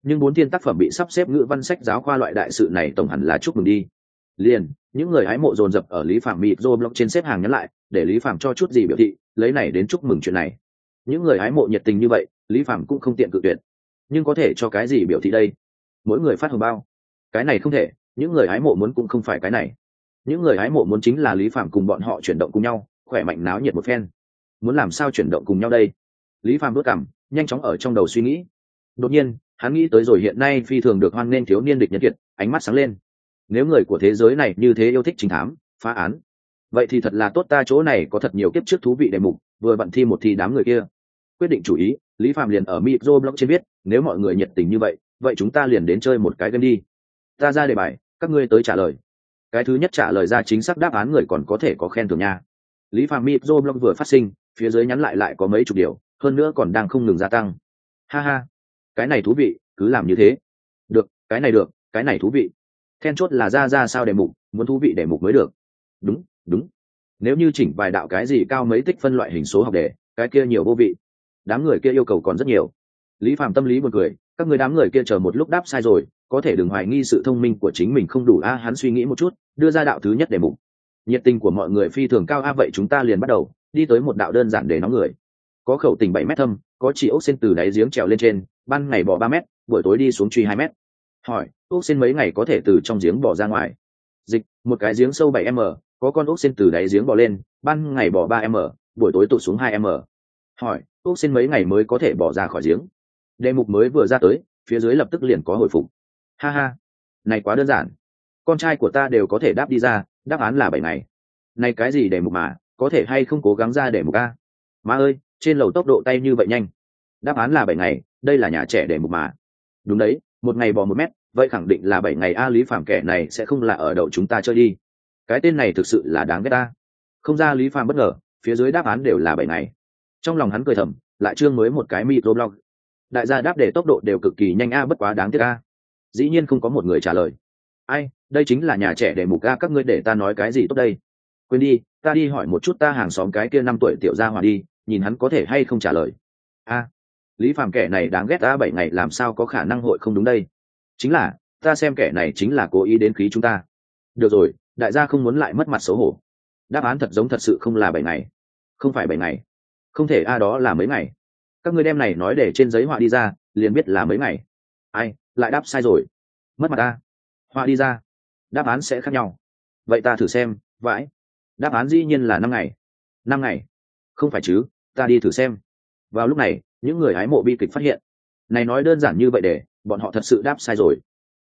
nhưng 4 thiên tác phẩm bị sắp xếp ngữ văn sách giáo khoa loại đại sự này tổng hẳn là chúc mừng đi. Liền những người hái mộ dồn dập ở Lý Phạm micro blog trên xếp hàng nhắn lại để Lý Phạm cho chút gì biểu thị, lấy này đến chúc mừng chuyện này. Những người hái mộ nhiệt tình như vậy, Lý Phạm cũng không tiện cự tuyệt, nhưng có thể cho cái gì biểu thị đây? Mỗi người phát hồng bao, cái này không thể. Những người hái mộ muốn cũng không phải cái này. Những người hái mộ muốn chính là Lý Phạm cùng bọn họ chuyển động cùng nhau, khỏe mạnh náo nhiệt một phen. Muốn làm sao chuyển động cùng nhau đây? Lý Phạm bước cằm, nhanh chóng ở trong đầu suy nghĩ. Đột nhiên hắn nghĩ tới rồi hiện nay phi thường được hoan nghênh thiếu niên địch nhân kiệt, ánh mắt sáng lên. Nếu người của thế giới này như thế yêu thích trinh thám phá án, vậy thì thật là tốt, ta chỗ này có thật nhiều kiếp trước thú vị đề mục, vừa bận thi một thi đám người kia. Quyết định chủ ý, Lý Phạm liền ở micro blog trên viết, nếu mọi người nhiệt tình như vậy, vậy chúng ta liền đến chơi một cái game đi. Ta ra đề bài, các ngươi tới trả lời. Cái thứ nhất trả lời ra chính xác đáp án người còn có thể có khen thưởng nha. Lý Phạm micro blog vừa phát sinh, phía dưới nhắn lại có mấy chục điều, hơn nữa còn đang không ngừng gia tăng. Ha ha, cái này thú vị, cứ làm như thế. Được, cái này thú vị. Then chốt là ra sao đề mục, muốn thú vị đề mục mới được. Đúng, nếu như chỉnh vài đạo cái gì cao mấy tích phân loại hình số học đề, cái kia nhiều vô vị. Đám người kia yêu cầu còn rất nhiều. Lý Phạm tâm lý buồn cười, các người đám người kia chờ một lúc đáp sai rồi, có thể đừng hoài nghi sự thông minh của chính mình không đủ a. Hắn suy nghĩ một chút, đưa ra đạo thứ nhất đề mục. Nhiệt tình của mọi người phi thường cao a, vậy chúng ta liền bắt đầu đi tới một đạo đơn giản để nóng người. Có khẩu tình 7 mét thâm, có chỉ ốc sen từ đáy giếng trèo lên trên, ban ngày bỏ 3 mét, buổi tối đi xuống truy 2 mét. Hỏi, ốc sen mấy ngày có thể từ trong giếng bỏ ra ngoài? Dịch, một cái giếng sâu 7 m, có con ốc sen từ đáy giếng bỏ lên, ban ngày bỏ 3 m, buổi tối tụt xuống 2 m. Hỏi, ốc sen mấy ngày mới có thể bỏ ra khỏi giếng? Đề mục mới vừa ra tới, phía dưới lập tức liền có hồi phục. Ha ha, này quá đơn giản, con trai của ta đều có thể đáp đi ra, đáp án là 7 ngày. Này cái gì đề mục mà, có thể hay không cố gắng ra đề mục a? Má ơi, trên lầu tốc độ tay như vậy nhanh. Đáp án là 7 ngày, đây là nhà trẻ đề mục mà. Đúng đấy, một ngày bò 1 mét, vậy khẳng định là 7 ngày a. Lý Phạm kẻ này sẽ không là ở đậu chúng ta chơi đi. Cái tên này thực sự là đáng ghét ta. Không ra Lý Phạm bất ngờ, phía dưới đáp án đều là 7 ngày. Trong lòng hắn cười thầm, lại trương mới một cái microblog. Đại gia đáp để tốc độ đều cực kỳ nhanh a, bất quá đáng tiếc a. Dĩ nhiên không có một người trả lời. Ai, đây chính là nhà trẻ đề mục a, các ngươi để ta nói cái gì tốt đây? Quên đi, ta đi hỏi một chút ta hàng xóm cái kia 5 tuổi tiểu gia hỏa đi, nhìn hắn có thể hay không trả lời. A, Lý Phạm kẻ này đáng ghét ta, 7 ngày làm sao có khả năng hội không đúng đây? Chính là, ta xem kẻ này chính là cố ý đến khí chúng ta. Được rồi, đại gia không muốn lại mất mặt xấu hổ. Đáp án thật giống thật sự không là 7 ngày. Không phải 7 ngày. Không thể a, đó là mấy ngày. Các ngươi đem này nói để trên giấy họa đi ra, liền biết là mấy ngày. Ai, lại đáp sai rồi. Mất mặt ta. Họa đi ra. Đáp án sẽ khác nhau. Vậy ta thử xem, vãi. Đáp án dĩ nhiên là 5 ngày. 5 ngày. Không phải chứ, ta đi thử xem. Vào lúc này, những người hái mộ bi kịch phát hiện. Này nói đơn giản như vậy để, bọn họ thật sự đáp sai rồi.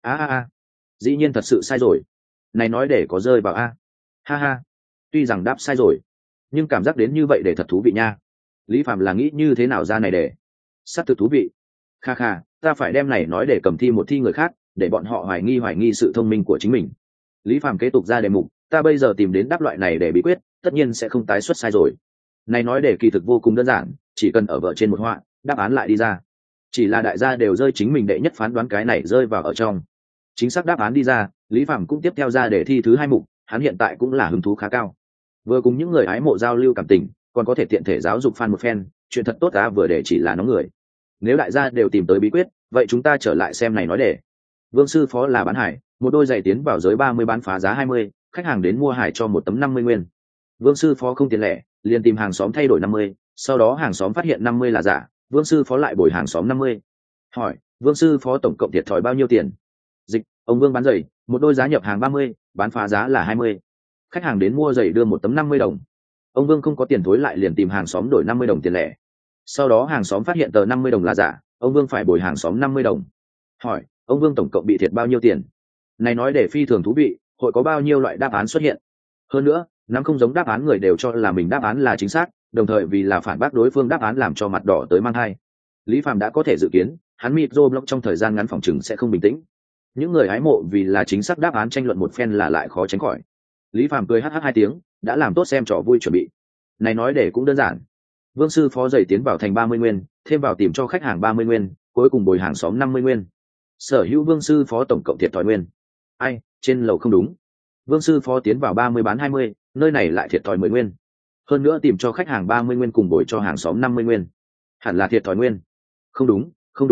A, dĩ nhiên thật sự sai rồi. Này nói để có rơi vào a. Ha ha. Tuy rằng đáp sai rồi, nhưng cảm giác đến như vậy để thật thú vị nha. Lý Phạm là nghĩ như thế nào ra này để xác thực thú vị. Kha kha, ta phải đem này nói để cầm thi một thi người khác, để bọn họ hoài nghi sự thông minh của chính mình. Lý Phạm kế tục ra đề mục, ta bây giờ tìm đến đáp loại này để bí quyết, tất nhiên sẽ không tái xuất sai rồi. Này nói để kỳ thực vô cùng đơn giản, chỉ cần ở vợ trên một họa, đáp án lại đi ra. Chỉ là đại gia đều rơi chính mình đệ nhất phán đoán cái này rơi vào ở trong. Chính xác đáp án đi ra, Lý Phạm cũng tiếp theo ra để thi thứ 2 mục, hắn hiện tại cũng là hứng thú khá cao. Vừa cùng những người hái mộ giao lưu cảm tình, còn có thể tiện thể giáo dục fan một phen, chuyện thật tốt ta, vừa để chỉ là nóng người. Nếu đại gia đều tìm tới bí quyết, vậy chúng ta trở lại xem này nói để. Vương sư phó là bán hải, một đôi giày tiến vào giới 30 bán phá giá 20, khách hàng đến mua hải cho một tấm 50 nguyên. Vương sư phó không tiền lẻ, liền tìm hàng xóm thay đổi 50, sau đó hàng xóm phát hiện 50 là giả, Vương sư phó lại bồi hàng xóm 50. Hỏi, Vương sư phó tổng cộng thiệt thòi bao nhiêu tiền? Dịch, ông Vương bán giày, một đôi giá nhập hàng 30, bán phá giá là 20. Khách hàng đến mua giày đưa một tấm 50 đồng. Ông Vương không có tiền thối lại liền tìm hàng xóm đổi 50 đồng tiền lẻ. Sau đó hàng xóm phát hiện tờ 50 đồng là giả, ông Vương phải bồi hàng xóm 50 đồng. Hỏi, ông Vương tổng cộng bị thiệt bao nhiêu tiền? Này nói để phi thường thú vị, hội có bao nhiêu loại đáp án xuất hiện. Hơn nữa, năm không giống đáp án người đều cho là mình đáp án là chính xác, đồng thời vì là phản bác đối phương đáp án làm cho mặt đỏ tới mang hai. Lý Phạm đã có thể dự kiến, hắn microblog trong thời gian ngắn phòng chừng sẽ không bình tĩnh. Những người hái mộ vì là chính xác đáp án tranh luận một phen là lại khó tránh khỏi. Lý Phạm cười hh 2 tiếng, đã làm tốt xem trò vui chuẩn bị. Này nói để cũng đơn giản. Vương sư phó giày tiến vào thành 30 nguyên, thêm vào tìm cho khách hàng 30 nguyên, cuối cùng bồi hàng xóm 50 nguyên. Sở hữu Vương sư phó tổng cộng thiệt thòi nguyên. Ai, trên lầu không đúng. Vương sư phó tiến vào 30 bán 20, nơi này lại thiệt thòi 10 nguyên. Hơn nữa tìm cho khách hàng 30 nguyên cùng bồi cho hàng xóm 50 nguyên. Hẳn là thiệt thòi nguyên. Không đúng,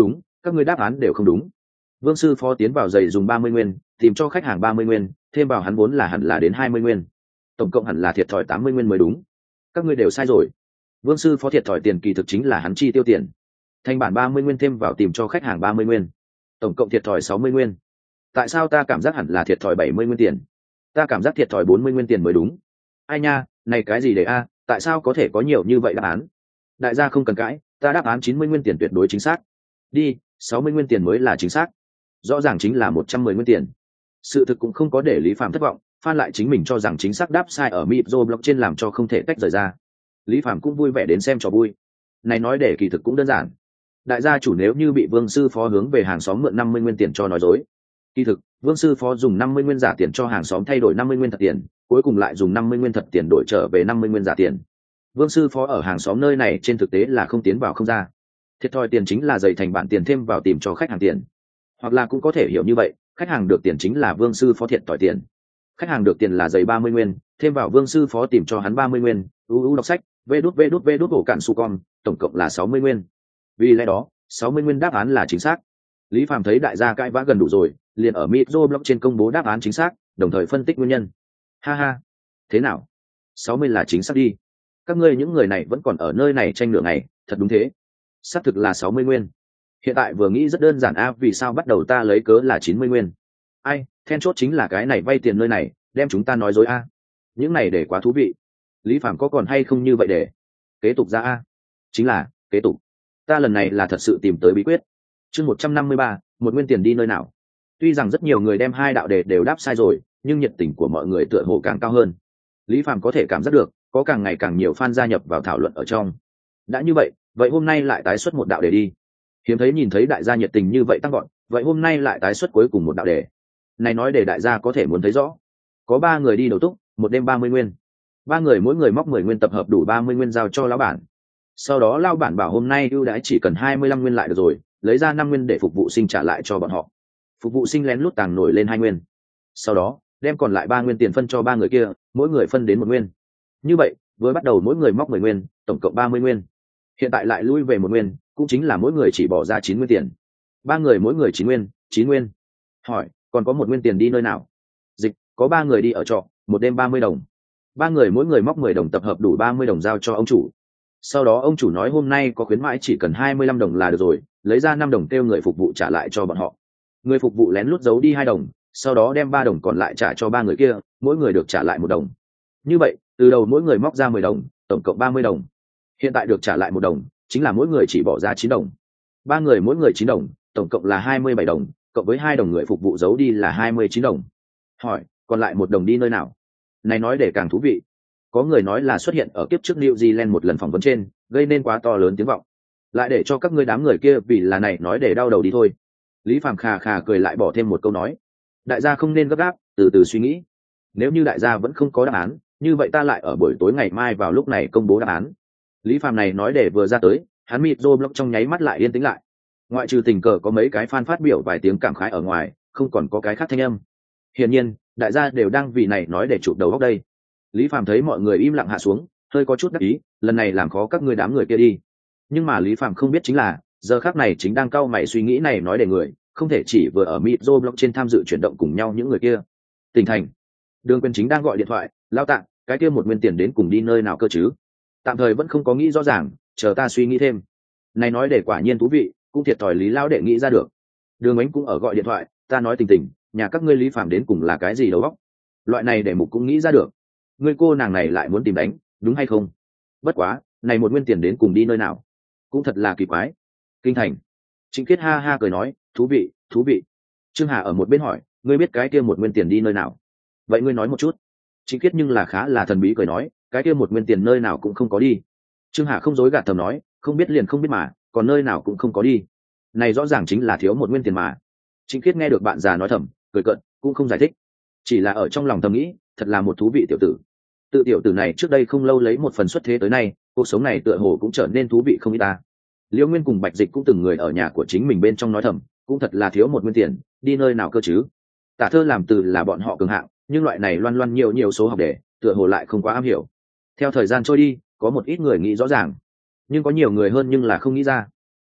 Các ngươi đáp án đều không đúng. Vương sư phó tiến vào giày dùng 30 nguyên, tìm cho khách hàng 30 nguyên, thêm vào hắn vốn là hẳn là đến 20 nguyên, tổng cộng hẳn là thiệt thòi 80 nguyên mới đúng. Các ngươi đều sai rồi. Vương sư phó thiệt thòi tiền kỳ thực chính là hắn chi tiêu tiền, thành bản 30 nguyên thêm vào tìm cho khách hàng 30 nguyên, tổng cộng thiệt thòi 60 nguyên. Tại sao ta cảm giác hẳn là thiệt thòi 70 nguyên tiền? Ta cảm giác thiệt thòi 40 nguyên tiền mới đúng. Ai nha, này cái gì để a, tại sao có thể có nhiều như vậy đáp án? Đại gia không cần cãi, ta đáp án 90 nguyên tiền tuyệt đối chính xác. Đi, 60 nguyên tiền mới là chính xác. Rõ ràng chính là 110 nguyên tiền. Sự thực cũng không có để Lý Phạm thất vọng, Phan lại chính mình cho rằng chính xác đáp sai ở Microblog trên làm cho không thể tách rời ra. Lý Phạm cũng vui vẻ đến xem trò vui. Này nói để kỳ thực cũng đơn giản. Đại gia chủ nếu như bị Vương sư phó hướng về hàng xóm mượn 50 nguyên tiền cho nói dối. Kỳ thực, Vương sư phó dùng 50 nguyên giả tiền cho hàng xóm thay đổi 50 nguyên thật tiền, cuối cùng lại dùng 50 nguyên thật tiền đổi trở về 50 nguyên giả tiền. Vương sư phó ở hàng xóm nơi này trên thực tế là không tiến vào không ra. Thiệt thòi tiền chính là dày thành bản tiền thêm vào tìm cho khách hàng tiền. Hoặc là cũng có thể hiểu như vậy, khách hàng được tiền chính là Vương sư phó thiệt thòi tiền. Khách hàng được tiền là dày 30 nguyên, thêm vào Vương sư phó tìm cho hắn 30 nguyên, đọc sách, vê đút ổ cạn su con, tổng cộng là 60 nguyên. Vì lẽ đó, 60 nguyên đáp án là chính xác. Lý Phàm thấy đại gia cãi vã gần đủ rồi, liền ở Microblog trên công bố đáp án chính xác, đồng thời phân tích nguyên nhân. Ha ha, thế nào? 60 là chính xác đi. Các ngươi những người này vẫn còn ở nơi này tranh nửa ngày, thật đúng thế. Xác thực là 60 nguyên. Hiện tại vừa nghĩ rất đơn giản vì sao bắt đầu ta lấy cớ là 90 nguyên. Ai, then chốt chính là cái này vay tiền nơi này, đem chúng ta nói dối Những này để quá thú vị. Lý Phàm có còn hay không như vậy để kế tục ra Chính là kế tục. Ta lần này là thật sự tìm tới bí quyết. Chương 153, một nguyên tiền đi nơi nào? Tuy rằng rất nhiều người đem hai đạo đề đều đáp sai rồi, nhưng nhiệt tình của mọi người tựa hồ càng cao hơn. Lý Phàm có thể cảm giác được, có càng ngày càng nhiều fan gia nhập vào thảo luận ở trong. Đã như vậy hôm nay lại tái xuất một đạo đề đi. Hiếm thấy nhìn thấy đại gia nhiệt tình như vậy tăng gọn, vậy hôm nay lại tái xuất cuối cùng một đạo đề. Này nói để đại gia có thể muốn thấy rõ. Có 3 người đi đầu túc, một đêm 30 nguyên. 3 người mỗi người móc 10 nguyên tập hợp đủ 30 nguyên giao cho lão bản. Sau đó lão bản bảo hôm nay ưu đãi chỉ cần 25 nguyên lại được rồi, lấy ra 5 nguyên để phục vụ sinh trả lại cho bọn họ. Phục vụ sinh lén lút tàng nổi lên 2 nguyên. Sau đó, đem còn lại 3 nguyên tiền phân cho 3 người kia, mỗi người phân đến 1 nguyên. Như vậy, với bắt đầu mỗi người móc 10 nguyên, tổng cộng 30 nguyên. Hiện tại lại lui về 1 nguyên, cũng chính là mỗi người chỉ bỏ ra 9 nguyên tiền. 3 người mỗi người 9 nguyên. Hỏi, còn có 1 nguyên tiền đi nơi nào? Dịch, có 3 người đi ở trọ, một đêm 30 đồng. 3 người mỗi người móc 10 đồng tập hợp đủ 30 đồng giao cho ông chủ. Sau đó ông chủ nói hôm nay có khuyến mãi chỉ cần 25 đồng là được rồi, lấy ra 5 đồng kêu người phục vụ trả lại cho bọn họ. Người phục vụ lén lút giấu đi 2 đồng, sau đó đem 3 đồng còn lại trả cho 3 người kia, mỗi người được trả lại 1 đồng. Như vậy, từ đầu mỗi người móc ra 10 đồng, tổng cộng 30 đồng. Hiện tại được trả lại 1 đồng, chính là mỗi người chỉ bỏ ra 9 đồng. 3 người mỗi người 9 đồng, tổng cộng là 27 đồng, cộng với 2 đồng người phục vụ giấu đi là 29 đồng. Hỏi, còn lại 1 đồng đi nơi nào? Này nói để càng thú vị. Có người nói là xuất hiện ở kiếp trước New Zealand một lần phỏng vấn trên, gây nên quá to lớn tiếng vọng. Lại để cho các ngươi đám người kia vì là này nói để đau đầu đi thôi. Lý Phàm khà khà cười lại bỏ thêm một câu nói. Đại gia không nên gấp gáp, từ từ suy nghĩ. Nếu như đại gia vẫn không có đáp án, như vậy ta lại ở buổi tối ngày mai vào lúc này công bố đáp án. Lý Phàm này nói để vừa ra tới, hắn Microblog trong nháy mắt lại yên tĩnh lại. Ngoại trừ tình cờ có mấy cái fan phát biểu vài tiếng cảm khái ở ngoài, không còn có cái khác thanh âm. Hiển nhiên, đại gia đều đang vì này nói để chụp đầu góc đây. Lý Phàm thấy mọi người im lặng hạ xuống, hơi có chút đắc ý, lần này làm khó các ngươi đám người kia đi. Nhưng mà Lý Phàm không biết chính là, giờ khắc này chính đang cau mày suy nghĩ này nói để người, không thể chỉ vừa ở Microblog trên tham dự chuyển động cùng nhau những người kia. Tỉnh thành, Đường Quyền chính đang gọi điện thoại, lao tạng, cái kia 1 nguyên tiền đến cùng đi nơi nào cơ chứ? Tạm thời vẫn không có nghĩ rõ ràng, chờ ta suy nghĩ thêm. Này nói để quả nhiên thú vị, cũng thiệt thòi Lý lão đệ nghĩ ra được. Đường Ánh cũng ở gọi điện thoại, ta nói tình tình, nhà các ngươi Lý Phàm đến cùng là cái gì đầu óc? Loại này để mục cũng nghĩ ra được. Ngươi cô nàng này lại muốn tìm đánh, đúng hay không? Bất quá, này 1 nguyên tiền đến cùng đi nơi nào? Cũng thật là kỳ quái. Kinh thành. Trịnh Kiết ha ha cười nói, thú vị, thú vị. Trương Hà ở một bên hỏi, ngươi biết cái kia 1 nguyên tiền đi nơi nào? Vậy ngươi nói một chút. Trịnh Kiết nhưng là khá là thần bí cười nói, cái kia 1 nguyên tiền nơi nào cũng không có đi. Trương Hà không dối gạt thầm nói, không biết liền không biết mà, còn nơi nào cũng không có đi. Này rõ ràng chính là thiếu 1 nguyên tiền mà. Trịnh Kiết nghe được bạn già nói thầm, cười cợt, cũng không giải thích, chỉ là ở trong lòng thầm nghĩ, thật là một thú vị tiểu tử. Tự tiểu tử này trước đây không lâu lấy một phần xuất thế tới nay, cuộc sống này tựa hồ cũng trở nên thú vị không ít ta. Liễu Nguyên cùng Bạch Dịch cũng từng người ở nhà của chính mình bên trong nói thầm, cũng thật là thiếu 1 nguyên tiền, đi nơi nào cơ chứ? Tả thơ làm từ là bọn họ cường hạng, nhưng loại này loan loan nhiều số học đề, tựa hồ lại không quá am hiểu. Theo thời gian trôi đi, có một ít người nghĩ rõ ràng, nhưng có nhiều người hơn nhưng là không nghĩ ra.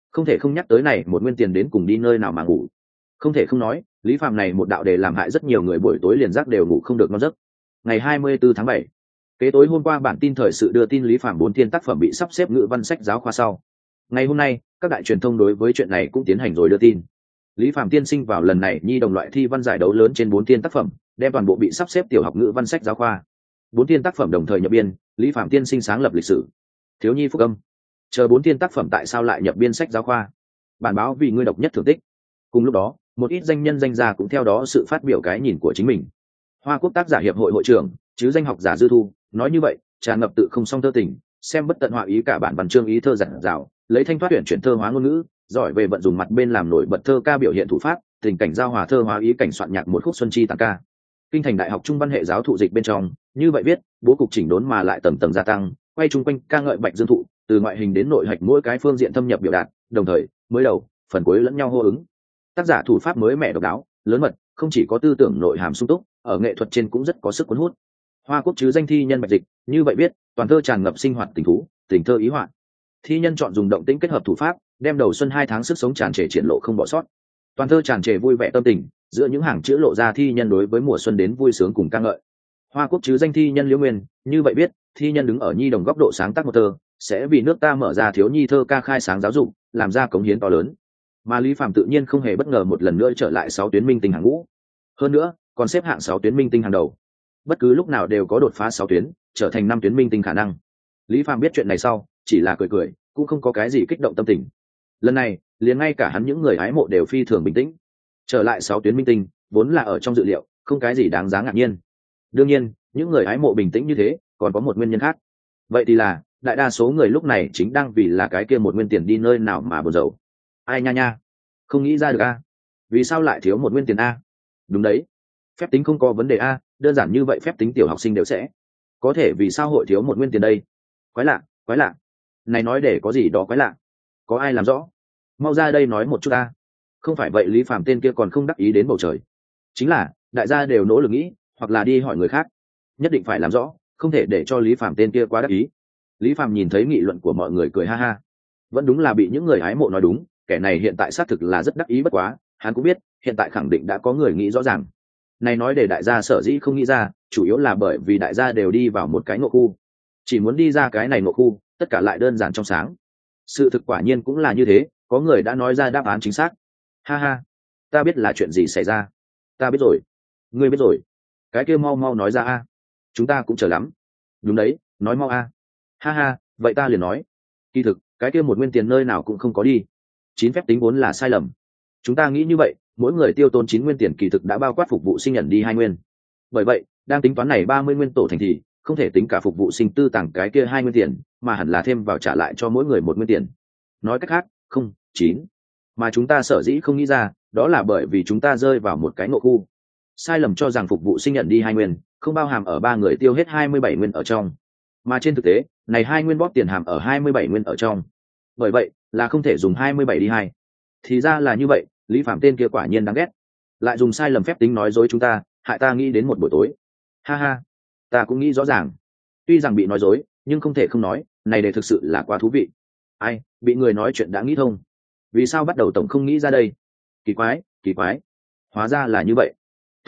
Không thể không nhắc tới này một nguyên tiền đến cùng đi nơi nào mà ngủ. Không thể không nói, Lý Phạm này một đạo đề làm hại rất nhiều người buổi tối liền giấc đều ngủ không được ngon giấc. Ngày 24 tháng 7, kế tối hôm qua bản tin thời sự đưa tin Lý Phạm 4 thiên tác phẩm bị sắp xếp ngữ văn sách giáo khoa sau. Ngày hôm nay, các đại truyền thông đối với chuyện này cũng tiến hành rồi đưa tin. Lý Phạm tiên sinh vào lần này nhi đồng loại thi văn giải đấu lớn trên 4 thiên tác phẩm, đem toàn bộ bị sắp xếp tiểu học ngữ văn sách giáo khoa. 4 thiên tác phẩm đồng thời nhập biên, Lý Phạm tiên sinh sáng lập lịch sử. Thiếu nhi phúc âm. Chờ 4 thiên tác phẩm tại sao lại nhập biên sách giáo khoa? Bản báo vì ngươi độc nhất thưởng tích. Cùng lúc đó, một ít danh nhân danh gia cũng theo đó sự phát biểu cái nhìn của chính mình. Hoa Quốc tác giả hiệp hội hội trưởng, chứ danh học giả Dư Thu, nói như vậy, tràn ngập tự không song thơ tình, xem bất tận họa ý cả bản văn chương ý thơ giản dạo, lấy thanh thoát tuyển chuyển thơ hóa ngôn ngữ, giỏi về vận dùng mặt bên làm nổi bật thơ ca biểu hiện thủ pháp, tình cảnh giao hòa thơ hóa ý cảnh soạn nhạc một khúc xuân chi tản ca. Kinh thành đại học trung văn hệ giáo thụ dịch bên trong, như vậy viết, bố cục chỉnh đốn mà lại tầng tầng gia tăng, quay chung quanh ca ngợi Bạch Dương thụ, từ ngoại hình đến nội hạch mỗi cái phương diện thâm nhập biểu đạt, đồng thời, mới đầu, phần cuối lẫn nhau hô ứng. Tác giả thủ pháp mới mẻ độc đáo, lớn mật, không chỉ có tư tưởng nội hàm sung túc, ở nghệ thuật trên cũng rất có sức cuốn hút. Hoa Quốc chứ danh thi nhân Bạch Dịch, như vậy viết, toàn thơ tràn ngập sinh hoạt tình thú, tình thơ ý họa. Thi nhân chọn dùng động tĩnh kết hợp thủ pháp, đem đầu xuân 2 tháng sức sống tràn trề triển lộ không bỏ sót. Toàn thơ tràn trề vui vẻ tâm tình, giữa những hàng chữ lộ ra thi nhân đối với mùa xuân đến vui sướng cùng ca ngợi. Hoa Quốc chứ danh thi nhân Liễu Nguyên, như vậy biết, thi nhân đứng ở nhi đồng góc độ sáng tác một thơ, sẽ vì nước ta mở ra thiếu nhi thơ ca khai sáng giáo dục, làm ra cống hiến to lớn. Mà Lý Phạm tự nhiên không hề bất ngờ một lần nữa trở lại 6 tuyến minh tinh hàng ngũ. Hơn nữa, còn xếp hạng 6 tuyến minh tinh hàng đầu. Bất cứ lúc nào đều có đột phá 6 tuyến, trở thành 5 tuyến minh tinh khả năng. Lý Phạm biết chuyện này sau, chỉ là cười cười, cũng không có cái gì kích động tâm tình. Lần này, liền ngay cả hắn những người hái mộ đều phi thường bình tĩnh. Trở lại 6 tuyến minh tinh, vốn là ở trong dự liệu, không cái gì đáng giá ngạc nhiên. Đương nhiên, những người hái mộ bình tĩnh như thế, còn có một nguyên nhân khác. Vậy thì là, đại đa số người lúc này chính đang vì là cái kia một nguyên tiền đi nơi nào mà buồn rầu. Ai nha nha, không nghĩ ra được a, vì sao lại thiếu một nguyên tiền a? Đúng đấy, phép tính không có vấn đề a, đơn giản như vậy phép tính tiểu học sinh đều sẽ. Có thể vì sao hội thiếu một nguyên tiền đây? Quái lạ, quái lạ. Này nói để có gì đó quái lạ? Có ai làm rõ? Mau ra đây nói một chút a. Không phải vậy Lý Phạm tên kia còn không đắc ý đến bầu trời. Chính là, đại gia đều nỗ lực nghĩ, hoặc là đi hỏi người khác. Nhất định phải làm rõ, không thể để cho Lý Phạm tên kia quá đắc ý. Lý Phạm nhìn thấy nghị luận của mọi người cười ha ha. Vẫn đúng là bị những người hái mộ nói đúng, kẻ này hiện tại xác thực là rất đắc ý bất quá, hắn cũng biết, hiện tại khẳng định đã có người nghĩ rõ ràng. Này nói để đại gia sở dĩ không nghĩ ra, chủ yếu là bởi vì đại gia đều đi vào một cái ngộ khu. Chỉ muốn đi ra cái này ngộ khu, tất cả lại đơn giản trong sáng. Sự thực quả nhiên cũng là như thế, có người đã nói ra đáp án chính xác. Ha ha, ta biết là chuyện gì xảy ra. Ta biết rồi. Ngươi biết rồi. Cái kia mau mau nói ra a. Chúng ta cũng chờ lắm. Đúng đấy, nói mau a. Ha ha, vậy ta liền nói. Kỳ thực, cái kia một nguyên tiền nơi nào cũng không có đi. 9 phép tính vốn là sai lầm. Chúng ta nghĩ như vậy, mỗi người tiêu tốn 9 nguyên tiền kỳ thực đã bao quát phục vụ sinh nhận đi 2 nguyên. Bởi vậy, đang tính toán này 30 nguyên tổ thành thì không thể tính cả phục vụ sinh tư tặng cái kia 2 nguyên tiền, mà hẳn là thêm vào trả lại cho mỗi người 1 nguyên tiền. Nói cách khác, không, 9. Mà chúng ta sở dĩ không nghĩ ra, đó là bởi vì chúng ta rơi vào một cái ngộ khu. Sai lầm cho rằng phục vụ sinh nhận đi 2 nguyên, không bao hàm ở 3 người tiêu hết 27 nguyên ở trong. Mà trên thực tế, này 2 nguyên bóp tiền hàm ở 27 nguyên ở trong. Bởi vậy, là không thể dùng 27 đi 2. Thì ra là như vậy, Lý Phạm tên kia quả nhiên đáng ghét. Lại dùng sai lầm phép tính nói dối chúng ta, hại ta nghĩ đến một buổi tối. Ha ha, ta cũng nghĩ rõ ràng. Tuy rằng bị nói dối, nhưng không thể không nói, này để thực sự là quá thú vị. Ai, bị người nói chuyện đã nghĩ thông. Vì sao bắt đầu tổng không nghĩ ra đây? Kỳ quái, kỳ quái. Hóa ra là như vậy.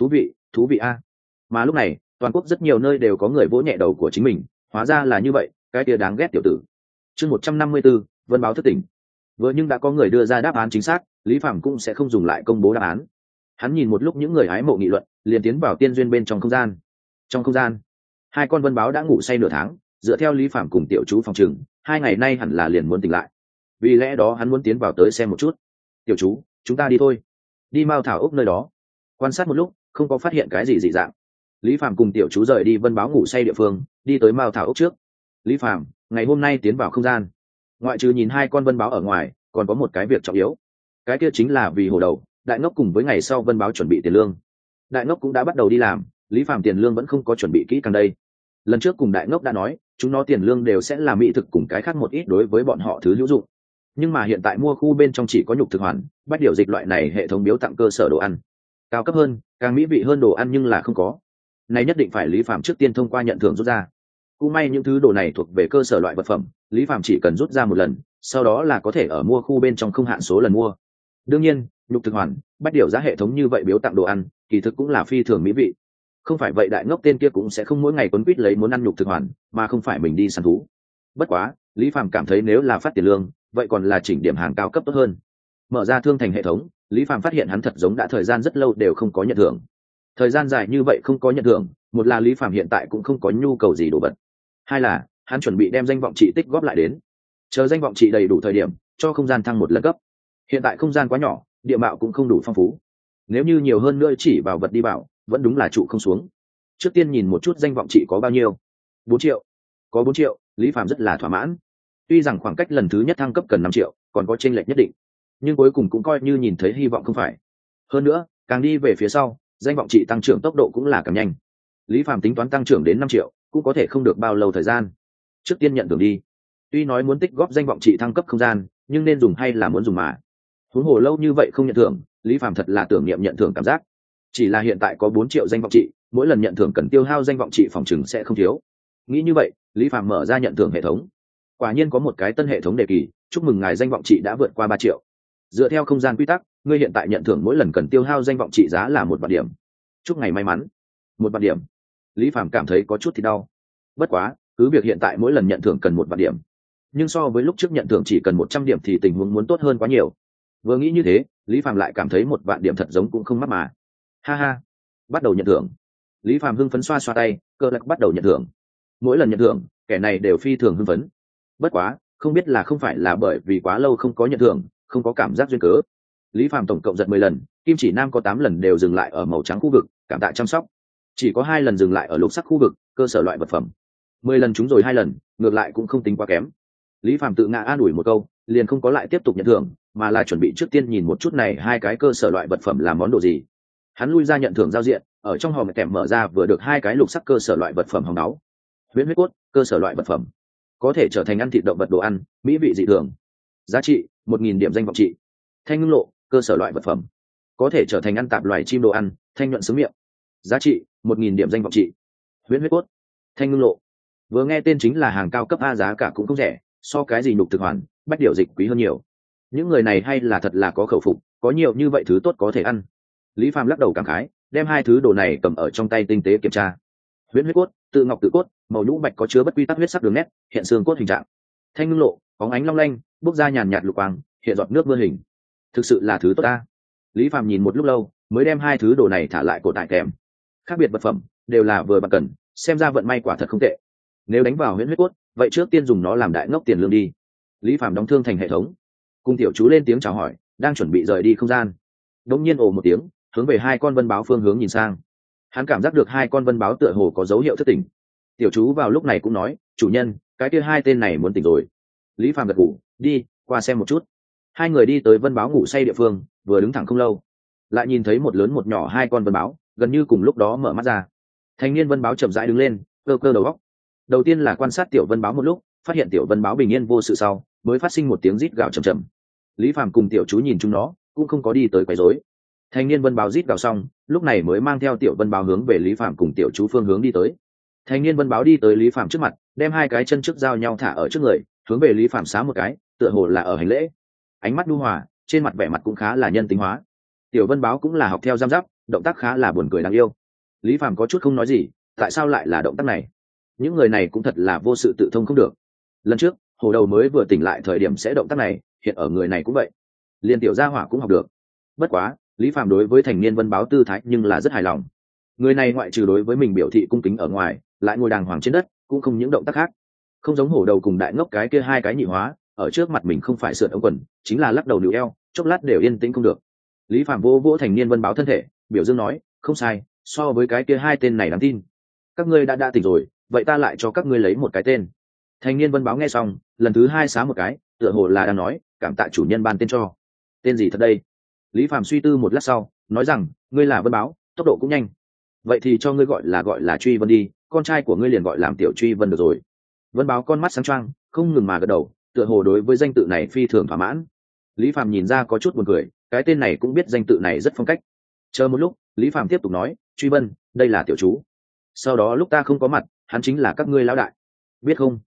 Thú vị a. Mà lúc này, toàn quốc rất nhiều nơi đều có người vỗ nhẹ đầu của chính mình, hóa ra là như vậy, cái kia đáng ghét tiểu tử. Chương 154, Vân báo thất tỉnh. Vừa nhưng đã có người đưa ra đáp án chính xác, Lý Phạm cũng sẽ không dùng lại công bố đáp án. Hắn nhìn một lúc những người hái mộ nghị luận, liền tiến vào tiên duyên bên trong không gian. Trong không gian, 2 con vân báo đã ngủ say nửa tháng, dựa theo Lý Phạm cùng tiểu chú phòng trừng, 2 ngày nay hẳn là liền muốn tỉnh lại. Vì lẽ đó hắn muốn tiến vào tới xem một chút. Tiểu chú, chúng ta đi thôi. Đi Mao Thảo ốc nơi đó. Quan sát một lúc, không có phát hiện cái gì dị dạng. Lý Phạm cùng tiểu chú rời đi vân báo ngủ say địa phương, đi tới Mao Thảo ốc trước. Lý Phạm, ngày hôm nay tiến vào không gian. Ngoại trừ nhìn 2 con vân báo ở ngoài, còn có một cái việc trọng yếu. Cái kia chính là vì hồ đầu, đại ngốc cùng với ngày sau vân báo chuẩn bị tiền lương. Đại ngốc cũng đã bắt đầu đi làm, Lý Phạm tiền lương vẫn không có chuẩn bị kỹ càng đây. Lần trước cùng đại ngốc đã nói, chúng nó tiền lương đều sẽ là mỹ thực cùng cái khác một ít đối với bọn họ thứ hữu dụng. Nhưng mà hiện tại mua khu bên trong chỉ có nhục thực hoàn, bách điều dịch loại này hệ thống biếu tặng cơ sở đồ ăn. Cao cấp hơn, càng mỹ vị hơn đồ ăn nhưng là không có. Này nhất định phải Lý Phạm trước tiên thông qua nhận thưởng rút ra. Cũng may những thứ đồ này thuộc về cơ sở loại vật phẩm, Lý Phạm chỉ cần rút ra một lần, sau đó là có thể ở mua khu bên trong không hạn số lần mua. Đương nhiên nhục thực hoàn bắt điều giá hệ thống như vậy biếu tặng đồ ăn kỳ thực cũng là phi thường mỹ vị, không phải vậy đại ngốc tên kia cũng sẽ không mỗi ngày quấn quýt lấy muốn ăn nhục thực hoàn mà không phải mình đi săn thú. Bất quá Lý Phạm cảm thấy nếu là phát tiền lương vậy còn là chỉnh điểm hàng cao cấp tốt hơn. Mở ra thương thành hệ thống, Lý Phạm phát hiện hắn thật giống đã thời gian rất lâu đều không có nhận thưởng. Thời gian dài như vậy không có nhận thưởng, một là Lý Phạm hiện tại cũng không có nhu cầu gì đồ vật, hai là hắn chuẩn bị đem danh vọng trị tích góp lại đến, chờ danh vọng trị đầy đủ thời điểm cho không gian thăng một lần cấp. Hiện tại không gian quá nhỏ, địa mạo cũng không đủ phong phú, nếu như nhiều hơn nữa chỉ vào vật đi bảo vẫn đúng là trụ không xuống. Trước tiên nhìn một chút danh vọng trị có bao nhiêu. 4 triệu. Có 4 triệu, Lý Phạm rất là thỏa mãn. Tuy rằng khoảng cách lần thứ nhất thăng cấp cần 5 triệu, còn có chênh lệch nhất định, nhưng cuối cùng cũng coi như nhìn thấy hy vọng không phải. Hơn nữa, càng đi về phía sau, danh vọng trị tăng trưởng tốc độ cũng là càng nhanh. Lý Phạm tính toán tăng trưởng đến 5 triệu, cũng có thể không được bao lâu thời gian. Trước tiên nhận thưởng đi. Tuy nói muốn tích góp danh vọng trị thăng cấp không gian, nhưng nên dùng hay là muốn dùng mà. Huống hồ lâu như vậy không nhận thưởng, Lý Phạm thật là tưởng niệm nhận thưởng cảm giác. Chỉ là hiện tại có 4 triệu danh vọng trị, mỗi lần nhận thưởng cần tiêu hao danh vọng trị phòng chừng sẽ không thiếu. Nghĩ như vậy, Lý Phạm mở ra nhận thưởng hệ thống. Quả nhiên có một cái tân hệ thống đề kỳ, chúc mừng ngài danh vọng trị đã vượt qua 3 triệu. Dựa theo không gian quy tắc, ngươi hiện tại nhận thưởng mỗi lần cần tiêu hao danh vọng trị giá là 1 vạn điểm. Chúc ngày may mắn. 1 vạn điểm. Lý Phạm cảm thấy có chút thì đau. Bất quá, cứ việc hiện tại mỗi lần nhận thưởng cần 1 vạn điểm, nhưng so với lúc trước nhận thưởng chỉ cần 100 điểm thì tình huống muốn tốt hơn quá nhiều. Vừa nghĩ như thế, Lý Phạm lại cảm thấy 1 vạn điểm thật giống cũng không mắc mà. Ha ha, bắt đầu nhận thưởng. Lý Phạm hưng phấn xoa xoa tay, cơ lạc bắt đầu nhận thưởng. Mỗi lần nhận thưởng, kẻ này đều phi thường hưng phấn. Bất quá, không biết là không phải là bởi vì quá lâu không có nhận thưởng, không có cảm giác duyên cớ. Lý Phạm tổng cộng giật 10 lần, Kim Chỉ Nam có 8 lần đều dừng lại ở màu trắng khu vực, cảm tạ chăm sóc. Chỉ có 2 lần dừng lại ở lục sắc khu vực, cơ sở loại vật phẩm. 10 lần trúng rồi 2 lần, ngược lại cũng không tính quá kém. Lý Phạm tự ngã an ủi một câu, liền không có lại tiếp tục nhận thưởng, mà là chuẩn bị trước tiên nhìn một chút này 2 cái cơ sở loại vật phẩm là món đồ gì. Hắn lui ra nhận thưởng giao diện, ở trong hòm kèm mở ra vừa được 2 cái lục sắc cơ sở loại vật phẩm hồng đáo. Huyễn huyết cốt, cơ sở loại vật phẩm, có thể trở thành ăn thịt động vật đồ ăn, mỹ vị dị thường. Giá trị 1000 điểm danh vọng trị. Thanh ngưng lộ, cơ sở loại vật phẩm, có thể trở thành ăn tạp loài chim đồ ăn, thanh nhuận sướng miệng. Giá trị 1000 điểm danh vọng trị. Huyễn huyết cốt, thanh ngưng lộ, vừa nghe tên chính là hàng cao cấp a, giá cả cũng không rẻ, so cái gì nhục thực hoàn, bách điều dịch quý hơn nhiều. Những người này hay là thật là có khẩu phục, có nhiều như vậy thứ tốt có thể ăn. Lý Phạm lắc đầu cảm khái, đem 2 thứ đồ này cầm ở trong tay tinh tế kiểm tra. Huyễn huyết cốt, tự ngọc tự cốt, màu nhũ bạch có chứa bất quy tắc huyết sắc đường nét, hiện xương cốt hình trạng. Thanh ngưng lộ, bóng ánh long lanh, bốc ra nhàn nhạt lục quang, hiện giọt nước mưa hình. Thực sự là thứ tốt ta. Lý Phạm nhìn một lúc lâu, mới đem 2 thứ đồ này thả lại cổ tại kèm. Khác biệt vật phẩm, đều là vừa bạn cần, xem ra vận may quả thật không tệ. Nếu đánh vào huyễn huyết cốt, vậy trước tiên dùng nó làm đại ngốc tiền lương đi. Lý Phạm đóng thương thành hệ thống, cùng tiểu chú lên tiếng chào hỏi, đang chuẩn bị rời đi không gian. Đống nhiên ồ một tiếng, hướng về 2 con vân báo phương hướng nhìn sang. Hắn cảm giác được 2 con vân báo tựa hồ có dấu hiệu thất tỉnh. Tiểu chú vào lúc này cũng nói, chủ nhân, cái kia 2 tên này muốn tỉnh rồi. Lý Phạm gật gù, đi qua xem một chút. 2 người đi tới vân báo ngủ say địa phương, vừa đứng thẳng không lâu, lại nhìn thấy một lớn một nhỏ 2 con vân báo, gần như cùng lúc đó mở mắt ra. Thanh niên vân báo chậm rãi đứng lên, cơ cơ đầu óc. Đầu tiên là quan sát tiểu vân báo một lúc, phát hiện tiểu vân báo bình yên vô sự sau, mới phát sinh một tiếng rít gào trầm trầm. Lý Phạm cùng tiểu chú nhìn chúng nó, cũng không có đi tới quấy rối. Thanh niên vân báo rít gào xong, lúc này mới mang theo tiểu vân báo hướng về Lý Phạm cùng tiểu chú phương hướng đi tới. Thanh niên vân báo đi tới Lý Phạm trước mặt, đem 2 cái chân trước giao nhau thả ở trước người, hướng về Lý Phạm xá một cái, tựa hồ là ở hành lễ. Ánh mắt nhu hòa, trên mặt vẻ mặt cũng khá là nhân tính hóa. Tiểu vân báo cũng là học theo giam giáp, động tác khá là buồn cười đáng yêu. Lý Phạm có chút không nói gì, tại sao lại là động tác này? Những người này cũng thật là vô sự tự thông không được. Lần trước hồ đầu mới vừa tỉnh lại thời điểm sẽ động tác này, hiện ở người này cũng vậy. Liên tiểu gia hỏa cũng học được. Bất quá Lý Phạm đối với thành niên vân báo tư thái nhưng là rất hài lòng. Người này ngoại trừ đối với mình biểu thị cung kính ở ngoài, lại ngồi đàng hoàng trên đất, cũng không những động tác khác. Không giống hổ đầu cùng đại ngốc cái kia 2 cái nhị hóa, ở trước mặt mình không phải sượt ống quần, chính là lắc đầu níu eo, chốc lát đều yên tĩnh không được. Lý Phạm vô vỗ thành niên vân báo thân thể, biểu dương nói, không sai, so với cái kia 2 tên này đáng tin. Các ngươi đã tỉnh rồi, vậy ta lại cho các ngươi lấy một cái tên. Thành niên vân báo nghe xong, lần thứ 2 xá một cái, tựa hồ là đang nói, cảm tạ chủ nhân ban tên cho. Tên gì thật đây? Lý Phạm suy tư một lát sau, nói rằng, ngươi là vân báo, tốc độ cũng nhanh. Vậy thì cho ngươi gọi là Truy Vân đi, con trai của ngươi liền gọi làm tiểu Truy Vân được rồi. Vân báo con mắt sáng choang, không ngừng mà gật đầu, tựa hồ đối với danh tự này phi thường thỏa mãn. Lý Phạm nhìn ra có chút buồn cười, cái tên này cũng biết danh tự này rất phong cách. Chờ một lúc, Lý Phạm tiếp tục nói, Truy Vân, đây là tiểu chú. Sau đó lúc ta không có mặt, hắn chính là các ngươi lão đại, biết không?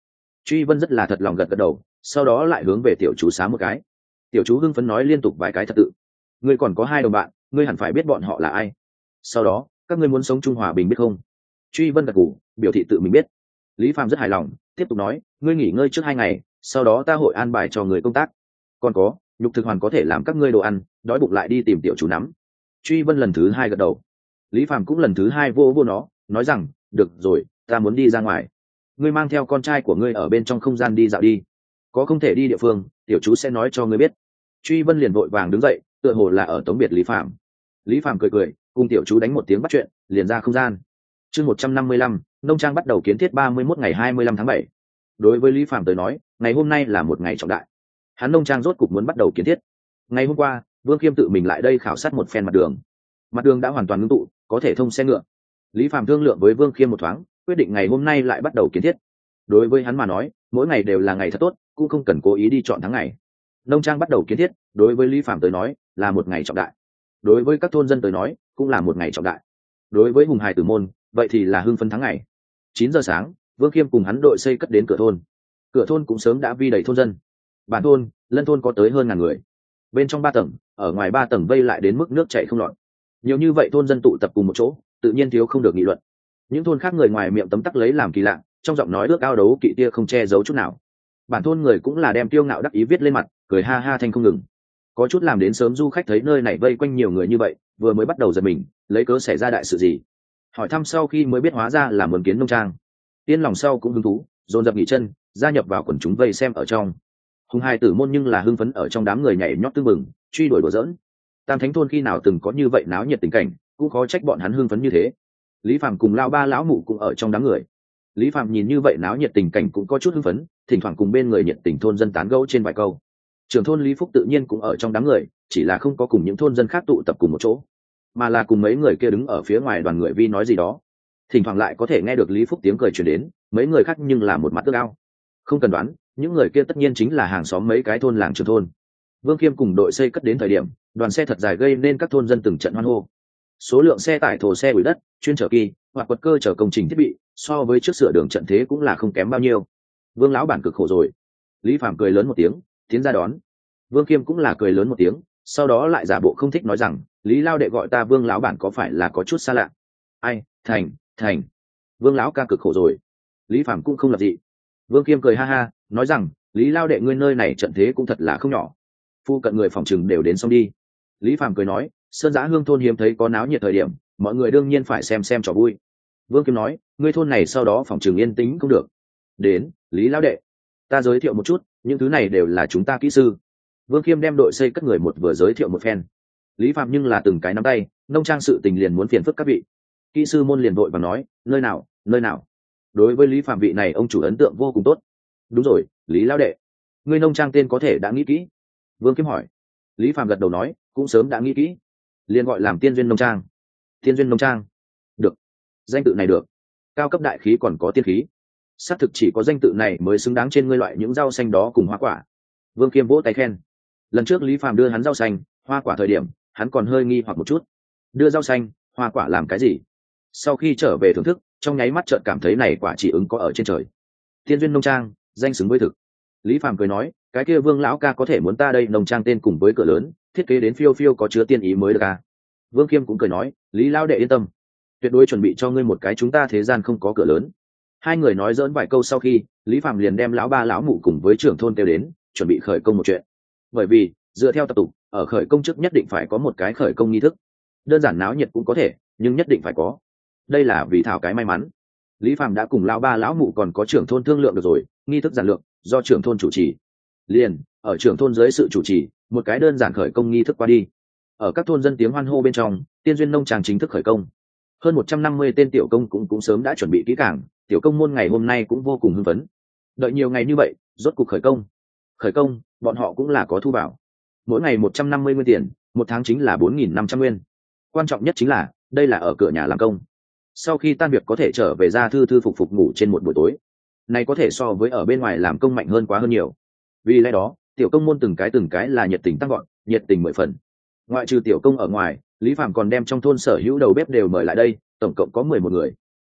Truy Vân rất là thật lòng gật gật đầu, sau đó lại hướng về tiểu chú xá một cái. Tiểu chú hưng phấn nói liên tục vài cái thật tự. Ngươi còn có 2 đồng bạn, ngươi hẳn phải biết bọn họ là ai. Sau đó các ngươi muốn sống chung hòa bình biết không? Truy Vân gật gù, biểu thị tự mình biết. Lý Phàm rất hài lòng, tiếp tục nói, ngươi nghỉ ngơi trước 2 ngày, sau đó ta hội an bài cho người công tác. Còn có, nhục thực hoàn có thể làm các ngươi đồ ăn, đói bụng lại đi tìm tiểu chú nắm. Truy Vân lần thứ 2 gật đầu. Lý Phàm cũng lần thứ 2 vô vô nó, nói rằng, được rồi, ta muốn đi ra ngoài. Ngươi mang theo con trai của ngươi ở bên trong không gian đi dạo đi. Có không thể đi địa phương, tiểu chú sẽ nói cho ngươi biết. Truy Vân liền vội vàng đứng dậy, tựa hồ là ở tống biệt Lý Phàm. Lý Phàm cười cười, cùng tiểu chú đánh một tiếng bắt chuyện, liền ra không gian. Chương 155, nông trang bắt đầu kiến thiết 31 ngày 25 tháng 7. Đối với Lý Phàm tới nói, ngày hôm nay là một ngày trọng đại. Hắn nông trang rốt cục muốn bắt đầu kiến thiết. Ngày hôm qua, Vương Khiêm tự mình lại đây khảo sát một phen mặt đường. Mặt đường đã hoàn toàn ngưng tụ, có thể thông xe ngựa. Lý Phàm thương lượng với Vương Khiêm một thoáng, quyết định ngày hôm nay lại bắt đầu kiến thiết. Đối với hắn mà nói, mỗi ngày đều là ngày thật tốt, cũng không cần cố ý đi chọn tháng ngày. Nông trang bắt đầu kiến thiết, đối với Lý Phàm tới nói, là một ngày trọng đại. Đối với các thôn dân tới nói, cũng là một ngày trọng đại. Đối với Hùng Hải Tử môn, vậy thì là hưng phấn tháng ngày. 9 giờ sáng, Vương Khiêm cùng hắn đội xây cất đến cửa thôn. Cửa thôn cũng sớm đã vi đầy thôn dân. Bản thôn, Lân thôn có tới hơn 1000 người. Bên trong 3 tầng, ở ngoài 3 tầng vây lại đến mức nước chảy không lọt. Nhiều như vậy thôn dân tụ tập cùng một chỗ, tự nhiên thiếu không được nghị luận. Những thôn khác người ngoài miệng tấm tắc lấy làm kỳ lạ, trong giọng nói ước ao đấu kỵ tia không che giấu chút nào. Bản thôn người cũng là đem tiêu ngạo đắc ý viết lên mặt, cười ha ha thanh không ngừng. Có chút làm đến sớm du khách thấy nơi này vây quanh nhiều người như vậy, vừa mới bắt đầu giật mình, lấy cớ xảy ra đại sự gì. Hỏi thăm sau khi mới biết hóa ra là muốn kiến nông trang. Tiên lòng sau cũng hứng thú, dồn dập nghỉ chân, gia nhập vào quần chúng vây xem ở trong. Hùng Hải Tử môn nhưng là hưng phấn ở trong đám người nhảy nhót tưng bừng, truy đuổi đùa giỡn. Tam Thánh thôn khi nào từng có như vậy náo nhiệt tình cảnh, cũng khó trách bọn hắn hưng phấn như thế. Lý Phàm cùng lão ba lão mụ cũng ở trong đám người. Lý Phàm nhìn như vậy náo nhiệt tình cảnh cũng có chút hưng phấn, thỉnh thoảng cùng bên người nhiệt tình thôn dân tán gẫu trên vài câu. Trưởng thôn Lý Phúc tự nhiên cũng ở trong đám người, chỉ là không có cùng những thôn dân khác tụ tập cùng một chỗ, mà là cùng mấy người kia đứng ở phía ngoài đoàn người vi nói gì đó. Thỉnh thoảng lại có thể nghe được Lý Phúc tiếng cười truyền đến, mấy người khác nhưng là một mặt ước ao. Không cần đoán, những người kia tất nhiên chính là hàng xóm mấy cái thôn làng trưởng thôn. Vương Khiêm cùng đội xây cất đến thời điểm, đoàn xe thật dài gây nên các thôn dân từng trận hoan hô. Số lượng xe tải thổ xe bụi đất, chuyên chở kỳ hoặc quật cơ chở công trình thiết bị, so với trước sửa đường trận thế cũng là không kém bao nhiêu. Vương lão bản cực khổ rồi. Lý Phàm cười lớn một tiếng, tiến ra đón. Vương Khiêm cũng là cười lớn một tiếng, sau đó lại giả bộ không thích nói rằng, Lý lao đệ gọi ta Vương lão bản có phải là có chút xa lạ? Ai, thành. Vương lão ca cực khổ rồi. Lý Phàm cũng không lập dị. Vương Khiêm cười ha ha, nói rằng, Lý lao đệ ngươi nơi này trận thế cũng thật là không nhỏ. Phu cận người phòng chừng đều đến xong đi. Lý Phàm cười nói, Sơn Giã Hương thôn hiếm thấy có náo nhiệt thời điểm, mọi người đương nhiên phải xem trò vui. Vương Khiêm nói, ngươi thôn này sau đó phòng chừng yên tĩnh không được. Đến, Lý lão đệ, ta giới thiệu một chút, những thứ này đều là chúng ta kỹ sư. Vương Khiêm đem đội xây cất người một vừa giới thiệu một phen. Lý Phạm nhưng là từng cái nắm tay, nông trang sự tình liền muốn phiền phức các vị. Kỹ sư môn liền vội và nói, nơi nào. Đối với Lý Phạm vị này ông chủ ấn tượng vô cùng tốt. Đúng rồi, Lý lão đệ, ngươi nông trang tên có thể đã nghĩ kỹ? Vương Khiêm hỏi. Lý Phạm gật đầu nói, cũng sớm đã nghĩ kỹ, liền gọi làm Tiên Duyên nông trang. Tiên Duyên nông trang, được, danh tự này được. Cao cấp đại khí còn có tiên khí, xác thực chỉ có danh tự này mới xứng đáng trên ngươi loại những rau xanh đó cùng hoa quả. Vương Khiêm vỗ tay khen. Lần trước Lý Phạm đưa hắn rau xanh hoa quả thời điểm, hắn còn hơi nghi hoặc một chút, đưa rau xanh hoa quả làm cái gì. Sau khi trở về thưởng thức, trong nháy mắt chợt cảm thấy này quả chỉ ứng có ở trên trời. Tiên Duyên nông trang, danh xứng với thực. Lý Phạm cười nói, cái kia Vương lão ca có thể muốn ta đây nông trang tên cùng với cửa lớn thiết kế đến phiêu phiêu có chứa tiên ý mới được à. Vương Khiêm cũng cười nói, Lý lão đệ yên tâm, tuyệt đối chuẩn bị cho ngươi một cái chúng ta thế gian không có cửa lớn. Hai người nói dỡn vài câu sau khi, Lý Phạm liền đem lão ba lão mụ cùng với trưởng thôn kêu đến, chuẩn bị khởi công một chuyện. Bởi vì dựa theo tập tục, ở khởi công trước nhất định phải có một cái khởi công nghi thức. Đơn giản náo nhiệt cũng có thể, nhưng nhất định phải có. Đây là vì thảo cái may mắn. Lý Phạm đã cùng lão ba lão mụ còn có trưởng thôn thương lượng được rồi, nghi thức giản lược do trưởng thôn chủ trì. Liền ở trưởng thôn dưới sự chủ trì, một cái đơn giản khởi công nghi thức qua đi. Ở các thôn dân tiếng hoan hô bên trong, Tiên Duyên nông tràng chính thức khởi công. Hơn 150 tên tiểu công cũng sớm đã chuẩn bị kỹ càng, tiểu công môn ngày hôm nay cũng vô cùng hưng phấn. Đợi nhiều ngày như vậy, rốt cuộc khởi công. Khởi công, bọn họ cũng là có thu vào. Mỗi ngày 150 nguyên tiền, một tháng chính là 4.500 nguyên. Quan trọng nhất chính là, đây là ở cửa nhà làm công. Sau khi tan việc có thể trở về ra thư thư phục phục ngủ trên một buổi tối. Này có thể so với ở bên ngoài làm công mạnh hơn quá hơn nhiều. Vì lẽ đó, tiểu công môn từng cái là nhiệt tình tăng gọn, nhiệt tình 10 phần. Ngoại trừ tiểu công ở ngoài, Lý Phạm còn đem trong thôn sở hữu đầu bếp đều mời lại đây, tổng cộng có 11 người.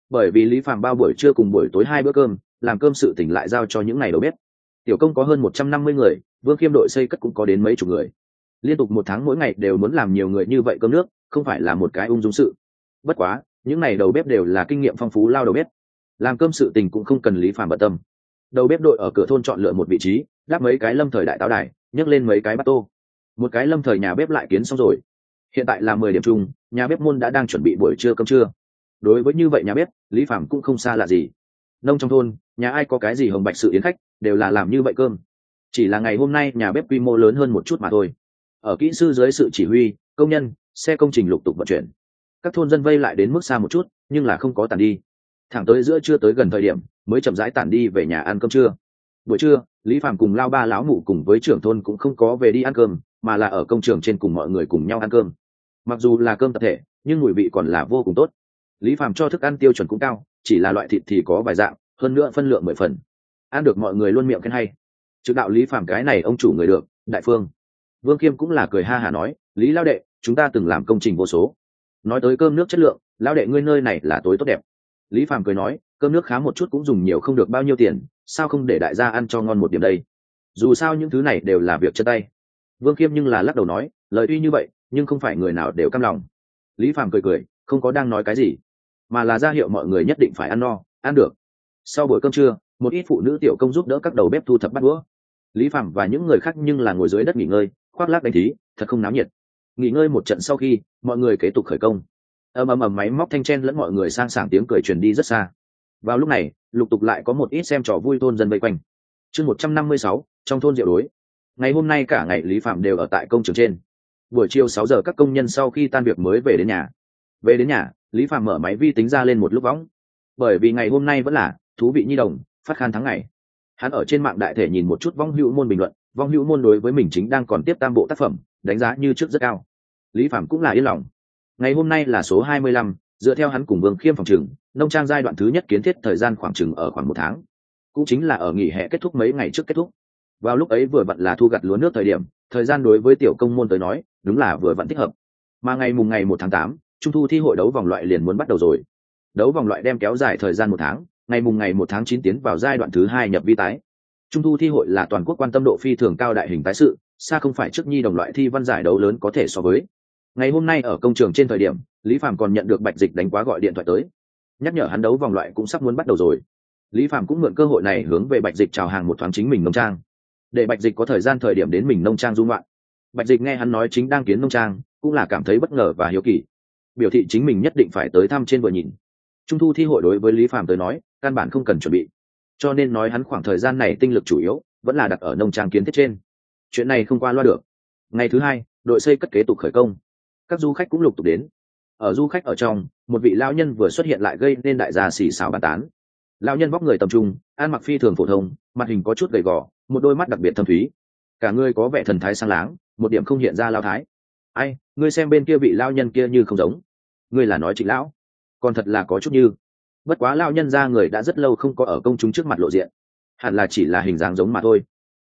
bởi vì Lý Phàm bao buổi trưa cùng buổi tối 2 bữa cơm, làm cơm sự tỉnh lại giao cho những ngày đầu bếp. Tiểu công có hơn 150 người, Vương Khiêm đội xây cất cũng có đến mấy chục người. Liên tục 1 tháng mỗi ngày đều muốn làm nhiều người như vậy cơm nước, không phải là một cái ung dung sự. Bất quá, những ngày đầu bếp đều là kinh nghiệm phong phú lao đầu bếp. Làm cơm sự tình cũng không cần Lý Phàm bận tâm. Đầu bếp đội ở cửa thôn chọn lựa một vị trí, đắp mấy cái lâm thời đại táo đài, nhấc lên mấy cái bát tô. Một cái lâm thời nhà bếp lại kiến xong rồi. Hiện tại là 10 điểm chung, nhà bếp môn đã đang chuẩn bị buổi trưa cơm trưa. Đối với như vậy nhà bếp, Lý Phàm cũng không xa lạ gì. Nông trong thôn, nhà ai có cái gì hồng bạch sự yến khách, đều là làm như vậy cơm. Chỉ là ngày hôm nay nhà bếp quy mô lớn hơn một chút mà thôi. Ở kỹ sư dưới sự chỉ huy, công nhân, xe công trình lục tục vận chuyển. Các thôn dân vây lại đến mức xa một chút, nhưng là không có tản đi. Thẳng tới giữa trưa tới gần thời điểm, mới chậm rãi tản đi về nhà ăn cơm trưa. Buổi trưa, Lý Phàm cùng lao ba lão mụ cùng với trưởng thôn cũng không có về đi ăn cơm, mà là ở công trường trên cùng mọi người cùng nhau ăn cơm. Mặc dù là cơm tập thể, nhưng mùi vị còn là vô cùng tốt. Lý Phàm cho thức ăn tiêu chuẩn cũng cao, chỉ là loại thịt thì có vài dạng, hơn nữa phân lượng 10 phần. Ăn được mọi người luôn miệng khen hay. Trực đạo Lý Phàm cái này ông chủ người được, đại phương. Vương Kiêm cũng là cười ha hả nói, Lý lão đệ, chúng ta từng làm công trình vô số. Nói tới cơm nước chất lượng, lão đệ ngươi nơi này là tối tốt đẹp. Lý Phàm cười nói, cơm nước khá một chút cũng dùng nhiều không được bao nhiêu tiền, sao không để đại gia ăn cho ngon một điểm đây? Dù sao những thứ này đều là việc chân tay. Vương Kiêm nhưng là lắc đầu nói, lời tuy như vậy, nhưng không phải người nào đều cam lòng. Lý Phàm cười cười, không có đang nói cái gì, mà là ra hiệu mọi người nhất định phải ăn no, ăn được. Sau buổi cơm trưa, một ít phụ nữ tiểu công giúp đỡ các đầu bếp thu thập bát đũa. Lý Phàm và những người khác nhưng là ngồi dưới đất nghỉ ngơi, khoác lác đánh thí, thật không náo nhiệt. Nghỉ ngơi một trận sau khi, mọi người kế tục khởi công. Ầm ầm ầm máy móc thanh chen lẫn mọi người sang sảng tiếng cười truyền đi rất xa. Vào lúc này, lục tục lại có một ít xem trò vui thôn dân vây quanh. Chương 156, trong thôn rượu đối. Ngày hôm nay cả ngày Lý Phạm đều ở tại công trường trên. Buổi chiều 6 giờ các công nhân sau khi tan việc mới về đến nhà. Về đến nhà, Lý Phạm mở máy vi tính ra lên một lúc võng. Bởi vì ngày hôm nay vẫn là thú vị nhi đồng, phát khan tháng ngày. Hắn ở trên mạng đại thể nhìn một chút vong hữu môn bình luận, vong hữu môn đối với mình chính đang còn tiếp tam bộ tác phẩm, đánh giá như trước rất cao. Lý Phạm cũng là yên lòng. Ngày hôm nay là số 25, dựa theo hắn cùng Vương Khiêm phòng trừng, nông trang giai đoạn thứ nhất kiến thiết thời gian khoảng chừng ở khoảng 1 tháng. Cũng chính là ở nghỉ hè kết thúc mấy ngày trước kết thúc. Vào lúc ấy vừa vặn là thu gặt lúa nước thời điểm, thời gian đối với tiểu công môn tới nói, đúng là vừa vặn thích hợp. Mà ngày 1 tháng 8, trung thu thi hội đấu vòng loại liền muốn bắt đầu rồi. Đấu vòng loại đem kéo dài thời gian 1 tháng, ngày 1 tháng 9 tiến vào giai đoạn thứ 2 nhập vi tái. Trung thu thi hội là toàn quốc quan tâm độ phi thường cao đại hình tái sự, xa không phải trước nhi đồng loại thi văn giải đấu lớn có thể so với. Ngày hôm nay ở công trường trên thời điểm, Lý Phạm còn nhận được Bạch Dịch đánh quá gọi điện thoại tới, nhắc nhở hắn đấu vòng loại cũng sắp muốn bắt đầu rồi. Lý Phạm cũng mượn cơ hội này hướng về Bạch Dịch chào hàng một thoáng chính mình nông trang, để Bạch Dịch có thời gian thời điểm đến mình nông trang du ngoạn. Bạch Dịch nghe hắn nói chính đang kiến nông trang, cũng là cảm thấy bất ngờ và hiếu kỳ, biểu thị chính mình nhất định phải tới thăm trên vừa nhìn. Trung thu thi hội đối với Lý Phạm tới nói, căn bản không cần chuẩn bị, cho nên nói hắn khoảng thời gian này tinh lực chủ yếu vẫn là đặt ở nông trang kiến thiết trên. Chuyện này không qua loa được. Ngày thứ 2, đội xây cất kế tục khởi công. Các du khách cũng lục tục đến. Ở du khách ở trong, một vị lão nhân vừa xuất hiện lại gây nên đại gia xì xào bàn tán. Lão nhân vóc người tầm trung, ăn mặc phi thường phổ thông, mặt hình có chút gầy gò, một đôi mắt đặc biệt thâm thúy. Cả người có vẻ thần thái sáng láng, một điểm không hiện ra lao thái. Ai, ngươi xem bên kia vị lão nhân kia như không giống. Ngươi là nói Trịnh lão? Còn thật là có chút như. Bất quá lão nhân ra người đã rất lâu không có ở công chúng trước mặt lộ diện. Hẳn là chỉ là hình dáng giống mà thôi.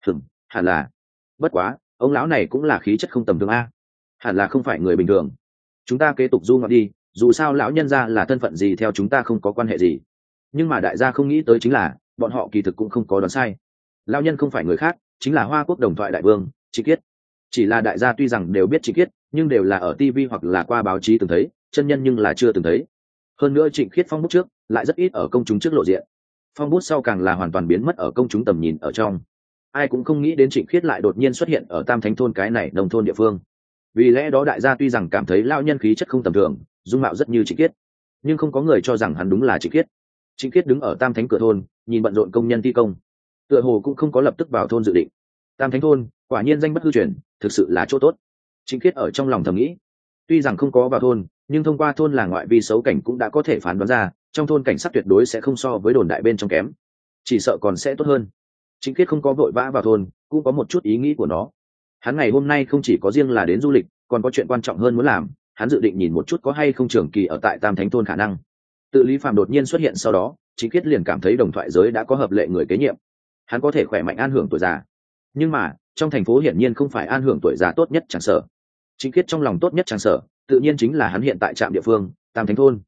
Hẳn là. Bất quá, ông lão này cũng là khí chất không tầm thường a. Hẳn là không phải người bình thường. Chúng ta kế tục du ngoạn đi, dù sao lão nhân ra là thân phận gì theo chúng ta không có quan hệ gì. Nhưng mà đại gia không nghĩ tới chính là bọn họ kỳ thực cũng không có đoán sai. Lão nhân không phải người khác, chính là Hoa Quốc đồng thoại đại vương Trịnh Khiết. Chỉ là đại gia tuy rằng đều biết Trịnh Khiết, nhưng đều là ở TV hoặc là qua báo chí từng thấy, chân nhân nhưng là chưa từng thấy. Hơn nữa Trịnh Khiết phong bút trước lại rất ít ở công chúng trước lộ diện, phong bút sau càng là hoàn toàn biến mất ở công chúng tầm nhìn ở trong. Ai cũng không nghĩ đến Trịnh Khiết lại đột nhiên xuất hiện ở Tam Thánh thôn cái này nông thôn địa phương. Vì lẽ đó đại gia tuy rằng cảm thấy lão nhân khí chất không tầm thường, dung mạo rất như Trịnh Khiết, nhưng không có người cho rằng hắn đúng là Trịnh Khiết. Trịnh Khiết đứng ở Tam Thánh cửa thôn, nhìn bận rộn công nhân thi công, tựa hồ cũng không có lập tức vào thôn dự định. Tam Thánh thôn quả nhiên danh bất hư truyền, thực sự là chỗ tốt. Trịnh Khiết ở trong lòng thầm nghĩ. Tuy rằng không có vào thôn, nhưng thông qua thôn làng ngoại vi xấu cảnh cũng đã có thể phán đoán ra, trong thôn cảnh sát tuyệt đối sẽ không so với đồn đại bên trong kém, chỉ sợ còn sẽ tốt hơn. Trịnh Khiết không có vội vã vào thôn, cũng có một chút ý nghĩ của nó. Hắn ngày hôm nay không chỉ có riêng là đến du lịch, còn có chuyện quan trọng hơn muốn làm. Hắn dự định nhìn một chút có hay không trường kỳ ở tại Tam Thánh thôn khả năng. Tự Lý Phạm đột nhiên xuất hiện sau đó, Trịnh Khiết liền cảm thấy đồng thoại giới đã có hợp lệ người kế nhiệm. Hắn có thể khỏe mạnh an hưởng tuổi già, nhưng mà trong thành phố hiển nhiên không phải an hưởng tuổi già tốt nhất chẳng sở. Trịnh Khiết trong lòng tốt nhất chẳng sở, tự nhiên chính là hắn hiện tại trạm địa phương Tam Thánh thôn.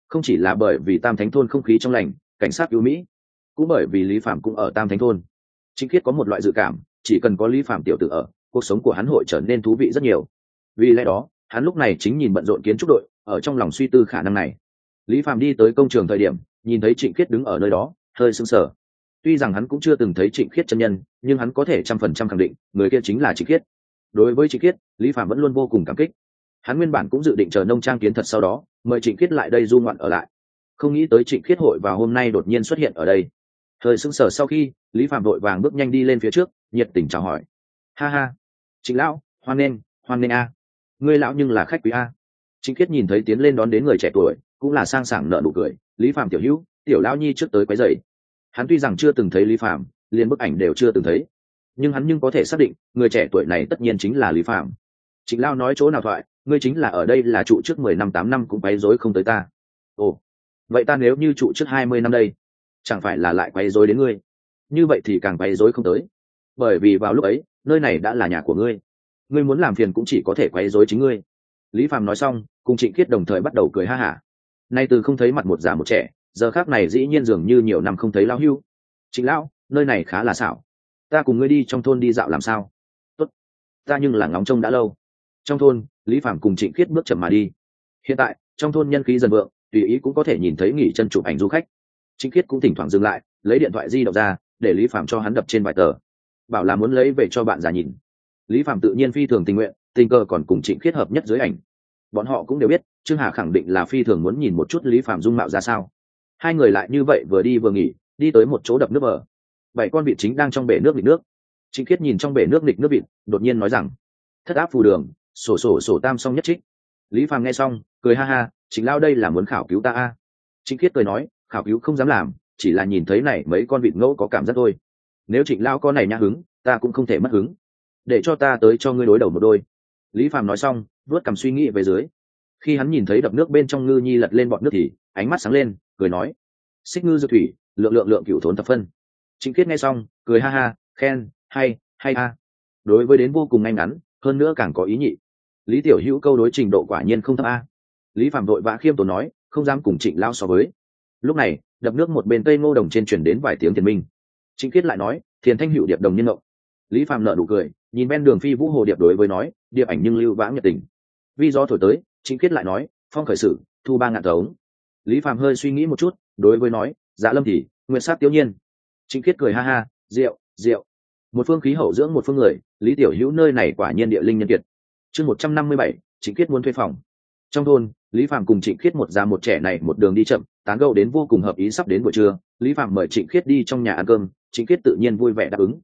Không chỉ là bởi vì Tam Thánh thôn không khí trong lành, cảnh sát yêu mỹ, cũng bởi vì Lý Phạm cũng ở Tam Thánh thôn. Trịnh Khiết có một loại dự cảm, chỉ cần có Lý Phạm tiểu tử ở, cuộc sống của hắn hội trở nên thú vị rất nhiều. Vì lẽ đó, hắn lúc này chính nhìn bận rộn kiến trúc đội, ở trong lòng suy tư khả năng này. Lý Phạm đi tới công trường thời điểm, nhìn thấy Trịnh Khiết đứng ở nơi đó, hơi sững sờ. Tuy rằng hắn cũng chưa từng thấy Trịnh Khiết chân nhân, nhưng hắn có thể 100% khẳng định, người kia chính là Trịnh Khiết. Đối với Trịnh Khiết, Lý Phạm vẫn luôn vô cùng cảm kích. Hắn nguyên bản cũng dự định chờ nông trang kiến thật sau đó, mời Trịnh Khiết lại đây du ngoạn ở lại. Không nghĩ tới Trịnh Khiết hội vào hôm nay đột nhiên xuất hiện ở đây. Hơi sững sờ sau khi, Lý Phạm vội vàng bước nhanh đi lên phía trước, nhiệt tình chào hỏi. Ha ha, Trịnh lão, hoan nghênh a. Ngươi lão nhưng là khách quý a. Trịnh Khiết nhìn thấy tiến lên đón đến người trẻ tuổi, cũng là sang sảng nở nụ cười. Lý Phạm tiểu hữu, tiểu lão nhi trước tới quấy rầy. Hắn tuy rằng chưa từng thấy Lý Phạm, liền bức ảnh đều chưa từng thấy, nhưng hắn có thể xác định người trẻ tuổi này tất nhiên chính là Lý Phạm. Trịnh lão nói chỗ nào thoại, ngươi chính là ở đây là trụ trước 10 năm 8 năm cũng quấy rối không tới ta. Ồ, vậy ta nếu như trụ trước 20 năm đây, chẳng phải là lại quấy rối đến ngươi? Như vậy thì càng quấy rối không tới, bởi vì vào lúc ấy nơi này đã là nhà của ngươi, ngươi muốn làm phiền cũng chỉ có thể quấy rối chính ngươi. Lý Phạm nói xong, cùng Trịnh Khiết đồng thời bắt đầu cười ha hả. Nay từ không thấy mặt một già một trẻ, giờ khác này dĩ nhiên dường như nhiều năm không thấy lão hưu. Trịnh lão, nơi này khá là xảo, ta cùng ngươi đi trong thôn đi dạo làm sao? Tốt, ta nhưng là ngóng trông đã lâu. Trong thôn, Lý Phạm cùng Trịnh Khiết bước chậm mà đi. Hiện tại trong thôn nhân khí dần vượng, tùy ý cũng có thể nhìn thấy nghỉ chân chụp ảnh du khách. Trịnh Khiết cũng thỉnh thoảng dừng lại, lấy điện thoại di động ra để Lý Phạm cho hắn đập trên vài tờ, bảo là muốn lấy về cho bạn già nhìn. Lý Phạm tự nhiên phi thường tình nguyện, tình cờ còn cùng Trịnh Khiết hợp nhất dưới ảnh. Bọn họ cũng đều biết Trương Hà khẳng định là phi thường muốn nhìn một chút Lý Phạm dung mạo ra sao. Hai người lại như vậy vừa đi vừa nghỉ, đi tới một chỗ đập nước bờ. 7 con vịt chính đang trong bể nước nghịch nước. Trịnh Khiết nhìn trong bể nước nghịch nước vịt, đột nhiên nói rằng: thất áp phù đường, sổ tam song nhất trích. Lý Phạm nghe xong cười ha ha, Trịnh lão đây là muốn khảo cứu ta a? Trịnh Khiết cười nói: khảo cứu không dám làm, chỉ là nhìn thấy này mấy con vịt ngẫu có cảm giác thôi. Nếu Trịnh lão con này nhã hứng, ta cũng không thể mất hứng. Để cho ta tới cho ngươi đối đầu một đôi. Lý Phạm nói xong, vuốt cằm suy nghĩ về dưới. Khi hắn nhìn thấy đập nước bên trong ngư nhi lật lên bọt nước thì ánh mắt sáng lên, cười nói: xích ngư dược thủy, lượng cửu thốn thập phân. Trịnh Khiết nghe xong cười ha ha, khen hay a. Đối với đến vô cùng ngay ngắn, hơn nữa càng có ý nhị. Lý tiểu hữu câu đối trình độ quả nhiên không thấp a. Lý Phạm vội vã khiêm tốn nói, không dám cùng Trịnh lão so với. Lúc này đập nước một bên cây ngô đồng trên truyền đến vài tiếng thiền minh. Trịnh Khiết lại nói: thiền thanh hữu điệp đồng nhân ngộng. Lý Phạm nở nụ cười, nhìn bên đường phi vũ hồ điệp đối với nói: điệp ảnh nhưng lưu vãng nhiệt tình. Vi gió thổi tới, Trịnh Khiết lại nói: phong khởi sử, thu 3.000 tống. Lý Phạm hơi suy nghĩ một chút, đối với nói: dạ lâm thì nguyện sát tiêu nhiên. Trịnh Khiết cười ha ha, rượu. Một phương khí hậu dưỡng một phương người, Lý tiểu hữu nơi này quả nhiên địa linh nhân kiệt. Chương 157, Trịnh Khiết muốn thuê phòng. Trong thôn, Lý Phạm cùng Trịnh Khiết một già một trẻ này một đường đi chậm, tán gẫu đến vô cùng hợp ý. Sắp đến buổi trưa, Lý Phạm mời Trịnh Khiết đi trong nhà ăn cơm, Trịnh Khiết tự nhiên vui vẻ đáp ứng.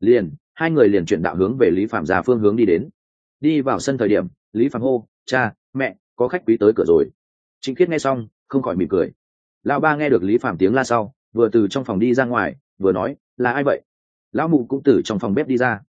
Hai người liền chuyển đạo hướng về Lý Phạm già phương hướng đi đến. Đi vào sân thời điểm, Lý Phạm hô: cha, mẹ, có khách quý tới cửa rồi. Trịnh Khiết nghe xong không khỏi mỉm cười. Lão ba nghe được Lý Phạm tiếng la sau, vừa từ trong phòng đi ra ngoài, vừa nói: là ai vậy? Lão mụ cũng từ trong phòng bếp đi ra.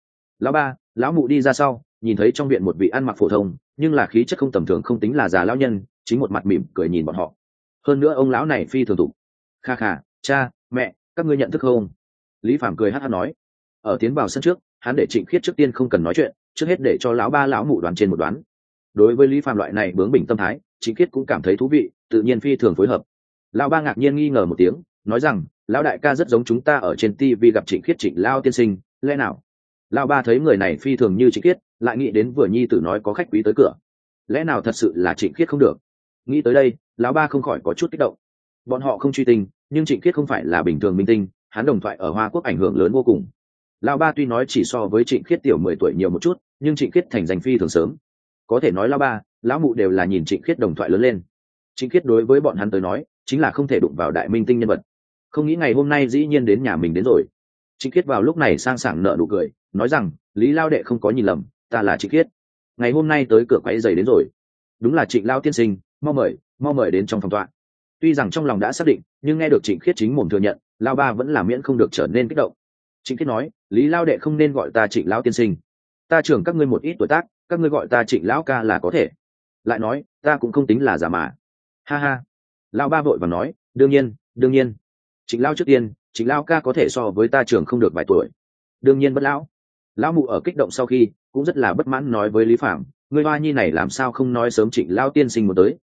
Lão mụ đi ra sau, nhìn thấy trong viện một vị ăn mặc phổ thông nhưng là khí chất không tầm thường, không tính là già lão nhân, chính một mặt mỉm cười nhìn bọn họ. Hơn nữa ông lão này phi thường tục. Kha kha, cha, mẹ, các ngươi nhận thức không? Lý Phạm cười hát hát nói. Ở tiến vào sân trước, hắn để Trịnh Khiết trước tiên không cần nói chuyện, trước hết để cho lão ba lão mụ đoán trên một đoán. Đối với Lý Phạm loại này bướng bỉnh tâm thái, Trịnh Khiết cũng cảm thấy thú vị, tự nhiên phi thường phối hợp. Lão ba ngạc nhiên nghi ngờ một tiếng, nói rằng: lão đại ca rất giống chúng ta ở trên TV gặp Trịnh Khiết, Trịnh lao tiên sinh, lẽ nào? Lão ba thấy người này phi thường như Trịnh Khiết, lại nghĩ đến vừa nhi tử nói có khách quý tới cửa, lẽ nào thật sự là Trịnh Khiết không được? Nghĩ tới đây, lão ba không khỏi có chút kích động. Bọn họ không truy tinh, nhưng Trịnh Khiết không phải là bình thường minh tinh, hắn đồng thoại ở Hoa Quốc ảnh hưởng lớn vô cùng. Lão ba tuy nói chỉ so với Trịnh Khiết tiểu 10 tuổi nhiều một chút, nhưng Trịnh Khiết thành danh phi thường sớm. Có thể nói lão ba, lão mụ đều là nhìn Trịnh Khiết đồng thoại lớn lên. Trịnh Khiết đối với bọn hắn tới nói, chính là không thể đụng vào đại minh tinh nhân vật. Không nghĩ ngày hôm nay dĩ nhiên đến nhà mình đến rồi. Trịnh Khiết vào lúc này sang sảng nở nụ cười, nói rằng: Lý lao đệ không có nhìn lầm, ta là Trịnh Khiết. Ngày hôm nay tới cửa quấy giày đến rồi. Đúng là Trịnh lao tiên sinh, mau mời đến trong phòng tọa. Tuy rằng trong lòng đã xác định, nhưng nghe được Trịnh Khiết chính mồm thừa nhận, lao ba vẫn là miễn không được trở nên kích động. Trịnh Khiết nói: Lý lao đệ không nên gọi ta Trịnh lao tiên sinh, ta trưởng các ngươi một ít tuổi tác, các ngươi gọi ta Trịnh lão ca là có thể. Lại nói, ta cũng không tính là giả mà. Ha ha. Lao ba vội vàng nói: đương nhiên. Trịnh lao trước tiên, Trịnh lao ca có thể so với ta trưởng không được vài tuổi. Đương nhiên bất lão. Lão mụ ở kích động sau khi cũng rất là bất mãn nói với Lý Phạm: ngươi hoa nhi này làm sao không nói sớm Trịnh lao tiên sinh một tới,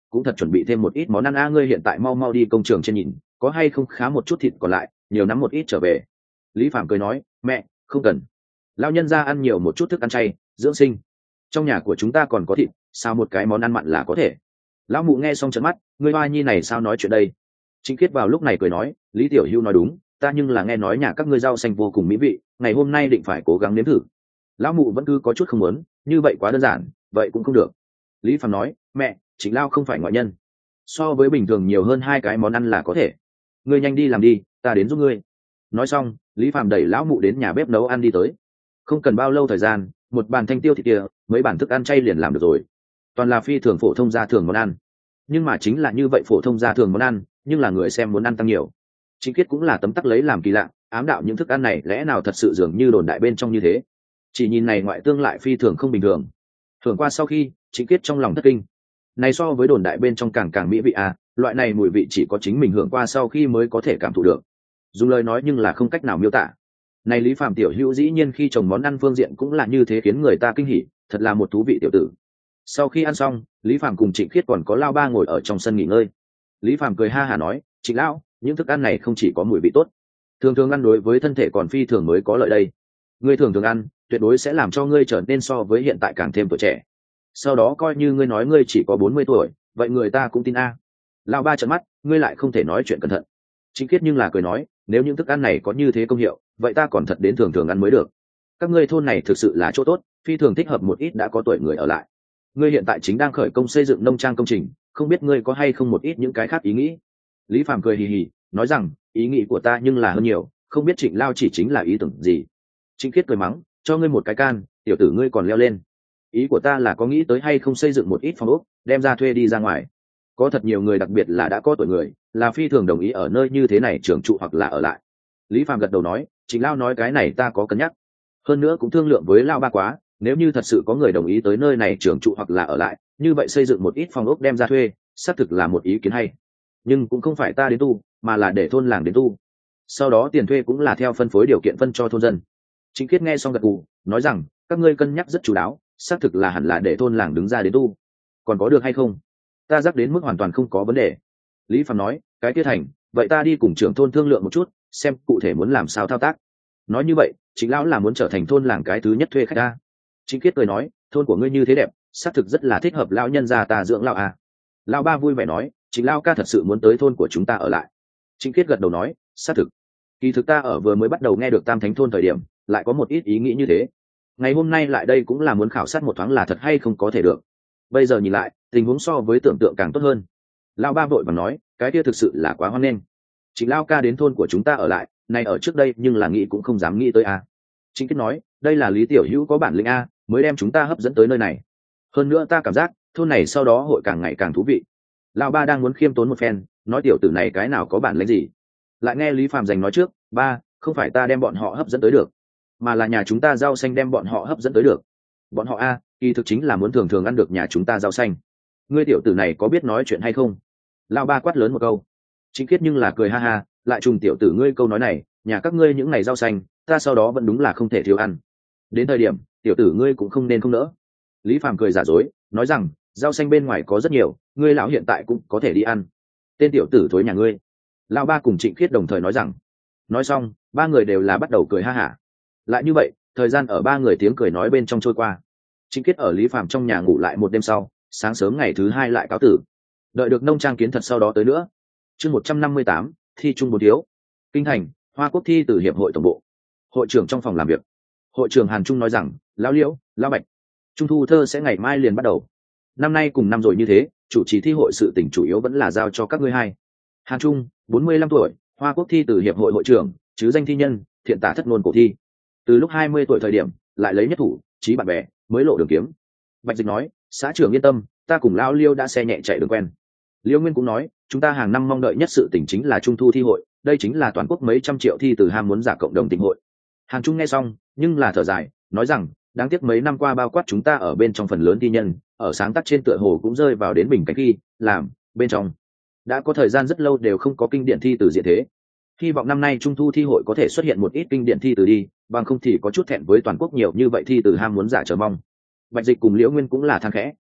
cũng thật chuẩn bị thêm một ít món ăn a. Ngươi hiện tại mau mau đi công trường trên nhìn có hay không khá một chút thịt còn lại, nhiều nắm một ít trở về. Lý Phạm cười nói, mẹ không cần, lão nhân ra ăn nhiều một chút thức ăn chay dưỡng sinh, trong nhà của chúng ta còn có thịt, sao một cái món ăn mặn là có thể. Lão mụ nghe xong trợn mắt, ngươi hoa nhi này sao nói chuyện đây. Trịnh Khiết vào lúc này cười nói, Lý Tiểu Hưu nói đúng, ta nhưng là nghe nói nhà các ngươi rau xanh vô cùng mỹ vị, ngày hôm nay định phải cố gắng nếm thử. Lão mụ vẫn cứ có chút không muốn, như vậy quá đơn giản, vậy cũng không được. Lý Phạm nói, mẹ Trịnh Lao không phải ngoại nhân, so với bình thường nhiều hơn 2 cái món ăn là có thể. Ngươi nhanh đi làm đi, ta đến giúp ngươi. Nói xong, Lý Phạm đẩy lão mụ đến nhà bếp nấu ăn đi tới. Không cần bao lâu thời gian, một bàn thanh tiêu thịt kia, mấy bản thức ăn chay liền làm được rồi. Toàn là phi thường phổ thông gia thường món ăn, nhưng mà chính là như vậy phổ thông gia thường món ăn, nhưng là người xem muốn ăn tăng nhiều. Trịnh Khiết cũng là tấm tắc lấy làm kỳ lạ, ám đạo những thức ăn này lẽ nào thật sự dường như đồn đại bên trong như thế. Chỉ nhìn này ngoại tương lại phi thường không bình thường. Thường qua sau khi, Trịnh Khiết trong lòng thất kinh. Này so với đồn đại bên trong càng mỹ vị à, loại này mùi vị chỉ có chính mình hưởng qua sau khi mới có thể cảm thụ được. Dùng lời nói nhưng là không cách nào miêu tả. Này Lý Phạm tiểu hữu dĩ nhiên khi trồng món ăn phương diện cũng là như thế, khiến người ta kinh hỉ, thật là một thú vị tiểu tử. Sau khi ăn xong, Lý Phạm cùng Trịnh Khiết còn có Lao Ba ngồi ở trong sân nghỉ ngơi. Lý Phạm cười ha hả nói, Trịnh lão, những thức ăn này không chỉ có mùi vị tốt, thường ăn đối với thân thể còn phi thường mới có lợi đây. Ngươi thường ăn, tuyệt đối sẽ làm cho ngươi trở nên so với hiện tại càng thêm tuổi trẻ. Sau đó coi như ngươi nói ngươi chỉ có 40 tuổi, vậy người ta cũng tin a. Lão Ba trợn mắt, ngươi lại không thể nói chuyện cẩn thận. Trịnh Khiết nhưng là cười nói, nếu những thức ăn này có như thế công hiệu, vậy ta còn thật đến thường ăn mới được. Các ngươi thôn này thực sự là chỗ tốt, phi thường thích hợp một ít đã có tuổi người ở lại. Ngươi hiện tại chính đang khởi công xây dựng nông trang công trình, không biết ngươi có hay không một ít những cái khác ý nghĩ. Lý Phạm cười hì hì, nói rằng, ý nghĩ của ta nhưng là hơn nhiều, không biết Trịnh Lao chỉ chính là ý tưởng gì. Trịnh Khiết cười mắng, cho ngươi một cái can, tiểu tử ngươi còn leo lên. Ý của ta là có nghĩ tới hay không xây dựng một ít phòng ốc, đem ra thuê đi ra ngoài. Có thật nhiều người, đặc biệt là đã có tuổi người, là phi thường đồng ý ở nơi như thế này trưởng trụ hoặc là ở lại. Lý Phạm gật đầu nói, Trịnh Lao nói cái này ta có cân nhắc, hơn nữa cũng thương lượng với Lao Ba quá, nếu như thật sự có người đồng ý tới nơi này trưởng trụ hoặc là ở lại, như vậy xây dựng một ít phòng ốc đem ra thuê, xác thực là một ý kiến hay. Nhưng cũng không phải ta đến tu, mà là để thôn làng đến tu. Sau đó tiền thuê cũng là theo phân phối điều kiện phân cho thôn dân. Trịnh Khiết nghe xong gật gù, nói rằng, các ngươi cân nhắc rất chú đáo, xác thực là hẳn là để thôn làng đứng ra đến tu. Còn có được hay không? Ta giác đến mức hoàn toàn không có vấn đề. Lý Phạm nói, cái kia thành, vậy ta đi cùng trưởng thôn thương lượng một chút, xem cụ thể muốn làm sao thao tác. Nói như vậy, Trịnh lão là muốn trở thành thôn làng cái thứ nhất thuê khách ta. Trịnh Khiết cười nói, thôn của ngươi như thế đẹp, xác thực rất là thích hợp lão nhân gia ta dưỡng lão à. Lão Ba vui vẻ nói, Trịnh lão ca thật sự muốn tới thôn của chúng ta ở lại. Trịnh Khiết gật đầu nói, xác thực. Kỳ thực ta ở vừa mới bắt đầu nghe được Tam Thánh thôn thời điểm, lại có một ít ý nghĩ như thế. Ngày hôm nay lại đây cũng là muốn khảo sát một thoáng là thật hay không có thể được. Bây giờ nhìn lại, tình huống so với tưởng tượng càng tốt hơn. Lão Ba vội vàng nói, cái kia thực sự là quá hoan nghênh. Trịnh lão ca đến thôn của chúng ta ở lại, này ở trước đây nhưng là nghĩ cũng không dám nghĩ tới a. Trịnh Khiết nói, đây là Lý tiểu hữu có bản lĩnh a, mới đem chúng ta hấp dẫn tới nơi này. Hơn nữa ta cảm giác thôn này sau đó hội càng ngày càng thú vị. Lão Ba đang muốn khiêm tốn một phen, nói tiểu tử này cái nào có bản lĩnh gì. Lại nghe Lý Phạm giành nói trước, ba, không phải ta đem bọn họ hấp dẫn tới được, mà là nhà chúng ta rau xanh đem bọn họ hấp dẫn tới được. Bọn họ a, kỳ thực chính là muốn thường ăn được nhà chúng ta rau xanh. Ngươi tiểu tử này có biết nói chuyện hay không? Lão Ba quát lớn một câu. Trịnh Khiết nhưng là cười ha ha, lại trùng tiểu tử ngươi câu nói này, nhà các ngươi những ngày rau xanh, ta sau đó vẫn đúng là không thể thiếu ăn. Đến thời điểm, tiểu tử ngươi cũng không nên không nỡ. Lý Phạm cười giả dối, nói rằng, rau xanh bên ngoài có rất nhiều, ngươi lão hiện tại cũng có thể đi ăn. Tên tiểu tử thối nhà ngươi. Lão Ba cùng Trịnh Khiết đồng thời nói rằng. Nói xong, ba người đều là bắt đầu cười ha hả. Lại như vậy, thời gian ở ba người tiếng cười nói bên trong trôi qua. Trịnh Khiết ở Lý Phạm trong nhà ngủ lại một đêm sau, sáng sớm ngày thứ hai lại cáo tử. Đợi được nông trang kiến thật sau đó tới nữa. Chương 158, thi trung 4 thiếu. Kinh thành, Hoa Quốc thi từ hiệp hội tổng bộ. Hội trưởng trong phòng làm việc. Hội trưởng Hàn Trung nói rằng, lão Liễu, lão Bạch, trung thu thơ sẽ ngày mai liền bắt đầu. Năm nay cùng năm rồi như thế, chủ trì thi hội sự tình chủ yếu vẫn là giao cho các ngươi hai. Hàn Trung, 45 tuổi, Hoa Quốc thi từ hiệp hội hội trưởng, chứ danh thi nhân, thiện tả thất ngôn cổ thi. Từ lúc 20 tuổi thời điểm, lại lấy nhất thủ, trí bạn bè, mới lộ đường kiếm. Bạch Dịch nói, xã trưởng yên tâm, ta cùng lão Liêu đã xe nhẹ chạy đường quen. Liêu Nguyên cũng nói, chúng ta hàng năm mong đợi nhất sự tình chính là trung thu thi hội, đây chính là toàn quốc mấy trăm triệu thi từ ham muốn giả cộng đồng tình hội. Hàn Trung nghe xong, nhưng là thở dài, nói rằng, đáng tiếc mấy năm qua bao quát chúng ta ở bên trong phần lớn thi nhân, ở sáng tác trên tựa hồ cũng rơi vào đến bình cảnh khi làm bên trong đã có thời gian rất lâu đều không có kinh điển thi từ diện thế. Hy vọng năm nay trung thu thi hội có thể xuất hiện một ít kinh điển thi từ đi, bằng không thì có chút thẹn với toàn quốc nhiều như vậy thi từ ham muốn giả chờ mong. Bạch Dịch cùng Liễu Nguyên cũng là than khẽ.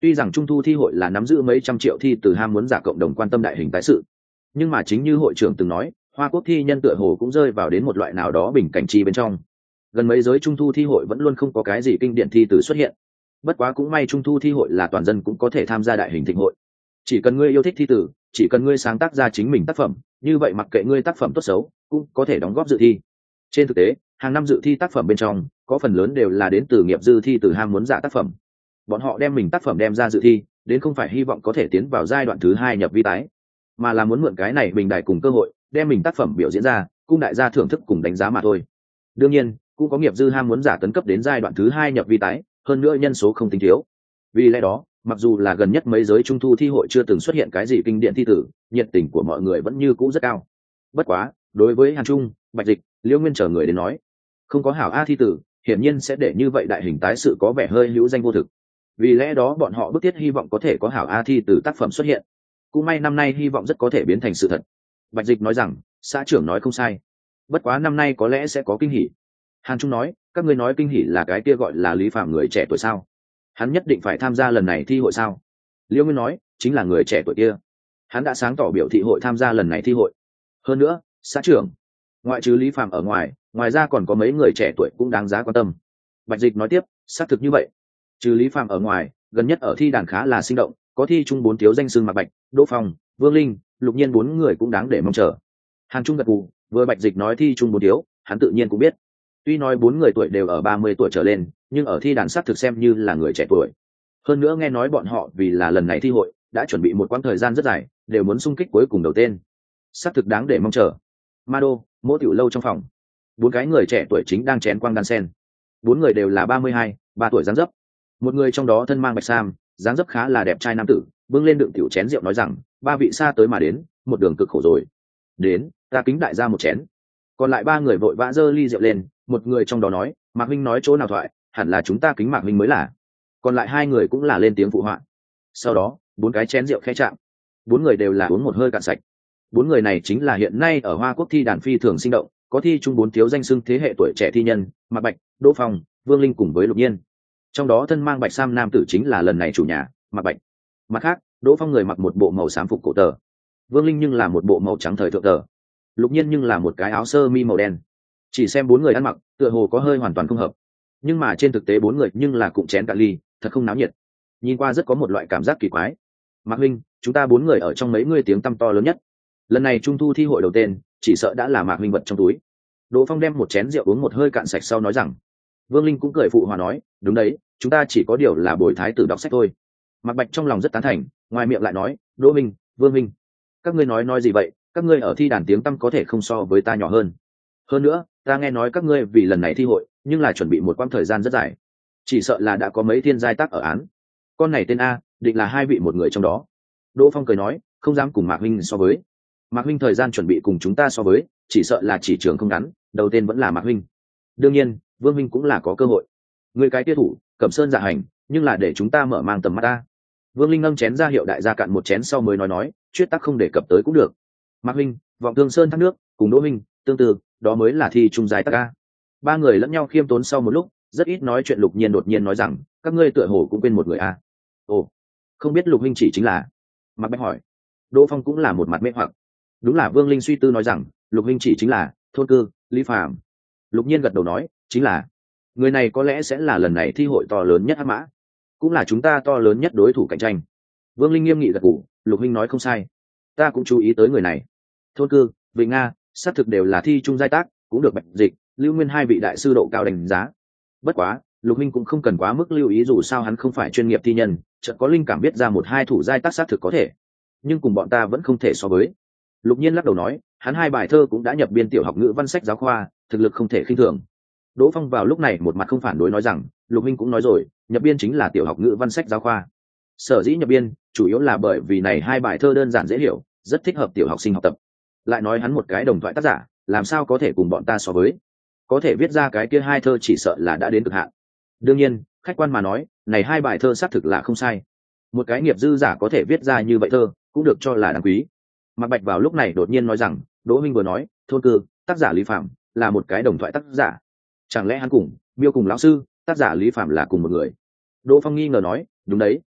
Tuy rằng trung thu thi hội là nắm giữ mấy trăm triệu thi từ ham muốn giả cộng đồng quan tâm đại hình tái sự, nhưng mà chính như hội trưởng từng nói, Hoa Quốc thi nhân tựa hồ cũng rơi vào đến một loại nào đó bình cảnh chi bên trong. Gần mấy giới trung thu thi hội vẫn luôn không có cái gì kinh điển thi từ xuất hiện. Bất quá cũng may trung thu thi hội là toàn dân cũng có thể tham gia đại hình thịnh hội. Chỉ cần ngươi yêu thích thi từ, chỉ cần ngươi sáng tác ra chính mình tác phẩm, như vậy mặc kệ ngươi tác phẩm tốt xấu, cũng có thể đóng góp dự thi. Trên thực tế, hàng năm dự thi tác phẩm bên trong, có phần lớn đều là đến từ nghiệp dư thi từ ham muốn giả tác phẩm. Bọn họ đem mình tác phẩm đem ra dự thi, đến không phải hy vọng có thể tiến vào giai đoạn thứ 2 nhập vi tái, mà là muốn mượn cái này bình đại cùng cơ hội, đem mình tác phẩm biểu diễn ra, cung đại gia thưởng thức cùng đánh giá mà thôi. Đương nhiên, cũng có nghiệp dư ham muốn giả tấn cấp đến giai đoạn thứ 2 nhập vi tái, hơn nữa nhân số không tính thiếu. Vì lẽ đó, mặc dù là gần nhất mấy giới trung thu thi hội chưa từng xuất hiện cái gì kinh điển thi tử, nhiệt tình của mọi người vẫn như cũ rất cao. Bất quá, đối với Hàn Trung, Bạch Dịch, Liễu Nguyên chờ người đến nói, không có hảo a thi tử, hiển nhiên sẽ để như vậy đại hình tái sự có vẻ hơi hữu danh vô thực. Vì lẽ đó bọn họ bức thiết hy vọng có thể có hảo a thi tử tác phẩm xuất hiện. Cũng may năm nay hy vọng rất có thể biến thành sự thật. Bạch Dịch nói rằng, xã trưởng nói không sai. Bất quá năm nay có lẽ sẽ có kinh hỉ. Hàn Trung nói, các ngươi nói kinh hỉ là cái kia gọi là Lý Phạm người trẻ tuổi sao? Hắn nhất định phải tham gia lần này thi hội sao? Liễu Nguyên nói, chính là người trẻ tuổi kia. Hắn đã sáng tỏ biểu thị hội tham gia lần này thi hội. Hơn nữa, xã trưởng, ngoại trừ Lý Phạm ở ngoài ra còn có mấy người trẻ tuổi cũng đáng giá quan tâm. Bạch Dịch nói tiếp, xác thực như vậy. Trừ Lý Phạm ở ngoài, gần nhất ở thi đàn khá là sinh động, có thi chung 4 thiếu danh xưng Mạc Bạch, Đỗ Phong, Vương Linh, Lục Nhiên 4 người cũng đáng để mong chờ. Hàn Trung gật gù, vừa Bạch Dịch nói thi chung 4 thiếu, hắn tự nhiên cũng biết. Tuy nói 4 người tuổi đều ở 30 tuổi trở lên, nhưng ở thi đàn xác thực xem như là người trẻ tuổi. Hơn nữa nghe nói bọn họ vì là lần này thi hội, đã chuẩn bị một quãng thời gian rất dài, đều muốn xung kích cuối cùng đầu tên. Xác thực đáng để mong chờ. Mado, mỗi tiểu lâu trong phòng. 4 cái người trẻ tuổi chính đang chén quang đan sen. 4 người đều là 32, 3 tuổi dáng dấp. Một người trong đó thân mang bạch sam, dáng dấp khá là đẹp trai nam tử, bưng lên đựng tiểu chén rượu nói rằng, 3 vị xa tới mà đến, một đường cực khổ rồi. Đến, ta kính đại gia một chén. Còn lại 3 người vội vã giơ ly rượu lên, một người trong đó nói, Mạc Minh nói chỗ nào thoại, hẳn là chúng ta kính Mạc Minh mới là. Còn lại 2 người cũng là lên tiếng phụ họa. Sau đó, 4 cái chén rượu khẽ chạm. 4 người đều là uống một hơi cạn sạch. 4 người này chính là hiện nay ở Hoa Quốc thi đàn phi thường sinh động, có thi chung 4 thiếu danh xưng thế hệ tuổi trẻ thi nhân, Mạc Bạch, Đỗ Phong, Vương Linh cùng với Lục Nhiên. Trong đó thân mang bạch sam nam tử chính là lần này chủ nhà, Mạc Bạch. Mặt khác, Đỗ Phong người mặc một bộ màu xám phục cổ tờ, Vương Linh nhưng là một bộ màu trắng thời thượng tờ, Lục Nhiên nhưng là một cái áo sơ mi màu đen. Chỉ xem 4 người ăn mặc, tựa hồ có hơi hoàn toàn không hợp, nhưng mà trên thực tế 4 người nhưng là cụm chén cạn ly, thật không náo nhiệt, nhìn qua rất có một loại cảm giác kỳ quái. Mạc Huynh, chúng ta 4 người ở trong mấy người tiếng tăm to lớn nhất, lần này trung thu thi hội đầu tên, chỉ sợ đã là Mạc Huynh vật trong túi. Đỗ Phong đem một chén rượu uống một hơi cạn sạch sau nói rằng. Vương Linh cũng cười phụ hòa nói, đúng đấy, chúng ta chỉ có điều là bồi thái tử đọc sách thôi. Mạc Bạch trong lòng rất tán thành, ngoài miệng lại nói, Đỗ Minh, Vương Minh, các ngươi nói gì vậy? Các ngươi ở thi đàn tiếng tăm có thể không so với ta nhỏ hơn. Hơn nữa, ta nghe nói các ngươi vì lần này thi hội, nhưng là chuẩn bị một quãng thời gian rất dài, chỉ sợ là đã có mấy thiên giai tác ở án. Con này tên A, định là 2 vị một người trong đó. Đỗ Phong cười nói, không dám cùng Mạc Huynh so với. Mạc Huynh thời gian chuẩn bị cùng chúng ta so với, chỉ sợ là chỉ trường không ngắn, đầu tên vẫn là Mạc Huynh. Đương nhiên, Vương Huynh cũng là có cơ hội. Người cái tiêu thủ, Cẩm Sơn dạ hành, nhưng là để chúng ta mở mang tầm mắt ta. Vương Linh ngâm chén ra hiệu đại gia cạn một chén sau mới nói, chuyết tắc không đề cập tới cũng được. Mạc Huynh, vọng Thương Sơn thác nước, cùng Đỗ Huynh, tương tự, đó mới là thi trung giái tắc a. 3 người lẫn nhau khiêm tốn sau một lúc, rất ít nói chuyện Lục Nhiên đột nhiên nói rằng, các ngươi tựa hồ cũng quên một người a. Ồ, không biết Lục Huynh chỉ chính là? Mạc Bạch hỏi. Đỗ Phong cũng là một mặt mê hoặc. Đúng là Vương Linh suy tư nói rằng, Lục Huynh chỉ chính là thôn cư Lý Phàm. Lục Nhiên gật đầu nói, chính là người này có lẽ sẽ là lần này thi hội to lớn nhất hắc mã, cũng là chúng ta to lớn nhất đối thủ cạnh tranh. Vương Linh nghiêm nghị gật gù, Lục Huynh nói không sai, ta cũng chú ý tới người này. Thôn cư, Vịnh Nga, xác thực đều là thi trung giai tác, cũng được Bạch Dịch, Lưu Nguyên 2 vị đại sư độ cao đánh giá. Bất quá, Lục Huynh cũng không cần quá mức lưu ý, dù sao hắn không phải chuyên nghiệp thi nhân, chợt có linh cảm biết ra 1-2 thủ giai tác xác thực có thể, nhưng cùng bọn ta vẫn không thể so với. Lục Nhiên lắc đầu nói, hắn 2 bài thơ cũng đã nhập biên tiểu học ngữ văn sách giáo khoa, thực lực không thể khinh thường. Đỗ Phong vào lúc này một mặt không phản đối nói rằng, Lục Huynh cũng nói rồi, nhập biên chính là tiểu học ngữ văn sách giáo khoa. Sở dĩ nhập biên, chủ yếu là bởi vì này 2 bài thơ đơn giản dễ hiểu, rất thích hợp tiểu học sinh học tập. Lại nói hắn một cái đồng thoại tác giả, làm sao có thể cùng bọn ta so với? Có thể viết ra cái kia 2 thơ chỉ sợ là đã đến cực hạn. Đương nhiên, khách quan mà nói, này 2 bài thơ xác thực là không sai. Một cái nghiệp dư giả có thể viết ra như vậy thơ, cũng được cho là đáng quý. Mạc Bạch vào lúc này đột nhiên nói rằng, Đỗ Huynh vừa nói, thôn cư, tác giả Lý Phạm là một cái đồng thoại tác giả. Chẳng lẽ hắn cùng Miêu cùng lão sư, tác giả Lý Phạm là cùng một người? Đỗ Phong nghi ngờ nói, đúng đấy.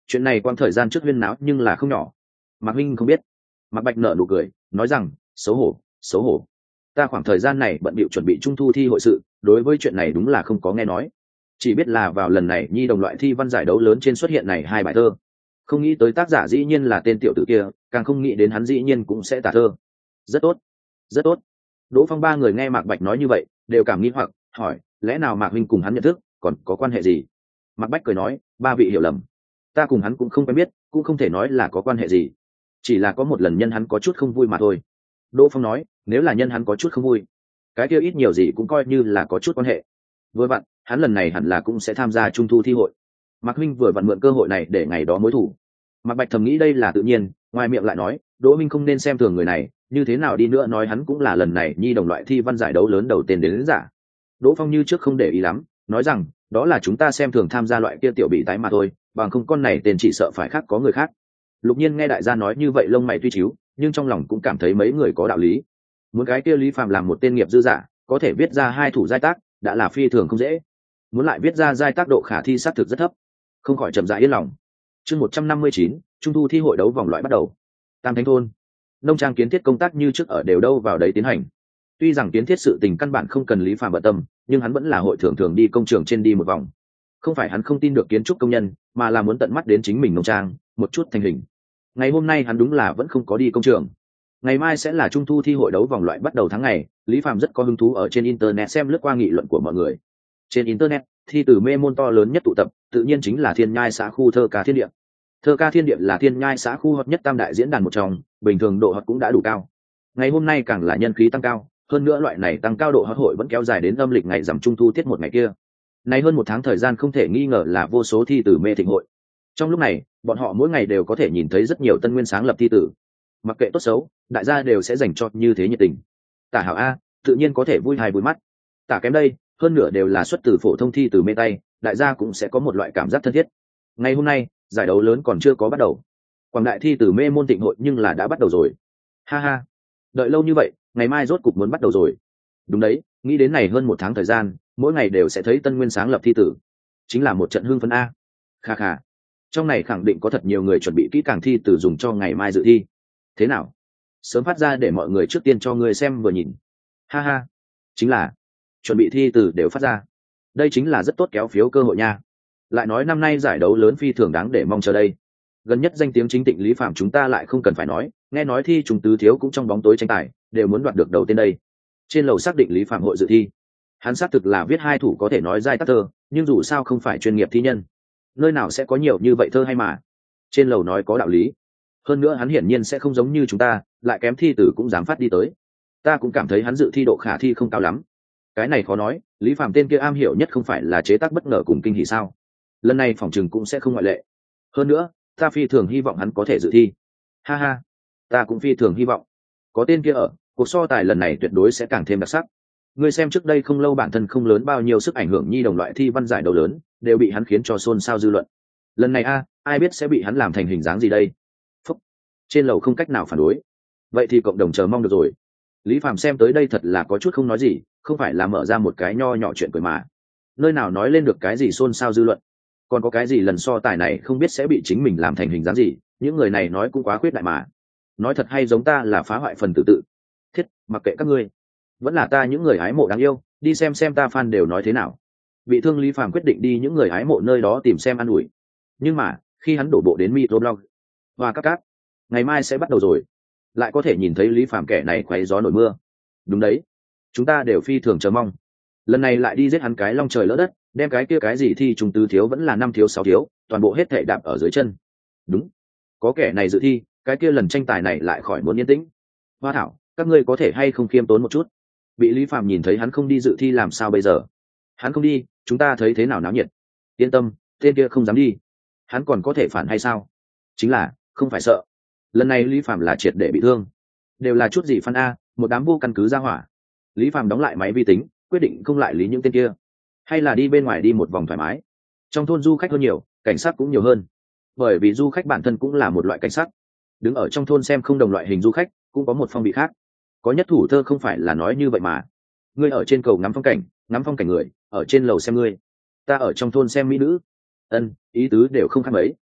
chuyện này quang thời gian trước huyên náo nhưng là không nhỏ. Mạc Minh không biết. Mạc Bạch nở nụ cười nói rằng xấu hổ xấu hổ, ta khoảng thời gian này bận bịu chuẩn bị trung thu thi hội sự, đối với chuyện này đúng là không có nghe nói, chỉ biết là vào lần này nhi đồng loại thi văn giải đấu lớn trên xuất hiện này hai bài thơ, không nghĩ tới tác giả dĩ nhiên là tên tiểu tử kia, càng không nghĩ đến hắn dĩ nhiên cũng sẽ tả thơ. Rất tốt rất tốt. Đỗ Phong ba người nghe Mạc Bạch nói như vậy đều cảm nghi hoặc hỏi lẽ nào Mạc Minh cùng hắn nhận thức, còn có quan hệ gì? Mạc Bách cười nói ba vị hiểu lầm, ta cùng hắn cũng không quen biết, cũng không thể nói là có quan hệ gì, chỉ là có một lần nhân hắn có chút không vui mà thôi. Đỗ Phong nói nếu là nhân hắn có chút không vui, cái kia ít nhiều gì cũng coi như là có chút quan hệ. Vừa vặn hắn lần này hẳn là cũng sẽ tham gia trung thu thi hội, Mạc Minh vừa vặn mượn cơ hội này để ngày đó mối thủ. Mạc Bạch thầm nghĩ đây là tự nhiên, ngoài miệng lại nói Đỗ Minh không nên xem thường người này, như thế nào đi nữa nói hắn cũng là lần này nhi đồng loại thi văn giải đấu lớn đầu tiên đến giả. Đỗ Phong như trước không để ý lắm, nói rằng đó là chúng ta xem thường tham gia loại kia tiểu bị tái mà thôi, bằng không con này tên chỉ sợ phải khác có người khác. Lục Nhiên nghe đại gia nói như vậy lông mày tuy chíu, nhưng trong lòng cũng cảm thấy mấy người có đạo lý. Muốn cái kia Lý Phạm làm một tên nghiệp dư giả, có thể viết ra hai thủ giai tác đã là phi thường không dễ, muốn lại viết ra giai tác độ khả thi xác thực rất thấp, không khỏi chậm rãi yên lòng. Chương 159, trung thu thi hội đấu vòng loại bắt đầu. Tam Thánh thôn, nông trang kiến thiết công tác như trước ở đều đâu vào đấy tiến hành. Tuy rằng kiến thiết sự tình căn bản không cần Lý Phạm bận tâm, nhưng hắn vẫn là hội thường thường đi công trường trên đi một vòng. Không phải hắn không tin được kiến trúc công nhân, mà là muốn tận mắt đến chính mình nông trang một chút thành hình. Ngày hôm nay hắn đúng là vẫn không có đi công trường. Ngày mai sẽ là trung thu thi hội đấu vòng loại bắt đầu tháng ngày, Lý Phạm rất có hứng thú ở trên internet xem lướt qua nghị luận của mọi người. Trên internet, thi từ mê môn to lớn nhất tụ tập, tự nhiên chính là Thiên Nhai xã khu thơ ca thiên địa. Thơ ca thiên địa là Thiên Nhai xã khu hot nhất tam đại diễn đàn một trong, bình thường độ hot cũng đã đủ cao. Ngày hôm nay càng là nhân khí tăng cao, hơn nữa loại này tăng cao độ hot hội vẫn kéo dài đến âm lịch ngày rằm trung thu tiết một ngày kia. Này hơn một tháng thời gian không thể nghi ngờ là vô số thi từ mê thịnh hội. Trong lúc này, bọn họ mỗi ngày đều có thể nhìn thấy rất nhiều tân nguyên sáng lập thi tử. Mặc kệ tốt xấu, đại gia đều sẽ dành cho như thế nhiệt tình. Tả hảo a, tự nhiên có thể vui hài vui mắt. Tả kém đây, hơn nửa đều là xuất từ phổ thông thi từ mê tay, đại gia cũng sẽ có một loại cảm giác thân thiết. Ngày hôm nay, giải đấu lớn còn chưa có bắt đầu. Quảng đại thi từ mê môn thịnh hội nhưng là đã bắt đầu rồi. Ha ha, đợi lâu như vậy, ngày mai rốt cục muốn bắt đầu rồi. Đúng đấy, nghĩ đến này hơn một tháng thời gian, mỗi ngày đều sẽ thấy tân nguyên sáng lập thi tử, chính là một trận hưng phấn a. Kha kha, trong này khẳng định có thật nhiều người chuẩn bị kỹ càng thi tử dùng cho ngày mai dự thi. Thế nào, sớm phát ra để mọi người trước tiên cho người xem vừa nhìn. Ha ha, chính là chuẩn bị thi tử đều phát ra, đây chính là rất tốt kéo phiếu cơ hội nha. Lại nói năm nay giải đấu lớn phi thường đáng để mong chờ đây. Gần nhất danh tiếng chính tịnh Lý Phạm chúng ta lại không cần phải nói, nghe nói thi trùng tứ thiếu cũng trong bóng tối tranh tài, đều muốn đoạt được đầu tên đây. Trên lầu xác định Lý Phạm hội dự thi, hắn xác thực là viết hai thủ có thể nói giai tác thơ, nhưng dù sao không phải chuyên nghiệp thi nhân, nơi nào sẽ có nhiều như vậy thơ hay mà. Trên lầu nói có đạo lý, hơn nữa hắn hiển nhiên sẽ không giống như chúng ta, lại kém thi tử cũng dám phát đi tới. Ta cũng cảm thấy hắn dự thi độ khả thi không cao lắm. Cái này khó nói, Lý Phạm tên kia am hiểu nhất không phải là chế tác bất ngờ cùng kinh hỉ sao? Lần này phỏng chừng cũng sẽ không ngoại lệ. Hơn nữa, ta phi thường hy vọng hắn có thể dự thi. Ha ha, ta cũng phi thường hy vọng. Có tên kia ở, cuộc so tài lần này tuyệt đối sẽ càng thêm đặc sắc. Ngươi xem trước đây không lâu bản thân không lớn bao nhiêu sức ảnh hưởng nhi đồng loại thi văn giải đấu lớn, đều bị hắn khiến cho xôn xao dư luận. Lần này ai biết sẽ bị hắn làm thành hình dáng gì đây? Phúc. Trên lầu không cách nào phản đối. Vậy thì cộng đồng chờ mong được rồi. Lý Phạm xem tới đây thật là có chút không nói gì, không phải là mở ra một cái nho nhỏ chuyện cười mà. Nơi nào nói lên được cái gì xôn xao dư luận. Còn có cái gì lần so tài này không biết sẽ bị chính mình làm thành hình dáng gì, những người này nói cũng quá khuyết đại mà. Nói thật hay giống ta là phá hoại phần tử tự. Thiết, mặc kệ các ngươi. Vẫn là ta những người hái mộ đáng yêu, đi xem ta fan đều nói thế nào. Bị thương Lý Phạm quyết định đi những người hái mộ nơi đó tìm xem an ủi. Nhưng mà, khi hắn đổ bộ đến microblog và các cáp, ngày mai sẽ bắt đầu rồi. Lại có thể nhìn thấy Lý Phạm kẻ này quấy gió nổi mưa. Đúng đấy, chúng ta đều phi thường chờ mong. Lần này lại đi giết hắn cái long trời lỡ đất, đem cái kia cái gì thi trùng tứ thiếu vẫn là năm thiếu sáu thiếu, toàn bộ hết thảy đạp ở dưới chân. Đúng, có kẻ này dự thi, cái kia lần tranh tài này lại khỏi muốn yên tĩnh. Hoa Thảo, các ngươi có thể hay không khiêm tốn một chút? Bị Lý Phạm nhìn thấy hắn không đi dự thi làm sao bây giờ? Hắn không đi, chúng ta thấy thế nào náo nhiệt? Yên tâm, tên kia không dám đi. Hắn còn có thể phản hay sao? Chính là, không phải sợ. Lần này Lý Phạm là triệt để bị thương. Đều là chút gì fan a, một đám vô căn cứ ra hỏa. Lý Phạm đóng lại máy vi tính, quyết định không lại lý những tên kia, hay là đi bên ngoài đi một vòng thoải mái. Trong thôn du khách hơn nhiều, cảnh sát cũng nhiều hơn, bởi vì du khách bản thân cũng là một loại cảnh sát. Đứng ở trong thôn xem không đồng loại hình du khách cũng có một phong vị khác. Có nhất thủ thơ không phải là nói như vậy mà. Ngươi ở trên cầu ngắm phong cảnh người ở trên lầu xem ngươi, ta ở trong thôn xem mỹ nữ. Ý tứ đều không khác mấy.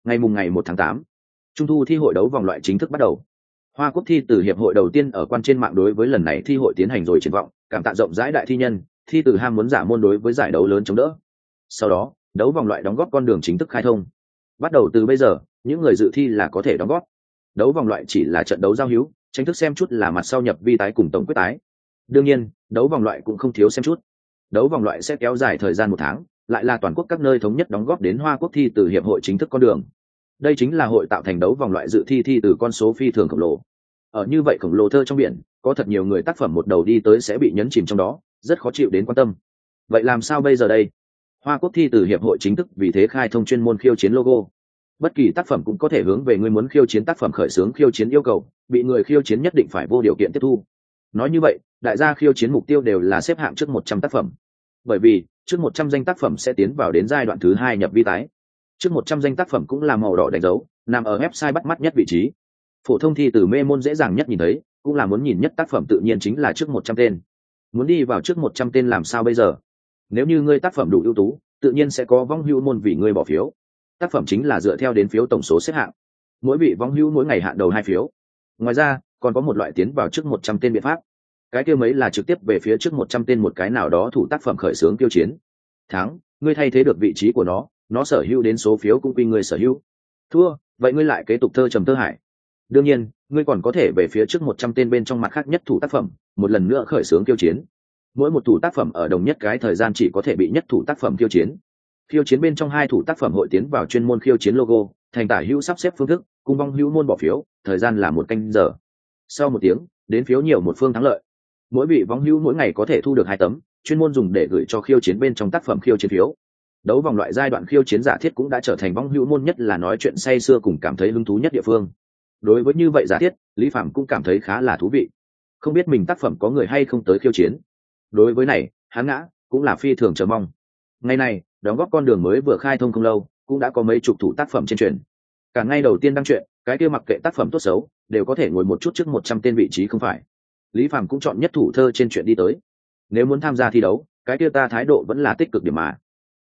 Ngày 1 tháng 8, Trung thu thi hội đấu vòng loại chính thức bắt đầu. Hoa Quốc thi từ hiệp hội đầu tiên ở quan trên mạng đối với lần này thi hội tiến hành rồi triển vọng, cảm tạ rộng rãi đại thi nhân, thi từ ham muốn giả môn đối với giải đấu lớn chống đỡ. Sau đó, đấu vòng loại đóng góp con đường chính thức khai thông. Bắt đầu từ bây giờ, những người dự thi là có thể đóng góp. Đấu vòng loại chỉ là trận đấu giao hữu, tranh thức xem chút là mặt sau nhập vi tái cùng tổng quyết tái. Đương nhiên, đấu vòng loại cũng không thiếu xem chút. Đấu vòng loại sẽ kéo dài thời gian 1 tháng, lại là toàn quốc các nơi thống nhất đóng góp đến Hoa Quốc thi từ hiệp hội chính thức con đường. Đây chính là hội tạo thành đấu vòng loại dự thi thi từ con số phi thường khổng lồ. Ở như vậy khổng lồ thơ trong biển, có thật nhiều người tác phẩm một đầu đi tới sẽ bị nhấn chìm trong đó, rất khó chịu đến quan tâm. Vậy làm sao bây giờ đây? Hoa Quốc thi từ hiệp hội chính thức vì thế khai thông chuyên môn khiêu chiến logo. Bất kỳ tác phẩm cũng có thể hướng về người muốn khiêu chiến tác phẩm khởi xướng khiêu chiến yêu cầu, bị người khiêu chiến nhất định phải vô điều kiện tiếp thu. Nói như vậy, đại gia khiêu chiến mục tiêu đều là xếp hạng trước 100 tác phẩm. Bởi vì, trước 100 danh tác phẩm sẽ tiến vào đến giai đoạn thứ 2 nhập vi tái. Trước 100 danh tác phẩm cũng là màu đỏ đánh dấu, nằm ở website bắt mắt nhất vị trí. Phổ thông thi từ mê môn dễ dàng nhất nhìn thấy, cũng là muốn nhìn nhất tác phẩm tự nhiên chính là trước 100 tên. Muốn đi vào trước 100 tên làm sao bây giờ? Nếu như ngươi tác phẩm đủ ưu tú, tự nhiên sẽ có vong hữu môn vì ngươi bỏ phiếu. Tác phẩm chính là dựa theo đến phiếu tổng số xếp hạng. Mỗi vị vong hữu mỗi ngày hạn đầu 2 phiếu. Ngoài ra, còn có một loại tiến vào trước 100 tên biện pháp. Cái kia mấy là trực tiếp về phía trước 100 tên một cái nào đó thủ tác phẩm khởi xướng tiêu chiến. Thắng, ngươi thay thế được vị trí của nó sở hữu đến số phiếu cũng quy ngươi sở hữu. Thua, vậy ngươi lại kế tục thơ trầm thơ hải. Đương nhiên, ngươi còn có thể về phía trước 100 tên bên trong mặt khác nhất thủ tác phẩm, một lần nữa khởi xướng tiêu chiến. Mỗi một thủ tác phẩm ở đồng nhất cái thời gian chỉ có thể bị nhất thủ tác phẩm tiêu chiến. Khiêu chiến bên trong 2 thủ tác phẩm hội tiến vào chuyên môn khiêu chiến logo, thành tả hữu sắp xếp phương thức, cùng vong hữu môn bỏ phiếu, thời gian là 1 canh giờ. Sau 1 tiếng, đến phiếu nhiều một phương thắng lợi. Mỗi vị vong hữu mỗi ngày có thể thu được 2 tấm, chuyên môn dùng để gửi cho khiêu chiến bên trong tác phẩm khiêu chiến phiếu. Đấu vòng loại giai đoạn khiêu chiến giả thiết cũng đã trở thành vong hữu môn nhất là nói chuyện say sưa cùng cảm thấy hứng thú nhất địa phương. Đối với như vậy giả thiết, Lý Phạm cũng cảm thấy khá là thú vị. Không biết mình tác phẩm có người hay không tới khiêu chiến. Đối với này, hắn ngã cũng là phi thường chờ mong. Ngày này, đóng góp con đường mới vừa khai thông không lâu, cũng đã có mấy chục thủ tác phẩm trên truyền. Cả ngày đầu tiên đăng truyện, cái kia mặc kệ tác phẩm tốt xấu, đều có thể ngồi một chút trước 100 tên vị trí không phải. Lý Phạm cũng chọn nhất thủ thơ trên truyện đi tới. Nếu muốn tham gia thi đấu, cái kia ta thái độ vẫn là tích cực điểm mà.